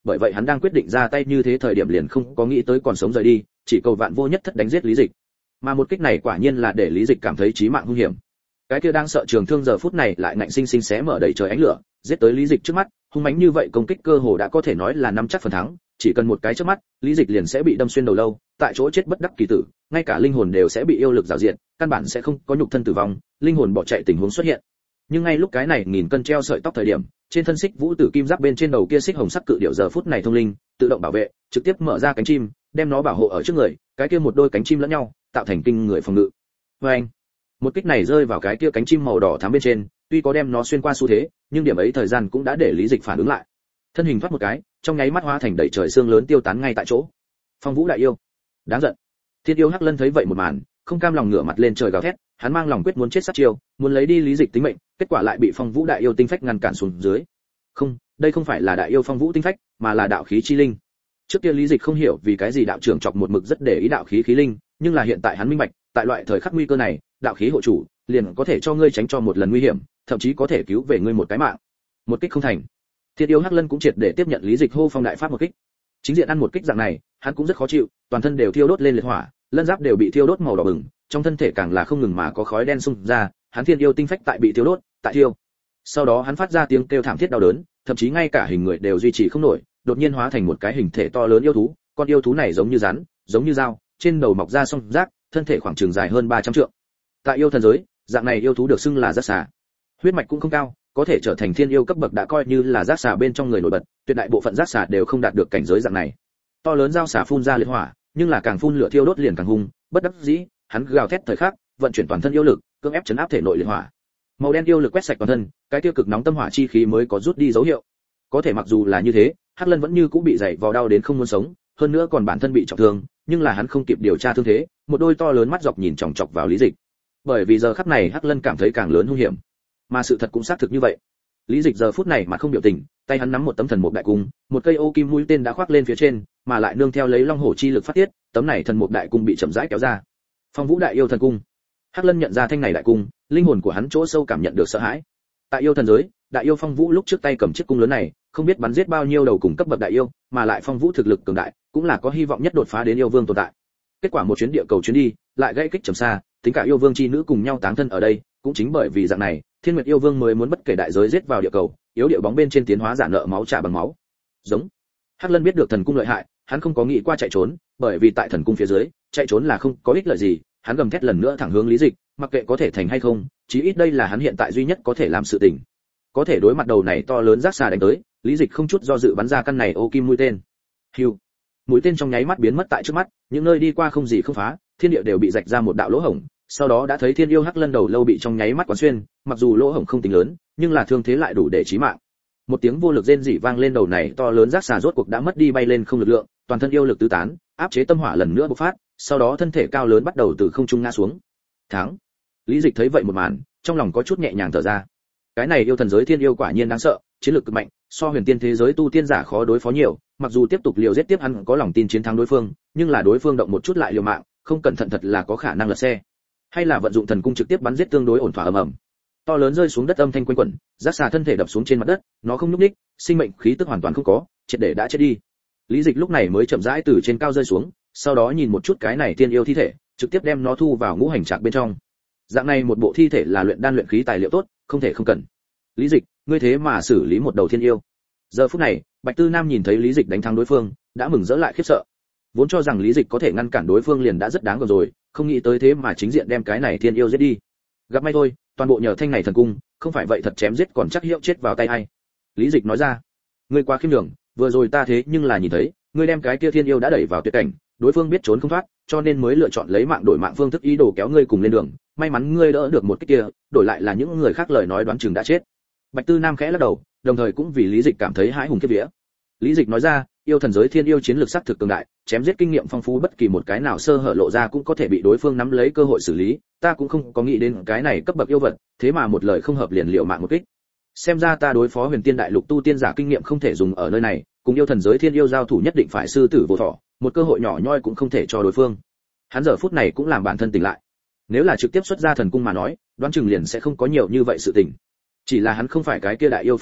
bởi vậy hắn đang quyết định ra tay như thế thời điểm liền không có nghĩ tới còn sống rời đi, chỉ cầu vạn vô nhất thất đánh giết Lý Dịch. Mà một kích này quả nhiên là để Lý Dịch cảm thấy chí mạng nguy hiểm. Cái kia đang sợ trường thương giờ phút này lại ngạnh sinh sinh xé mở đầy trời ánh lửa, giết tới Lý Dịch trước mắt, hung mãnh như vậy công kích cơ hồ đã có thể nói là nắm chắc phần thắng, chỉ cần một cái chớp mắt, Lý Dịch liền sẽ bị đâm xuyên đầu lâu, tại chỗ chết bất đắc kỳ tử, ngay cả linh hồn đều sẽ bị yêu lực rào diệt, căn bản sẽ không có nhục thân tử vong, linh hồn bỏ chạy tình huống xuất hiện. Nhưng ngay lúc cái này nghìn cân treo sợi tóc thời điểm, trên thân xích vũ tử kim giáp bên trên đầu kia xích hồng sắc cự điểu giờ phút này thông linh, tự động bảo vệ, trực tiếp mở ra cánh chim, đem nó bảo hộ ở trước người, cái kia một đôi cánh chim lẫn nhau, tạo thành kinh người phòng ngự. Oeng! Một kích này rơi vào cái kia cánh chim màu đỏ thắm bên trên, tuy có đem nó xuyên qua xu thế, nhưng điểm ấy thời gian cũng đã để Lý Dịch phản ứng lại. Thân hình thoát một cái, trong nháy mắt hóa thành đầy trời xương lớn tiêu tán ngay tại chỗ. Phong Vũ đại yêu, đáng giận. Thiên yêu Hắc Lân thấy vậy một màn, không cam lòng ngửa mặt lên trời gào thét, hắn mang lòng quyết muốn chết sát chiêu, muốn lấy đi Lý Dịch tính mệnh, kết quả lại bị Phong Vũ đại yêu tinh phách ngăn cản xuống dưới. Không, đây không phải là đại yêu Phong Vũ tinh phách, mà là đạo khí chi linh. Trước kia Lý Dịch không hiểu vì cái gì đạo trưởng chọc một mực rất để ý đạo khí khí linh, nhưng là hiện tại hắn minh bạch, tại loại thời khắc nguy cơ này, đạo khí hộ chủ liền có thể cho ngươi tránh cho một lần nguy hiểm, thậm chí có thể cứu về ngươi một cái mạng. Một kích không thành, Thiên yêu Hắc Lân cũng triệt để tiếp nhận Lý Dịch hô phong đại pháp một kích. Chính diện ăn một kích dạng này, hắn cũng rất khó chịu, toàn thân đều thiêu đốt lên liệt hỏa, lân giáp đều bị thiêu đốt màu đỏ bừng, trong thân thể càng là không ngừng mà có khói đen xung ra, hắn thiên yêu tinh phách tại bị thiêu đốt, tại thiêu. Sau đó hắn phát ra tiếng kêu thảm thiết đau đớn, thậm chí ngay cả hình người đều duy trì không nổi, đột nhiên hóa thành một cái hình thể to lớn yêu thú, con yêu thú này giống như rắn, giống như dao, trên đầu mọc ra song giác, thân thể khoảng chừng dài hơn ba trăm trượng. Tại yêu thần giới, dạng này yêu thú được xưng là giác xà. Huyết mạch cũng không cao, có thể trở thành thiên yêu cấp bậc đã coi như là giác xà bên trong người nổi bật, tuyệt đại bộ phận giác xà đều không đạt được cảnh giới dạng này. To lớn dao xà phun ra liệt hỏa, nhưng là càng phun lửa thiêu đốt liền càng hung, bất đắc dĩ, hắn gào thét thời khắc, vận chuyển toàn thân yêu lực, cưỡng ép chấn áp thể nội liệt hỏa. Màu đen yêu lực quét sạch toàn thân, cái tiêu cực nóng tâm hỏa chi khí mới có rút đi dấu hiệu. Có thể mặc dù là như thế, Hắc Lân vẫn như cũ bị dày vò đau đến không muốn sống, hơn nữa còn bản thân bị trọng thương, nhưng là hắn không kịp điều tra thương thế, một đôi to lớn mắt dọc nhìn chòng chọc vào Lý Dịch. Bởi vì giờ khắc này Hắc Lân cảm thấy càng lớn hung hiểm, mà sự thật cũng xác thực như vậy. Lý Dịch giờ phút này mà không biểu tình, tay hắn nắm một tấm thần mục đại cung, một cây ô kim mũi tên đã khoác lên phía trên, mà lại nương theo lấy long hổ chi lực phát tiết, tấm này thần mục đại cung bị chậm rãi kéo ra. Phong Vũ đại yêu thần cung. Hắc Lân nhận ra thanh này đại cung, linh hồn của hắn chỗ sâu cảm nhận được sợ hãi. Tại yêu thần giới, đại yêu Phong Vũ lúc trước tay cầm chiếc cung lớn này, không biết bắn giết bao nhiêu đầu cùng cấp bậc đại yêu, mà lại Phong Vũ thực lực cường đại, cũng là có hy vọng nhất đột phá đến yêu vương tồn tại. Kết quả một chuyến địa cầu chuyến đi, lại gãy kích trầm xa, tính cả yêu vương chi nữ cùng nhau táng thân ở đây, cũng chính bởi vì dạng này, Thiên Nguyệt yêu vương mới muốn bất kể đại giới giết vào địa cầu, yếu địa bóng bên trên tiến hóa giả nợ máu trả bằng máu. Giống. Hắc Lân biết được thần cung lợi hại, hắn không có nghĩ qua chạy trốn, bởi vì tại thần cung phía dưới, chạy trốn là không có ích lợi gì, hắn gầm thét lần nữa thẳng hướng Lý Dịch, mặc kệ có thể thành hay không, chí ít đây là hắn hiện tại duy nhất có thể làm sự tình. Có thể đối mặt đầu này to lớn rác xà đánh tới, Lý Dịch không chút do dự bắn ra căn này ô kim mũi tên. Hưu. Mũi tên trong nháy mắt biến mất tại trước mắt, những nơi đi qua không gì không phá, thiên địa đều bị rạch ra một đạo lỗ hổng, sau đó đã thấy Thiên yêu Hắc Lân đầu lâu bị trong nháy mắt quán xuyên, mặc dù lỗ hổng không tính lớn, nhưng là thương thế lại đủ để chí mạng. Một tiếng vô lực rên rỉ vang lên, đầu này to lớn rác xà rốt cuộc đã mất đi bay lên không lực lượng, toàn thân yêu lực tứ tán, áp chế tâm hỏa lần nữa bộc phát, sau đó thân thể cao lớn bắt đầu từ không trung ngã xuống. Thắng. Lý Dịch thấy vậy một màn, trong lòng có chút nhẹ nhàng thở ra. Cái này yêu thần giới thiên yêu quả nhiên đáng sợ, chiến lược cực mạnh, so huyền tiên thế giới tu tiên giả khó đối phó nhiều, mặc dù tiếp tục liều giết tiếp hắn có lòng tin chiến thắng đối phương, nhưng là đối phương động một chút lại liều mạng, không cẩn thận thật là có khả năng lật xe. Hay là vận dụng thần cung trực tiếp bắn giết tương đối ổn thỏa ầm ầm. To lớn rơi xuống đất âm thanh quanh quẩn, rác xà thân thể đập xuống trên mặt đất, nó không nhúc nhích, sinh mệnh khí tức hoàn toàn không có, triệt để đã chết đi. Lý Dịch lúc này mới chậm rãi từ trên cao rơi xuống, sau đó nhìn một chút cái này thiên yêu thi thể, trực tiếp đem nó thu vào ngũ hành trạc bên trong. Dạng này một bộ thi thể là luyện đan luyện khí tài liệu tốt, không thể không cần. Lý Dịch, ngươi thế mà xử lý một đầu thiên yêu. Giờ phút này, Bạch Tư Nam nhìn thấy Lý Dịch đánh thắng đối phương, đã mừng rỡ lại khiếp sợ. Vốn cho rằng Lý Dịch có thể ngăn cản đối phương liền đã rất đáng rồi, không nghĩ tới thế mà chính diện đem cái này thiên yêu giết đi. Gặp may thôi, toàn bộ nhờ thanh này thần cung, không phải vậy thật chém giết còn chắc hiệu chết vào tay ai. Lý Dịch nói ra, ngươi quá khiêm nhường, vừa rồi ta thế nhưng là nhìn thấy, ngươi đem cái kia thiên yêu đã đẩy vào tuyệt cảnh, đối phương biết trốn không thoát, cho nên mới lựa chọn lấy mạng đổi mạng phương thức ý đồ kéo ngươi cùng lên đường, may mắn ngươi đỡ được một cái kia, đổi lại là những người khác lời nói đoán chừng đã chết. Bạch Tư Nam khẽ lắc đầu, đồng thời cũng vì Lý Dịch cảm thấy hãi hùng kiếp vía. Lý Dịch nói ra, yêu thần giới thiên yêu chiến lược sắc thực cường đại, chém giết kinh nghiệm phong phú, bất kỳ một cái nào sơ hở lộ ra cũng có thể bị đối phương nắm lấy cơ hội xử lý, ta cũng không có nghĩ đến cái này cấp bậc yêu vật, thế mà một lời không hợp liền liều mạng một kích. Xem ra ta đối phó huyền tiên đại lục tu tiên giả kinh nghiệm không thể dùng ở nơi này, cùng yêu thần giới thiên yêu giao thủ nhất định phải sư tử vô thọ, một cơ hội nhỏ nhoi cũng không thể cho đối phương. Hắn giờ phút này cũng làm bản thân tỉnh lại. Nếu là trực tiếp xuất ra thần cung mà nói, đoán chừng liền sẽ không có nhiều như vậy sự tình. Chỉ là hắn không phải cái kia đại yêu Phong Vũ,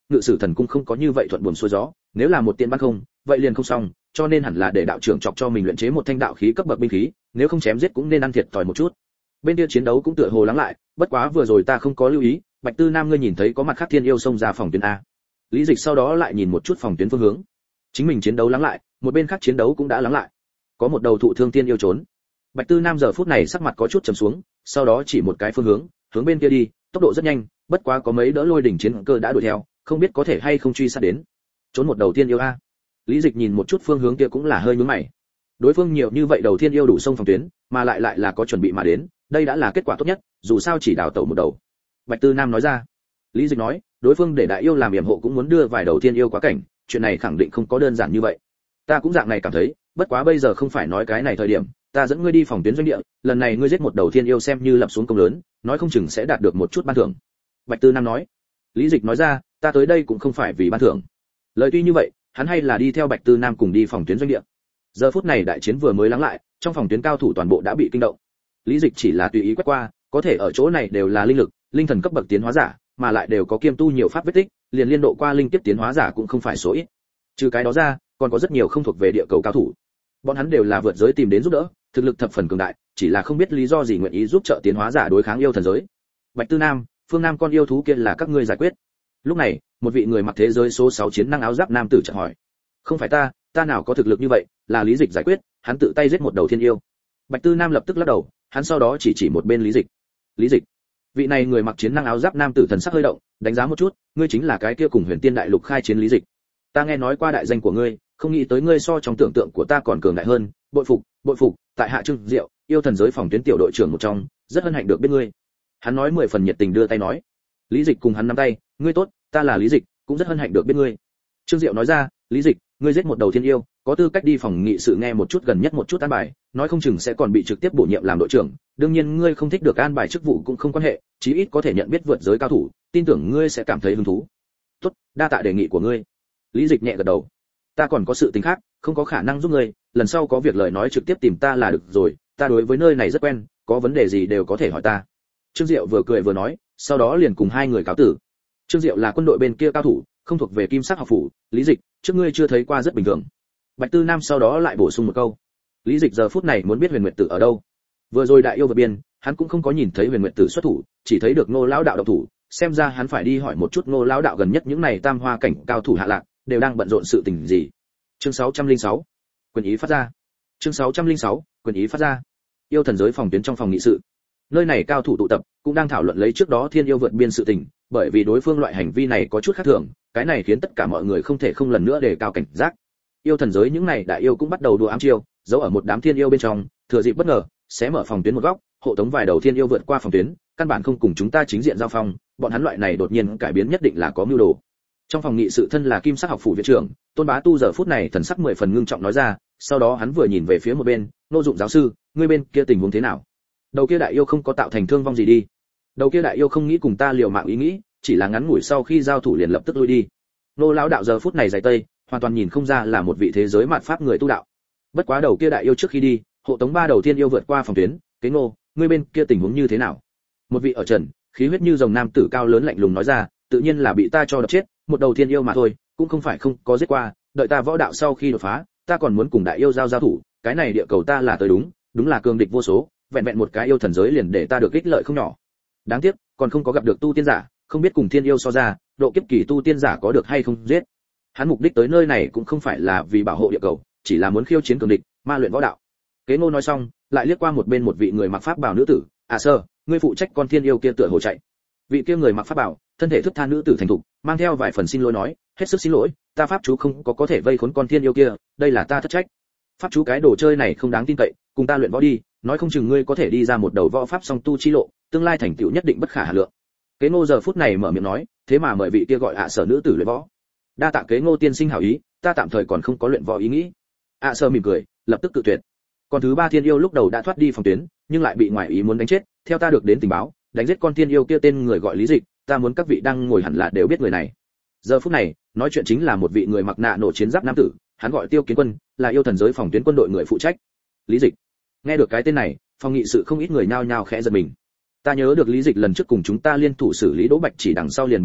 ngự sử thần cung không có như vậy thuận buồm xuôi gió, nếu là một tiện bắn không, vậy liền không xong, cho nên hẳn là để đạo trưởng chọc cho mình luyện chế một thanh đạo khí cấp bậc binh khí, nếu không chém giết cũng nên ăn thiệt thòi một chút. Bên kia chiến đấu cũng tựa hồ lắng lại, bất quá vừa rồi ta không có lưu ý, Bạch Tư Nam ngươi nhìn thấy có mặt khác thiên yêu xông ra phòng tuyến a. Lý Dịch sau đó lại nhìn một chút phòng tuyến phương hướng. Chính mình chiến đấu lắng lại, một bên khác chiến đấu cũng đã lắng lại. Có một đầu thụ thương tiên yêu trốn. Bạch Tư Nam giờ phút này sắc mặt có chút trầm xuống, sau đó chỉ một cái phương hướng, hướng bên kia đi, tốc độ rất nhanh, bất quá có mấy đỡ lôi đỉnh chiến cơ đã đuổi theo, không biết có thể hay không truy sát đến. Trốn một đầu tiên yêu a. Lý Dịch nhìn một chút phương hướng kia cũng là hơi nhướng mày. Đối phương nhiều như vậy đầu tiên yêu đủ sông phòng tuyến, mà lại lại là có chuẩn bị mà đến, đây đã là kết quả tốt nhất, dù sao chỉ đào tẩu một đầu. Bạch Tư Nam nói ra. Lý Dịch nói, đối phương để đại yêu làm yểm hộ cũng muốn đưa vài đầu tiên yêu quá cảnh, chuyện này khẳng định không có đơn giản như vậy. Ta cũng dạng này cảm thấy, bất quá bây giờ không phải nói cái này thời điểm, ta dẫn ngươi đi phòng tuyến doanh địa, lần này ngươi giết một đầu tiên yêu xem như lập xuống công lớn, nói không chừng sẽ đạt được một chút ban thưởng. Bạch Tư Nam nói. Lý Dịch nói ra, ta tới đây cũng không phải vì ban thưởng. Lời tuy như vậy, hắn hay là đi theo Bạch Tư Nam cùng đi phòng tuyến doanh địa. Giờ phút này đại chiến vừa mới lắng lại, trong phòng tuyến cao thủ toàn bộ đã bị kinh động. Lý Dịch chỉ là tùy ý quét qua, có thể ở chỗ này đều là linh lực, linh thần cấp bậc tiến hóa giả, mà lại đều có kiêm tu nhiều pháp vết tích, liền liên độ qua linh tiếp tiến hóa giả cũng không phải số ít. Trừ cái đó ra, còn có rất nhiều không thuộc về địa cầu cao thủ. Bọn hắn đều là vượt giới tìm đến giúp đỡ, thực lực thập phần cường đại, chỉ là không biết lý do gì nguyện ý giúp trợ tiến hóa giả đối kháng yêu thần giới. Bạch Tư Nam, Phương Nam con yêu thú kia là các ngươi giải quyết. Lúc này, một vị người mặc thế giới số sáu chiến năng áo giáp nam tử chợt hỏi. Không phải ta, ta nào có thực lực như vậy, là Lý Dịch giải quyết, hắn tự tay giết một đầu thiên yêu. Bạch Tư Nam lập tức lắc đầu, hắn sau đó chỉ chỉ một bên Lý Dịch. Lý Dịch? Vị này người mặc chiến năng áo giáp nam tử thần sắc hơi động, đánh giá một chút, ngươi chính là cái kia cùng Huyền Tiên đại lục khai chiến Lý Dịch. Ta nghe nói qua đại danh của ngươi, không nghĩ tới ngươi so trong tưởng tượng của ta còn cường đại hơn, bội phục, bội phục, tại hạ Trương Diệu, yêu thần giới phòng tuyến tiểu đội trưởng một trong, rất hân hạnh được biết ngươi. Hắn nói mười phần nhiệt tình đưa tay nói. Lý Dịch cùng hắn nắm tay, ngươi tốt, ta là Lý Dịch, cũng rất hân hạnh được biết ngươi. Trương Diệu nói ra, Lý Dịch, ngươi giết một đầu thiên yêu, có tư cách đi phòng nghị sự nghe một chút gần nhất một chút an bài, nói không chừng sẽ còn bị trực tiếp bổ nhiệm làm đội trưởng, đương nhiên ngươi không thích được an bài chức vụ cũng không quan hệ, chí ít có thể nhận biết vượt giới cao thủ, tin tưởng ngươi sẽ cảm thấy hứng thú. Tốt, đa tạ đề nghị của ngươi. Lý Dịch nhẹ gật đầu. Ta còn có sự tình khác, không có khả năng giúp ngươi, lần sau có việc lời nói trực tiếp tìm ta là được rồi, ta đối với nơi này rất quen, có vấn đề gì đều có thể hỏi ta. Trương Diệu vừa cười vừa nói, sau đó liền cùng hai người cáo tử. Trương Diệu là quân đội bên kia cao thủ, không thuộc về Kim Sắc học phủ, Lý Dịch, trước ngươi chưa thấy qua rất bình thường. Bạch Tư Nam sau đó lại bổ sung một câu. Lý Dịch giờ phút này muốn biết Huyền Nguyệt Tử ở đâu. Vừa rồi đại yêu vượt biên, hắn cũng không có nhìn thấy Huyền Nguyệt Tử xuất thủ, chỉ thấy được Ngô lão đạo động thủ, xem ra hắn phải đi hỏi một chút Ngô lão đạo gần nhất những này tam hoa cảnh cao thủ hạ lạc, đều đang bận rộn sự tình gì. Chương sáu trăm lẻ sáu, quyền ý phát ra. Chương sáu trăm lẻ sáu, quyền ý phát ra. Yêu thần giới phòng tuyến trong phòng nghị sự. Nơi này cao thủ tụ tập, cũng đang thảo luận lấy trước đó thiên yêu vượt biên sự tình, bởi vì đối phương loại hành vi này có chút khác thường, cái này khiến tất cả mọi người không thể không lần nữa đề cao cảnh giác. Yêu thần giới những này đại yêu cũng bắt đầu đùa ám chiêu, giấu ở một đám thiên yêu bên trong, thừa dịp bất ngờ, sẽ mở phòng tuyến một góc, hộ tống vài đầu thiên yêu vượt qua phòng tuyến, căn bản không cùng chúng ta chính diện giao phong, bọn hắn loại này đột nhiên cải biến nhất định là có mưu đồ. Trong phòng nghị sự thân là Kim Sắc học phủ viện trưởng, Tôn Bá Tu giờ phút này thần sắc mười phần ngưng trọng nói ra, sau đó hắn vừa nhìn về phía một bên, Nô Dụng giáo sư, ngươi bên kia tình huống thế nào? Đầu kia đại yêu không có tạo thành thương vong gì đi. Đầu kia đại yêu không nghĩ cùng ta liều mạng ý nghĩ, chỉ là ngắn ngủi sau khi giao thủ liền lập tức lui đi. Nô lão đạo giờ phút này giải tây, hoàn toàn nhìn không ra là một vị thế giới mạt pháp người tu đạo. Bất quá đầu kia đại yêu trước khi đi, hộ tống ba đầu tiên yêu vượt qua phòng tuyến, kế Ngô, ngươi bên kia tình huống như thế nào? Một vị ở trần, khí huyết như rồng nam tử cao lớn lạnh lùng nói ra, tự nhiên là bị ta cho đập chết, một đầu thiên yêu mà thôi, cũng không phải không có giết qua, đợi ta võ đạo sau khi đột phá, ta còn muốn cùng đại yêu giao giao thủ, cái này địa cầu ta là tới đúng, đúng là cường địch vô số, vẹn vẹn một cái yêu thần giới liền để ta được ích lợi không nhỏ. Đáng tiếc, còn không có gặp được tu tiên giả, không biết cùng thiên yêu so ra, độ kiếp kỳ tu tiên giả có được hay không giết. Hắn mục đích tới nơi này cũng không phải là vì bảo hộ địa cầu, chỉ là muốn khiêu chiến cường địch, ma luyện võ đạo. Kế Ngô nói xong, lại liếc qua một bên một vị người mặc pháp bào nữ tử, "À sơ, ngươi phụ trách con thiên yêu kia tựa hồ chạy." Vị kia người mặc pháp bào, thân thể thức tha nữ tử thành thục, mang theo vài phần xin lỗi nói, "Hết sức xin lỗi, ta pháp chú không có có thể vây khốn con thiên yêu kia, đây là ta thất trách. Pháp chú cái đồ chơi này không đáng tin cậy, cùng ta luyện võ đi, nói không chừng ngươi có thể đi ra một đầu võ pháp song tu chi lộ, tương lai thành tựu nhất định bất khả hà lượng." Kế Ngô giờ phút này mở miệng nói, thế mà mời vị kia gọi ạ sở nữ tử luyện võ. Đa tạ Kế Ngô tiên sinh hảo ý, ta tạm thời còn không có luyện võ ý nghĩ. ạ sở mỉm cười, lập tức cự tuyệt. Con thứ ba thiên yêu lúc đầu đã thoát đi phòng tuyến, nhưng lại bị ngoại ý muốn đánh chết, theo ta được đến tình báo, đánh giết con thiên yêu kia tên người gọi Lý Dịch, ta muốn các vị đang ngồi hẳn là đều biết người này. Giờ phút này, nói chuyện chính là một vị người mặc nạ nổ chiến giáp nam tử, hắn gọi Tiêu Kiến Quân, là yêu thần giới phòng tuyến quân đội người phụ trách. Lý Dịch. Nghe được cái tên này, phòng nghị sự không ít người nhao nhao khẽ giật mình. Ta nhớ được Lý Dịch lần trước cùng chúng ta liên thủ xử lý Đỗ Bạch Chỉ đằng sau liền biến mất,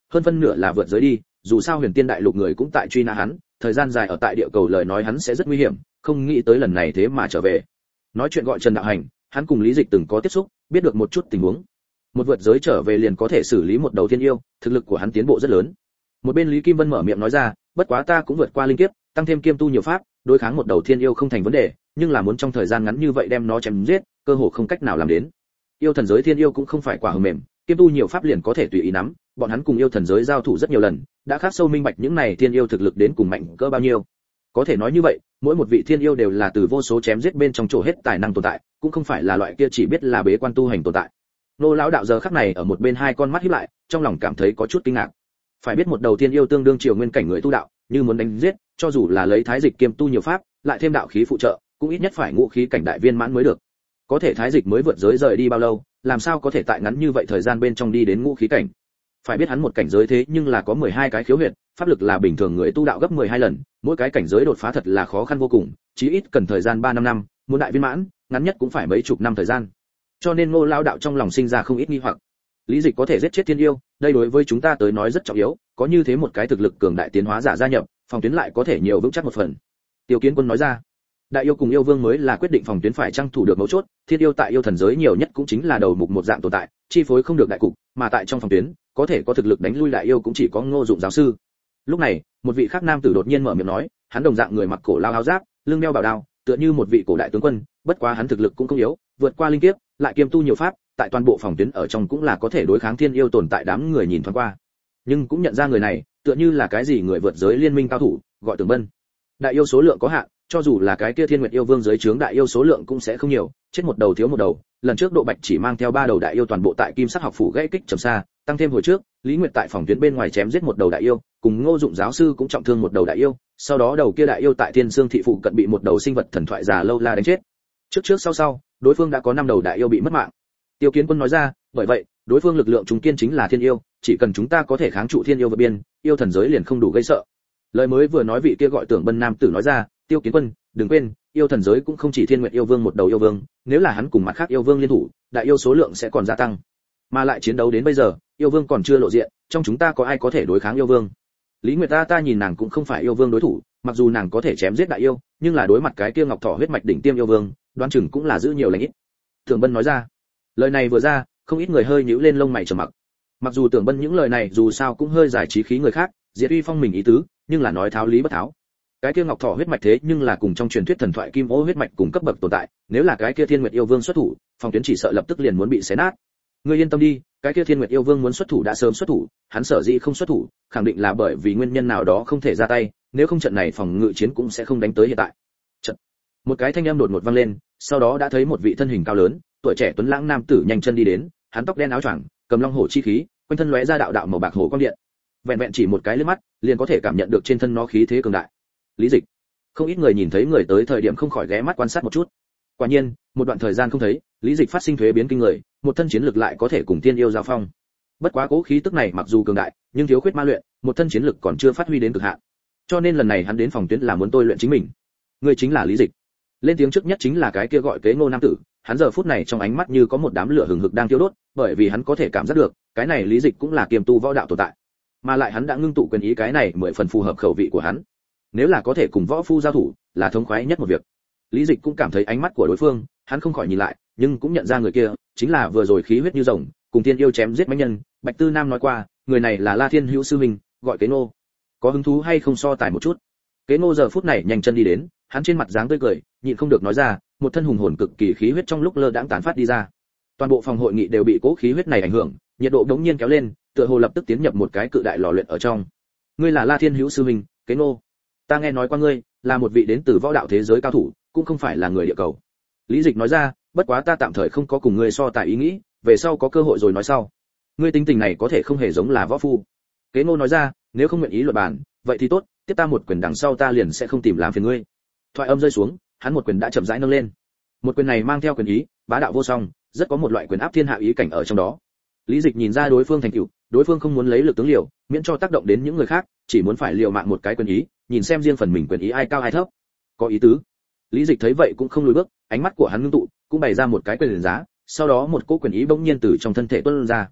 hơn phân nửa là vượt giới đi, dù sao huyền tiên đại lục người cũng tại truy nã hắn, thời gian dài ở tại địa cầu lời nói hắn sẽ rất nguy hiểm, không nghĩ tới lần này thế mà trở về. Nói chuyện gọi Trần Đạo Hành, hắn cùng Lý Dịch từng có tiếp xúc, biết được một chút tình huống. Một vượt giới trở về liền có thể xử lý một đầu thiên yêu, thực lực của hắn tiến bộ rất lớn. Một bên Lý Kim Vân mở miệng nói ra, bất quá ta cũng vượt qua linh kiếp, tăng thêm kiêm tu nhiều pháp, đối kháng một đầu thiên yêu không thành vấn đề, nhưng là muốn trong thời gian ngắn như vậy đem nó chém giết, cơ hồ không cách nào làm đến. Yêu thần giới thiên yêu cũng không phải quả hờ mềm, kiêm tu nhiều pháp liền có thể tùy ý nắm, bọn hắn cùng yêu thần giới giao thủ rất nhiều lần, đã khắc sâu minh bạch những này thiên yêu thực lực đến cùng mạnh cỡ bao nhiêu. Có thể nói như vậy, mỗi một vị thiên yêu đều là từ vô số chém giết bên trong chỗ hết tài năng tồn tại, cũng không phải là loại kia chỉ biết là bế quan tu hành tồn tại. Nô lão đạo giờ khắc này ở một bên hai con mắt híp lại, trong lòng cảm thấy có chút kinh ngạc. Phải biết một đầu thiên yêu tương đương triều nguyên cảnh người tu đạo, như muốn đánh giết, cho dù là lấy thái dịch kiêm tu nhiều pháp, lại thêm đạo khí phụ trợ, cũng ít nhất phải ngũ khí cảnh đại viên mãn mới được. Có thể thái dịch mới vượt giới rời đi bao lâu, làm sao có thể tại ngắn như vậy thời gian bên trong đi đến ngũ khí cảnh? Phải biết hắn một cảnh giới thế nhưng là có mười hai cái khiếu huyệt, pháp lực là bình thường người tu đạo gấp mười hai lần, mỗi cái cảnh giới đột phá thật là khó khăn vô cùng, chí ít cần thời gian ba năm năm, muốn đại viên mãn, ngắn nhất cũng phải mấy chục năm thời gian. Cho nên Ngô lão đạo trong lòng sinh ra không ít nghi hoặc. Lý Dịch có thể giết chết thiên yêu, đây đối với chúng ta tới nói rất trọng yếu, có như thế một cái thực lực cường đại tiến hóa giả gia nhập, phòng tuyến lại có thể nhiều vững chắc một phần. Tiêu Kiến Quân nói ra, đại yêu cùng yêu vương mới là quyết định phòng tuyến phải trang thủ được mấu chốt, thiên yêu tại yêu thần giới nhiều nhất cũng chính là đầu mục một dạng tồn tại, chi phối không được đại cục, mà tại trong phòng tuyến, có thể có thực lực đánh lui đại yêu cũng chỉ có Ngô Dụng giáo sư. Lúc này, một vị khác nam tử đột nhiên mở miệng nói, hắn đồng dạng người mặc cổ lao áo giáp, lưng đeo bảo đao, tựa như một vị cổ đại tướng quân, bất quá hắn thực lực cũng không yếu, vượt qua linh kiếp, lại kiêm tu nhiều pháp, tại toàn bộ phòng tuyến ở trong cũng là có thể đối kháng thiên yêu tồn tại. Đám người nhìn thoáng qua, nhưng cũng nhận ra người này, tựa như là cái gì người vượt giới liên minh cao thủ, gọi Tường Bân. Đại yêu số lượng có hạn, cho dù là cái kia Thiên Nguyệt yêu vương giới trướng đại yêu số lượng cũng sẽ không nhiều, chết một đầu thiếu một đầu. Lần trước Độ Bạch chỉ mang theo ba đầu đại yêu toàn bộ tại Kim Sắc học phủ gãy kích trầm xa, tăng thêm hồi trước, Lý Nguyệt tại phòng tuyến bên ngoài chém giết một đầu đại yêu, cùng Ngô Dụng giáo sư cũng trọng thương một đầu đại yêu, sau đó đầu kia đại yêu tại Thiên Dương thị phụ cận bị một đầu sinh vật thần thoại già lâu la đánh chết. Trước trước sau sau, đối phương đã có năm đầu đại yêu bị mất mạng. Tiêu Kiến Quân nói ra, bởi vậy, đối phương lực lượng chúng kiên chính là thiên yêu, chỉ cần chúng ta có thể kháng trụ thiên yêu vượt biên, yêu thần giới liền không đủ gây sợ. Lời mới vừa nói vị kia gọi Tưởng Bân nam tử nói ra, Tiêu Kiến Quân, đừng quên, yêu thần giới cũng không chỉ Thiên Nguyệt yêu vương một đầu yêu vương, nếu là hắn cùng mặt khác yêu vương liên thủ, đại yêu số lượng sẽ còn gia tăng. Mà lại chiến đấu đến bây giờ, yêu vương còn chưa lộ diện, trong chúng ta có ai có thể đối kháng yêu vương? Lý Nguyệt ta ta nhìn nàng cũng không phải yêu vương đối thủ, mặc dù nàng có thể chém giết đại yêu, nhưng là đối mặt cái kia Ngọc Thỏ huyết mạch đỉnh tiêm yêu vương, đoán chừng cũng là giữ nhiều lành ít. Tưởng Bân nói ra. Lời này vừa ra, không ít người hơi nhíu lên lông mày trầm mặc. Mặc dù Tưởng Bân những lời này dù sao cũng hơi giải trí khí người khác, diệt uy phong mình ý tứ, nhưng là nói tháo lý bất tháo. Cái kia Ngọc Thỏ huyết mạch thế nhưng là cùng trong truyền thuyết thần thoại Kim Ô huyết mạch cùng cấp bậc tồn tại, nếu là cái kia Thiên Nguyệt yêu vương xuất thủ, phòng tuyến chỉ sợ lập tức liền muốn bị xé nát. Ngươi yên tâm đi, cái kia Thiên Nguyệt yêu vương muốn xuất thủ đã sớm xuất thủ, hắn sở dĩ không xuất thủ, khẳng định là bởi vì nguyên nhân nào đó không thể ra tay, nếu không trận này phòng ngự chiến cũng sẽ không đánh tới hiện tại. Trận. Một cái thanh âm đột ngột vang lên, sau đó đã thấy một vị thân hình cao lớn, tuổi trẻ tuấn lãng nam tử nhanh chân đi đến, hắn tóc đen áo choàng, cầm long hổ chi khí, quanh thân lóe ra đạo đạo màu bạc hổ quang điện. Vẹn vẹn chỉ một cái liếc mắt, liền có thể cảm nhận được trên thân nó khí thế cường đại. Lý Dịch. Không ít người nhìn thấy người tới thời điểm không khỏi ghé mắt quan sát một chút. Quả nhiên, một đoạn thời gian không thấy, Lý Dịch phát sinh thuế biến kinh người, một thân chiến lực lại có thể cùng tiên yêu giao phong. Bất quá cố khí tức này mặc dù cường đại, nhưng thiếu khuyết ma luyện, một thân chiến lực còn chưa phát huy đến cực hạn. Cho nên lần này hắn đến phòng tuyến là muốn tôi luyện chính mình. Người chính là Lý Dịch. Lên tiếng trước nhất chính là cái kia gọi Kế Ngô nam tử, hắn giờ phút này trong ánh mắt như có một đám lửa hừng hực đang thiêu đốt, bởi vì hắn có thể cảm giác được, cái này Lý Dịch cũng là kiềm tu võ đạo tồn tại, mà lại hắn đã ngưng tụ quyền ý, cái này mười phần phù hợp khẩu vị của hắn. Nếu là có thể cùng võ phu giao thủ, là thống khoái nhất một việc. Lý Dịch cũng cảm thấy ánh mắt của đối phương, hắn không khỏi nhìn lại, nhưng cũng nhận ra người kia chính là vừa rồi khí huyết như rồng, cùng tiên yêu chém giết mãnh nhân. Bạch Tư Nam nói qua, người này là La Thiên Hữu sư huynh, gọi Kế Ngô. Có hứng thú hay không so tài một chút? Kế Ngô giờ phút này nhanh chân đi đến, hắn trên mặt dáng tươi cười, nhịn không được nói ra, một thân hùng hồn cực kỳ khí huyết trong lúc lơ đãng tán phát đi ra. Toàn bộ phòng hội nghị đều bị cố khí huyết này ảnh hưởng, nhiệt độ đống nhiên kéo lên, tựa hồ lập tức tiến nhập một cái cự đại lò luyện ở trong. Ngươi là La Thiên Hữu sư huynh, Kế Ngô. Ta nghe nói qua ngươi, là một vị đến từ võ đạo thế giới cao thủ, cũng không phải là người địa cầu. Lý Dịch nói ra, bất quá ta tạm thời không có cùng ngươi so tài ý nghĩ, về sau có cơ hội rồi nói sau. Ngươi tính tình này có thể không hề giống là võ phu. Kế Ngô nói ra, nếu không nguyện ý luận bàn, vậy thì tốt, tiếp ta một quyền đằng sau ta liền sẽ không tìm làm phiền ngươi. Thoại âm rơi xuống, hắn một quyền đã chậm rãi nâng lên. Một quyền này mang theo quyền ý, bá đạo vô song, rất có một loại quyền áp thiên hạ ý cảnh ở trong đó. Lý Dịch nhìn ra đối phương thành tựu, đối phương không muốn lấy lực tướng liều, miễn cho tác động đến những người khác, chỉ muốn phải liều mạng một cái quyền ý, nhìn xem riêng phần mình quyền ý ai cao ai thấp. Có ý tứ. Lý Dịch thấy vậy cũng không lùi bước, ánh mắt của hắn ngưng tụ, cũng bày ra một cái quyền giá, sau đó một cỗ quyền ý bỗng nhiên từ trong thân thể tuôn ra.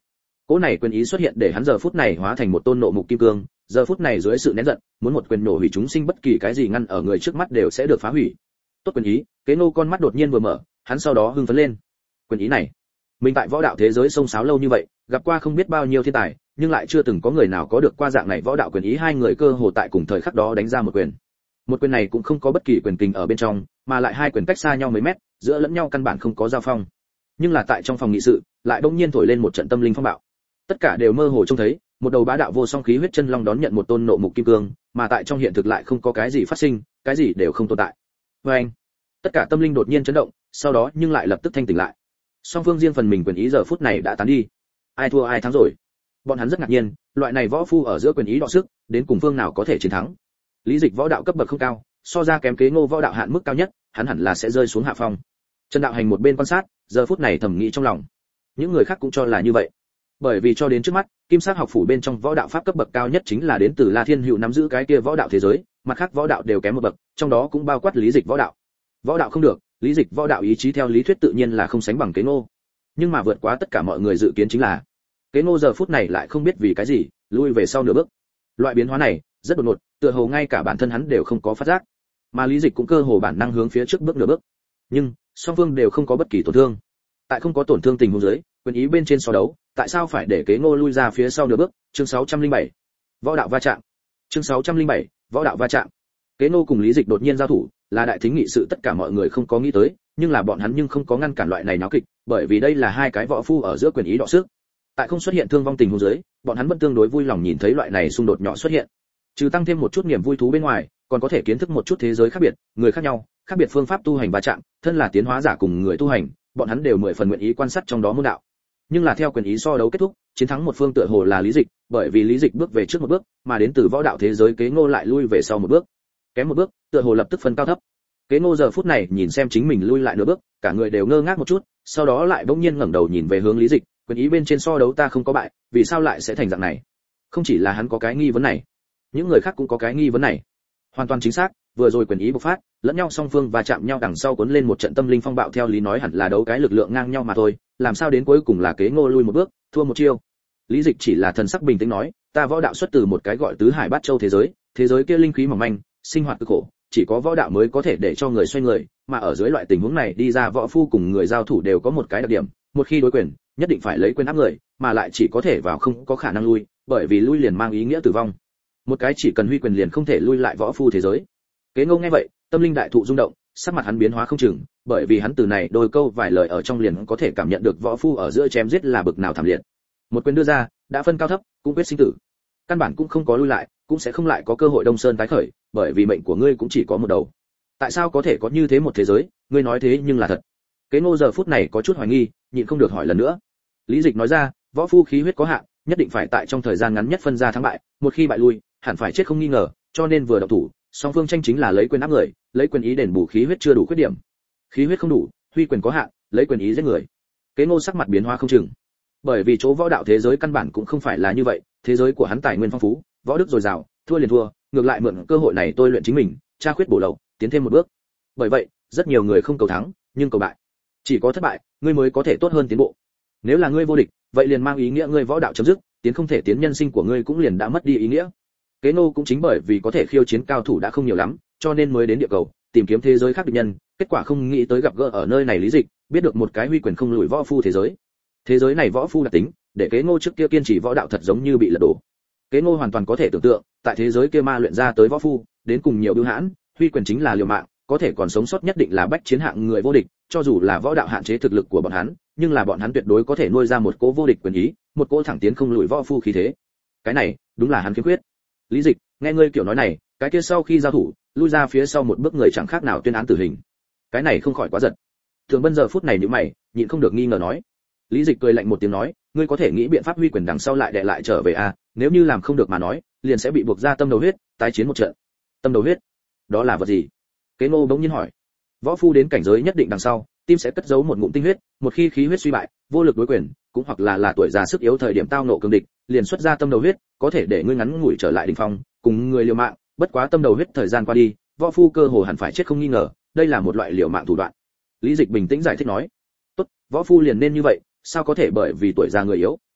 Cỗ này quyền ý xuất hiện để hắn giờ phút này hóa thành một tôn nộ mục kim cương, giờ phút này dưới sự nén giận, muốn một quyền nổ hủy chúng sinh, bất kỳ cái gì ngăn ở người trước mắt đều sẽ được phá hủy. Tốt quyền ý, Kế Ngô con mắt đột nhiên vừa mở, hắn sau đó hưng phấn lên. Quyền ý này, mình tại võ đạo thế giới sông sáo lâu như vậy, gặp qua không biết bao nhiêu thiên tài, nhưng lại chưa từng có người nào có được qua dạng này võ đạo quyền ý. Hai người cơ hồ tại cùng thời khắc đó đánh ra một quyền. Một quyền này cũng không có bất kỳ quyền kình ở bên trong, mà lại hai quyền cách xa nhau mấy mét, giữa lẫn nhau căn bản không có giao phong. Nhưng là tại trong phòng nghị sự, lại bỗng nhiên thổi lên một trận tâm linh phong bạo. Tất cả đều mơ hồ trông thấy, một đầu bá đạo vô song khí huyết chân long đón nhận một tôn nộ mục kim cương, mà tại trong hiện thực lại không có cái gì phát sinh, cái gì đều không tồn tại. Và anh, tất cả tâm linh đột nhiên chấn động, sau đó nhưng lại lập tức thanh tỉnh lại. Song phương riêng phần mình quyền ý giờ phút này đã tán đi. Ai thua ai thắng rồi? Bọn hắn rất ngạc nhiên, loại này võ phu ở giữa quyền ý đọ sức, đến cùng phương nào có thể chiến thắng? Lý Dịch võ đạo cấp bậc không cao, so ra kém Kế Ngô võ đạo hạn mức cao nhất, hắn hẳn là sẽ rơi xuống hạ phong. Trần Đạo Hành một bên quan sát, giờ phút này thầm nghĩ trong lòng. Những người khác cũng cho là như vậy. Bởi vì cho đến trước mắt, Kim Sắc học phủ bên trong võ đạo pháp cấp bậc cao nhất chính là đến từ La Thiên Hữu nắm giữ cái kia võ đạo thế giới, mặt khác võ đạo đều kém một bậc, trong đó cũng bao quát Lý Dịch võ đạo. Võ đạo không được, Lý Dịch võ đạo ý chí theo lý thuyết tự nhiên là không sánh bằng Kế Ngô. Nhưng mà vượt quá tất cả mọi người dự kiến chính là, Kế Ngô giờ phút này lại không biết vì cái gì, lui về sau nửa bước. Loại biến hóa này rất đột ngột, tựa hồ ngay cả bản thân hắn đều không có phát giác. Mà Lý Dịch cũng cơ hồ bản năng hướng phía trước bước nửa bước. Nhưng song phương đều không có bất kỳ tổn thương. Tại không có tổn thương tình huống dưới, quyền ý bên trên so đấu, tại sao phải để Kế Ngô lui ra phía sau nửa bước? Chương sáu trăm lẻ bảy, võ đạo va chạm. Chương sáu trăm lẻ bảy, võ đạo va chạm. Kế Ngô cùng Lý Dịch đột nhiên giao thủ, là đại thính nghị sự tất cả mọi người không có nghĩ tới, nhưng là bọn hắn nhưng không có ngăn cản loại này náo kịch, bởi vì đây là hai cái võ phu ở giữa quyền ý đọ sức. Tại không xuất hiện thương vong tình huống dưới, bọn hắn vẫn tương đối vui lòng nhìn thấy loại này xung đột nhỏ xuất hiện. Trừ tăng thêm một chút niềm vui thú bên ngoài, còn có thể kiến thức một chút thế giới khác biệt, người khác nhau, khác biệt phương pháp tu hành va chạm, thân là tiến hóa giả cùng người tu hành, bọn hắn đều mười phần nguyện ý quan sát trong đó môn đạo. Nhưng là theo quyền ý so đấu kết thúc, chiến thắng một phương tựa hồ là Lý Dịch, bởi vì Lý Dịch bước về trước một bước, mà đến từ võ đạo thế giới Kế Ngô lại lui về sau một bước. Kém một bước, tựa hồ lập tức phân cao thấp. Kế Ngô giờ phút này nhìn xem chính mình lui lại nửa bước, cả người đều ngơ ngác một chút, sau đó lại bỗng nhiên ngẩng đầu nhìn về hướng Lý Dịch, quyền ý bên trên so đấu ta không có bại, vì sao lại sẽ thành dạng này? Không chỉ là hắn có cái nghi vấn này, những người khác cũng có cái nghi vấn này. Hoàn toàn chính xác, vừa rồi quyền ý bộc phát, lẫn nhau song phương va chạm nhau đằng sau cuốn lên một trận tâm linh phong bạo, theo lý nói hẳn là đấu cái lực lượng ngang nhau mà thôi, làm sao đến cuối cùng là Kế Ngô lui một bước, thua một chiêu. Lý Dịch chỉ là thần sắc bình tĩnh nói, ta võ đạo xuất từ một cái gọi tứ hải bát châu thế giới, thế giới kia linh khí mỏng manh, sinh hoạt cực khổ, chỉ có võ đạo mới có thể để cho người xoay người, mà ở dưới loại tình huống này đi ra võ phu cùng người giao thủ đều có một cái đặc điểm, một khi đối quyền, nhất định phải lấy quyền áp người, mà lại chỉ có thể vào không có khả năng lui, bởi vì lui liền mang ý nghĩa tử vong. Một cái chỉ cần huy quyền liền không thể lui lại võ phu thế giới. Kế Ngô nghe vậy, tâm linh đại thụ rung động, sắc mặt hắn biến hóa không chừng, bởi vì hắn từ này đôi câu vài lời ở trong liền có thể cảm nhận được võ phu ở giữa chém giết là bực nào thảm liệt. Một quyền đưa ra, đã phân cao thấp, cũng quyết sinh tử. Căn bản cũng không có lui lại, cũng sẽ không lại có cơ hội Đông Sơn tái khởi, bởi vì mệnh của ngươi cũng chỉ có một đầu. Tại sao có thể có như thế một thế giới, ngươi nói thế nhưng là thật. Kế Ngô giờ phút này có chút hoài nghi, nhịn không được hỏi lần nữa. Lý Dịch nói ra, võ phu khí huyết có hạn, nhất định phải tại trong thời gian ngắn nhất phân ra thắng bại, một khi bại lui, hẳn phải chết không nghi ngờ, cho nên vừa động thủ, song phương tranh chính là lấy quyền áp người, lấy quyền ý đền bù khí huyết chưa đủ khuyết điểm. Khí huyết không đủ, huy quyền có hạn, lấy quyền ý giết người. Kế Ngô sắc mặt biến hóa không chừng, bởi vì chỗ võ đạo thế giới căn bản cũng không phải là như vậy, thế giới của hắn tài nguyên phong phú, võ đức dồi dào, thua liền thua, ngược lại mượn cơ hội này tôi luyện chính mình, tra khuyết bổ lậu, tiến thêm một bước. Bởi vậy, rất nhiều người không cầu thắng, nhưng cầu bại. Chỉ có thất bại, ngươi mới có thể tốt hơn tiến bộ. Nếu là ngươi vô địch, vậy liền mang ý nghĩa ngươi võ đạo chấm dứt, tiến không thể tiến, nhân sinh của ngươi cũng liền đã mất đi ý nghĩa. Kế Ngô cũng chính bởi vì có thể khiêu chiến cao thủ đã không nhiều lắm, cho nên mới đến địa cầu, tìm kiếm thế giới khác địch nhân, kết quả không nghĩ tới gặp gỡ ở nơi này Lý Dịch, biết được một cái huy quyền không lùi võ phu thế giới. Thế giới này võ phu đặc tính, để Kế Ngô trước kia kiên trì võ đạo thật giống như bị lật đổ. Kế Ngô hoàn toàn có thể tưởng tượng, tại thế giới kia ma luyện ra tới võ phu, đến cùng nhiều bưu hãn, huy quyền chính là liều mạng, có thể còn sống sót nhất định là bách chiến hạng người vô địch, cho dù là võ đạo hạn chế thực lực của bọn hắn, nhưng là bọn hắn tuyệt đối có thể nuôi ra một cỗ vô địch quyền ý, một cỗ thẳng tiến không lùi võ phu khí thế. Cái này, đúng là hắn khiếm khuyết. Lý Dịch, nghe ngươi kiểu nói này, cái kia sau khi giao thủ, lui ra phía sau một bước người chẳng khác nào tuyên án tử hình. Cái này không khỏi quá giật. Thường Bân giờ phút này nhíu mày, nhịn không được nghi ngờ nói. Lý Dịch cười lạnh một tiếng nói, ngươi có thể nghĩ biện pháp huy quyền đằng sau lại đè lại trở về à, nếu như làm không được mà nói, liền sẽ bị buộc ra tâm đầu huyết, tái chiến một trận. Tâm đầu huyết? Đó là vật gì? Kế Ngô bỗng nhiên hỏi. Võ phu đến cảnh giới nhất định đằng sau, tim sẽ cất giấu một ngụm tinh huyết, một khi khí huyết suy bại, vô lực đối quyền, cũng hoặc là là tuổi già sức yếu thời điểm tao nộ cường địch, liền xuất ra tâm đầu huyết, có thể để ngươi ngắn ngủi trở lại đỉnh phong, cùng người liều mạng, bất quá tâm đầu huyết thời gian qua đi, võ phu cơ hồ hẳn phải chết không nghi ngờ, đây là một loại liều mạng thủ đoạn. Lý Dịch bình tĩnh giải thích nói, tốt, võ phu liền nên như vậy, sao có thể bởi vì tuổi già người yếu,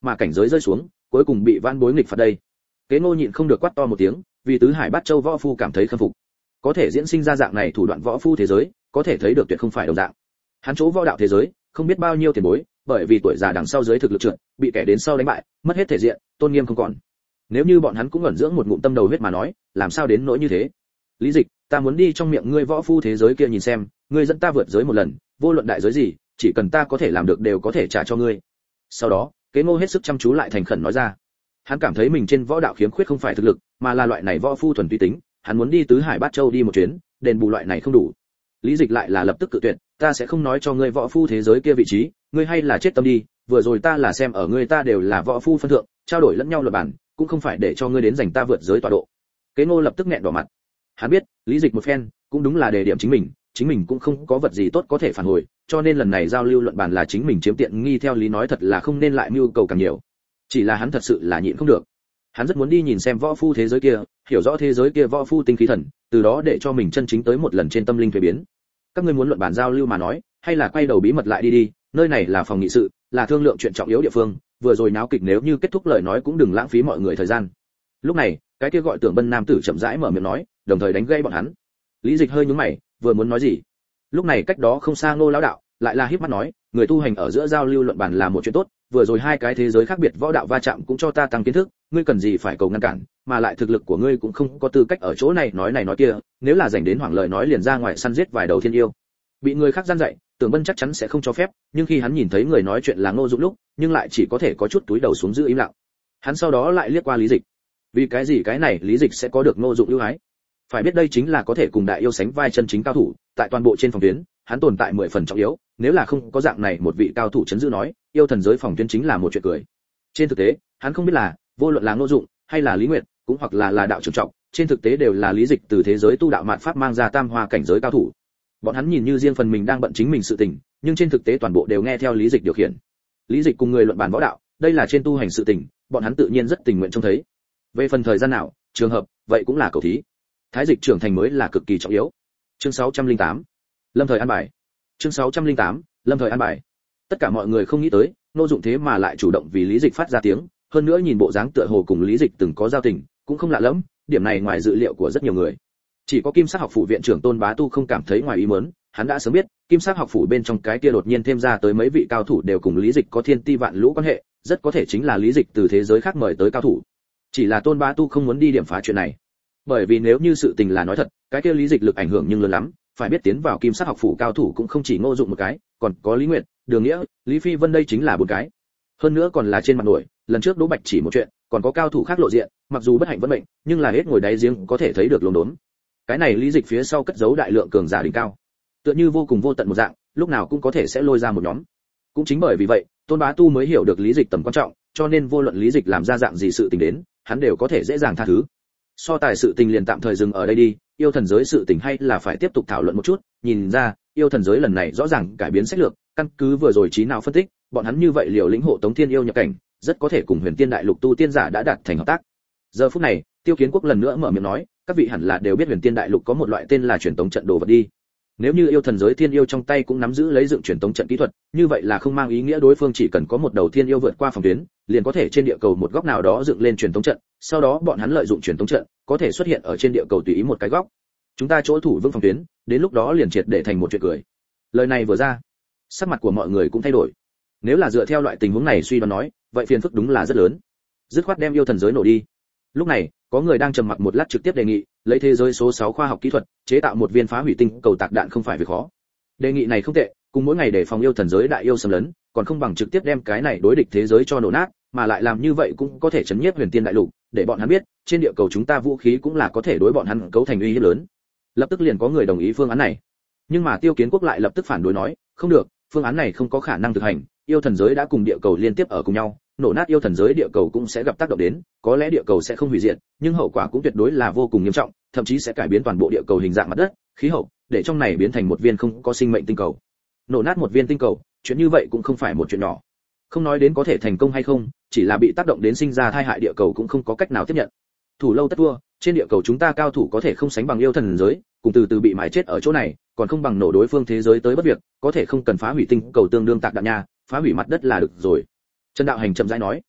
mà cảnh giới rơi xuống, cuối cùng bị van bối nghịch phạt đây. Kế Ngô nhịn không được quát to một tiếng, vì tứ hải bát châu võ phu cảm thấy khâm phục. Có thể diễn sinh ra dạng này thủ đoạn võ phu thế giới, có thể thấy được tuyệt không phải đồng dạng. Hắn chỗ võ đạo thế giới, không biết bao nhiêu tiền bối, bởi vì tuổi già đằng sau dưới thực lực trượt, bị kẻ đến sau đánh bại, mất hết thể diện, tôn nghiêm không còn. Nếu như bọn hắn cũng ẩn dưỡng một ngụm tâm đầu huyết mà nói, làm sao đến nỗi như thế? Lý Dịch, ta muốn đi trong miệng ngươi võ phu thế giới kia nhìn xem, ngươi dẫn ta vượt giới một lần, vô luận đại giới gì, chỉ cần ta có thể làm được đều có thể trả cho ngươi. Sau đó, Kế Ngô hết sức chăm chú lại thành khẩn nói ra. Hắn cảm thấy mình trên võ đạo khiếm khuyết không phải thực lực, mà là loại này võ phu thuần túy tính, hắn muốn đi tứ hải bát châu đi một chuyến, đền bù loại này không đủ. Lý Dịch lại là lập tức cự tuyệt, ta sẽ không nói cho ngươi võ phu thế giới kia vị trí, ngươi hay là chết tâm đi, vừa rồi ta là xem ở ngươi ta đều là võ phu phân thượng, trao đổi lẫn nhau luật bản, cũng không phải để cho ngươi đến giành ta vượt giới tọa độ. Kế Ngô lập tức nghẹn đỏ mặt. Hắn biết, Lý Dịch một phen, cũng đúng là đề điểm chính mình, chính mình cũng không có vật gì tốt có thể phản hồi, cho nên lần này giao lưu luận bàn là chính mình chiếm tiện nghi, theo lý nói thật là không nên lại mưu cầu càng nhiều. Chỉ là hắn thật sự là nhịn không được. Hắn rất muốn đi nhìn xem võ phu thế giới kia, hiểu rõ thế giới kia võ phu tinh khí thần, từ đó để cho mình chân chính tới một lần trên tâm linh thay biến. Các ngươi muốn luận bàn giao lưu mà nói, hay là quay đầu bí mật lại đi đi, nơi này là phòng nghị sự, là thương lượng chuyện trọng yếu địa phương, vừa rồi náo kịch nếu như kết thúc lời nói cũng đừng lãng phí mọi người thời gian. Lúc này, cái kia gọi Tưởng Bân nam tử chậm rãi mở miệng nói, đồng thời đánh gây bọn hắn. Lý Dịch hơi nhướng mày, vừa muốn nói gì. Lúc này cách đó không xa Ngô lão đạo, lại là híp mắt nói, người tu hành ở giữa giao lưu luận bàn là một chuyện tốt, vừa rồi hai cái thế giới khác biệt võ đạo va chạm cũng cho ta tăng kiến thức, ngươi cần gì phải cầu ngăn cản, mà lại thực lực của ngươi cũng không có tư cách ở chỗ này nói này nói kia, nếu là dành đến hoảng lời nói liền ra ngoài săn giết vài đầu thiên yêu. Bị người khác gian dạy, Tưởng Bân chắc chắn sẽ không cho phép, nhưng khi hắn nhìn thấy người nói chuyện là Ngô Dụng lúc, nhưng lại chỉ có thể có chút túi đầu xuống giữ im lặng. Hắn sau đó lại liếc qua Lý Dịch. Vì cái gì cái này Lý Dịch sẽ có được Ngô Dụng ưu ái? Phải biết đây chính là có thể cùng đại yêu sánh vai chân chính cao thủ, tại toàn bộ trên phòng tuyến, hắn tồn tại mười phần trọng yếu, nếu là không có dạng này một vị cao thủ chấn giữ nói, yêu thần giới phòng tuyến chính là một chuyện cười. Trên thực tế, hắn không biết là, vô luận là Ngô Dụng hay là Lý Nguyệt, cũng hoặc là là đạo trưởng trọng, trên thực tế đều là Lý Dịch từ thế giới tu đạo mạn pháp mang ra tam hoa cảnh giới cao thủ. Bọn hắn nhìn như riêng phần mình đang bận chính mình sự tình, nhưng trên thực tế toàn bộ đều nghe theo Lý Dịch điều khiển. Lý Dịch cùng người luận bàn võ đạo, đây là trên tu hành sự tình, bọn hắn tự nhiên rất tình nguyện trông thấy. Về phần thời gian nào, trường hợp, vậy cũng là cầu thí. Thái dịch trưởng thành mới là cực kỳ trọng yếu. Chương sáu trăm lẻ tám, Lâm thời an bài. Chương sáu trăm lẻ tám, Lâm thời an bài. Tất cả mọi người không nghĩ tới, Ngô Dụng thế mà lại chủ động vì Lý Dịch phát ra tiếng, hơn nữa nhìn bộ dáng tựa hồ cùng Lý Dịch từng có giao tình, cũng không lạ lắm, điểm này ngoài dự liệu của rất nhiều người. Chỉ có Kim Sắc học phủ viện trưởng Tôn Bá Tu không cảm thấy ngoài ý muốn, hắn đã sớm biết, Kim Sắc học phủ bên trong cái kia đột nhiên thêm ra tới mấy vị cao thủ đều cùng Lý Dịch có thiên ti vạn lũ quan hệ, rất có thể chính là Lý Dịch từ thế giới khác mời tới cao thủ. Chỉ là Tôn Bá Tu không muốn đi điểm phá chuyện này. Bởi vì nếu như sự tình là nói thật, cái kia Lý Dịch lực ảnh hưởng nhưng lớn lắm, phải biết tiến vào Kim Sắc học phủ cao thủ cũng không chỉ Ngô Dụng một cái, còn có Lý Nguyệt, Đường Nghĩa, Lý Phi Vân, đây chính là bốn cái. Hơn nữa còn là trên mặt nổi, lần trước Đỗ Bạch chỉ một chuyện, còn có cao thủ khác lộ diện, mặc dù bất hạnh vẫn mệnh, nhưng là hết ngồi đáy giếng có thể thấy được lồn đốn. Cái này Lý Dịch phía sau cất giấu đại lượng cường giả đỉnh cao, tựa như vô cùng vô tận một dạng, lúc nào cũng có thể sẽ lôi ra một nhóm. Cũng chính bởi vì vậy, Tôn Bá Tu mới hiểu được Lý Dịch tầm quan trọng, cho nên vô luận Lý Dịch làm ra dạng gì sự tình đến, hắn đều có thể dễ dàng tha thứ. So tài sự tình liền tạm thời dừng ở đây đi, yêu thần giới sự tình hay là phải tiếp tục thảo luận một chút, nhìn ra, yêu thần giới lần này rõ ràng cải biến sách lược, căn cứ vừa rồi trí nào phân tích, bọn hắn như vậy liều lĩnh hộ Tống Thiên yêu nhập cảnh, rất có thể cùng Huyền Tiên Đại Lục tu tiên giả đã đạt thành hợp tác. Giờ phút này, Tiêu Kiến Quốc lần nữa mở miệng nói, các vị hẳn là đều biết Huyền Tiên Đại Lục có một loại tên là truyền tống trận đồ vật đi. Nếu như yêu thần giới thiên yêu trong tay cũng nắm giữ lấy dựng truyền tống trận kỹ thuật, như vậy là không mang ý nghĩa đối phương chỉ cần có một đầu thiên yêu vượt qua phòng tuyến, liền có thể trên địa cầu một góc nào đó dựng lên truyền tống trận, sau đó bọn hắn lợi dụng truyền tống trận, có thể xuất hiện ở trên địa cầu tùy ý một cái góc. Chúng ta chỗ thủ vững phòng tuyến, đến lúc đó liền triệt để thành một chuyện cười. Lời này vừa ra, sắc mặt của mọi người cũng thay đổi. Nếu là dựa theo loại tình huống này suy đoán nói, vậy phiền phức đúng là rất lớn. Dứt khoát đem yêu thần giới nổ đi. Lúc này, có người đang trầm mặc một lát trực tiếp đề nghị, lấy thế giới số sáu khoa học kỹ thuật, chế tạo một viên phá hủy tinh cầu tạc đạn không phải việc khó. Đề nghị này không tệ, cùng mỗi ngày để phòng yêu thần giới đại yêu xâm lấn, còn không bằng trực tiếp đem cái này đối địch thế giới cho nổ nát, mà lại làm như vậy cũng có thể chấn nhiếp Huyền Tiên Đại Lục, để bọn hắn biết, trên địa cầu chúng ta vũ khí cũng là có thể đối bọn hắn cấu thành uy hiếp lớn. Lập tức liền có người đồng ý phương án này. Nhưng mà Tiêu Kiến Quốc lại lập tức phản đối nói, không được, phương án này không có khả năng thực hành, yêu thần giới đã cùng địa cầu liên tiếp ở cùng nhau, nổ nát yêu thần giới địa cầu cũng sẽ gặp tác động đến, có lẽ địa cầu sẽ không hủy diệt, nhưng hậu quả cũng tuyệt đối là vô cùng nghiêm trọng, thậm chí sẽ cải biến toàn bộ địa cầu hình dạng mặt đất, khí hậu, để trong này biến thành một viên không có sinh mệnh tinh cầu. Nổ nát một viên tinh cầu, chuyện như vậy cũng không phải một chuyện nhỏ. Không nói đến có thể thành công hay không, chỉ là bị tác động đến sinh ra tai hại địa cầu cũng không có cách nào tiếp nhận. Thủ lâu tất thua, trên địa cầu chúng ta cao thủ có thể không sánh bằng yêu thần giới, cùng từ từ bị mái chết ở chỗ này, còn không bằng nổ đối phương thế giới tới bất việc, có thể không cần phá hủy tinh cầu tương đương tạc đạn nha, phá hủy mặt đất là được rồi. Trần Đạo Hành chậm rãi nói,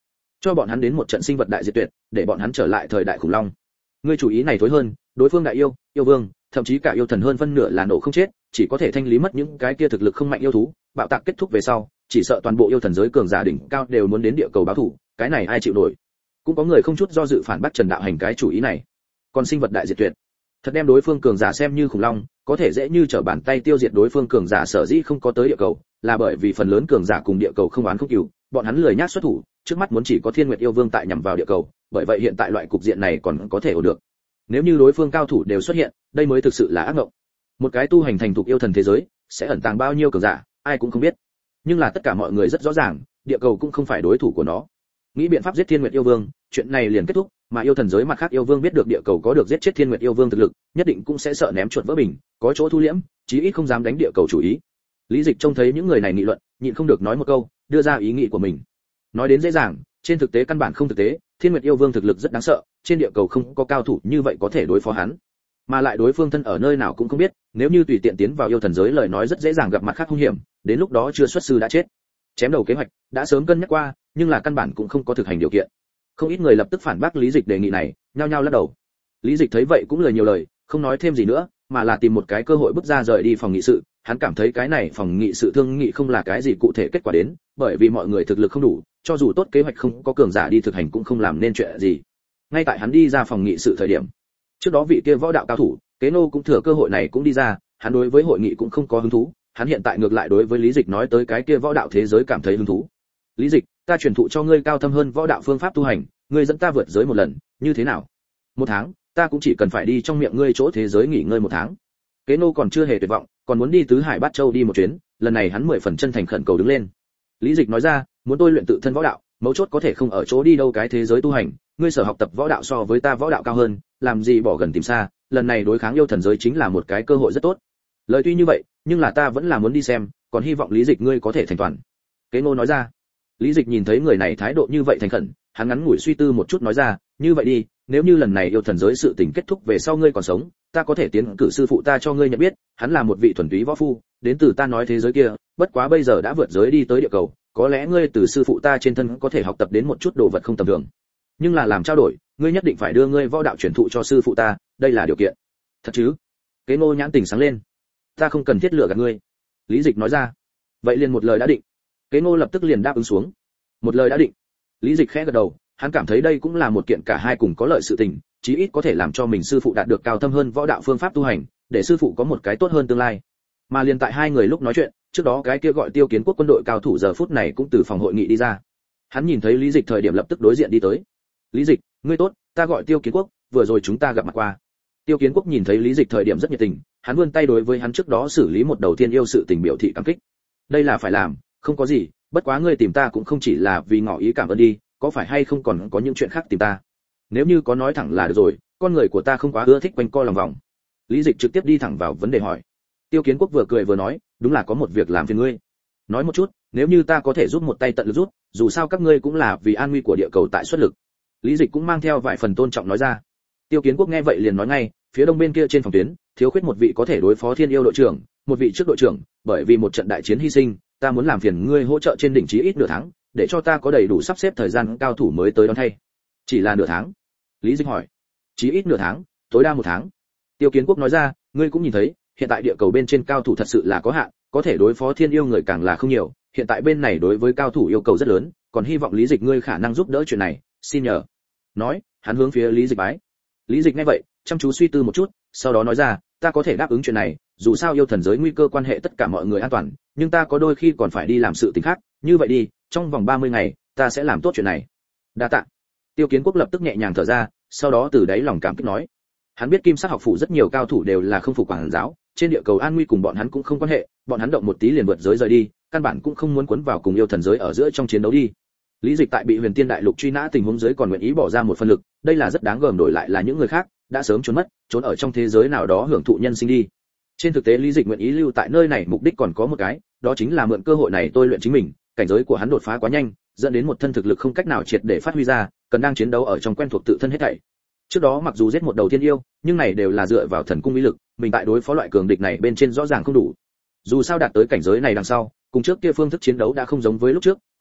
cho bọn hắn đến một trận sinh vật đại diệt tuyệt, để bọn hắn trở lại thời đại khủng long. Ngươi chủ ý này thối hơn, đối phương đại yêu, yêu vương, thậm chí cả yêu thần hơn phân nửa là nổ không chết, chỉ có thể thanh lý mất những cái kia thực lực không mạnh yêu thú, bạo tạc kết thúc về sau, chỉ sợ toàn bộ yêu thần giới cường giả đỉnh cao đều muốn đến địa cầu báo thù, cái này ai chịu nổi. Cũng có người không chút do dự phản bác Trần Đạo Hành cái chủ ý này. Còn sinh vật đại diệt tuyệt, thật đem đối phương cường giả xem như khủng long, có thể dễ như trở bàn tay tiêu diệt đối phương cường giả sở dĩ không có tới địa cầu, là bởi vì phần lớn cường giả cùng địa cầu không oán không cừu, bọn hắn lười nhác xuất thủ, trước mắt muốn chỉ có Thiên Nguyệt yêu vương tại nhằm vào địa cầu, bởi vậy hiện tại loại cục diện này còn có thể ổn được. Nếu như đối phương cao thủ đều xuất hiện, đây mới thực sự là ác mộng. Một cái tu hành thành thục yêu thần thế giới, sẽ ẩn tàng bao nhiêu cường giả, ai cũng không biết. Nhưng là tất cả mọi người rất rõ ràng, địa cầu cũng không phải đối thủ của nó. Nghĩ biện pháp giết Thiên Nguyệt yêu vương, chuyện này liền kết thúc, mà yêu thần giới mặt khác yêu vương biết được địa cầu có được giết chết Thiên Nguyệt yêu vương thực lực, nhất định cũng sẽ sợ ném chuột vỡ bình, có chỗ thu liễm, chí ít không dám đánh địa cầu chủ ý. Lý Dịch trông thấy những người này nghị luận, nhịn không được nói một câu, đưa ra ý nghĩ của mình. Nói đến dễ dàng, trên thực tế căn bản không thực tế, Thiên Nguyệt yêu vương thực lực rất đáng sợ, trên địa cầu không có cao thủ như vậy có thể đối phó hắn. Mà lại đối phương thân ở nơi nào cũng không biết, nếu như tùy tiện tiến vào yêu thần giới lời nói rất dễ dàng gặp mặt khác hung hiểm, đến lúc đó chưa xuất sư đã chết. Chém đầu kế hoạch đã sớm cân nhắc qua, nhưng là căn bản cũng không có thực hành điều kiện. Không ít người lập tức phản bác Lý Dịch đề nghị này, nhao nhao lắc đầu. Lý Dịch thấy vậy cũng lười nhiều lời, không nói thêm gì nữa, mà là tìm một cái cơ hội bước ra rời đi phòng nghị sự. Hắn cảm thấy cái này phòng nghị sự thương nghị không là cái gì cụ thể kết quả đến, bởi vì mọi người thực lực không đủ, cho dù tốt kế hoạch không có cường giả đi thực hành cũng không làm nên chuyện gì. Ngay tại hắn đi ra phòng nghị sự thời điểm, trước đó vị kia võ đạo cao thủ, Kế Nô cũng thừa cơ hội này cũng đi ra, hắn đối với hội nghị cũng không có hứng thú, hắn hiện tại ngược lại đối với Lý Dịch nói tới cái kia võ đạo thế giới cảm thấy hứng thú. Lý Dịch, ta truyền thụ cho ngươi cao thâm hơn võ đạo phương pháp tu hành, ngươi dẫn ta vượt giới một lần, như thế nào? Một tháng, ta cũng chỉ cần phải đi trong miệng ngươi chỗ thế giới nghỉ ngơi một tháng. Kế Nô còn chưa hề tuyệt vọng, còn muốn đi tứ hải bát châu đi một chuyến, lần này hắn mười phần chân thành khẩn cầu đứng lên. Lý Dịch nói ra, muốn tôi luyện tự thân võ đạo, mấu chốt có thể không ở chỗ đi đâu cái thế giới tu hành, ngươi sở học tập võ đạo so với ta võ đạo cao hơn, làm gì bỏ gần tìm xa, lần này đối kháng yêu thần giới chính là một cái cơ hội rất tốt. Lời tuy như vậy, nhưng là ta vẫn là muốn đi xem, còn hy vọng Lý Dịch ngươi có thể thành toàn. Kế Ngô nói ra. Lý Dịch nhìn thấy người này thái độ như vậy thành khẩn, hắn ngắn ngủi suy tư một chút nói ra, như vậy đi, nếu như lần này yêu thần giới sự tình kết thúc về sau ngươi còn sống, ta có thể tiến cử sư phụ ta cho ngươi nhận biết, hắn là một vị thuần túy võ phu, đến từ ta nói thế giới kia, bất quá bây giờ đã vượt giới đi tới địa cầu, có lẽ ngươi từ sư phụ ta trên thân có thể học tập đến một chút đồ vật không tầm thường. Nhưng là làm trao đổi, ngươi nhất định phải đưa ngươi võ đạo truyền thụ cho sư phụ ta, đây là điều kiện. Thật chứ? Kế Ngô nhãn tình sáng lên. Ta không cần thiết lựa gạt ngươi. Lý Dịch nói ra. Vậy liền một lời đã định. Kế Ngô lập tức liền đáp ứng xuống. Một lời đã định. Lý Dịch khẽ gật đầu, hắn cảm thấy đây cũng là một kiện cả hai cùng có lợi sự tình, chí ít có thể làm cho mình sư phụ đạt được cao thâm hơn võ đạo phương pháp tu hành, để sư phụ có một cái tốt hơn tương lai. Mà liền tại hai người lúc nói chuyện, trước đó cái kia gọi Tiêu Kiến Quốc quân đội cao thủ giờ phút này cũng từ phòng hội nghị đi ra. Hắn nhìn thấy Lý Dịch thời điểm lập tức đối diện đi tới. Lý Dịch, ngươi tốt, ta gọi Tiêu Kiến Quốc, vừa rồi chúng ta gặp mặt qua. Tiêu Kiến Quốc nhìn thấy Lý Dịch thời điểm rất nhiệt tình, hắn vươn tay đối với hắn trước đó xử lý một đầu tiên yêu sự tình biểu thị cảm kích. Đây là phải làm, không có gì, bất quá ngươi tìm ta cũng không chỉ là vì ngỏ ý cảm ơn đi, có phải hay không còn có những chuyện khác tìm ta? Nếu như có nói thẳng là được rồi, con người của ta không quá ưa thích quanh co lòng vòng. Lý Dịch trực tiếp đi thẳng vào vấn đề hỏi. Tiêu Kiến Quốc vừa cười vừa nói, đúng là có một việc làm phiền ngươi. Nói một chút, nếu như ta có thể giúp một tay tận lực giúp, dù sao các ngươi cũng là vì an nguy của địa cầu tại xuất lực. Lý Dịch cũng mang theo vài phần tôn trọng nói ra. Tiêu Kiến Quốc nghe vậy liền nói ngay, phía đông bên kia trên phòng tuyến, thiếu khuyết một vị có thể đối phó Thiên Yêu đội trưởng, một vị trước đội trưởng, bởi vì một trận đại chiến hy sinh, ta muốn làm phiền ngươi hỗ trợ trên đỉnh chí ít nửa tháng, để cho ta có đầy đủ sắp xếp thời gian cao thủ mới tới đón thay. Chỉ là nửa tháng? Lý Dịch hỏi. Chí ít nửa tháng, tối đa một tháng. Tiêu Kiến Quốc nói ra, ngươi cũng nhìn thấy, hiện tại địa cầu bên trên cao thủ thật sự là có hạn, có thể đối phó Thiên Yêu người càng là không nhiều, hiện tại bên này đối với cao thủ yêu cầu rất lớn, còn hy vọng Lý Dịch ngươi khả năng giúp đỡ chuyện này, xin nhờ. Nói, hắn hướng phía Lý Dịch bái. Lý Dịch nghe vậy, chăm chú suy tư một chút, sau đó nói ra, ta có thể đáp ứng chuyện này, dù sao yêu thần giới nguy cơ quan hệ tất cả mọi người an toàn, nhưng ta có đôi khi còn phải đi làm sự tình khác, như vậy đi, trong vòng ba mươi ngày, ta sẽ làm tốt chuyện này. Đa tạ. Tiêu Kiến Quốc lập tức nhẹ nhàng thở ra, sau đó từ đáy lòng cảm kích nói. Hắn biết Kim Sắc học phủ rất nhiều cao thủ đều là không phục quản giáo, trên địa cầu an nguy cùng bọn hắn cũng không quan hệ, bọn hắn động một tí liền vượt giới rời đi, căn bản cũng không muốn cuốn vào cùng yêu thần giới ở giữa trong chiến đấu đi. Lý Dịch tại bị Huyền Tiên Đại Lục truy nã tình huống dưới còn nguyện ý bỏ ra một phần lực, đây là rất đáng gờm, đổi lại là những người khác đã sớm trốn mất, trốn ở trong thế giới nào đó hưởng thụ nhân sinh đi. Trên thực tế Lý Dịch nguyện ý lưu tại nơi này mục đích còn có một cái, đó chính là mượn cơ hội này tôi luyện chính mình, cảnh giới của hắn đột phá quá nhanh, dẫn đến một thân thực lực không cách nào triệt để phát huy ra, cần đang chiến đấu ở trong quen thuộc tự thân hết thảy. Trước đó mặc dù giết một đầu thiên yêu, nhưng này đều là dựa vào thần cung ý lực, mình tại đối phó loại cường địch này bên trên rõ ràng không đủ. Dù sao đạt tới cảnh giới này đằng sau, cùng trước kia phương thức chiến đấu đã không giống với lúc trước,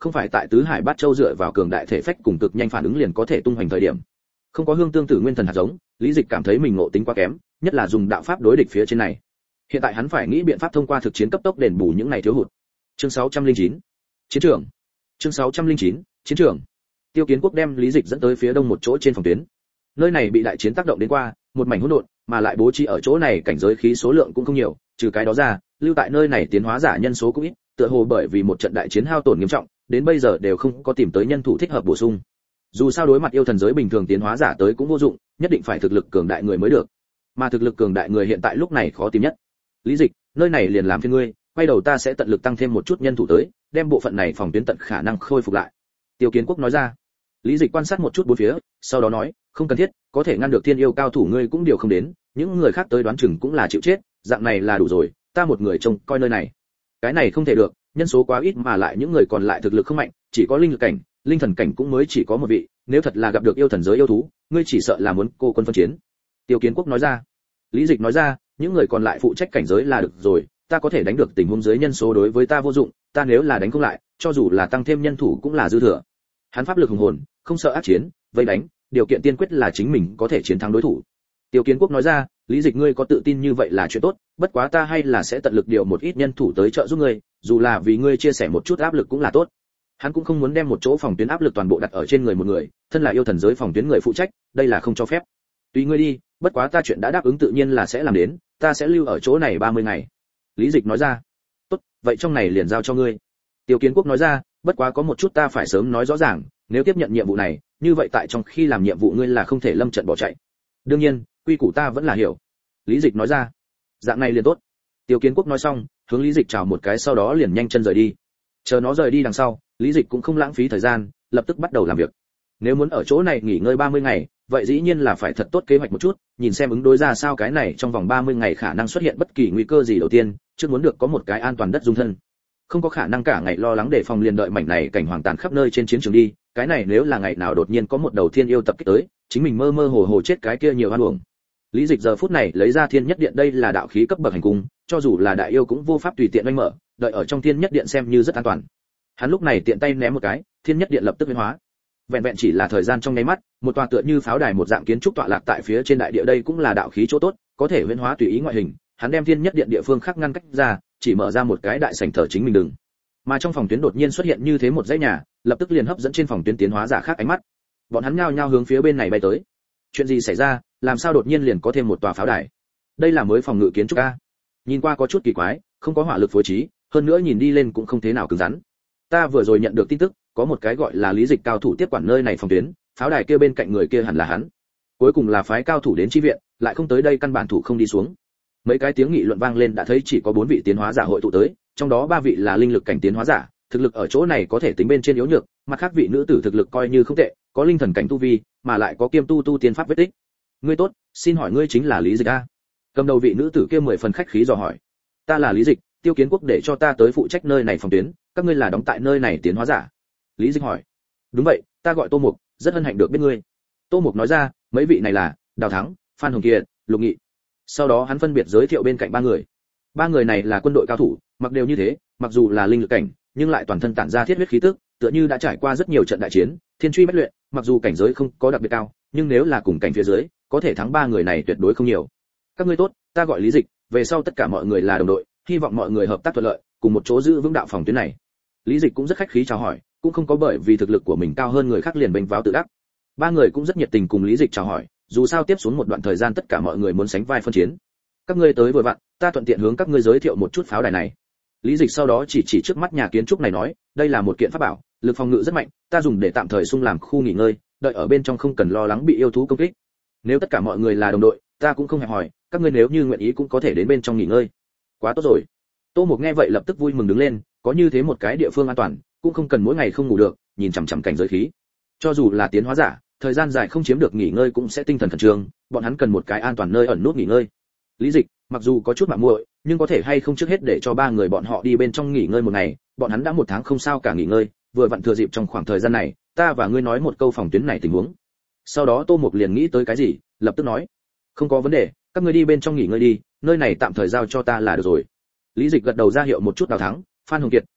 không phải tại tứ hải bát châu dựa vào cường đại thể phách cùng cực nhanh phản ứng liền có thể tung hoành thời điểm. Không có hương tương tử nguyên thần hạt giống, Lý Dịch cảm thấy mình ngộ tính quá kém, nhất là dùng đạo pháp đối địch phía trên này. Hiện tại hắn phải nghĩ biện pháp thông qua thực chiến cấp tốc đền bù những này thiếu hụt. Chương sáu trăm lẻ chín, chiến trường. Chương sáu trăm lẻ chín, chiến trường. Tiêu Kiến Quốc đem Lý Dịch dẫn tới phía đông một chỗ trên phòng tuyến. Nơi này bị đại chiến tác động đến qua, một mảnh hỗn độn, mà lại bố trí ở chỗ này cảnh giới khí số lượng cũng không nhiều, trừ cái đó ra, lưu tại nơi này tiến hóa giả nhân số cũng ít, tựa hồ bởi vì một trận đại chiến hao tổn nghiêm trọng, đến bây giờ đều không có tìm tới nhân thủ thích hợp bổ sung. Dù sao đối mặt yêu thần giới bình thường tiến hóa giả tới cũng vô dụng, nhất định phải thực lực cường đại người mới được. Mà thực lực cường đại người hiện tại lúc này khó tìm nhất. Lý Dịch, nơi này liền làm phiền ngươi, quay đầu ta sẽ tận lực tăng thêm một chút nhân thủ tới, đem bộ phận này phòng tuyến tận khả năng khôi phục lại. Tiêu Kiến Quốc nói ra. Lý Dịch quan sát một chút bốn phía, sau đó nói, không cần thiết, có thể ngăn được thiên yêu cao thủ ngươi cũng điều không đến, những người khác tới đoán chừng cũng là chịu chết, dạng này là đủ rồi, ta một người trông coi nơi này. Cái này không thể được, nhân số quá ít mà lại những người còn lại thực lực không mạnh, chỉ có linh lực cảnh, linh thần cảnh cũng mới chỉ có một vị, nếu thật là gặp được yêu thần giới yêu thú, ngươi chỉ sợ là muốn cô quân phân chiến. Tiêu Kiến Quốc nói ra. Lý Dịch nói ra, những người còn lại phụ trách cảnh giới là được rồi, ta có thể đánh được tình huống dưới nhân số đối với ta vô dụng, ta nếu là đánh không lại, cho dù là tăng thêm nhân thủ cũng là dư thừa. Hắn pháp lực hùng hồn, không sợ ác chiến, vây đánh, điều kiện tiên quyết là chính mình có thể chiến thắng đối thủ. Tiêu Kiến Quốc nói ra, Lý Dịch ngươi có tự tin như vậy là chuyện tốt, bất quá ta hay là sẽ tận lực điều một ít nhân thủ tới trợ giúp ngươi, dù là vì ngươi chia sẻ một chút áp lực cũng là tốt. Hắn cũng không muốn đem một chỗ phòng tuyến áp lực toàn bộ đặt ở trên người một người, thân là yêu thần giới phòng tuyến người phụ trách, đây là không cho phép. Tùy ngươi đi, bất quá ta chuyện đã đáp ứng tự nhiên là sẽ làm đến, ta sẽ lưu ở chỗ này ba mươi ngày. Lý Dịch nói ra. Tốt, vậy trong này liền giao cho ngươi. Tiêu Kiến Quốc nói ra, bất quá có một chút ta phải sớm nói rõ ràng, nếu tiếp nhận nhiệm vụ này, như vậy tại trong khi làm nhiệm vụ ngươi là không thể lâm trận bỏ chạy. Đương nhiên, quy củ ta vẫn là hiểu. Lý Dịch nói ra. Dạng này liền tốt. Tiêu Kiến Quốc nói xong, hướng Lý Dịch chào một cái sau đó liền nhanh chân rời đi. Chờ nó rời đi đằng sau, Lý Dịch cũng không lãng phí thời gian, lập tức bắt đầu làm việc. Nếu muốn ở chỗ này nghỉ ngơi ba mươi ngày, vậy dĩ nhiên là phải thật tốt kế hoạch một chút, nhìn xem ứng đối ra sao cái này trong vòng ba mươi ngày khả năng xuất hiện bất kỳ nguy cơ gì đầu tiên, trước muốn được có một cái an toàn đất dung thân. Không có khả năng cả ngày lo lắng để phòng liền đợi mảnh này cảnh hoàng tàn khắp nơi trên chiến trường đi, cái này nếu là ngày nào đột nhiên có một đầu thiên yêu tập kích tới, chính mình mơ mơ hồ hồ chết cái kia nhiều oan uổng. Lý Dịch giờ phút này lấy ra thiên nhất điện, đây là đạo khí cấp bậc hành cung, cho dù là đại yêu cũng vô pháp tùy tiện oanh mở, đợi ở trong thiên nhất điện xem như rất an toàn. Hắn lúc này tiện tay ném một cái, thiên nhất điện lập tức biến hóa. Vẹn vẹn chỉ là thời gian trong nháy mắt, một tòa tựa như pháo đài một dạng kiến trúc tọa lạc tại phía trên đại địa, đây cũng là đạo khí chỗ tốt, có thể biến hóa tùy ý ngoại hình. Hắn đem thiên nhất điện địa phương khác ngăn cách ra, chỉ mở ra một cái đại sảnh thờ chính mình đừng. Mà trong phòng tuyến đột nhiên xuất hiện như thế một dãy nhà, lập tức liền hấp dẫn trên phòng tuyến tiến hóa giả khác ánh mắt. Bọn hắn nhao nhao hướng phía bên này bay tới. Chuyện gì xảy ra, làm sao đột nhiên liền có thêm một tòa pháo đài? Đây là mới phòng ngự kiến trúc a. Nhìn qua có chút kỳ quái, không có hỏa lực phối trí, hơn nữa nhìn đi lên cũng không thế nào cứng rắn. Ta vừa rồi nhận được tin tức, có một cái gọi là Lý Dịch cao thủ tiếp quản nơi này phòng tuyến, pháo đài kia bên cạnh người kia hẳn là hắn. Cuối cùng là phái cao thủ đến chi viện, lại không tới đây căn bản thủ không đi xuống. Mấy cái tiếng nghị luận vang lên, đã thấy chỉ có bốn vị tiến hóa giả hội tụ tới, trong đó ba vị là linh lực cảnh tiến hóa giả, thực lực ở chỗ này có thể tính bên trên yếu nhược, mặt khác vị nữ tử thực lực coi như không tệ, có linh thần cảnh tu vi, mà lại có kiêm tu tu tiên pháp vết tích. Ngươi tốt, xin hỏi ngươi chính là Lý Dịch a? Cầm đầu vị nữ tử kia mười phần khách khí dò hỏi. Ta là Lý Dịch, Tiêu Kiến Quốc để cho ta tới phụ trách nơi này phòng tuyến, các ngươi là đóng tại nơi này tiến hóa giả? Lý Dịch hỏi. Đúng vậy, ta gọi Tô Mục, rất hân hạnh được biết ngươi. Tô Mục nói ra, mấy vị này là Đào Thắng, Phan Hồng Kiệt, Lục Nghị. Sau đó hắn phân biệt giới thiệu bên cạnh ba người. Ba người này là quân đội cao thủ, mặc đều như thế, mặc dù là linh lực cảnh, nhưng lại toàn thân tản ra thiết huyết khí tức, tựa như đã trải qua rất nhiều trận đại chiến, thiên truy bách luyện, mặc dù cảnh giới không có đặc biệt cao, nhưng nếu là cùng cảnh phía dưới, có thể thắng ba người này tuyệt đối không nhiều. Các ngươi tốt, ta gọi Lý Dịch, về sau tất cả mọi người là đồng đội, hy vọng mọi người hợp tác thuận lợi, cùng một chỗ giữ vững đạo phòng tuyến này. Lý Dịch cũng rất khách khí chào hỏi, cũng không có bởi vì thực lực của mình cao hơn người khác liền bênh váo tự đắc. Ba người cũng rất nhiệt tình cùng Lý Dịch chào hỏi, dù sao tiếp xuống một đoạn thời gian tất cả mọi người muốn sánh vai phân chiến. Các ngươi tới vừa vặn, ta thuận tiện hướng các ngươi giới thiệu một chút pháo đài này. Lý Dịch sau đó chỉ chỉ trước mắt nhà kiến trúc này nói, đây là một kiện pháp bảo, lực phòng ngự rất mạnh, ta dùng để tạm thời xung làm khu nghỉ ngơi, đợi ở bên trong không cần lo lắng bị yêu thú công kích. Nếu tất cả mọi người là đồng đội, ta cũng không hẹp hòi, các ngươi nếu như nguyện ý cũng có thể đến bên trong nghỉ ngơi. Quá tốt rồi. Tô Mục nghe vậy lập tức vui mừng đứng lên, có như thế một cái địa phương an toàn, cũng không cần mỗi ngày không ngủ được, nhìn chằm chằm cảnh giới khí. Cho dù là tiến hóa giả, thời gian dài không chiếm được nghỉ ngơi cũng sẽ tinh thần khẩn trương, bọn hắn cần một cái an toàn nơi ẩn nút nghỉ ngơi. Lý Dịch, mặc dù có chút mạo muội, nhưng có thể hay không trước hết để cho ba người bọn họ đi bên trong nghỉ ngơi một ngày, bọn hắn đã một tháng không sao cả nghỉ ngơi, vừa vặn thừa dịp trong khoảng thời gian này, ta và ngươi nói một câu phòng tuyến này tình huống. Sau đó Tô Mục liền nghĩ tới cái gì, lập tức nói, không có vấn đề, các ngươi đi bên trong nghỉ ngơi đi, nơi này tạm thời giao cho ta là được rồi. Lý Dịch gật đầu ra hiệu một chút. Đào Thắng, Phan Hồng Kiệt,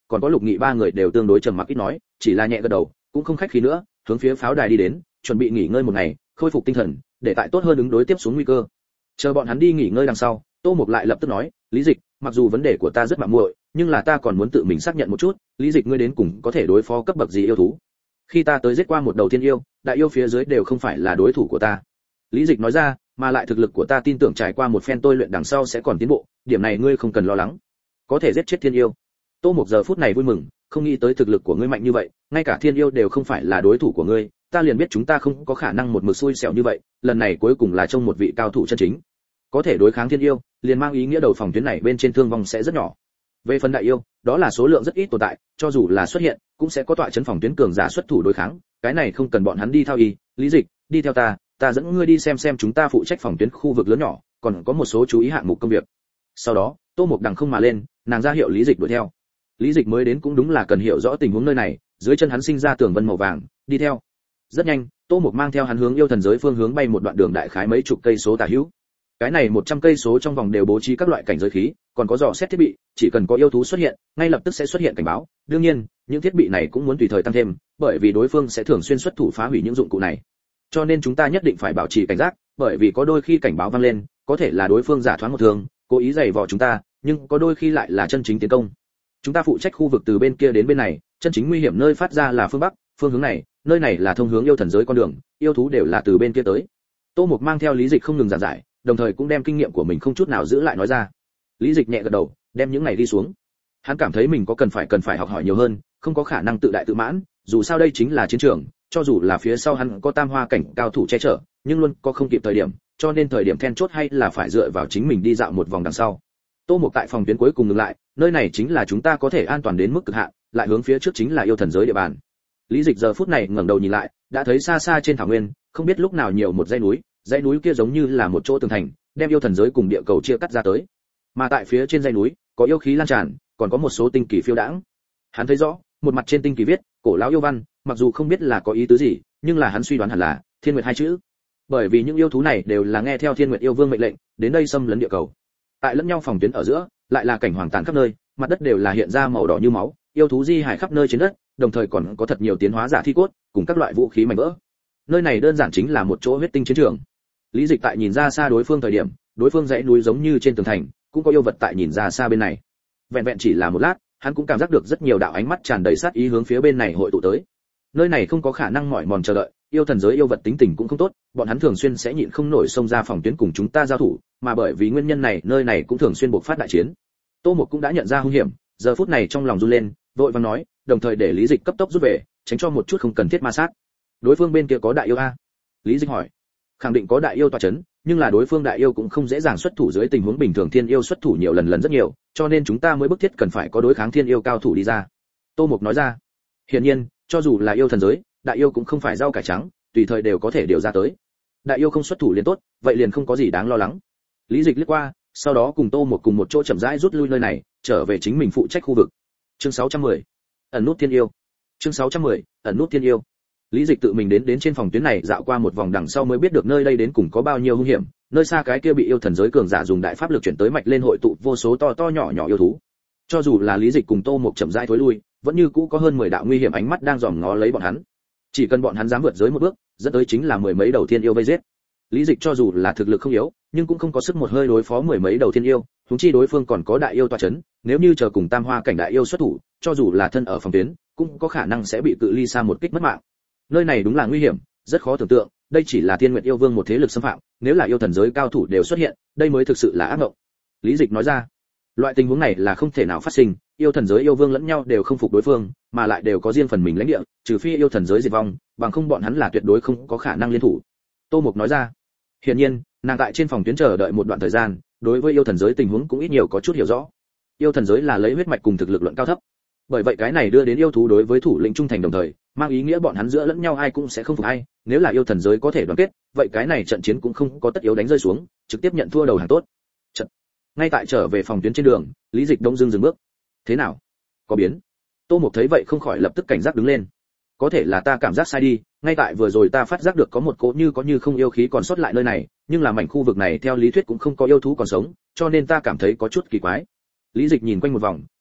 còn có Lục Nghị ba người đều tương đối trầm mặc ít nói, chỉ là nhẹ gật đầu, cũng không khách khí nữa, hướng phía pháo đài đi đến, chuẩn bị nghỉ ngơi một ngày, khôi phục tinh thần, để tại tốt hơn ứng đối tiếp xuống nguy cơ. Chờ bọn hắn đi nghỉ ngơi đằng sau, Tô Mục lại lập tức nói, Lý Dịch, mặc dù vấn đề của ta rất mạo muội, nhưng là ta còn muốn tự mình xác nhận một chút, Lý Dịch ngươi đến cùng có thể đối phó cấp bậc gì yêu thú? Khi ta tới giết qua một đầu thiên yêu, đại yêu phía dưới đều không phải là đối thủ của ta. Lý Dịch nói ra, mà lại thực lực của ta tin tưởng trải qua một phen tôi luyện đằng sau sẽ còn tiến bộ, điểm này ngươi không cần lo lắng. Có thể giết chết thiên yêu. Tô Mục giờ phút này vui mừng, không nghĩ tới thực lực của ngươi mạnh như vậy, ngay cả thiên yêu đều không phải là đối thủ của ngươi, ta liền biết chúng ta không có khả năng một mực xui xẻo như vậy, lần này cuối cùng là trông một vị cao thủ chân chính. Có thể đối kháng thiên yêu, liền mang ý nghĩa đầu phòng tuyến này bên trên thương vong sẽ rất nhỏ. Về phần đại yêu, đó là số lượng rất ít tồn tại, cho dù là xuất hiện, cũng sẽ có tọa chấn phòng tuyến cường giả xuất thủ đối kháng, cái này không cần bọn hắn đi thao y, Lý Dịch, đi theo ta, ta dẫn ngươi đi xem xem chúng ta phụ trách phòng tuyến khu vực lớn nhỏ, còn có một số chú ý hạng mục công việc. Sau đó, Tô Mục đằng không mà lên, nàng ra hiệu Lý Dịch đuổi theo. Lý Dịch mới đến cũng đúng là cần hiểu rõ tình huống nơi này, dưới chân hắn sinh ra tường vân màu vàng, đi theo. Rất nhanh, Tô Mục mang theo hắn hướng yêu thần giới phương hướng bay một đoạn đường đại khái mấy chục cây số tả hữu. Cái này một trăm cây số trong vòng đều bố trí các loại cảnh giới khí, còn có dò xét thiết bị, chỉ cần có yêu thú xuất hiện, ngay lập tức sẽ xuất hiện cảnh báo. Đương nhiên, những thiết bị này cũng muốn tùy thời tăng thêm, bởi vì đối phương sẽ thường xuyên xuất thủ phá hủy những dụng cụ này. Cho nên chúng ta nhất định phải bảo trì cảnh giác, bởi vì có đôi khi cảnh báo vang lên, có thể là đối phương giả thoáng một thường, cố ý giày vò chúng ta, nhưng có đôi khi lại là chân chính tiến công. Chúng ta phụ trách khu vực từ bên kia đến bên này, chân chính nguy hiểm nơi phát ra là phương bắc, phương hướng này, nơi này là thông hướng yêu thần giới con đường, yêu thú đều là từ bên kia tới. Tô Mục mang theo Lý Dịch không ngừng giảng giải, đồng thời cũng đem kinh nghiệm của mình không chút nào giữ lại nói ra. Lý Dịch nhẹ gật đầu, đem những này đi xuống. Hắn cảm thấy mình có cần phải cần phải học hỏi nhiều hơn, không có khả năng tự đại tự mãn, dù sao đây chính là chiến trường, cho dù là phía sau hắn có tam hoa cảnh cao thủ che chở, nhưng luôn có không kịp thời điểm, cho nên thời điểm then chốt hay là phải dựa vào chính mình đi dạo một vòng đằng sau. Tô Mục tại phòng tuyến cuối cùng ngừng lại, nơi này chính là chúng ta có thể an toàn đến mức cực hạn, lại hướng phía trước chính là yêu thần giới địa bàn. Lý Dịch giờ phút này ngẩng đầu nhìn lại, đã thấy xa xa trên thảo nguyên, không biết lúc nào nhiều một dãy núi, dãy núi kia giống như là một chỗ tường thành, đem yêu thần giới cùng địa cầu chia cắt ra tới. Mà tại phía trên dãy núi, có yêu khí lan tràn, còn có một số tinh kỳ phiêu đãng. Hắn thấy rõ, một mặt trên tinh kỳ viết, cổ lão yêu văn, mặc dù không biết là có ý tứ gì, nhưng là hắn suy đoán hẳn là Thiên Nguyệt hai chữ. Bởi vì những yêu thú này đều là nghe theo Thiên Nguyệt yêu vương mệnh lệnh, đến đây xâm lấn địa cầu. Tại lẫn nhau phòng tuyến ở giữa, lại là cảnh hoàng tàn khắp nơi, mặt đất đều là hiện ra màu đỏ như máu, yêu thú di hài khắp nơi trên đất, đồng thời còn có thật nhiều tiến hóa giả thi cốt, cùng các loại vũ khí mảnh vỡ. Nơi này đơn giản chính là một chỗ huyết tinh chiến trường. Lý Dịch tại nhìn ra xa đối phương thời điểm, đối phương dãy núi giống như trên tường thành, cũng có yêu vật tại nhìn ra xa bên này. Vẹn vẹn chỉ là một lát, hắn cũng cảm giác được rất nhiều đạo ánh mắt tràn đầy sát ý hướng phía bên này hội tụ tới. Nơi này không có khả năng mỏi mòn chờ đợi, yêu thần giới yêu vật tính tình cũng không tốt, bọn hắn thường xuyên sẽ nhịn không nổi xông ra phòng tuyến cùng chúng ta giao thủ, mà bởi vì nguyên nhân này, nơi này cũng thường xuyên bộc phát đại chiến. Tô Mục cũng đã nhận ra hung hiểm, giờ phút này trong lòng run lên, vội vàng nói, đồng thời để Lý Dịch cấp tốc rút về, tránh cho một chút không cần thiết ma sát. Đối phương bên kia có đại yêu a? Lý Dịch hỏi. Khẳng định có đại yêu tọa chấn, nhưng là đối phương đại yêu cũng không dễ dàng xuất thủ dưới tình huống bình thường, thiên yêu xuất thủ nhiều lần lần rất nhiều, cho nên chúng ta mới bức thiết cần phải có đối kháng thiên yêu cao thủ đi ra. Tô Mục nói ra. Hiển nhiên, cho dù là yêu thần giới, đại yêu cũng không phải rau cải trắng, tùy thời đều có thể điều ra tới. Đại yêu không xuất thủ liền tốt, vậy liền không có gì đáng lo lắng. Lý Dịch liếc qua, sau đó cùng Tô Mục cùng một chỗ chậm rãi rút lui nơi này, trở về chính mình phụ trách khu vực. Chương sáu trăm mười, ẩn nút thiên yêu. Chương sáu trăm mười, ẩn nút thiên yêu. Lý Dịch tự mình đến đến trên phòng tuyến này dạo qua một vòng đằng sau mới biết được nơi đây đến cùng có bao nhiêu hung hiểm, nơi xa cái kia bị yêu thần giới cường giả dùng đại pháp lực chuyển tới mạch lên hội tụ vô số to to nhỏ nhỏ yêu thú. Cho dù là Lý Dịch cùng Tô Mục chậm rãi thối lui, vẫn như cũ có hơn mười đạo nguy hiểm ánh mắt đang dòm ngó lấy bọn hắn. Chỉ cần bọn hắn dám vượt giới một bước, dẫn tới chính là mười mấy đầu thiên yêu vây giết. Lý Dịch cho dù là thực lực không yếu, nhưng cũng không có sức một hơi đối phó mười mấy đầu thiên yêu, huống chi đối phương còn có đại yêu tọa chấn, nếu như chờ cùng tam hoa cảnh đại yêu xuất thủ, cho dù là thân ở phòng tuyến, cũng có khả năng sẽ bị cự ly xa một kích mất mạng. Nơi này đúng là nguy hiểm, rất khó tưởng tượng, đây chỉ là Thiên Nguyệt yêu vương một thế lực xâm phạm, nếu là yêu thần giới cao thủ đều xuất hiện, đây mới thực sự là ác mộng. Lý Dịch nói ra, loại tình huống này là không thể nào phát sinh, yêu thần giới yêu vương lẫn nhau đều không phục đối phương, mà lại đều có riêng phần mình lãnh địa, trừ phi yêu thần giới diệt vong, bằng không bọn hắn là tuyệt đối không có khả năng liên thủ. Tô Mục nói ra. Hiển nhiên, nàng tại trên phòng tuyến chờ đợi một đoạn thời gian, đối với yêu thần giới tình huống cũng ít nhiều có chút hiểu rõ. Yêu thần giới là lấy huyết mạch cùng thực lực luận cao thấp. Bởi vậy cái này đưa đến yêu thú đối với thủ lĩnh trung thành đồng thời, mang ý nghĩa bọn hắn giữa lẫn nhau ai cũng sẽ không phục ai, nếu là yêu thần giới có thể đoàn kết, vậy cái này trận chiến cũng không có tất yếu đánh rơi xuống, trực tiếp nhận thua đầu hàng tốt. Trận. Ngay tại trở về phòng tuyến trên đường, Lý Dịch đông dưng dừng bước. Thế nào? Có biến? Tô Mục thấy vậy không khỏi lập tức cảnh giác đứng lên. Có thể là ta cảm giác sai đi, ngay tại vừa rồi ta phát giác được có một cỗ như có như không yêu khí còn sót lại nơi này, nhưng là mảnh khu vực này theo lý thuyết cũng không có yêu thú còn sống, cho nên ta cảm thấy có chút kỳ quái. Lý Dịch nhìn quanh một vòng,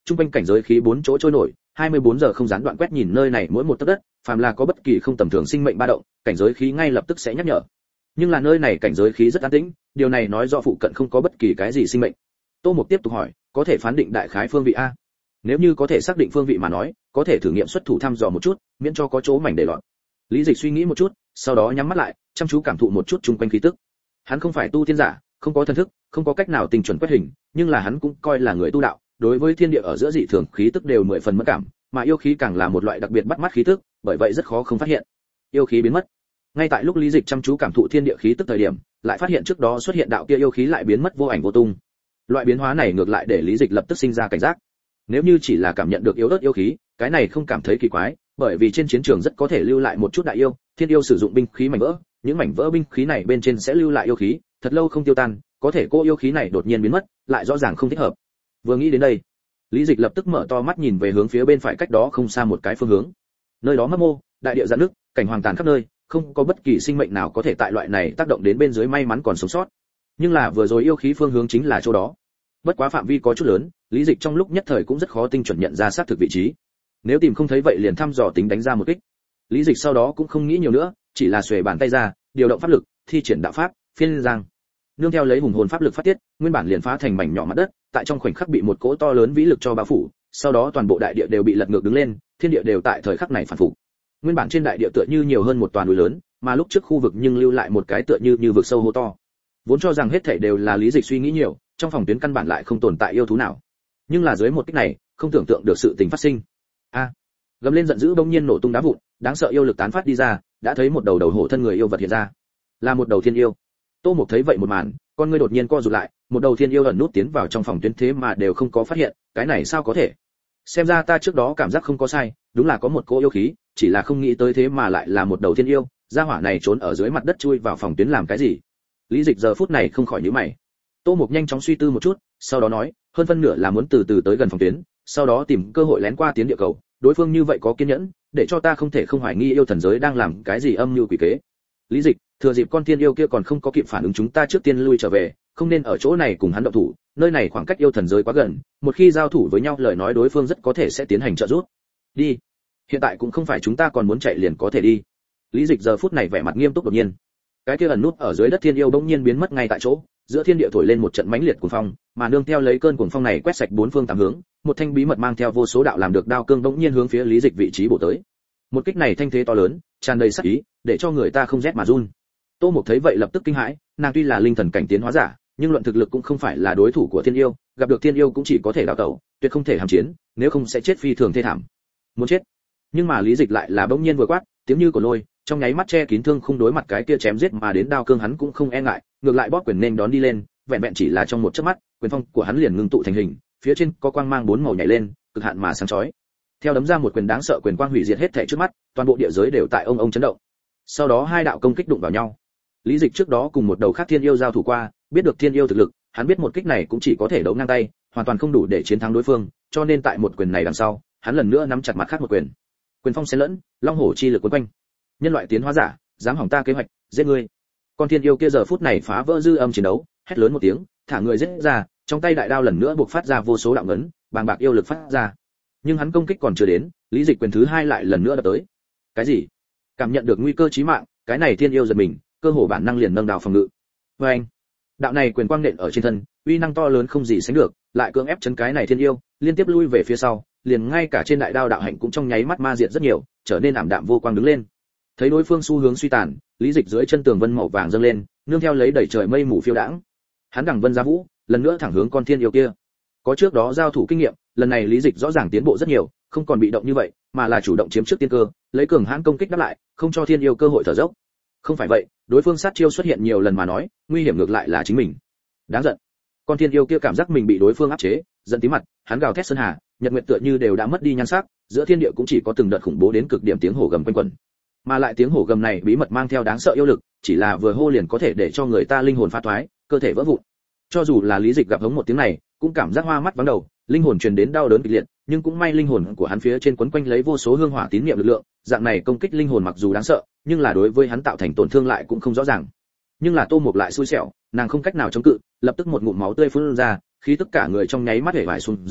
trung quanh cảnh giới khí bốn chỗ trôi nổi, hai mươi bốn giờ không gián đoạn quét nhìn nơi này mỗi một tấc đất, phàm là có bất kỳ không tầm thường sinh mệnh ba động, cảnh giới khí ngay lập tức sẽ nhắc nhở. Nhưng là nơi này cảnh giới khí rất an tĩnh, điều này nói rõ phụ cận không có bất kỳ cái gì sinh mệnh. Tô Mục tiếp tục hỏi, có thể phán định đại khái phương vị a? Nếu như có thể xác định phương vị mà nói, có thể thử nghiệm xuất thủ thăm dò một chút, miễn cho có chỗ mảnh để lọt. Lý Dịch suy nghĩ một chút, sau đó nhắm mắt lại, chăm chú cảm thụ một chút chung quanh khí tức. Hắn không phải tu tiên giả, không có thần thức, không có cách nào tinh chuẩn quét hình, nhưng là hắn cũng coi là người tu đạo, đối với thiên địa ở giữa dị thường khí tức đều mười phần mẫn cảm, mà yêu khí càng là một loại đặc biệt bắt mắt khí tức, bởi vậy rất khó không phát hiện. Yêu khí biến mất. Ngay tại lúc Lý Dịch chăm chú cảm thụ thiên địa khí tức thời điểm, lại phát hiện trước đó xuất hiện đạo kia yêu khí lại biến mất vô ảnh vô tung. Loại biến hóa này ngược lại để Lý Dịch lập tức sinh ra cảnh giác. Nếu như chỉ là cảm nhận được yếu ớt yêu khí, cái này không cảm thấy kỳ quái, bởi vì trên chiến trường rất có thể lưu lại một chút đại yêu, thiên yêu sử dụng binh khí mảnh vỡ, những mảnh vỡ binh khí này bên trên sẽ lưu lại yêu khí, thật lâu không tiêu tan, có thể cô yêu khí này đột nhiên biến mất, lại rõ ràng không thích hợp. Vừa nghĩ đến đây, Lý Dịch lập tức mở to mắt nhìn về hướng phía bên phải cách đó không xa một cái phương hướng. Nơi đó mấp mô, đại địa rạn nứt, cảnh hoàng tàn khắp nơi, không có bất kỳ sinh mệnh nào có thể tại loại này tác động đến bên dưới may mắn còn sống sót. Nhưng là vừa rồi yêu khí phương hướng chính là chỗ đó. Bất quá phạm vi có chút lớn, Lý Dịch trong lúc nhất thời cũng rất khó tinh chuẩn nhận ra xác thực vị trí. Nếu tìm không thấy vậy liền thăm dò tính đánh ra một kích. Lý Dịch sau đó cũng không nghĩ nhiều nữa, chỉ là xuề bàn tay ra, điều động pháp lực, thi triển đạo pháp, phiên giang. Nương theo lấy hùng hồn pháp lực phát tiết, nguyên bản liền phá thành mảnh nhỏ mặt đất, tại trong khoảnh khắc bị một cỗ to lớn vĩ lực cho bao phủ, sau đó toàn bộ đại địa đều bị lật ngược đứng lên, thiên địa đều tại thời khắc này phản phục. Nguyên bản trên đại địa tựa như nhiều hơn một toàn núi lớn, mà lúc trước khu vực nhưng lưu lại một cái tựa như như vực sâu hố to. Vốn cho rằng hết thảy đều là Lý Dịch suy nghĩ nhiều, trong phòng tuyến căn bản lại không tồn tại yêu thú nào. Nhưng là dưới một kích này, không tưởng tượng được sự tình phát sinh. A! Gầm lên giận dữ bỗng nhiên nổ tung đá vụn, đáng sợ yêu lực tán phát đi ra, đã thấy một đầu đầu hổ thân người yêu vật hiện ra. Là một đầu thiên yêu. Tô Mục thấy vậy một màn, con ngươi đột nhiên co rụt lại, một đầu thiên yêu ẩn nút tiến vào trong phòng tuyến thế mà đều không có phát hiện, cái này sao có thể? Xem ra ta trước đó cảm giác không có sai, đúng là có một cỗ yêu khí, chỉ là không nghĩ tới thế mà lại là một đầu thiên yêu, gia hỏa này trốn ở dưới mặt đất chui vào phòng tuyến làm cái gì? Lý Dịch giờ phút này không khỏi nhíu mày. Tô Mục nhanh chóng suy tư một chút, sau đó nói, hơn phân nửa là muốn từ từ tới gần phòng tuyến, sau đó tìm cơ hội lén qua tiến địa cầu, đối phương như vậy có kiên nhẫn, để cho ta không thể không hoài nghi yêu thần giới đang làm cái gì âm mưu quỷ kế. Lý Dịch, thừa dịp con thiên yêu kia còn không có kịp phản ứng chúng ta trước tiên lui trở về, không nên ở chỗ này cùng hắn động thủ, nơi này khoảng cách yêu thần giới quá gần, một khi giao thủ với nhau lời nói đối phương rất có thể sẽ tiến hành trợ giúp. Đi. Hiện tại cũng không phải chúng ta còn muốn chạy liền có thể đi. Lý Dịch giờ phút này vẻ mặt nghiêm túc đột nhiên. Cái kia ẩn nút ở dưới đất thiên yêu bỗng nhiên biến mất ngay tại chỗ, giữa thiên địa thổi lên một trận mãnh liệt cuồng phong, mà nương theo lấy cơn cuồng phong này quét sạch bốn phương tám hướng, một thanh bí mật mang theo vô số đạo làm được đao cương bỗng nhiên hướng phía Lý Dịch vị trí bổ tới. Một kích này thanh thế to lớn, tràn đầy sát ý, để cho người ta không rét mà run. Tô Mục thấy vậy lập tức kinh hãi, nàng tuy là linh thần cảnh tiến hóa giả, nhưng luận thực lực cũng không phải là đối thủ của thiên yêu, gặp được thiên yêu cũng chỉ có thể đào tẩu, tuyệt không thể hàm chiến, nếu không sẽ chết phi thường thê thảm. Muốn chết. Nhưng mà Lý Dịch lại là bỗng nhiên vừa quát, tiếng như của lôi, trong nháy mắt che kín thương khung đối mặt cái kia chém giết mà đến đao cương hắn cũng không e ngại, ngược lại bóp quyền nên đón đi lên, vẹn vẹn chỉ là trong một chớp mắt, quyền phong của hắn liền ngưng tụ thành hình, phía trên có quang mang bốn màu nhảy lên, cực hạn mà sáng chói. Theo đấm ra một quyền đáng sợ quyền quang hủy diệt hết thảy trước mắt, toàn bộ địa giới đều tại ông ông chấn động. Sau đó hai đạo công kích đụng vào nhau. Lý Dịch trước đó cùng một đầu khác thiên yêu giao thủ qua, biết được thiên yêu thực lực, hắn biết một kích này cũng chỉ có thể đấu ngang tay, hoàn toàn không đủ để chiến thắng đối phương, cho nên tại một quyền này đằng sau, hắn lần nữa nắm chặt mặt khác một quyền. Quyền phong xen lẫn, long hổ chi lực quấn quanh. Nhân loại tiến hóa giả, dám hỏng ta kế hoạch, giết ngươi. Con thiên yêu kia giờ phút này phá vỡ dư âm chiến đấu, hét lớn một tiếng, thả người giết ra, trong tay đại đao lần nữa buộc phát ra vô số đạo ngấn, bàng bạc yêu lực phát ra. Nhưng hắn công kích còn chưa đến, Lý Dịch quyền thứ hai lại lần nữa đập tới. Cái gì? Cảm nhận được nguy cơ chí mạng, cái này thiên yêu giật mình, cơ hồ bản năng liền nâng đao phòng ngự. Và anh, đạo này quyền quang nện ở trên thân, uy năng to lớn không gì sánh được, lại cưỡng ép chấn cái này thiên yêu, liên tiếp lui về phía sau, liền ngay cả trên đại đao đạo hạnh cũng trong nháy mắt ma diệt rất nhiều, trở nên ảm đạm vô quang đứng lên. Thấy đối phương xu hướng suy tàn, Lý Dịch dưới chân tường vân màu vàng dâng lên, nương theo lấy đẩy trời mây mù phiêu đãng. Hắn đằng vân ra vũ, lần nữa thẳng hướng con thiên yêu kia. Có trước đó giao thủ kinh nghiệm, lần này Lý Dịch rõ ràng tiến bộ rất nhiều, không còn bị động như vậy, mà là chủ động chiếm trước tiên cơ, lấy cường hãn công kích đáp lại, không cho thiên yêu cơ hội thở dốc. Không phải vậy, đối phương sát chiêu xuất hiện nhiều lần mà nói, nguy hiểm ngược lại là chính mình. Đáng giận. Con thiên yêu kia cảm giác mình bị đối phương áp chế, giận tím mặt, hắn gào thét sơn hà, nhật nguyệt tựa như đều đã mất đi nhan sắc, giữa thiên địa cũng chỉ có từng đợt khủng bố đến cực điểm tiếng hổ gầm quanh quẩn. Mà lại tiếng hổ gầm này bí mật mang theo đáng sợ yêu lực, chỉ là vừa hô liền có thể để cho người ta linh hồn phá thoái, cơ thể vỡ vụn. Cho dù là Lý Dịch gặp hống một tiếng này, cũng cảm giác hoa mắt vắng đầu, linh hồn truyền đến đau đớn kịch liệt, nhưng cũng may linh hồn của hắn phía trên quấn quanh lấy vô số hương hỏa tín niệm lực lượng, dạng này công kích linh hồn mặc dù đáng sợ, nhưng là đối với hắn tạo thành tổn thương lại cũng không rõ ràng. Nhưng là Tô Mục lại xui xẻo, nàng không cách nào chống cự, lập tức một ngụm máu tươi phun ra, khí tức cả người trong nháy mắt hể vải xuống dưới,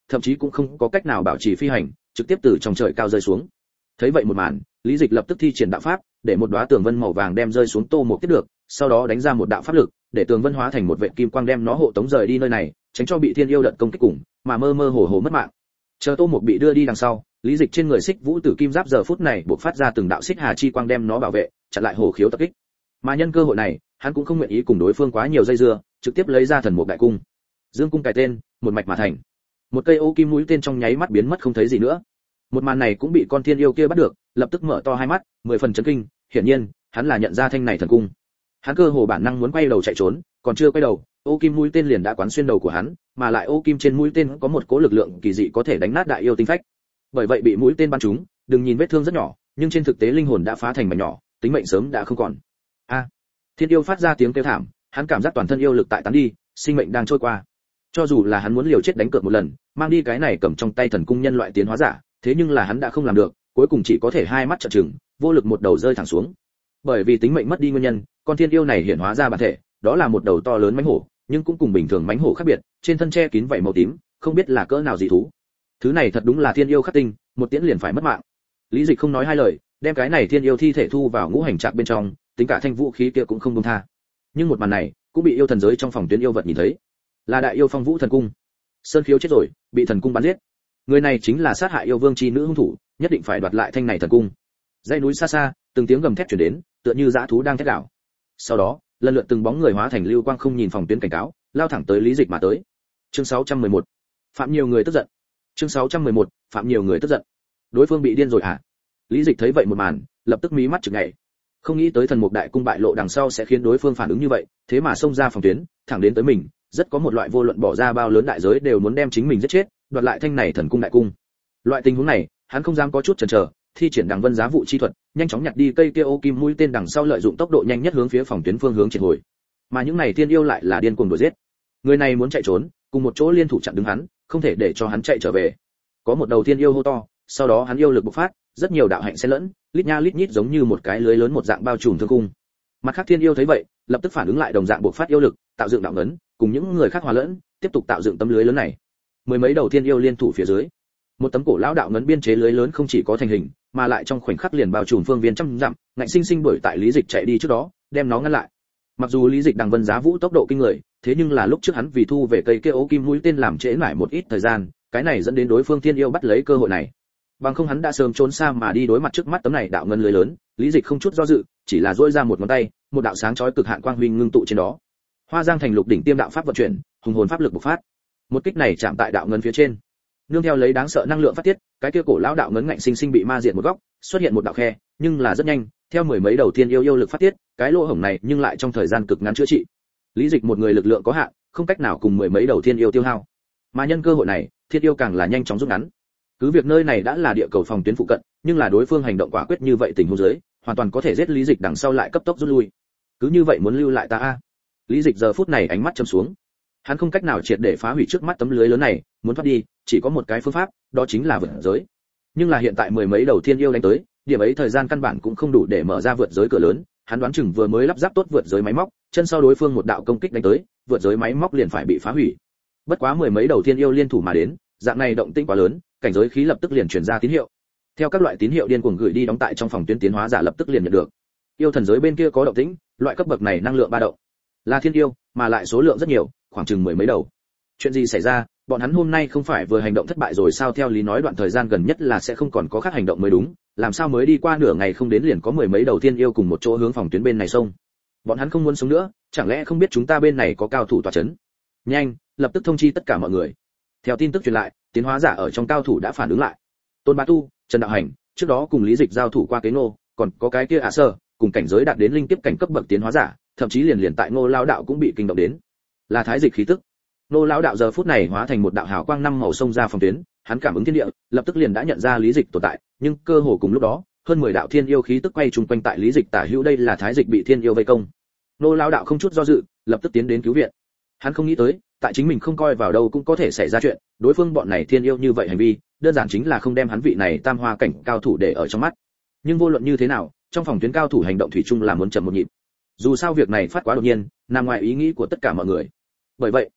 thậm chí cũng không có cách nào bảo trì phi hành, trực tiếp từ trong trời cao rơi xuống. Thấy vậy một màn, Lý Dịch lập tức thi triển đạo pháp, để một đóa tường vân màu vàng đem rơi xuống Tô Mục tiếp được, sau đó đánh ra một đạo pháp lực, để tường vân hóa thành một vệt kim quang đem nó hộ tống rời đi nơi này, tránh cho bị thiên yêu đợt công kích cùng, mà mơ mơ hồ hồ mất mạng. Chờ Tô Mục bị đưa đi đằng sau, Lý Dịch trên người xích vũ tử kim giáp giờ phút này bộc phát ra từng đạo xích hà chi quang đem nó bảo vệ, chặn lại hổ khiếu tập kích. Mà nhân cơ hội này, hắn cũng không nguyện ý cùng đối phương quá nhiều dây dưa, trực tiếp lấy ra thần mục đại cung. Dương cung cài tên, một mạch mà thành. Một cây ô kim mũi tên trong nháy mắt biến mất không thấy gì nữa. Một màn này cũng bị con thiên yêu kia bắt được, lập tức mở to hai mắt, mười phần chấn kinh, hiển nhiên, hắn là nhận ra thanh này thần cung. Hắn cơ hồ bản năng muốn quay đầu chạy trốn, còn chưa quay đầu, ô kim mũi tên liền đã quán xuyên đầu của hắn, mà lại ô kim trên mũi tên có một cỗ lực lượng kỳ dị có thể đánh nát đại yêu tinh phách. Bởi vậy bị mũi tên bắn trúng, đừng nhìn vết thương rất nhỏ, nhưng trên thực tế linh hồn đã phá thành mảnh nhỏ, tính mệnh sớm đã không còn. A! Thiên yêu phát ra tiếng kêu thảm, hắn cảm giác toàn thân yêu lực tại tán đi, sinh mệnh đang trôi qua. Cho dù là hắn muốn liều chết đánh cược một lần, mang đi cái này cầm trong tay thần cung nhân loại tiến hóa giả, thế nhưng là hắn đã không làm được, cuối cùng chỉ có thể hai mắt trợn trừng, vô lực một đầu rơi thẳng xuống. Bởi vì tính mệnh mất đi nguyên nhân, con thiên yêu này hiện hóa ra bản thể, đó là một đầu to lớn mãnh hổ, nhưng cũng cùng bình thường mãnh hổ khác biệt, trên thân che kín vảy màu tím, không biết là cỡ nào dị thú. Thứ này thật đúng là thiên yêu khắc tinh, một tiễn liền phải mất mạng. Lý Dịch không nói hai lời, đem cái này thiên yêu thi thể thu vào ngũ hành trạc bên trong, tính cả thanh vũ khí kia cũng không buông tha. Nhưng một màn này cũng bị yêu thần giới trong phòng tuyến yêu vật nhìn thấy, là đại yêu Phong Vũ thần cung. Sơn Khiếu chết rồi, bị thần cung bắn giết. Người này chính là sát hại yêu vương chi nữ hung thủ, nhất định phải đoạt lại thanh này thần cung. Dãy núi xa xa, từng tiếng gầm thét truyền đến, tựa như dã thú đang thét đảo. Sau đó, lần lượt từng bóng người hóa thành lưu quang không nhìn phòng tuyến cảnh cáo, lao thẳng tới Lý Dịch mà tới. Chương sáu trăm mười một. Phạm nhiều người tức giận. Chương sáu trăm mười một. Phạm nhiều người tức giận. Đối phương bị điên rồi hả? Lý Dịch thấy vậy một màn, lập tức mí mắt chực nhảy. Không nghĩ tới thần mục đại cung bại lộ đằng sau sẽ khiến đối phương phản ứng như vậy, thế mà xông ra phòng tuyến, thẳng đến tới mình, rất có một loại vô luận bỏ ra bao lớn đại giới đều muốn đem chính mình giết chết, đoạt lại thanh này thần cung đại cung. Loại tình huống này, hắn không dám có chút chần chờ, thi triển đằng vân giá vụ chi thuật, nhanh chóng nhặt đi cây kia ô kim mũi tên đằng sau lợi dụng tốc độ nhanh nhất hướng phía phòng tuyến phương hướng triệt hồi. Mà những này thiên yêu lại là điên cuồng đuổi giết. Người này muốn chạy trốn, cùng một chỗ liên thủ chặn đứng hắn, không thể để cho hắn chạy trở về. Có một đầu thiên yêu hô to, sau đó hắn yêu lực bộc phát, rất nhiều đạo hạnh xen lẫn, lít nha lít nhít giống như một cái lưới lớn một dạng bao trùm thương cung. Mặt khác thiên yêu thấy vậy, lập tức phản ứng lại đồng dạng bộc phát yêu lực, tạo dựng đạo ngấn, cùng những người khác hòa lẫn, tiếp tục tạo dựng tấm lưới lớn này. Mười mấy đầu thiên yêu liên thủ phía dưới, một tấm cổ lão đạo ngấn biên chế lưới lớn không chỉ có thành hình, mà lại trong khoảnh khắc liền bao trùm phương viên trăm dặm, ngạnh sinh sinh đuổi tại Lý Dịch chạy đi trước đó, đem nó ngăn lại. Mặc dù Lý Dịch đằng vân giá vũ tốc độ kinh người, thế nhưng là lúc trước hắn vì thu về cây kia ố kim mũi tên làm trễ nải một ít thời gian, cái này dẫn đến đối phương thiên yêu bắt lấy cơ hội này. Bằng không hắn đã sớm trốn xa mà đi đối mặt trước mắt tấm này đạo ngân lưới lớn, Lý Dịch không chút do dự, chỉ là duỗi ra một ngón tay, một đạo sáng chói cực hạn quang huy ngưng tụ trên đó. Hoa Giang thành lục đỉnh tiêm đạo pháp vận chuyển, hùng hồn pháp lực bộc phát. Một kích này chạm tại đạo ngân phía trên, nương theo lấy đáng sợ năng lượng phát tiết, cái kia cổ lão đạo ngấn ngạnh sinh sinh bị ma diệt một góc, xuất hiện một đạo khe, nhưng là rất nhanh, theo mười mấy đầu thiên yêu yêu lực phát tiết, cái lỗ hổng này nhưng lại trong thời gian cực ngắn chữa trị. Lý Dịch một người lực lượng có hạn, không cách nào cùng mười mấy đầu thiên yêu tiêu hao. Mà nhân cơ hội này, thiên yêu càng là nhanh chóng rút ngắn. Cứ việc nơi này đã là địa cầu phòng tuyến phụ cận, nhưng là đối phương hành động quả quyết như vậy tình huống dưới, hoàn toàn có thể giết Lý Dịch đằng sau lại cấp tốc rút lui. Cứ như vậy muốn lưu lại ta a? Lý Dịch giờ phút này ánh mắt trầm xuống. Hắn không cách nào triệt để phá hủy trước mắt tấm lưới lớn này, muốn thoát đi, chỉ có một cái phương pháp, đó chính là vượt giới. Nhưng là hiện tại mười mấy đầu thiên yêu đánh tới, điểm ấy thời gian căn bản cũng không đủ để mở ra vượt giới cửa lớn, hắn đoán chừng vừa mới lắp ráp tốt vượt giới máy móc, chân sau đối phương một đạo công kích đánh tới, vượt giới máy móc liền phải bị phá hủy. Bất quá mười mấy đầu thiên yêu liên thủ mà đến, dạng này động tĩnh quá lớn, cảnh giới khí lập tức liền truyền ra tín hiệu. Theo các loại tín hiệu điên cuồng gửi đi đóng tại trong phòng tuyến tiến hóa giả lập tức liền nhận được. Yêu thần giới bên kia có động tĩnh, loại cấp bậc này năng lượng ba động. Là thiên yêu, mà lại số lượng rất nhiều, khoảng chừng mười mấy đầu. Chuyện gì xảy ra, bọn hắn hôm nay không phải vừa hành động thất bại rồi sao? Theo lý nói đoạn thời gian gần nhất là sẽ không còn có khác hành động mới đúng, làm sao mới đi qua nửa ngày không đến liền có mười mấy đầu thiên yêu cùng một chỗ hướng phòng tuyến bên này xông. Bọn hắn không muốn sống nữa, chẳng lẽ không biết chúng ta bên này có cao thủ tọa chấn? Nhanh, lập tức thông chi tất cả mọi người. Theo tin tức truyền lại, tiến hóa giả ở trong cao thủ đã phản ứng lại. Tôn Bá Tu, Trần Đạo Hành, trước đó cùng Lý Dịch giao thủ qua kế Ngô, còn có cái kia ạ Sơ, cùng cảnh giới đạt đến linh tiếp cảnh cấp bậc tiến hóa giả, thậm chí liền liền tại Ngô lão đạo cũng bị kinh động đến. Là thái dịch khí tức. Ngô lão đạo giờ phút này hóa thành một đạo hào quang năm màu xông ra phòng tuyến, hắn cảm ứng thiên địa, lập tức liền đã nhận ra Lý Dịch tồn tại, nhưng cơ hồ cùng lúc đó, hơn mười đạo thiên yêu khí tức quay chung quanh tại Lý Dịch tả hữu, đây là thái dịch bị thiên yêu vây công. Ngô lão đạo không chút do dự, lập tức tiến đến cứu viện. Hắn không nghĩ tới, tại chính mình không coi vào đâu cũng có thể xảy ra chuyện, đối phương bọn này thiên yêu như vậy hành vi, đơn giản chính là không đem hắn vị này tam hoa cảnh cao thủ để ở trong mắt. Nhưng vô luận như thế nào, trong phòng tuyến cao thủ hành động thủy chung là muốn chậm một nhịp. Dù sao việc này phát quá đột nhiên, nằm ngoài ý nghĩ của tất cả mọi người. Bởi vậy,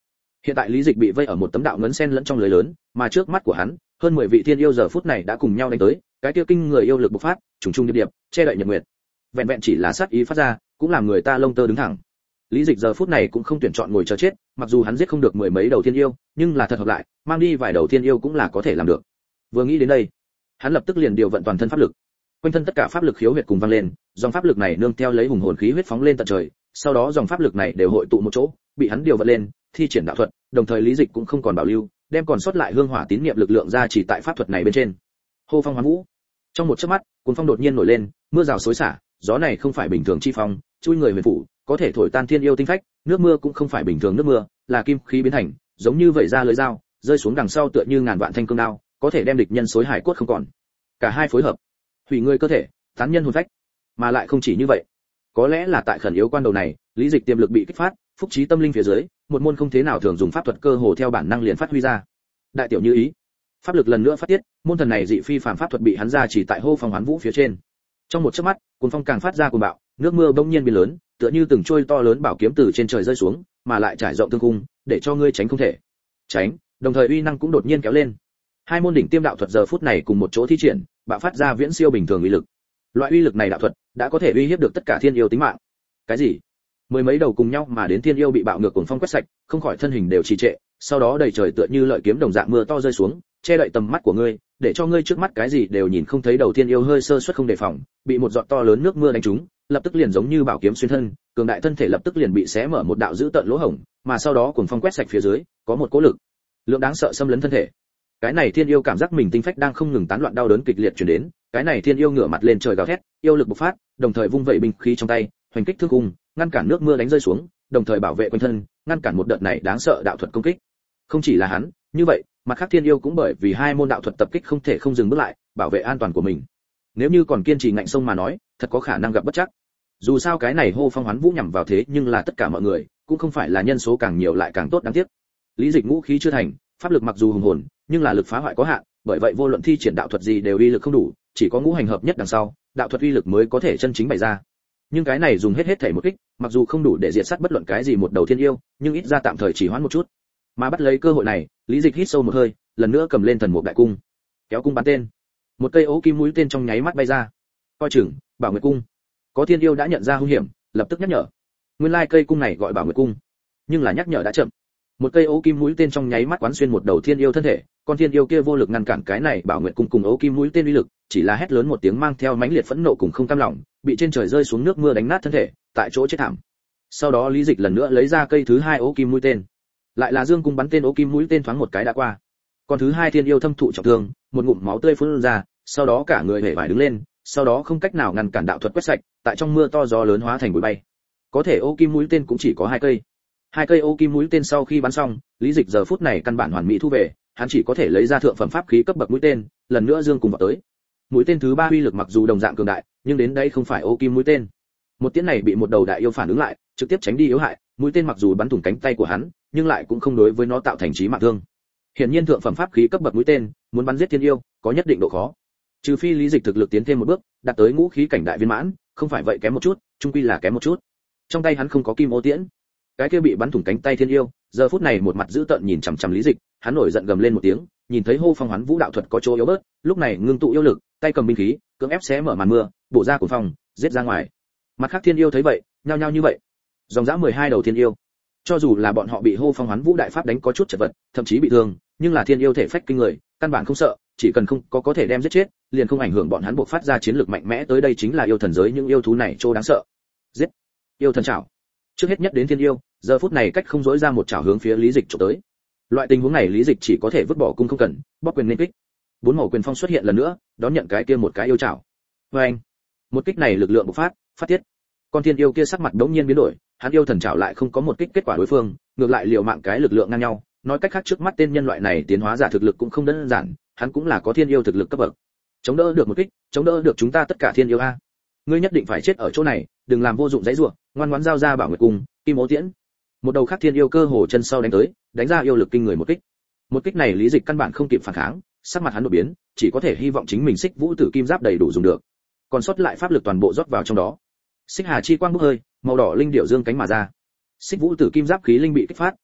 Hiện tại Lý Dịch bị vây ở một tấm đạo ngấn sen lẫn trong lưới lớn, mà trước mắt của hắn, hơn mười vị thiên yêu giờ phút này đã cùng nhau đánh tới, cái kia kinh người yêu lực bộc phát, trùng trùng điệp điệp, che đậy nhật nguyệt. Vẹn vẹn chỉ là sát ý phát ra, cũng làm người ta lông tơ đứng thẳng. Lý Dịch giờ phút này cũng không tuyển chọn ngồi chờ chết, mặc dù hắn giết không được mười mấy đầu thiên yêu, nhưng là thật hợp lại, mang đi vài đầu thiên yêu cũng là có thể làm được. Vừa nghĩ đến đây, hắn lập tức liền điều vận toàn thân pháp lực. Quanh thân tất cả pháp lực khiếu huyệt cùng vang lên, dòng pháp lực này nương theo lấy hùng hồn khí huyết phóng lên tận trời, sau đó dòng pháp lực này đều hội tụ một chỗ, bị hắn điều vận lên, thi triển đạo thuật, đồng thời Lý Dịch cũng không còn bảo lưu, đem còn sót lại hương hỏa tín niệm lực lượng ra chỉ tại pháp thuật này bên trên. Hô phong hoán vũ. Trong một chớp mắt, cuồng phong đột nhiên nổi lên, mưa rào xối xả, gió này không phải bình thường chi phong, chui người huyền phủ, có thể thổi tan thiên yêu tinh phách, nước mưa cũng không phải bình thường nước mưa, là kim khí biến thành, giống như vậy ra lưới dao, rơi xuống đằng sau tựa như ngàn vạn thanh cương đao, có thể đem địch nhân xối hải cốt không còn. Cả hai phối hợp, hủy người cơ thể, tán nhân hồn phách. Mà lại không chỉ như vậy, có lẽ là tại khẩn yếu quan đầu này, Lý Dịch tiềm lực bị kích phát, phúc trí tâm linh phía dưới, một môn không thế nào thường dùng pháp thuật cơ hồ theo bản năng liền phát huy ra. Đại tiểu như ý, pháp lực lần nữa phát tiết, môn thần này dị phi phàm pháp thuật bị hắn ra chỉ tại hô phong hoán vũ phía trên. Trong một chớp mắt, cuồng phong càng phát ra cuồng bạo, nước mưa bỗng nhiên biến lớn, tựa như từng trôi to lớn bảo kiếm từ trên trời rơi xuống, mà lại trải rộng thương khung, để cho ngươi tránh không thể. Tránh, đồng thời uy năng cũng đột nhiên kéo lên. Hai môn đỉnh tiêm đạo thuật giờ phút này cùng một chỗ thi triển, bạo phát ra viễn siêu bình thường uy lực. Loại uy lực này đạo thuật đã có thể uy hiếp được tất cả thiên yêu tính mạng. Cái gì? Mười mấy đầu cùng nhau mà đến thiên yêu bị bạo ngược cuồng phong quét sạch, không khỏi thân hình đều trì trệ, sau đó đầy trời tựa như lợi kiếm đồng dạng mưa to rơi xuống, che đậy tầm mắt của ngươi, để cho ngươi trước mắt cái gì đều nhìn không thấy. Đầu tiên yêu hơi sơ suất không đề phòng, bị một giọt to lớn nước mưa đánh trúng, lập tức liền giống như bảo kiếm xuyên thân, cường đại thân thể lập tức liền bị xé mở một đạo dữ tợn lỗ hổng, mà sau đó cuồng phong quét sạch phía dưới, có một cỗ lực lượng đáng sợ xâm lấn thân thể. Cái này thiên yêu cảm giác mình tinh phách đang không ngừng tán loạn, đau đớn kịch liệt truyền đến, cái này thiên yêu ngửa mặt lên trời gào thét, yêu lực bộc phát, đồng thời vung vẩy binh khí trong tay, hoành kích thương cung, ngăn cản nước mưa đánh rơi xuống, đồng thời bảo vệ quanh thân, ngăn cản một đợt này đáng sợ đạo thuật công kích. Không chỉ là hắn, như vậy, mặt khác thiên yêu cũng bởi vì hai môn đạo thuật tập kích không thể không dừng bước lại, bảo vệ an toàn của mình. Nếu như còn kiên trì ngạnh sông mà nói, thật có khả năng gặp bất trắc. Dù sao cái này hô phong hoán vũ nhằm vào thế nhưng là tất cả mọi người, cũng không phải là nhân số càng nhiều lại càng tốt, đáng tiếc. Lý Dịch ngũ khí chưa thành, pháp lực mặc dù hùng hồn, nhưng là lực phá hoại có hạn, bởi vậy vô luận thi triển đạo thuật gì đều uy lực không đủ, chỉ có ngũ hành hợp nhất đằng sau, đạo thuật uy lực mới có thể chân chính bày ra. Nhưng cái này dùng hết hết thảy một kích, mặc dù không đủ để diệt sát bất luận cái gì một đầu thiên yêu, nhưng ít ra tạm thời chỉ hoãn một chút. Mà bắt lấy cơ hội này, Lý Dịch hít sâu một hơi, lần nữa cầm lên thần mục đại cung, kéo cung bắn tên. Một cây ố kim mũi tên trong nháy mắt bay ra. Coi chừng, Bảo Nguyệt cung. Có thiên yêu đã nhận ra hung hiểm, lập tức nhắc nhở. Nguyên lai cây cung này gọi Bảo Nguyệt cung, nhưng là nhắc nhở đã chậm. Một cây ố kim mũi tên trong nháy mắt quán xuyên một đầu thiên yêu thân thể, con thiên yêu kia vô lực ngăn cản cái này Bảo Nguyệt cung cùng ố kim mũi tên uy lực, chỉ là hét lớn một tiếng mang theo mãnh liệt phẫn nộ cùng không cam lòng, bị trên trời rơi xuống nước mưa đánh nát thân thể, tại chỗ chết thảm. Sau đó Lý Dịch lần nữa lấy ra cây thứ hai ố kim mũi tên, lại là dương cung bắn tên, ố kim mũi tên thoáng một cái đã qua. Con thứ hai thiên yêu thâm thụ trọng thương, một ngụm máu tươi phun ra, sau đó cả người hể vải đứng lên, sau đó không cách nào ngăn cản đạo thuật quét sạch, tại trong mưa to gió lớn hóa thành bụi bay. Có thể ố kim mũi tên cũng chỉ có hai cây. Hai cây ố kim mũi tên sau khi bắn xong, Lý Dịch giờ phút này căn bản hoàn mỹ thu về, hắn chỉ có thể lấy ra thượng phẩm pháp khí cấp bậc mũi tên, lần nữa dương cùng vào tới. Mũi tên thứ ba uy lực mặc dù đồng dạng cường đại, nhưng đến đây không phải ố kim mũi tên. Một tiễn này bị một đầu đại yêu phản ứng lại, trực tiếp tránh đi yếu hại, mũi tên mặc dù bắn thủng cánh tay của hắn, nhưng lại cũng không đối với nó tạo thành chí mạng thương. Hiển nhiên thượng phẩm pháp khí cấp bậc mũi tên, muốn bắn giết thiên yêu, có nhất định độ khó. Trừ phi Lý Dịch thực lực tiến thêm một bước, đạt tới ngũ khí cảnh đại viên mãn, không phải vậy kém một chút, chung quy là kém một chút. Trong tay hắn không có kim ô tiễn. Cái kia bị bắn thủng cánh tay thiên yêu, giờ phút này một mặt dữ tợn nhìn chằm chằm Lý Dịch, hắn nổi giận gầm lên một tiếng, nhìn thấy hô phong hoán vũ đạo thuật có chỗ yếu bớt, lúc này ngưng tụ yêu lực, tay cầm binh khí, cưỡng ép xé mở màn mưa, bổ ra cuồng phong, giết ra ngoài. Mặt khác thiên yêu thấy vậy, nhao nhao như vậy. Dòng dã mười hai đầu thiên yêu. Cho dù là bọn họ bị hô phong hoán vũ đại pháp đánh có chút chật vật, thậm chí bị thương, nhưng là thiên yêu thể phách kinh người, căn bản không sợ, chỉ cần không có có thể đem giết chết, liền không ảnh hưởng bọn hắn buộc phát ra chiến lược mạnh mẽ. Tới đây chính là yêu thần giới những yêu thú này trô đáng sợ. Giết! Yêu thần chảo. Trước hết nhất đến thiên yêu, giờ phút này cách không dỗi ra một chảo hướng phía Lý Dịch chụp tới. Loại tình huống này Lý Dịch chỉ có thể vứt bỏ cung không cần, bóp quyền nên kích. Bốn màu quyền phong xuất hiện lần nữa, đón nhận cái kia một cái yêu chảo. Oeng! Một kích này lực lượng bộc phát, phát tiết. Con thiên yêu kia sắc mặt đống nhiên biến đổi, hắn yêu thần chảo lại không có một kích kết quả đối phương, ngược lại liều mạng cái lực lượng ngang nhau. Nói cách khác trước mắt tên nhân loại này tiến hóa giả thực lực cũng không đơn giản, hắn cũng là có thiên yêu thực lực cấp bậc. Chống đỡ được một kích, chống đỡ được chúng ta tất cả thiên yêu a. Ngươi nhất định phải chết ở chỗ này, đừng làm vô dụng dãy rủa, ngoan ngoãn giao ra Bảo Nguyệt cung, Kim Ố Tiễn. Một đầu khác thiên yêu cơ hồ chân sau đánh tới, đánh ra yêu lực kinh người một kích. Một kích này Lý Dịch căn bản không kịp phản kháng, sắc mặt hắn đột biến, chỉ có thể hy vọng chính mình Xích Vũ Tử Kim Giáp đầy đủ dùng được. Còn sót lại pháp lực toàn bộ rót vào trong đó. Xích Hà chi quang bốc hơi, màu đỏ linh điểu dương cánh mà ra. Xích Vũ Tử Kim Giáp khí linh bị kích phát,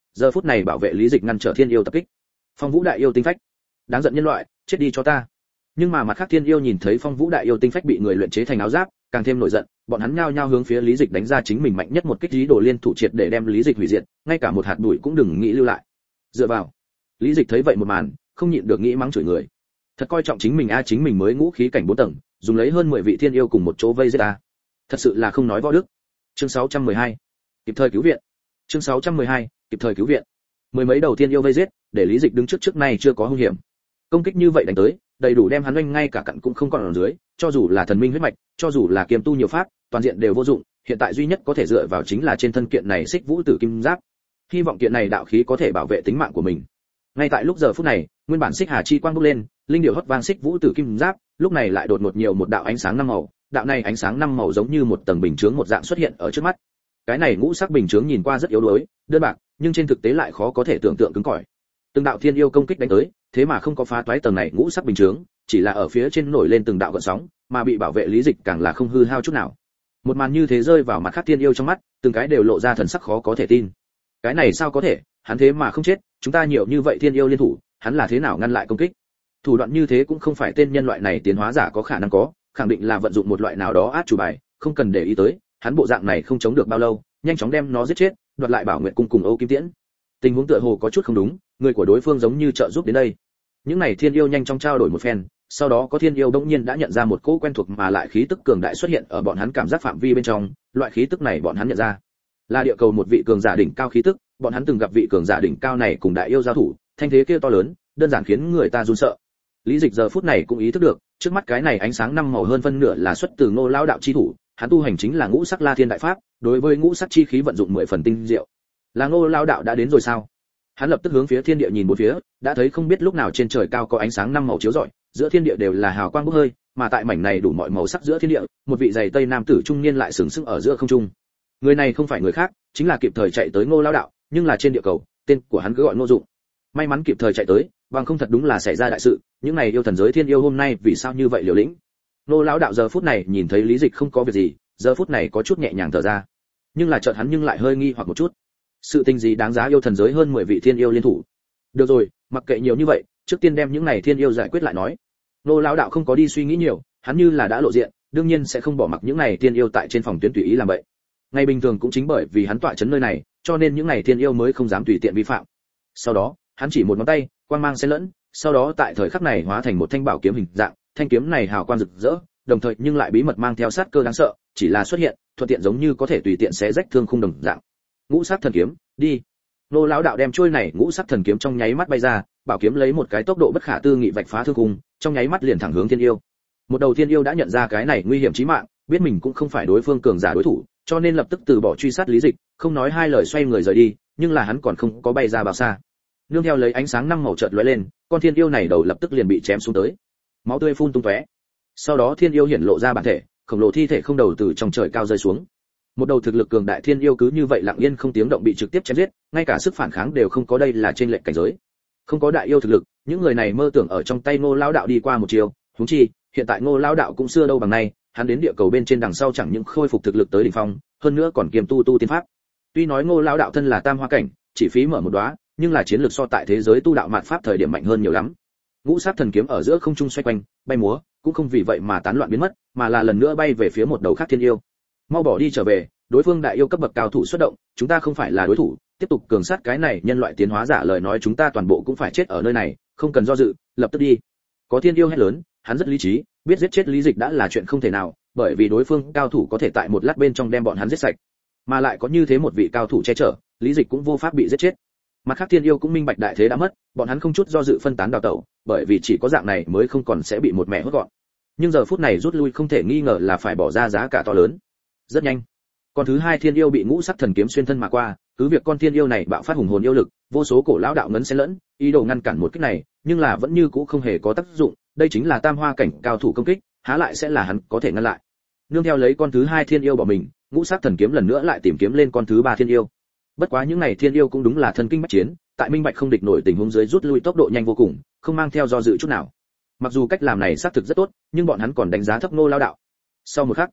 giờ phút này bảo vệ lý dịch ngăn trở thiên yêu tập kích. Phong Vũ đại yêu tinh phách, đáng giận nhân loại, chết đi cho ta. Nhưng mà mặt khác thiên yêu nhìn thấy Phong Vũ đại yêu tinh phách bị người luyện chế thành áo giáp, càng thêm nổi giận, bọn hắn nhao nhao hướng phía lý dịch đánh ra chính mình mạnh nhất một kích ý đồ liên thủ triệt để đem lý dịch hủy diệt, ngay cả một hạt bụi cũng đừng nghĩ lưu lại. Dựa vào. Lý dịch thấy vậy một màn, không nhịn được nghĩ mắng chửi người. Thật coi trọng chính mình a, chính mình mới ngũ khí cảnh bốn tầng, dùng lấy hơn mười vị thiên yêu cùng một chỗ vây giết a. Thật sự là không nói võ đức. Chương sáu trăm mười hai, kịp thời cứu viện. Chương sáu trăm mười hai, kịp thời cứu viện. Mười mấy đầu thiên yêu vây giết, để lý dịch đứng trước trước nay chưa có hung hiểm. Công kích như vậy đánh tới, đầy đủ đem hắn oanh ngay cả cặn cũng không còn ở dưới, cho dù là thần minh huyết mạch, cho dù là kiềm tu nhiều pháp, toàn diện đều vô dụng, hiện tại duy nhất có thể dựa vào chính là trên thân kiện này xích vũ tử kim giáp. Hy vọng kiện này đạo khí có thể bảo vệ tính mạng của mình. Ngay tại lúc giờ phút này, nguyên bản xích hà chi quang bốc lên, linh điệu hót vang xích vũ tử kim giáp, lúc này lại đột ngột nhiều một đạo ánh sáng năm màu, đạo này ánh sáng năm màu giống như một tầng bình chướng một dạng xuất hiện ở trước mắt. Cái này ngũ sắc bình chướng nhìn qua rất yếu đuối, đơn bạc, nhưng trên thực tế lại khó có thể tưởng tượng cứng cỏi. Từng đạo thiên yêu công kích đánh tới, thế mà không có phá toái tầng này ngũ sắc bình chướng, chỉ là ở phía trên nổi lên từng đạo gợn sóng, mà bị bảo vệ lý dịch càng là không hư hao chút nào. Một màn như thế rơi vào mặt khác thiên yêu trong mắt, từng cái đều lộ ra thần sắc khó có thể tin. Cái này sao có thể, hắn thế mà không chết, chúng ta nhiều như vậy thiên yêu liên thủ, hắn là thế nào ngăn lại công kích? Thủ đoạn như thế cũng không phải tên nhân loại này tiến hóa giả có khả năng có, khẳng định là vận dụng một loại nào đó át chủ bài, không cần để ý tới, hắn bộ dạng này không chống được bao lâu, nhanh chóng đem nó giết chết, đoạt lại Bảo Nguyệt cung cùng Âu Kim Tiễn. Tình huống tựa hồ có chút không đúng, người của đối phương giống như trợ giúp đến đây. Những này thiên yêu nhanh chóng trao đổi một phen, sau đó có thiên yêu bỗng nhiên đã nhận ra một cỗ quen thuộc mà lại khí tức cường đại xuất hiện ở bọn hắn cảm giác phạm vi bên trong, loại khí tức này bọn hắn nhận ra là địa cầu một vị cường giả đỉnh cao khí tức, bọn hắn từng gặp vị cường giả đỉnh cao này cùng đại yêu giao thủ, thanh thế kia to lớn, đơn giản khiến người ta run sợ. Lý Dịch giờ phút này cũng ý thức được, trước mắt cái này ánh sáng năm màu hơn phân nửa là xuất từ Ngô lão đạo chi thủ, hắn tu hành chính là ngũ sắc La Thiên đại pháp, đối với ngũ sắc chi khí vận dụng mười phần tinh diệu. Là Ngô lão đạo đã đến rồi sao? Hắn lập tức hướng phía thiên địa nhìn bốn phía, đã thấy không biết lúc nào trên trời cao có ánh sáng năm màu chiếu rọi, giữa thiên địa đều là hào quang bốc hơi, mà tại mảnh này đủ mọi màu sắc giữa thiên địa, một vị giày tây nam tử trung niên lại sừng sững ở giữa không trung. Người này không phải người khác, chính là kịp thời chạy tới Ngô lão đạo, nhưng là trên địa cầu, tên của hắn cứ gọi Ngô Dụng. May mắn kịp thời chạy tới, bằng không thật đúng là xảy ra đại sự, những này yêu thần giới thiên yêu hôm nay vì sao như vậy liều lĩnh. Ngô lão đạo giờ phút này nhìn thấy Lý Dịch không có việc gì, giờ phút này có chút nhẹ nhàng thở ra. Nhưng là chợt hắn nhưng lại hơi nghi hoặc một chút. Sự tình gì đáng giá yêu thần giới hơn mười vị thiên yêu liên thủ? Được rồi, mặc kệ nhiều như vậy, trước tiên đem những này thiên yêu giải quyết lại nói. Ngô lão đạo không có đi suy nghĩ nhiều, hắn như là đã lộ diện, đương nhiên sẽ không bỏ mặc những này thiên yêu tại trên phòng tuyến tùy ý làm vậy. Ngày bình thường cũng chính bởi vì hắn tọa trấn nơi này, cho nên những này thiên yêu mới không dám tùy tiện vi phạm. Sau đó, hắn chỉ một ngón tay, quang mang xen lẫn, sau đó tại thời khắc này hóa thành một thanh bảo kiếm hình dạng, thanh kiếm này hào quang rực rỡ, đồng thời nhưng lại bí mật mang theo sát cơ đáng sợ, chỉ là xuất hiện, thuận tiện giống như có thể tùy tiện xé rách thương khung đồng dạng. Ngũ sắc thần kiếm, đi. Nô lão đạo đem chuôi này ngũ sắc thần kiếm trong nháy mắt bay ra, bảo kiếm lấy một cái tốc độ bất khả tư nghị vạch phá thương khung, trong nháy mắt liền thẳng hướng thiên yêu. Một đầu thiên yêu đã nhận ra cái này nguy hiểm chí mạng, biết mình cũng không phải đối phương cường giả đối thủ, cho nên lập tức từ bỏ truy sát Lý Dịch, không nói hai lời xoay người rời đi, nhưng là hắn còn không có bay ra bao xa. Nương theo lấy ánh sáng năm màu chợt lóe lên, con thiên yêu này đầu lập tức liền bị chém xuống tới. Máu tươi phun tung tóe. Sau đó thiên yêu hiển lộ ra bản thể, khổng lồ thi thể không đầu từ trong trời cao rơi xuống. Một đầu thực lực cường đại thiên yêu cứ như vậy lặng yên không tiếng động bị trực tiếp chém giết, ngay cả sức phản kháng đều không có, đây là trên lệnh cảnh giới. Không có đại yêu thực lực, những người này mơ tưởng ở trong tay Ngô lão đạo đi qua một chiều, huống chi, hiện tại Ngô lão đạo cũng xưa đâu bằng nay, hắn đến địa cầu bên trên đằng sau chẳng những khôi phục thực lực tới đỉnh phong, hơn nữa còn kiêm tu tu tiên pháp. Tuy nói Ngô lão đạo thân là tam hoa cảnh, chỉ phí mở một đóa, nhưng là chiến lược so tại thế giới tu đạo mạt pháp thời điểm mạnh hơn nhiều lắm. Ngũ sắc thần kiếm ở giữa không trung xoay quanh, bay múa, cũng không vì vậy mà tán loạn biến mất, mà là lần nữa bay về phía một đầu khác thiên yêu. Mau bỏ đi trở về, đối phương đại yêu cấp bậc cao thủ xuất động, chúng ta không phải là đối thủ, tiếp tục cường sát cái này nhân loại tiến hóa giả lời nói chúng ta toàn bộ cũng phải chết ở nơi này, không cần do dự, lập tức đi. Có thiên yêu hét lớn, hắn rất lý trí, biết giết chết Lý Dịch đã là chuyện không thể nào, bởi vì đối phương cao thủ có thể tại một lát bên trong đem bọn hắn giết sạch, mà lại có như thế một vị cao thủ che chở, Lý Dịch cũng vô pháp bị giết chết. Mặt khác thiên yêu cũng minh bạch đại thế đã mất, bọn hắn không chút do dự phân tán đào tẩu, bởi vì chỉ có dạng này mới không còn sẽ bị một mẹ hốt gọn. Nhưng giờ phút này rút lui không thể nghi ngờ là phải bỏ ra giá cả to lớn. Rất nhanh, con thứ hai thiên yêu bị ngũ sắc thần kiếm xuyên thân mà qua, cứ việc con thiên yêu này bạo phát hùng hồn yêu lực, vô số cổ lão đạo ngấn xen lẫn, ý đồ ngăn cản một kích này, nhưng là vẫn như cũ không hề có tác dụng, đây chính là tam hoa cảnh cao thủ công kích, há lại sẽ là hắn có thể ngăn lại. Nương theo lấy con thứ hai thiên yêu bỏ mình, ngũ sắc thần kiếm lần nữa lại tìm kiếm lên con thứ ba thiên yêu. Bất quá những này thiên yêu cũng đúng là thân kinh bách chiến, tại minh bạch không địch nổi tình huống dưới rút lui tốc độ nhanh vô cùng, không mang theo do dự chút nào. Mặc dù cách làm này xác thực rất tốt, nhưng bọn hắn còn đánh giá thấp Ngô lão đạo. Sau một khắc,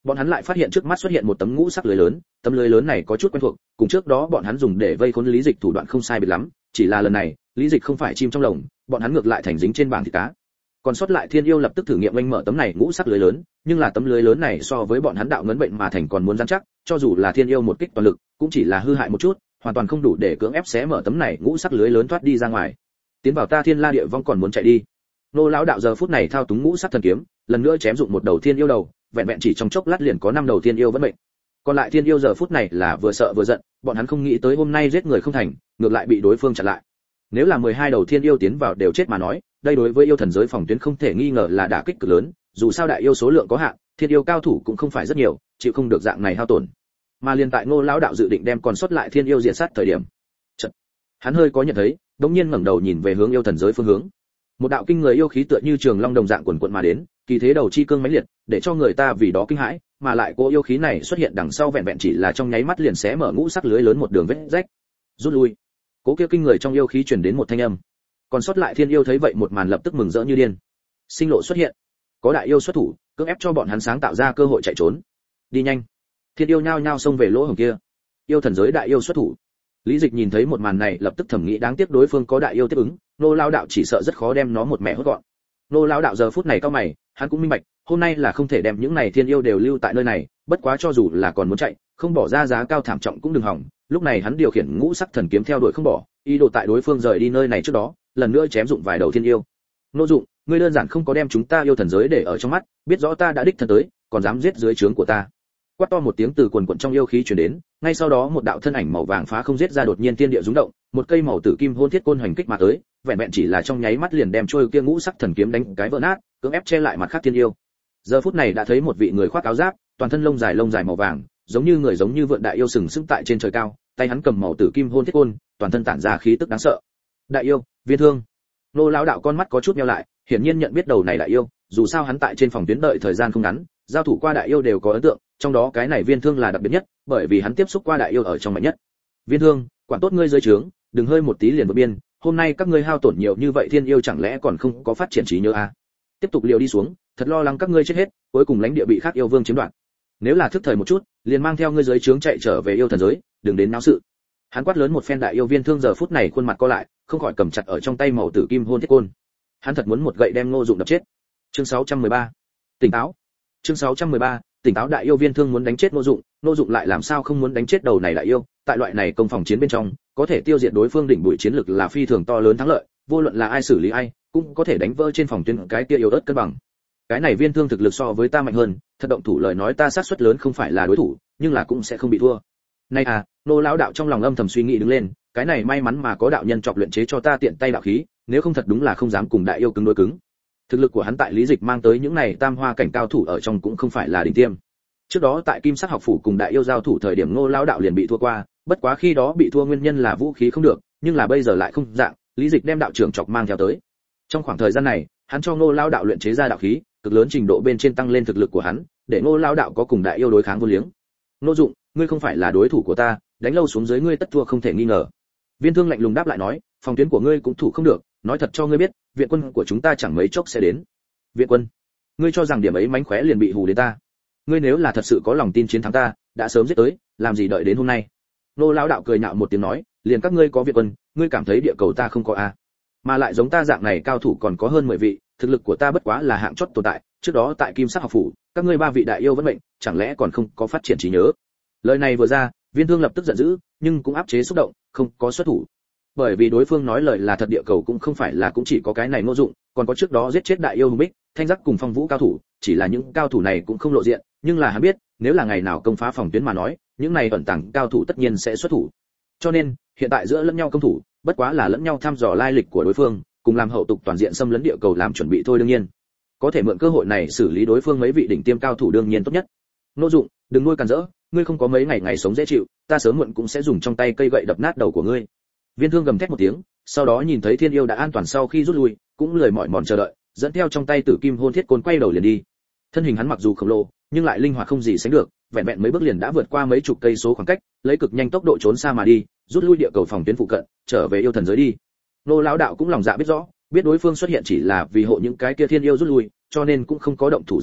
Bọn hắn lại phát hiện trước mắt xuất hiện một tấm ngũ sắc lưới lớn, tấm lưới lớn này có chút quen thuộc, cùng trước đó bọn hắn dùng để vây khốn Lý Dịch thủ đoạn không sai biệt lắm, chỉ là lần này, Lý Dịch không phải chim trong lồng, bọn hắn ngược lại thành dính trên bảng thịt cá. Còn sót lại Thiên Yêu lập tức thử nghiệm oanh mở tấm này ngũ sắc lưới lớn, nhưng là tấm lưới lớn này so với bọn hắn đạo ngấn bệnh mà thành còn muốn rắn chắc, cho dù là Thiên Yêu một kích toàn lực, cũng chỉ là hư hại một chút, hoàn toàn không đủ để cưỡng ép xé mở tấm này ngũ sắc lưới lớn thoát đi ra ngoài. Tiến vào ta Thiên La Địa Vong còn muốn chạy đi. Nô lão đạo giờ phút này thao túng ngũ sắc thần kiếm, lần nữa chém dụng một đầu Thiên Yêu đầu, vẹn vẹn chỉ trong chốc lát liền có năm đầu Thiên Yêu vẫn mệnh. Còn lại Thiên Yêu giờ phút này là vừa sợ vừa giận, bọn hắn không nghĩ tới hôm nay giết người không thành, ngược lại bị đối phương chặn lại. Nếu là mười hai đầu Thiên Yêu tiến vào đều chết mà nói, đây đối với yêu thần giới phòng tuyến không thể nghi ngờ là đả kích cực lớn, dù sao đại yêu số lượng có hạn, Thiên Yêu cao thủ cũng không phải rất nhiều, chịu không được dạng này hao tổn. Mà liên tại Ngô lão đạo dự định đem còn sót lại Thiên Yêu diệt sát thời điểm, chợt, hắn hơi có nhận thấy, đống nhiên ngẩng đầu nhìn về hướng yêu thần giới phương hướng. Một đạo kinh người yêu khí tựa như trường long đồng dạng quần quần mà đến, kỳ thế đầu chi cương mãnh liệt, để cho người ta vì đó kinh hãi, mà lại cô yêu khí này xuất hiện đằng sau vẹn vẹn chỉ là trong nháy mắt liền xé mở ngũ sắc lưới lớn một đường vết rách. Rút lui. Cố kia kinh người trong yêu khí truyền đến một thanh âm. Còn sót lại Thiên Yêu thấy vậy một màn lập tức mừng rỡ như điên. Sinh lộ xuất hiện, có đại yêu xuất thủ, cưỡng ép cho bọn hắn sáng tạo ra cơ hội chạy trốn. Đi nhanh. Thiên Yêu nhao nhao xông về lỗ hổng kia. Yêu thần giới đại yêu xuất thủ. Lý Dịch nhìn thấy một màn này lập tức thầm nghĩ đáng tiếc đối phương có đại yêu tiếp ứng, nô lão đạo chỉ sợ rất khó đem nó một mẻ hốt gọn. Nô lão đạo giờ phút này cao mày, hắn cũng minh bạch, hôm nay là không thể đem những này Thiên Yêu đều lưu tại nơi này, bất quá cho dù là còn muốn chạy, không bỏ ra giá cao thảm trọng cũng đừng hỏng. Lúc này hắn điều khiển ngũ sắc thần kiếm theo đuổi không bỏ, ý đồ tại đối phương rời đi nơi này trước đó, lần nữa chém dụng vài đầu Thiên Yêu. Nô dụng, ngươi đơn giản không có đem chúng ta yêu thần giới để ở trong mắt, biết rõ ta đã đích thân tới, còn dám giết dưới trướng của ta. Quát to một tiếng từ quần quần trong yêu khí truyền đến, ngay sau đó một đạo thân ảnh màu vàng phá không giết ra đột nhiên thiên địa rung động, một cây màu tử kim hôn thiết côn hoành kích mà tới, vẹn vẹn chỉ là trong nháy mắt liền đem trôi kia ngũ sắc thần kiếm đánh cái vỡ nát, cưỡng ép che lại mặt khác Thiên Yêu. Giờ phút này đã thấy một vị người khoác áo giáp, toàn thân lông dài lông dài màu vàng, giống như người giống như vượn đại yêu sừng sững tại trên trời cao, tay hắn cầm màu tử kim hôn thiết côn, toàn thân tản ra khí tức đáng sợ. Đại yêu, Viên Thương. Nô lão đạo con mắt có chút nheo lại, hiển nhiên nhận biết đầu này đại yêu, dù sao hắn tại trên phòng tuyến đợi thời gian không ngắn, giao thủ qua đại yêu đều có ấn tượng, trong đó cái này Viên Thương là đặc biệt nhất, bởi vì hắn tiếp xúc qua đại yêu ở trong mạnh nhất. Viên Thương, quản tốt ngươi dưới trướng, đừng hơi một tí liền vượt biên, hôm nay các ngươi hao tổn nhiều như vậy Thiên Yêu chẳng lẽ còn không có phát triển trí nhớ à? Tiếp tục liều đi xuống, thật lo lắng các ngươi chết hết, cuối cùng lãnh địa bị khác yêu vương chiếm đoạt. Nếu là thức thời một chút, liền mang theo ngươi dưới trướng chạy trở về yêu thần giới, đừng đến náo sự. Hắn quát lớn một phen đại yêu Viên Thương giờ phút này khuôn mặt co lại, không khỏi cầm chặt ở trong tay màu tử kim hôn thiết côn. Hắn thật muốn một gậy đem Ngô Dụng đập chết. Chương sáu trăm mười ba. Tỉnh táo. Chương sáu trăm mười ba. Tỉnh táo đại yêu Viên Thương muốn đánh chết Ngô Dụng, Ngô Dụng lại làm sao không muốn đánh chết đầu này đại yêu, tại loại này công phòng chiến bên trong, có thể tiêu diệt đối phương đỉnh bụi chiến lực là phi thường to lớn thắng lợi, vô luận là ai xử lý ai, cũng có thể đánh vỡ trên phòng tuyến cái kia yếu ớt cân bằng. Cái này Viên Thương thực lực so với ta mạnh hơn, thật động thủ lời nói ta xác suất lớn không phải là đối thủ, nhưng là cũng sẽ không bị thua. Này à, Nô lão đạo trong lòng âm thầm suy nghĩ đứng lên, cái này may mắn mà có đạo nhân chọc luyện chế cho ta tiện tay đạo khí, nếu không thật đúng là không dám cùng đại yêu cứng đối cứng. Thực lực của hắn tại Lý Dịch mang tới những này tam hoa cảnh cao thủ ở trong cũng không phải là đỉnh tiêm. Trước đó tại Kim Sắc học phủ cùng đại yêu giao thủ thời điểm Ngô lão đạo liền bị thua qua, bất quá khi đó bị thua nguyên nhân là vũ khí không được, nhưng là bây giờ lại không dạng, Lý Dịch đem đạo trưởng chọc mang theo tới. Trong khoảng thời gian này, hắn cho Ngô lão đạo luyện chế ra đạo khí, cực lớn trình độ bên trên tăng lên thực lực của hắn, để Ngô lão đạo có cùng đại yêu đối kháng vô liếng. Ngô Dụng, ngươi không phải là đối thủ của ta, đánh lâu xuống dưới ngươi tất thua không thể nghi ngờ. Viên Thương lạnh lùng đáp lại nói, phòng tuyến của ngươi cũng thủ không được, nói thật cho ngươi biết, viện quân của chúng ta chẳng mấy chốc sẽ đến. Viện quân? Ngươi cho rằng điểm ấy mánh khóe liền bị hù đến ta? Ngươi nếu là thật sự có lòng tin chiến thắng ta, đã sớm giết tới, làm gì đợi đến hôm nay? Nô lão đạo cười nhạo một tiếng nói, liền các ngươi có viện quân, ngươi cảm thấy địa cầu ta không có a? Mà lại giống ta dạng này cao thủ còn có hơn mười vị, thực lực của ta bất quá là hạng chót tồn tại, trước đó tại Kim Sắc học phủ, các ngươi ba vị đại yêu vẫn bệnh, chẳng lẽ còn không có phát triển trí nhớ? Lời này vừa ra, Viên Thương lập tức giận dữ, nhưng cũng áp chế xúc động, không có xuất thủ. Bởi vì đối phương nói lời là thật, địa cầu cũng không phải là cũng chỉ có cái này Ngô Dụng, còn có trước đó giết chết đại yêu Hùng Bích, Thanh Giác cùng Phong Vũ cao thủ, chỉ là những cao thủ này cũng không lộ diện, nhưng là hắn biết, nếu là ngày nào công phá phòng tuyến mà nói, những này ẩn tàng cao thủ tất nhiên sẽ xuất thủ. Cho nên, hiện tại giữa lẫn nhau công thủ, bất quá là lẫn nhau thăm dò lai lịch của đối phương, cùng làm hậu tục toàn diện xâm lấn địa cầu làm chuẩn bị thôi. Đương nhiên, có thể mượn cơ hội này xử lý đối phương mấy vị đỉnh tiêm cao thủ đương nhiên tốt nhất. Ngô Dụng, đừng nuôi càn rỡ, ngươi không có mấy ngày ngày sống dễ chịu, ta sớm muộn cũng sẽ dùng trong tay cây gậy đập nát đầu của ngươi. Viên Thương gầm thét một tiếng, sau đó nhìn thấy Thiên Yêu đã an toàn sau khi rút lui, cũng lười mỏi mòn chờ đợi, dẫn theo trong tay tử kim hôn thiết côn quay đầu liền đi. Thân hình hắn mặc dù khổng lồ, nhưng lại linh hoạt không gì sánh được, vẹn vẹn mấy bước liền đã vượt qua mấy chục cây số khoảng cách, lấy cực nhanh tốc độ trốn xa mà đi, rút lui địa cầu phòng tuyến phụ cận, trở về yêu thần giới đi. Nô lão đạo cũng lòng dạ biết rõ, biết đối phương xuất hiện chỉ là vì hộ những cái kia Thiên Yêu rút lui, cho nên cũng không có động thủ dự định,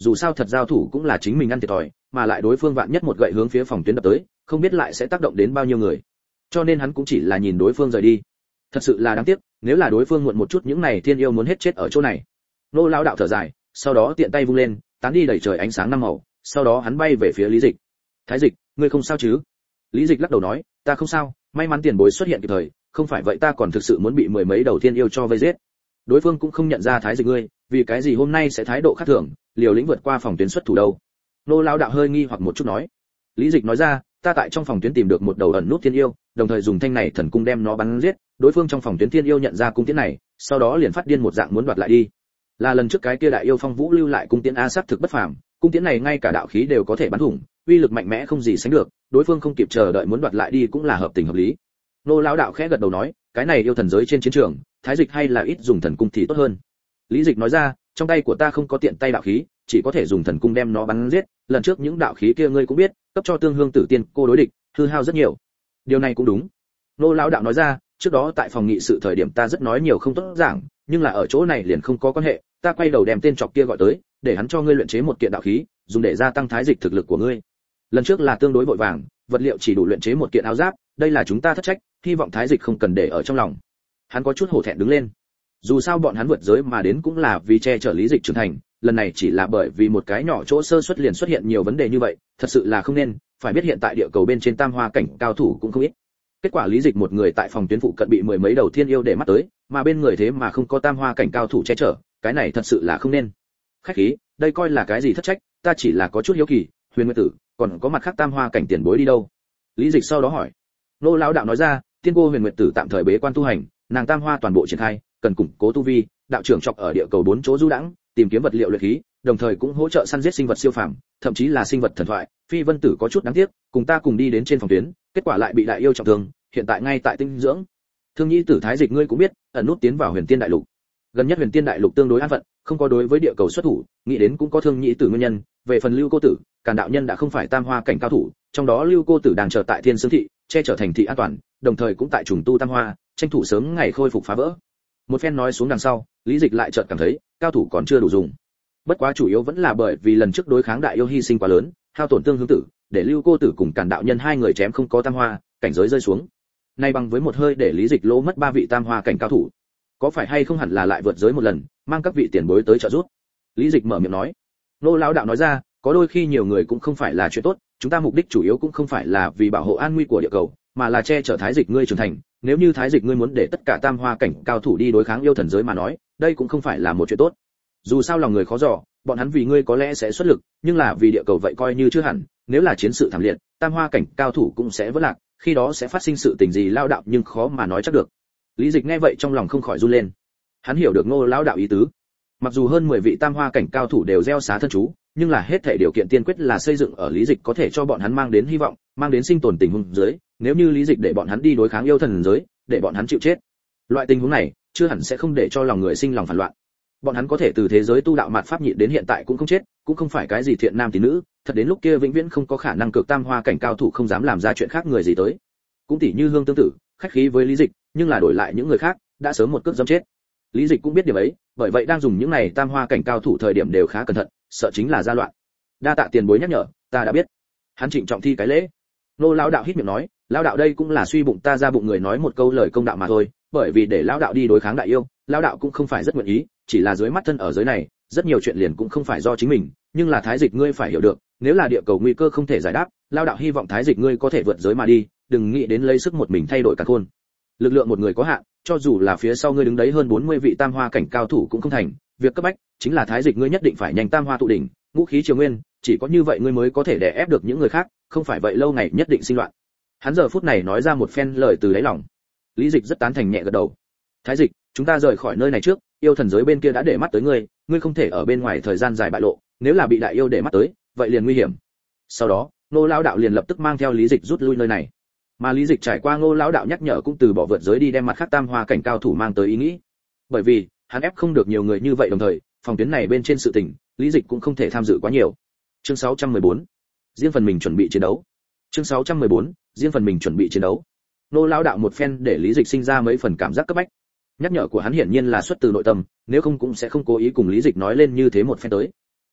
dù sao thật giao thủ cũng là chính mình ăn thiệt thòi, mà lại đối phương vạn nhất một gậy hướng phía phòng tuyến đập tới, không biết lại sẽ tác động đến bao nhiêu người. Cho nên hắn cũng chỉ là nhìn đối phương rời đi. Thật sự là đáng tiếc, nếu là đối phương muộn một chút những này thiên yêu muốn hết chết ở chỗ này. Nô lão đạo thở dài, sau đó tiện tay vung lên, tán đi đầy trời ánh sáng năm màu, sau đó hắn bay về phía Lý Dịch. Thái Dịch, ngươi không sao chứ? Lý Dịch lắc đầu nói, ta không sao, may mắn tiền bối xuất hiện kịp thời, không phải vậy ta còn thực sự muốn bị mười mấy đầu thiên yêu cho vây giết. Đối phương cũng không nhận ra Thái Dịch ngươi, vì cái gì hôm nay sẽ thái độ khác thường, liều lĩnh vượt qua phòng tuyến xuất thủ đâu? Nô lão đạo hơi nghi hoặc một chút nói. Lý Dịch nói ra, ta tại trong phòng tuyến tìm được một đầu ẩn nút thiên yêu, đồng thời dùng thanh này thần cung đem nó bắn giết, đối phương trong phòng tuyến thiên yêu nhận ra cung tiễn này, sau đó liền phát điên một dạng muốn đoạt lại đi. Là lần trước cái kia đại yêu Phong Vũ lưu lại cung tiễn a sắc thực bất phàm, cung tiễn này ngay cả đạo khí đều có thể bắn thủng, uy lực mạnh mẽ không gì sánh được, đối phương không kịp chờ đợi muốn đoạt lại đi cũng là hợp tình hợp lý. Nô lão đạo khẽ gật đầu nói, cái này yêu thần giới trên chiến trường, Thái Dịch hay là ít dùng thần cung thì tốt hơn. Lý Dịch nói ra, trong tay của ta không có tiện tay đạo khí, chỉ có thể dùng thần cung đem nó bắn giết, lần trước những đạo khí kia ngươi cũng biết, cấp cho Tương Hương Tử Tiên cô đối địch, hư hao rất nhiều. Điều này cũng đúng. Nô lão đạo nói ra, trước đó tại phòng nghị sự thời điểm ta rất nói nhiều không tốt giảng, nhưng là ở chỗ này liền không có quan hệ, ta quay đầu đem tên trọc kia gọi tới, để hắn cho ngươi luyện chế một kiện đạo khí, dùng để gia tăng Thái Dịch thực lực của ngươi. Lần trước là tương đối vội vàng, vật liệu chỉ đủ luyện chế một kiện áo giáp, đây là chúng ta thất trách, hy vọng Thái Dịch không cần để ở trong lòng. Hắn có chút hổ thẹn đứng lên. Dù sao bọn hắn vượt giới mà đến cũng là vì che chở Lý Dịch trưởng thành, lần này chỉ là bởi vì một cái nhỏ chỗ sơ suất liền xuất hiện nhiều vấn đề như vậy, thật sự là không nên, phải biết hiện tại địa cầu bên trên tam hoa cảnh cao thủ cũng không ít. Kết quả Lý Dịch một người tại phòng tuyến phụ cận bị mười mấy đầu thiên yêu để mắt tới, mà bên người thế mà không có tam hoa cảnh cao thủ che chở, cái này thật sự là không nên. Khách khí, đây coi là cái gì thất trách, ta chỉ là có chút hiếu kỳ, Huyền Nguyên Tử, còn có mặt khác tam hoa cảnh tiền bối đi đâu? Lý Dịch sau đó hỏi. Nô lão đạo nói ra, tiên cô Huyền Nguyệt Tử tạm thời bế quan tu hành, nàng tam hoa toàn bộ triển khai, cần củng cố tu vi, đạo trưởng chọc ở địa cầu bốn chỗ du đãng, tìm kiếm vật liệu luyện khí, đồng thời cũng hỗ trợ săn giết sinh vật siêu phàm, thậm chí là sinh vật thần thoại. Phi Vân Tử có chút đáng tiếc, cùng ta cùng đi đến trên phòng tuyến, kết quả lại bị đại yêu trọng thương, hiện tại ngay tại tinh dưỡng. Thương Nhĩ Tử Thái Dịch ngươi cũng biết, ẩn nút tiến vào Huyền Tiên Đại Lục. Gần nhất Huyền Tiên Đại Lục tương đối an phận, không có đối với địa cầu xuất thủ, nghĩ đến cũng có Thương Nhĩ Tử nguyên nhân. Về phần Lưu Cô Tử, Càn đạo nhân đã không phải tam hoa cảnh cao thủ, trong đó Lưu Cô Tử đang chờ tại Thiên Sương thị, che chở thành thị an toàn, đồng thời cũng tại trùng tu tam hoa, tranh thủ sớm ngày khôi phục phá vỡ. Một phen nói xuống đằng sau, Lý Dịch lại chợt cảm thấy, cao thủ còn chưa đủ dùng. Bất quá chủ yếu vẫn là bởi vì lần trước đối kháng đại yêu hy sinh quá lớn, hao tổn Tương Hương Tử, để Lưu Cô Tử cùng Càn đạo nhân hai người chém không có tam hoa, cảnh giới rơi xuống. Nay bằng với một hơi để Lý Dịch lỗ mất ba vị tam hoa cảnh cao thủ. Có phải hay không hẳn là lại vượt giới một lần, mang các vị tiền bối tới trợ giúp. Lý Dịch mở miệng nói. Nô lão đạo nói ra, có đôi khi nhiều người cũng không phải là chuyện tốt, chúng ta mục đích chủ yếu cũng không phải là vì bảo hộ an nguy của địa cầu, mà là che chở Thái Dịch ngươi trưởng thành. Nếu như Thái Dịch ngươi muốn để tất cả tam hoa cảnh cao thủ đi đối kháng yêu thần giới mà nói, đây cũng không phải là một chuyện tốt. Dù sao lòng người khó dò, bọn hắn vì ngươi có lẽ sẽ xuất lực, nhưng là vì địa cầu vậy coi như chưa hẳn, nếu là chiến sự thảm liệt, tam hoa cảnh cao thủ cũng sẽ vỡ lạc, khi đó sẽ phát sinh sự tình gì lao đạo nhưng khó mà nói chắc được. Lý Dịch nghe vậy trong lòng không khỏi run lên. Hắn hiểu được Ngô lão đạo ý tứ. Mặc dù hơn mười vị tam hoa cảnh cao thủ đều gieo xá thân chú, nhưng là hết thảy điều kiện tiên quyết là xây dựng ở Lý Dịch có thể cho bọn hắn mang đến hy vọng, mang đến sinh tồn tình huống dưới, nếu như Lý Dịch để bọn hắn đi đối kháng yêu thần giới, để bọn hắn chịu chết. Loại tình huống này, chưa hẳn sẽ không để cho lòng người sinh lòng phản loạn. Bọn hắn có thể từ thế giới tu đạo mạt pháp nhịn đến hiện tại cũng không chết, cũng không phải cái gì thiện nam tín nữ, thật đến lúc kia vĩnh viễn không có khả năng cực tam hoa cảnh cao thủ không dám làm ra chuyện khác người gì tới. Cũng tỷ như Hương Tương Tử, khách khí với Lý Dịch, nhưng là đổi lại những người khác, đã sớm một cước giẫm chết. Lý Dịch cũng biết điểm ấy, bởi vậy đang dùng những này tam hoa cảnh cao thủ thời điểm đều khá cẩn thận, sợ chính là ra loạn. Đa tạ tiền bối nhắc nhở, ta đã biết. Hắn trịnh trọng thi cái lễ. Nô lão đạo hít miệng nói, lão đạo đây cũng là suy bụng ta ra bụng người nói một câu lời công đạo mà thôi, bởi vì để lão đạo đi đối kháng đại yêu, lão đạo cũng không phải rất nguyện ý, chỉ là dưới mắt thân ở giới này, rất nhiều chuyện liền cũng không phải do chính mình, nhưng là Thái Dịch ngươi phải hiểu được, nếu là địa cầu nguy cơ không thể giải đáp, lão đạo hy vọng Thái Dịch ngươi có thể vượt giới mà đi, đừng nghĩ đến lấy sức một mình thay đổi cả khôn. Lực lượng một người có hạn, cho dù là phía sau ngươi đứng đấy hơn bốn mươi vị tam hoa cảnh cao thủ cũng không thành, việc cấp bách chính là Thái Dịch ngươi nhất định phải nhanh tam hoa tụ đỉnh, ngũ khí triều nguyên, chỉ có như vậy ngươi mới có thể đè ép được những người khác, không phải vậy lâu ngày nhất định sinh loạn. Hắn giờ phút này nói ra một phen lời từ đáy lòng. Lý Dịch rất tán thành nhẹ gật đầu. Thái Dịch, chúng ta rời khỏi nơi này trước, yêu thần giới bên kia đã để mắt tới ngươi, ngươi không thể ở bên ngoài thời gian dài bại lộ, nếu là bị đại yêu để mắt tới, vậy liền nguy hiểm. Sau đó, Ngô lão đạo liền lập tức mang theo Lý Dịch rút lui nơi này. Mà Lý Dịch trải qua Ngô lão đạo nhắc nhở cũng từ bỏ vượt giới đi đem mặt khác tam hoa cảnh cao thủ mang tới ý nghĩ. Bởi vì, hắn ép không được nhiều người như vậy đồng thời, phòng tuyến này bên trên sự tình, Lý Dịch cũng không thể tham dự quá nhiều. Chương sáu trăm mười bốn, riêng phần mình chuẩn bị chiến đấu. Chương sáu trăm mười bốn, riêng phần mình chuẩn bị chiến đấu. Ngô lão đạo một phen để Lý Dịch sinh ra mấy phần cảm giác cấp bách. Nhắc nhở của hắn hiển nhiên là xuất từ nội tâm, nếu không cũng sẽ không cố ý cùng Lý Dịch nói lên như thế một phen tới.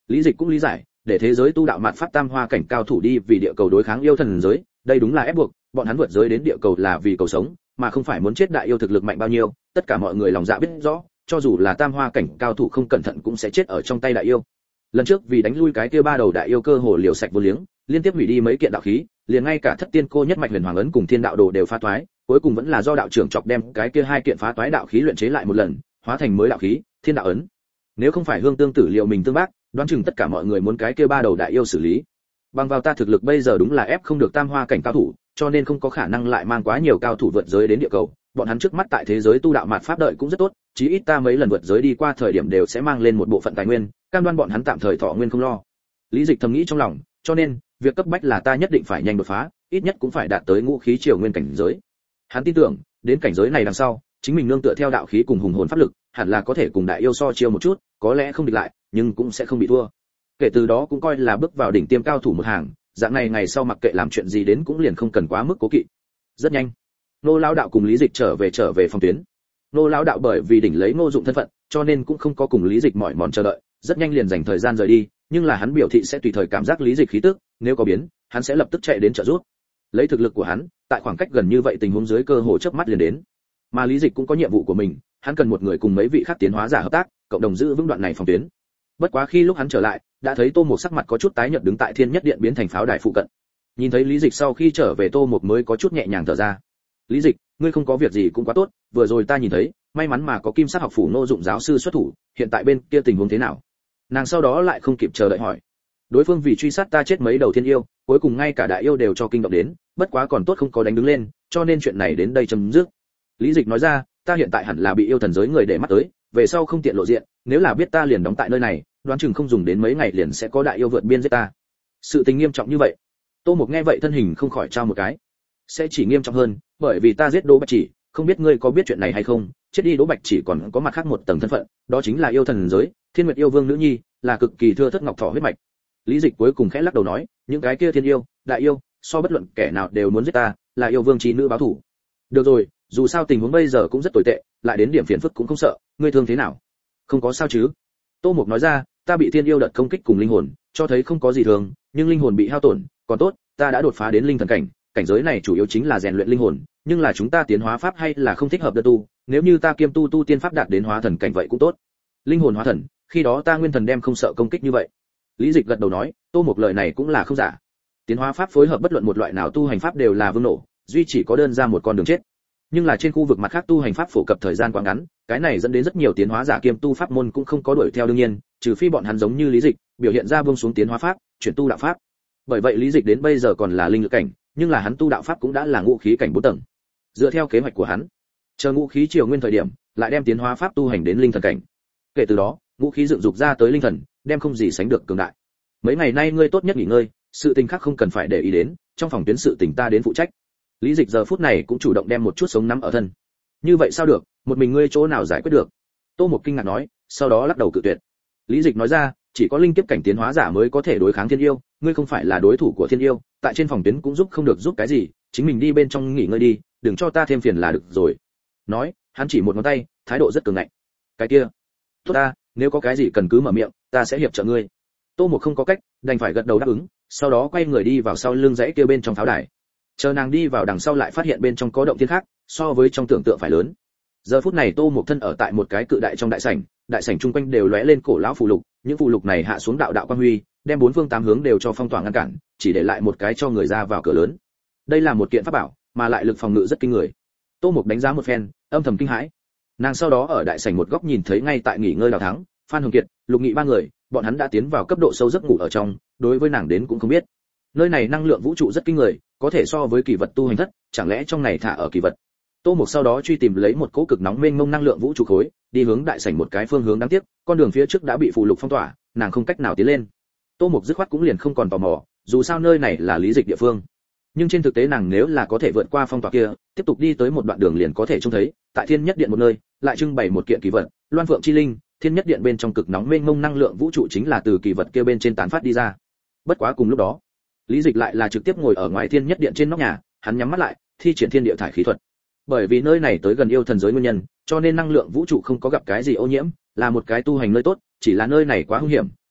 Lý Dịch cũng lý giải, để thế giới tu đạo mạt pháp tam hoa cảnh cao thủ đi vì địa cầu đối kháng yêu thần giới, đây đúng là ép buộc, bọn hắn vượt giới đến địa cầu là vì cầu sống, mà không phải muốn chết đại yêu thực lực mạnh bao nhiêu, tất cả mọi người lòng dạ biết rõ, cho dù là tam hoa cảnh cao thủ không cẩn thận cũng sẽ chết ở trong tay đại yêu. Lần trước vì đánh lui cái kia ba đầu đại yêu cơ hồ liều sạch vô liếng, liên tiếp hủy đi mấy kiện đạo khí, liền ngay cả thất tiên cô nhất mạch huyền hoàng ấn cùng thiên đạo đồ đều phá toái, cuối cùng vẫn là do đạo trưởng chọc đem cái kia hai kiện phá toái đạo khí luyện chế lại một lần, hóa thành mới đạo khí, thiên đạo ấn. Nếu không phải hương tương tử liệu mình tương bác, đoán chừng tất cả mọi người muốn cái kia ba đầu đại yêu xử lý. Bằng vào ta thực lực bây giờ đúng là ép không được tam hoa cảnh cao thủ, cho nên không có khả năng lại mang quá nhiều cao thủ vượt giới đến địa cầu. Bọn hắn trước mắt tại thế giới tu đạo mạt pháp đợi cũng rất tốt, chí ít ta mấy lần vượt giới đi qua thời điểm đều sẽ mang lên một bộ phận tài nguyên, cam đoan bọn hắn tạm thời thọ nguyên không lo. Lý Dịch thầm nghĩ trong lòng, cho nên việc cấp bách là ta nhất định phải nhanh đột phá, ít nhất cũng phải đạt tới ngũ khí triều nguyên cảnh giới. Hắn tin tưởng, đến cảnh giới này đằng sau, chính mình nương tựa theo đạo khí cùng hùng hồn pháp lực, hẳn là có thể cùng đại yêu so chiêu một chút, có lẽ không địch lại, nhưng cũng sẽ không bị thua. Kể từ đó cũng coi là bước vào đỉnh tiêm cao thủ một hàng, dạng này ngày sau mặc kệ làm chuyện gì đến cũng liền không cần quá mức cố kỵ. Rất nhanh, Nô lão đạo cùng Lý Dịch trở về trở về phòng tuyến. Nô lão đạo bởi vì đỉnh lấy Ngô Dụng thân phận, cho nên cũng không có cùng Lý Dịch mỏi mòn chờ đợi, rất nhanh liền dành thời gian rời đi, nhưng là hắn biểu thị sẽ tùy thời cảm giác Lý Dịch khí tức, nếu có biến, hắn sẽ lập tức chạy đến trợ giúp. Lấy thực lực của hắn, tại khoảng cách gần như vậy tình huống dưới cơ hội chớp mắt liền đến. Mà Lý Dịch cũng có nhiệm vụ của mình, hắn cần một người cùng mấy vị khác tiến hóa giả hợp tác, cộng đồng giữ vững đoạn này phòng tuyến. Bất quá khi lúc hắn trở lại, đã thấy Tô Mục sắc mặt có chút tái nhợt đứng tại Thiên Nhất Điện biến thành pháo đài phụ cận. Nhìn thấy Lý Dịch sau khi trở về, Tô Mục mới có chút nhẹ nhàng thở ra. Lý Dịch, ngươi không có việc gì cũng quá tốt, vừa rồi ta nhìn thấy, may mắn mà có Kim Sắc học phủ Ngô Dụng giáo sư xuất thủ, hiện tại bên kia tình huống thế nào? Nàng sau đó lại không kịp chờ đợi hỏi. Đối phương vì truy sát ta chết mấy đầu thiên yêu, cuối cùng ngay cả đại yêu đều cho kinh động đến, bất quá còn tốt không có đánh đứng lên, cho nên chuyện này đến đây chấm dứt. Lý Dịch nói ra, ta hiện tại hẳn là bị yêu thần giới người để mắt tới, về sau không tiện lộ diện, nếu là biết ta liền đóng tại nơi này, đoán chừng không dùng đến mấy ngày liền sẽ có đại yêu vượt biên giết ta. Sự tình nghiêm trọng như vậy. Tô Mục nghe vậy thân hình không khỏi trao một cái. Sẽ chỉ nghiêm trọng hơn, bởi vì ta giết Đỗ Bạch Chỉ, không biết ngươi có biết chuyện này hay không, chết đi Đỗ Bạch Chỉ còn có mặt khác một tầng thân phận, đó chính là yêu thần giới, Thiên Nguyệt yêu vương nữ nhi, là cực kỳ thưa thất ngọc thỏ huyết mạch. Lý Dịch cuối cùng khẽ lắc đầu nói, những cái kia thiên yêu, đại yêu, so bất luận kẻ nào đều muốn giết ta, là yêu vương trí nữ báo thù. Được rồi, dù sao tình huống bây giờ cũng rất tồi tệ, lại đến điểm phiền phức cũng không sợ, ngươi thương thế nào? Không có sao chứ? Tô Mục nói ra, ta bị thiên yêu đợt công kích cùng linh hồn, cho thấy không có gì thường, nhưng linh hồn bị hao tổn, còn tốt, ta đã đột phá đến linh thần cảnh, cảnh giới này chủ yếu chính là rèn luyện linh hồn, nhưng là chúng ta tiến hóa pháp hay là không thích hợp đơn tu, nếu như ta kiêm tu tu tiên pháp đạt đến hóa thần cảnh vậy cũng tốt. Linh hồn hóa thần, khi đó ta nguyên thần đem không sợ công kích như vậy. Lý Dịch gật đầu nói, Tô Mục lời này cũng là không giả. Tiến hóa pháp phối hợp bất luận một loại nào tu hành pháp đều là vương nổ, duy chỉ có đơn ra một con đường chết. Nhưng là trên khu vực mặt khác tu hành pháp phổ cập thời gian quá ngắn, cái này dẫn đến rất nhiều tiến hóa giả kiêm tu pháp môn cũng không có đuổi theo đương nhiên, trừ phi bọn hắn giống như Lý Dịch, biểu hiện ra buông xuống tiến hóa pháp, chuyển tu đạo pháp. Bởi vậy Lý Dịch đến bây giờ còn là linh lực cảnh, nhưng là hắn tu đạo pháp cũng đã là ngũ khí cảnh bốn tầng. Dựa theo kế hoạch của hắn, chờ ngũ khí triều nguyên thời điểm, lại đem tiến hóa pháp tu hành đến linh thần cảnh. Kể từ đó, ngũ khí dựng dục ra tới linh thần, đem không gì sánh được cường đại. Mấy ngày nay ngươi tốt nhất nghỉ ngơi, sự tình khác không cần phải để ý đến, trong phòng tuyến sự tình ta đến phụ trách. Lý Dịch giờ phút này cũng chủ động đem một chút sống nắm ở thân. Như vậy sao được, một mình ngươi chỗ nào giải quyết được? Tô Mục kinh ngạc nói, sau đó lắc đầu cự tuyệt. Lý Dịch nói ra, chỉ có linh kiếp cảnh tiến hóa giả mới có thể đối kháng thiên yêu, ngươi không phải là đối thủ của thiên yêu, tại trên phòng tuyến cũng giúp không được giúp cái gì, chính mình đi bên trong nghỉ ngơi đi, đừng cho ta thêm phiền là được rồi. Nói, hắn chỉ một ngón tay, thái độ rất cường ngạnh. Cái kia, tốt ta, nếu có cái gì cần cứ mở miệng, ta sẽ hiệp trợ ngươi. Tô Mục không có cách, đành phải gật đầu đáp ứng, sau đó quay người đi vào sau lưng dãy kia bên trong pháo đài. Chờ nàng đi vào đằng sau lại phát hiện bên trong có động thiên khác, so với trong tưởng tượng phải lớn. Giờ phút này Tô Mục thân ở tại một cái cự đại trong đại sảnh, đại sảnh chung quanh đều lóe lên cổ lão phù lục, những phù lục này hạ xuống đạo đạo quang huy, đem bốn phương tám hướng đều cho phong tỏa ngăn cản, chỉ để lại một cái cho người ra vào cửa lớn. Đây là một kiện pháp bảo, mà lại lực phòng ngự rất kinh người. Tô Mục đánh giá một phen, âm thầm kinh hãi. Nàng sau đó ở đại sảnh một góc nhìn thấy ngay tại nghỉ ngơi Đào Thắng, Phan Hồng Kiệt, Lục Nghị ba người, bọn hắn đã tiến vào cấp độ sâu giấc ngủ ở trong, đối với nàng đến cũng không biết. Nơi này năng lượng vũ trụ rất kinh người, có thể so với kỳ vật tu hành thất, chẳng lẽ trong này thả ở kỳ vật. Tô Mục sau đó truy tìm lấy một cỗ cực nóng mênh mông năng lượng vũ trụ khối, đi hướng đại sảnh một cái phương hướng đáng tiếc, con đường phía trước đã bị phù lục phong tỏa, nàng không cách nào tiến lên. Tô Mục dứt khoát cũng liền không còn tò mò, dù sao nơi này là Lý Dịch địa phương. Nhưng trên thực tế nàng nếu là có thể vượt qua phong tỏa kia, tiếp tục đi tới một đoạn đường liền có thể trông thấy, tại Thiên Nhất Điện một nơi, lại trưng bày một kiện kỳ vật, Loan Phượng chi linh, Thiên Nhất Điện bên trong cực nóng mênh mông năng lượng vũ trụ chính là từ kỳ vật kia bên trên tán phát đi ra. Bất quá cùng lúc đó, Lý Dịch lại là trực tiếp ngồi ở ngoài Thiên Nhất Điện trên nóc nhà, hắn nhắm mắt lại, thi triển thiên địa thải khí thuật. Bởi vì nơi này tới gần yêu thần giới nguyên nhân, cho nên năng lượng vũ trụ không có gặp cái gì ô nhiễm, là một cái tu hành nơi tốt, chỉ là nơi này quá hung hiểm,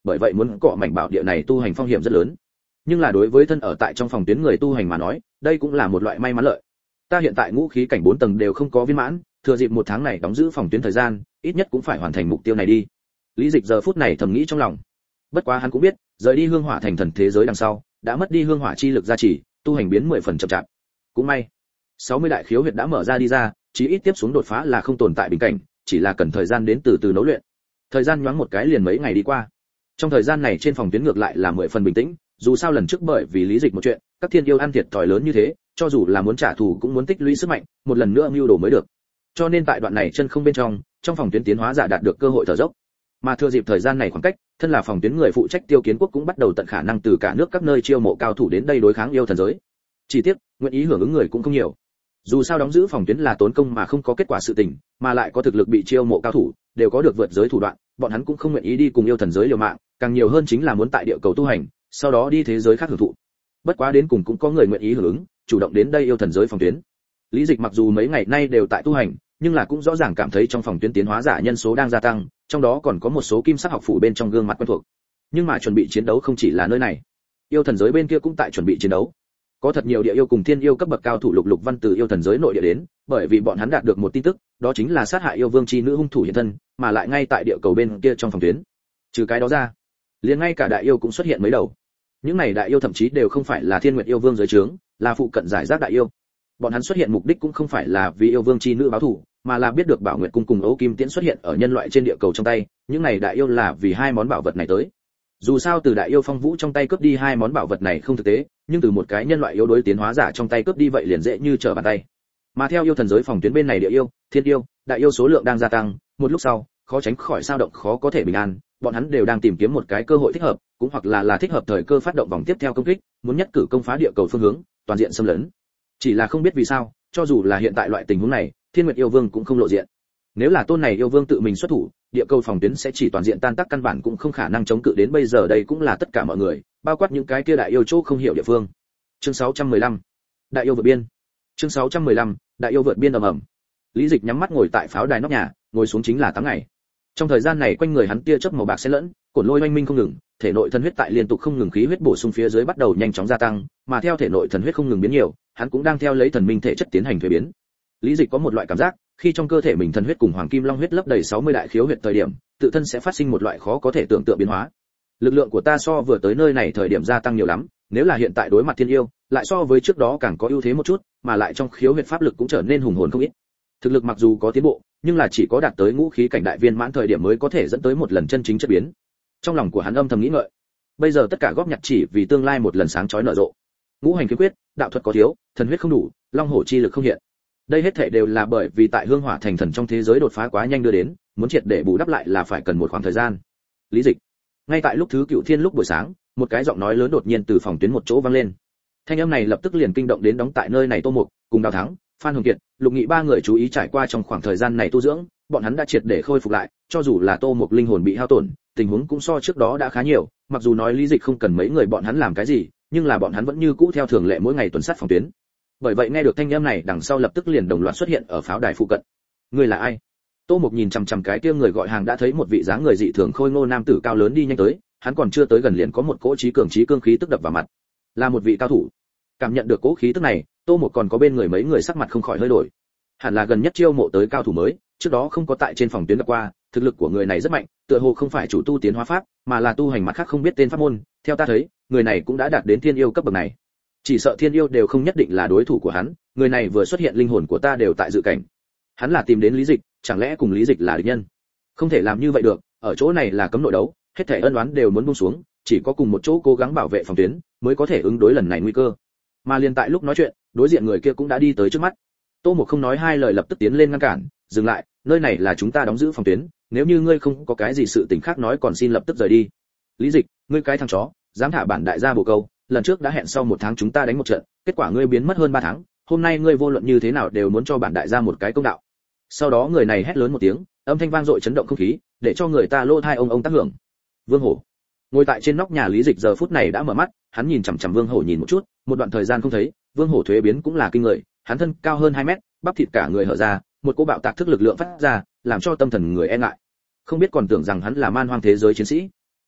bởi vậy muốn cọ mảnh bảo địa này tu hành phong hiểm rất lớn. Nhưng là đối với thân ở tại trong phòng tuyến người tu hành mà nói, đây cũng là một loại may mắn lợi. Ta hiện tại ngũ khí cảnh bốn tầng đều không có viên mãn, thừa dịp một tháng này đóng giữ phòng tuyến thời gian, ít nhất cũng phải hoàn thành mục tiêu này đi. Lý Dịch giờ phút này thầm nghĩ trong lòng. Bất quá hắn cũng biết, rời đi hương hỏa thành thần thế giới đằng sau, đã mất đi hương hỏa chi lực gia trì, tu hành biến mười phần chậm chạp. Cũng may, sáu mươi đại khiếu huyệt đã mở ra đi ra, chí ít tiếp xuống đột phá là không tồn tại bình cảnh, chỉ là cần thời gian đến từ từ nấu luyện. Thời gian nhoáng một cái liền mấy ngày đi qua. Trong thời gian này trên phòng tuyến ngược lại là mười phần bình tĩnh, dù sao lần trước bởi vì Lý Dịch một chuyện, các thiên yêu ăn thiệt thòi lớn như thế, cho dù là muốn trả thù cũng muốn tích lũy sức mạnh, một lần nữa mưu đồ mới được. Cho nên tại đoạn này chân không bên trong, trong phòng tuyến tiến hóa giả đạt được cơ hội thở dốc. Mà thừa dịp thời gian này khoảng cách, thân là phòng tuyến người phụ trách Tiêu Kiến Quốc cũng bắt đầu tận khả năng từ cả nước các nơi chiêu mộ cao thủ đến đây đối kháng yêu thần giới. Chỉ tiếc, nguyện ý hưởng ứng người cũng không nhiều. Dù sao đóng giữ phòng tuyến là tốn công mà không có kết quả sự tình, mà lại có thực lực bị chiêu mộ cao thủ, đều có được vượt giới thủ đoạn, bọn hắn cũng không nguyện ý đi cùng yêu thần giới liều mạng, càng nhiều hơn chính là muốn tại địa cầu tu hành, sau đó đi thế giới khác hưởng thụ. Bất quá đến cùng cũng có người nguyện ý hưởng ứng, chủ động đến đây yêu thần giới phòng tuyến. Lý Dịch mặc dù mấy ngày nay đều tại tu hành, nhưng là cũng rõ ràng cảm thấy trong phòng tuyến tiến hóa giả nhân số đang gia tăng, trong đó còn có một số kim sắc học phủ bên trong gương mặt quen thuộc. Nhưng mà chuẩn bị chiến đấu không chỉ là nơi này, yêu thần giới bên kia cũng tại chuẩn bị chiến đấu. Có thật nhiều địa yêu cùng thiên yêu cấp bậc cao thủ lục lục văn từ yêu thần giới nội địa đến, bởi vì bọn hắn đạt được một tin tức, đó chính là sát hại yêu vương chi nữ hung thủ hiện thân, mà lại ngay tại địa cầu bên kia trong phòng tuyến. Trừ cái đó ra, liền ngay cả đại yêu cũng xuất hiện mấy đầu. Những này đại yêu thậm chí đều không phải là thiên nguyệt yêu vương giới trướng, là phụ cận giải rác đại yêu. Bọn hắn xuất hiện mục đích cũng không phải là vì yêu vương chi nữ báo thù, mà là biết được Bảo Nguyệt cung cùng Âu Kim Tiễn xuất hiện ở nhân loại trên địa cầu trong tay, những này đại yêu là vì hai món bảo vật này tới. Dù sao từ đại yêu Phong Vũ trong tay cướp đi hai món bảo vật này không thực tế, nhưng từ một cái nhân loại yếu đối tiến hóa giả trong tay cướp đi vậy liền dễ như trở bàn tay. Mà theo yêu thần giới phòng tuyến bên này địa yêu, thiên yêu, đại yêu số lượng đang gia tăng, một lúc sau, khó tránh khỏi sao động khó có thể bình an, bọn hắn đều đang tìm kiếm một cái cơ hội thích hợp, cũng hoặc là là thích hợp thời cơ phát động vòng tiếp theo công kích, muốn nhất cử công phá địa cầu phương hướng, toàn diện xâm lấn. Chỉ là không biết vì sao, cho dù là hiện tại loại tình huống này, Thiên Nguyệt yêu vương cũng không lộ diện. Nếu là tôn này yêu vương tự mình xuất thủ, địa cầu phòng tuyến sẽ chỉ toàn diện tan tác, căn bản cũng không khả năng chống cự đến bây giờ. Đây cũng là tất cả mọi người, bao quát những cái kia đại yêu chỗ không hiểu địa phương. Chương sáu trăm mười lăm, đại yêu vượt biên. Chương sáu trăm mười lăm, đại yêu vượt biên ầm ầm. Lý Dịch nhắm mắt ngồi tại pháo đài nóc nhà, ngồi xuống chính là tám ngày. Trong thời gian này quanh người hắn tia chớp màu bạc xen lẫn, cổn lôi oanh minh không ngừng, thể nội thần huyết tại liên tục không ngừng khí huyết bổ sung phía dưới bắt đầu nhanh chóng gia tăng, mà theo thể nội thần huyết không ngừng biến nhiều, hắn cũng đang theo lấy thần minh thể chất tiến hành thuế biến. Lý Dịch có một loại cảm giác, khi trong cơ thể mình thần huyết cùng hoàng kim long huyết lấp đầy sáu mươi đại khiếu huyệt thời điểm, tự thân sẽ phát sinh một loại khó có thể tưởng tượng biến hóa. Lực lượng của ta so vừa tới nơi này thời điểm gia tăng nhiều lắm, nếu là hiện tại đối mặt thiên yêu, lại so với trước đó càng có ưu thế một chút, mà lại trong khiếu huyệt pháp lực cũng trở nên hùng hồn không ít. Thực lực mặc dù có tiến bộ, nhưng là chỉ có đạt tới ngũ khí cảnh đại viên mãn thời điểm mới có thể dẫn tới một lần chân chính chất biến. Trong lòng của hắn âm thầm nghĩ ngợi, bây giờ tất cả góp nhặt chỉ vì tương lai một lần sáng chói nở rộ. Ngũ hành kiếm quyết, đạo thuật có thiếu, thần huyết không đủ, long hổ chi lực không hiện. Đây hết thảy đều là bởi vì tại hương hỏa thành thần trong thế giới đột phá quá nhanh đưa đến, muốn triệt để bù đắp lại là phải cần một khoảng thời gian. Lý Dịch. Ngay tại lúc thứ cựu thiên lúc buổi sáng, một cái giọng nói lớn đột nhiên từ phòng tuyến một chỗ vang lên. Thanh âm này lập tức liền kinh động đến đóng tại nơi này Tô Mục, cùng Đào Thắng, Phan Hồng Kiệt, Lục Nghị ba người chú ý trải qua trong khoảng thời gian này tu dưỡng, bọn hắn đã triệt để khôi phục lại, cho dù là Tô Mục linh hồn bị hao tổn, tình huống cũng so trước đó đã khá nhiều, mặc dù nói Lý Dịch không cần mấy người bọn hắn làm cái gì, nhưng là bọn hắn vẫn như cũ theo thường lệ mỗi ngày tuần sát phòng tuyến. Bởi vậy nghe được thanh âm này đằng sau lập tức liền đồng loạt xuất hiện ở pháo đài phụ cận. Người là ai? Tô Mục nhìn chằm chằm cái kia người gọi hàng đã thấy một vị dáng người dị thường khôi ngô nam tử cao lớn đi nhanh tới, hắn còn chưa tới gần liền có một cỗ chí cường chí cương khí tức đập vào mặt. Là một vị cao thủ. Cảm nhận được cỗ khí tức này, Tô Mục còn có bên người mấy người sắc mặt không khỏi hơi đổi. Hẳn là gần nhất chiêu mộ tới cao thủ mới, trước đó không có tại trên phòng tuyến gặp qua, thực lực của người này rất mạnh, tựa hồ không phải chủ tu tiến hóa pháp, mà là tu hành mặt khác không biết tên pháp môn, theo ta thấy, người này cũng đã đạt đến thiên yêu cấp bậc này. Chỉ sợ thiên yêu đều không nhất định là đối thủ của hắn, người này vừa xuất hiện linh hồn của ta đều tại dự cảnh. Hắn là tìm đến Lý Dịch, chẳng lẽ cùng Lý Dịch là địch nhân? Không thể làm như vậy được, ở chỗ này là cấm nội đấu, hết thảy ân oán đều muốn buông xuống, chỉ có cùng một chỗ cố gắng bảo vệ phòng tuyến, mới có thể ứng đối lần này nguy cơ. Mà liền tại lúc nói chuyện, đối diện người kia cũng đã đi tới trước mắt. Tô Mục không nói hai lời lập tức tiến lên ngăn cản, dừng lại, nơi này là chúng ta đóng giữ phòng tuyến, nếu như ngươi không có cái gì sự tình khác nói còn xin lập tức rời đi. Lý Dịch, ngươi cái thằng chó, dám thả bản đại gia bồ câu, lần trước đã hẹn sau một tháng chúng ta đánh một trận, kết quả ngươi biến mất hơn ba tháng, hôm nay ngươi vô luận như thế nào đều muốn cho bản đại gia một cái công đạo. Sau đó người này hét lớn một tiếng, âm thanh vang dội chấn động không khí, để cho người ta lô thai ông ông tác hưởng. Vương Hổ ngồi tại trên nóc nhà Lý Dịch giờ phút này đã mở mắt, hắn nhìn chằm chằm Vương Hổ nhìn một chút, một đoạn thời gian không thấy, Vương Hổ thuế biến cũng là kinh người, hắn thân cao hơn hai mét, bắp thịt cả người hở ra, một cỗ bạo tạc thức lực lượng phát ra, làm cho tâm thần người e ngại. Không biết còn tưởng rằng hắn là man hoang thế giới chiến sĩ.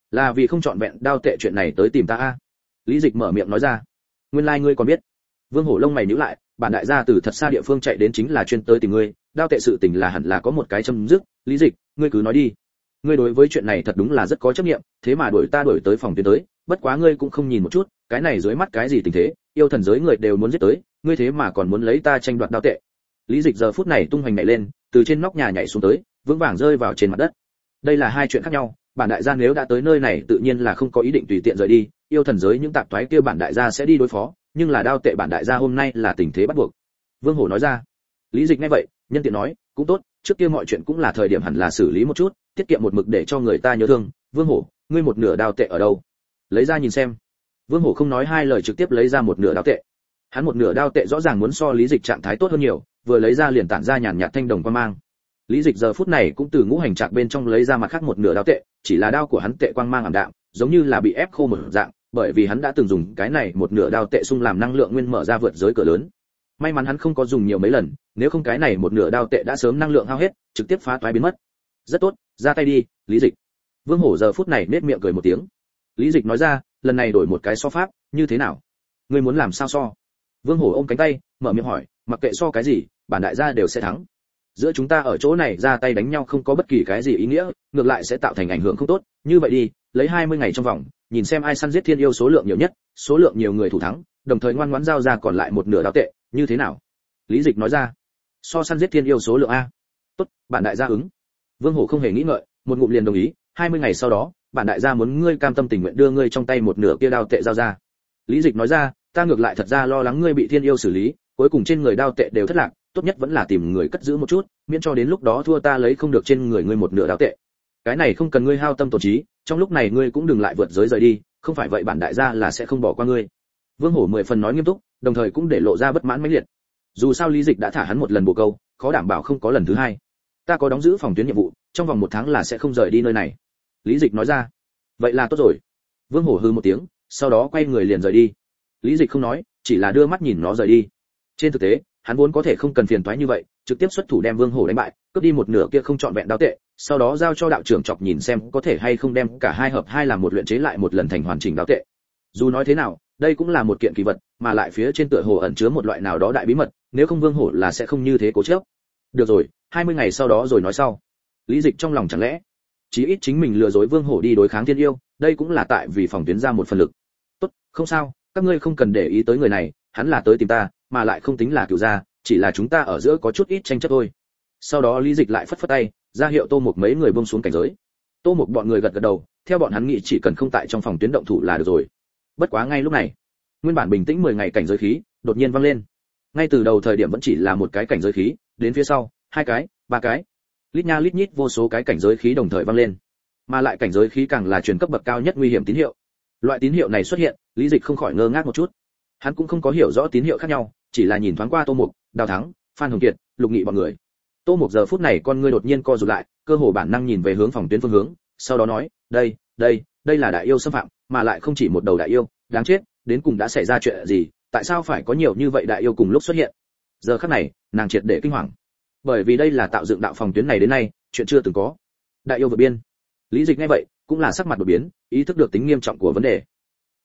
là vì không chọn vẹn đao tệ chuyện này tới tìm ta a. Lý Dịch mở miệng nói ra. Nguyên lai like ngươi còn biết. Vương Hổ lông mày nhíu lại, bản đại gia từ thật xa địa phương chạy đến chính là chuyên tới tìm ngươi, đao tệ sự tình là hẳn là có một cái châm dứt, Lý Dịch, ngươi cứ nói đi. Ngươi đối với chuyện này thật đúng là rất có chấp niệm, thế mà đuổi ta đuổi tới phòng tuyến tới, bất quá ngươi cũng không nhìn một chút, cái này dưới mắt cái gì tình thế, yêu thần giới người đều muốn giết tới, ngươi thế mà còn muốn lấy ta tranh đoạt đao tệ. Lý Dịch giờ phút này tung hoành nhảy lên, từ trên nóc nhà nhảy xuống tới, vững vàng rơi vào trên mặt đất. Đây là hai chuyện khác nhau, bản đại gia nếu đã tới nơi này tự nhiên là không có ý định tùy tiện rời đi, yêu thần giới những tạp toái kia bản đại gia sẽ đi đối phó, nhưng là đao tệ bản đại gia hôm nay là tình thế bắt buộc. Vương Hổ nói ra. Lý Dịch nghe vậy, nhân tiện nói, cũng tốt, trước kia mọi chuyện cũng là thời điểm hẳn là xử lý một chút, tiết kiệm một mực để cho người ta nhớ thương. Vương Hổ, ngươi một nửa đao tệ ở đâu? Lấy ra nhìn xem. Vương Hổ không nói hai lời trực tiếp lấy ra một nửa đao tệ. Hắn một nửa đao tệ rõ ràng muốn so Lý Dịch trạng thái tốt hơn nhiều, vừa lấy ra liền tản ra nhàn nhạt thanh đồng quang mang. Lý Dịch giờ phút này cũng từ ngũ hành trạc bên trong lấy ra mặt khác một nửa đao tệ, chỉ là đao của hắn tệ quang mang ảm đạm, giống như là bị ép khô một dạng, bởi vì hắn đã từng dùng cái này một nửa đao tệ xung làm năng lượng nguyên mở ra vượt giới cửa lớn. May mắn hắn không có dùng nhiều mấy lần, nếu không cái này một nửa đao tệ đã sớm năng lượng hao hết, trực tiếp phá toái biến mất. Rất tốt, ra tay đi, Lý Dịch. Vương Hổ giờ phút này nét miệng cười một tiếng. Lý Dịch nói ra, lần này đổi một cái so pháp, như thế nào? Ngươi muốn làm sao so? Vương Hổ ôm cánh tay, mở miệng hỏi, mặc kệ so cái gì, bản đại gia đều sẽ thắng. Giữa chúng ta ở chỗ này ra tay đánh nhau không có bất kỳ cái gì ý nghĩa, ngược lại sẽ tạo thành ảnh hưởng không tốt, như vậy đi, lấy hai mươi ngày trong vòng, nhìn xem ai săn giết thiên yêu số lượng nhiều nhất, số lượng nhiều người thủ thắng, đồng thời ngoan ngoãn giao ra còn lại một nửa đao tệ, như thế nào? Lý Dịch nói ra. So săn giết thiên yêu số lượng a. Tốt, bản đại gia ứng. Vương Hổ không hề nghĩ ngợi, một ngụm liền đồng ý, hai mươi ngày sau đó, bản đại gia muốn ngươi cam tâm tình nguyện đưa ngươi trong tay một nửa kia đao tệ giao ra. Lý Dịch nói ra, ta ngược lại thật ra lo lắng ngươi bị thiên yêu xử lý, cuối cùng trên người đao tệ đều thất lạc, tốt nhất vẫn là tìm người cất giữ một chút, miễn cho đến lúc đó thua ta lấy không được trên người ngươi một nửa đao tệ. Cái này không cần ngươi hao tâm tổn trí, trong lúc này ngươi cũng đừng lại vượt giới rời đi, không phải vậy bản đại gia là sẽ không bỏ qua ngươi. Vương Hổ mười phần nói nghiêm túc, đồng thời cũng để lộ ra bất mãn mãnh liệt. Dù sao Lý Dịch đã thả hắn một lần bồ câu, khó đảm bảo không có lần thứ hai. Ta có đóng giữ phòng tuyến nhiệm vụ, trong vòng một tháng là sẽ không rời đi nơi này. Lý Dịch nói ra. Vậy là tốt rồi. Vương Hổ hừ một tiếng, sau đó quay người liền rời đi. Lý Dịch không nói, chỉ là đưa mắt nhìn nó rời đi. Trên thực tế, hắn vốn có thể không cần phiền toái như vậy, trực tiếp xuất thủ đem Vương Hổ đánh bại, cướp đi một nửa kia không chọn vẹn đao tệ, sau đó giao cho đạo trưởng chọc nhìn xem có thể hay không đem cả hai hợp hai làm một luyện chế lại một lần thành hoàn chỉnh đao tệ. Dù nói thế nào, đây cũng là một kiện kỳ vật, mà lại phía trên tựa hồ ẩn chứa một loại nào đó đại bí mật, nếu không Vương Hổ là sẽ không như thế cố chấp. Được rồi, hai mươi ngày sau đó rồi nói sau. Lý Dịch trong lòng chẳng lẽ, chí ít chính mình lừa dối Vương Hổ đi đối kháng thiên yêu, đây cũng là tại vì phòng tuyến ra một phần lực. Tốt, không sao, các ngươi không cần để ý tới người này, hắn là tới tìm ta, mà lại không tính là cựu gia, chỉ là chúng ta ở giữa có chút ít tranh chấp thôi. Sau đó Lý Dịch lại phất phất tay, ra hiệu Tô Mục mấy người buông xuống cảnh giới. Tô Mục bọn người gật gật đầu, theo bọn hắn nghĩ chỉ cần không tại trong phòng tuyến động thủ là được rồi. Bất quá ngay lúc này, nguyên bản bình tĩnh mười ngày cảnh giới khí đột nhiên vang lên. Ngay từ đầu thời điểm vẫn chỉ là một cái cảnh giới khí, đến phía sau, hai cái, ba cái, lít nha lít nhít vô số cái cảnh giới khí đồng thời vang lên. Mà lại cảnh giới khí càng là truyền cấp bậc cao nhất nguy hiểm tín hiệu. Loại tín hiệu này xuất hiện, Lý Dịch không khỏi ngơ ngác một chút. Hắn cũng không có hiểu rõ tín hiệu khác nhau, chỉ là nhìn thoáng qua Tô Mục, Đào Thắng, Phan Hồng Kiệt, Lục Nghị bọn người. Tô Mục giờ phút này con ngươi đột nhiên co rụt lại, cơ hồ bản năng nhìn về hướng phòng tuyến phương hướng, sau đó nói, "Đây, đây, đây là đại yêu xâm phạm, mà lại không chỉ một đầu đại yêu, đáng chết, đến cùng đã xảy ra chuyện gì, tại sao phải có nhiều như vậy đại yêu cùng lúc xuất hiện?" Giờ khắc này, nàng triệt để kinh hoàng. Bởi vì đây là tạo dựng đạo phòng tuyến này đến nay, chuyện chưa từng có. Đại yêu vượt biên. Lý Dịch nghe vậy, cũng là sắc mặt đổi biến, ý thức được tính nghiêm trọng của vấn đề.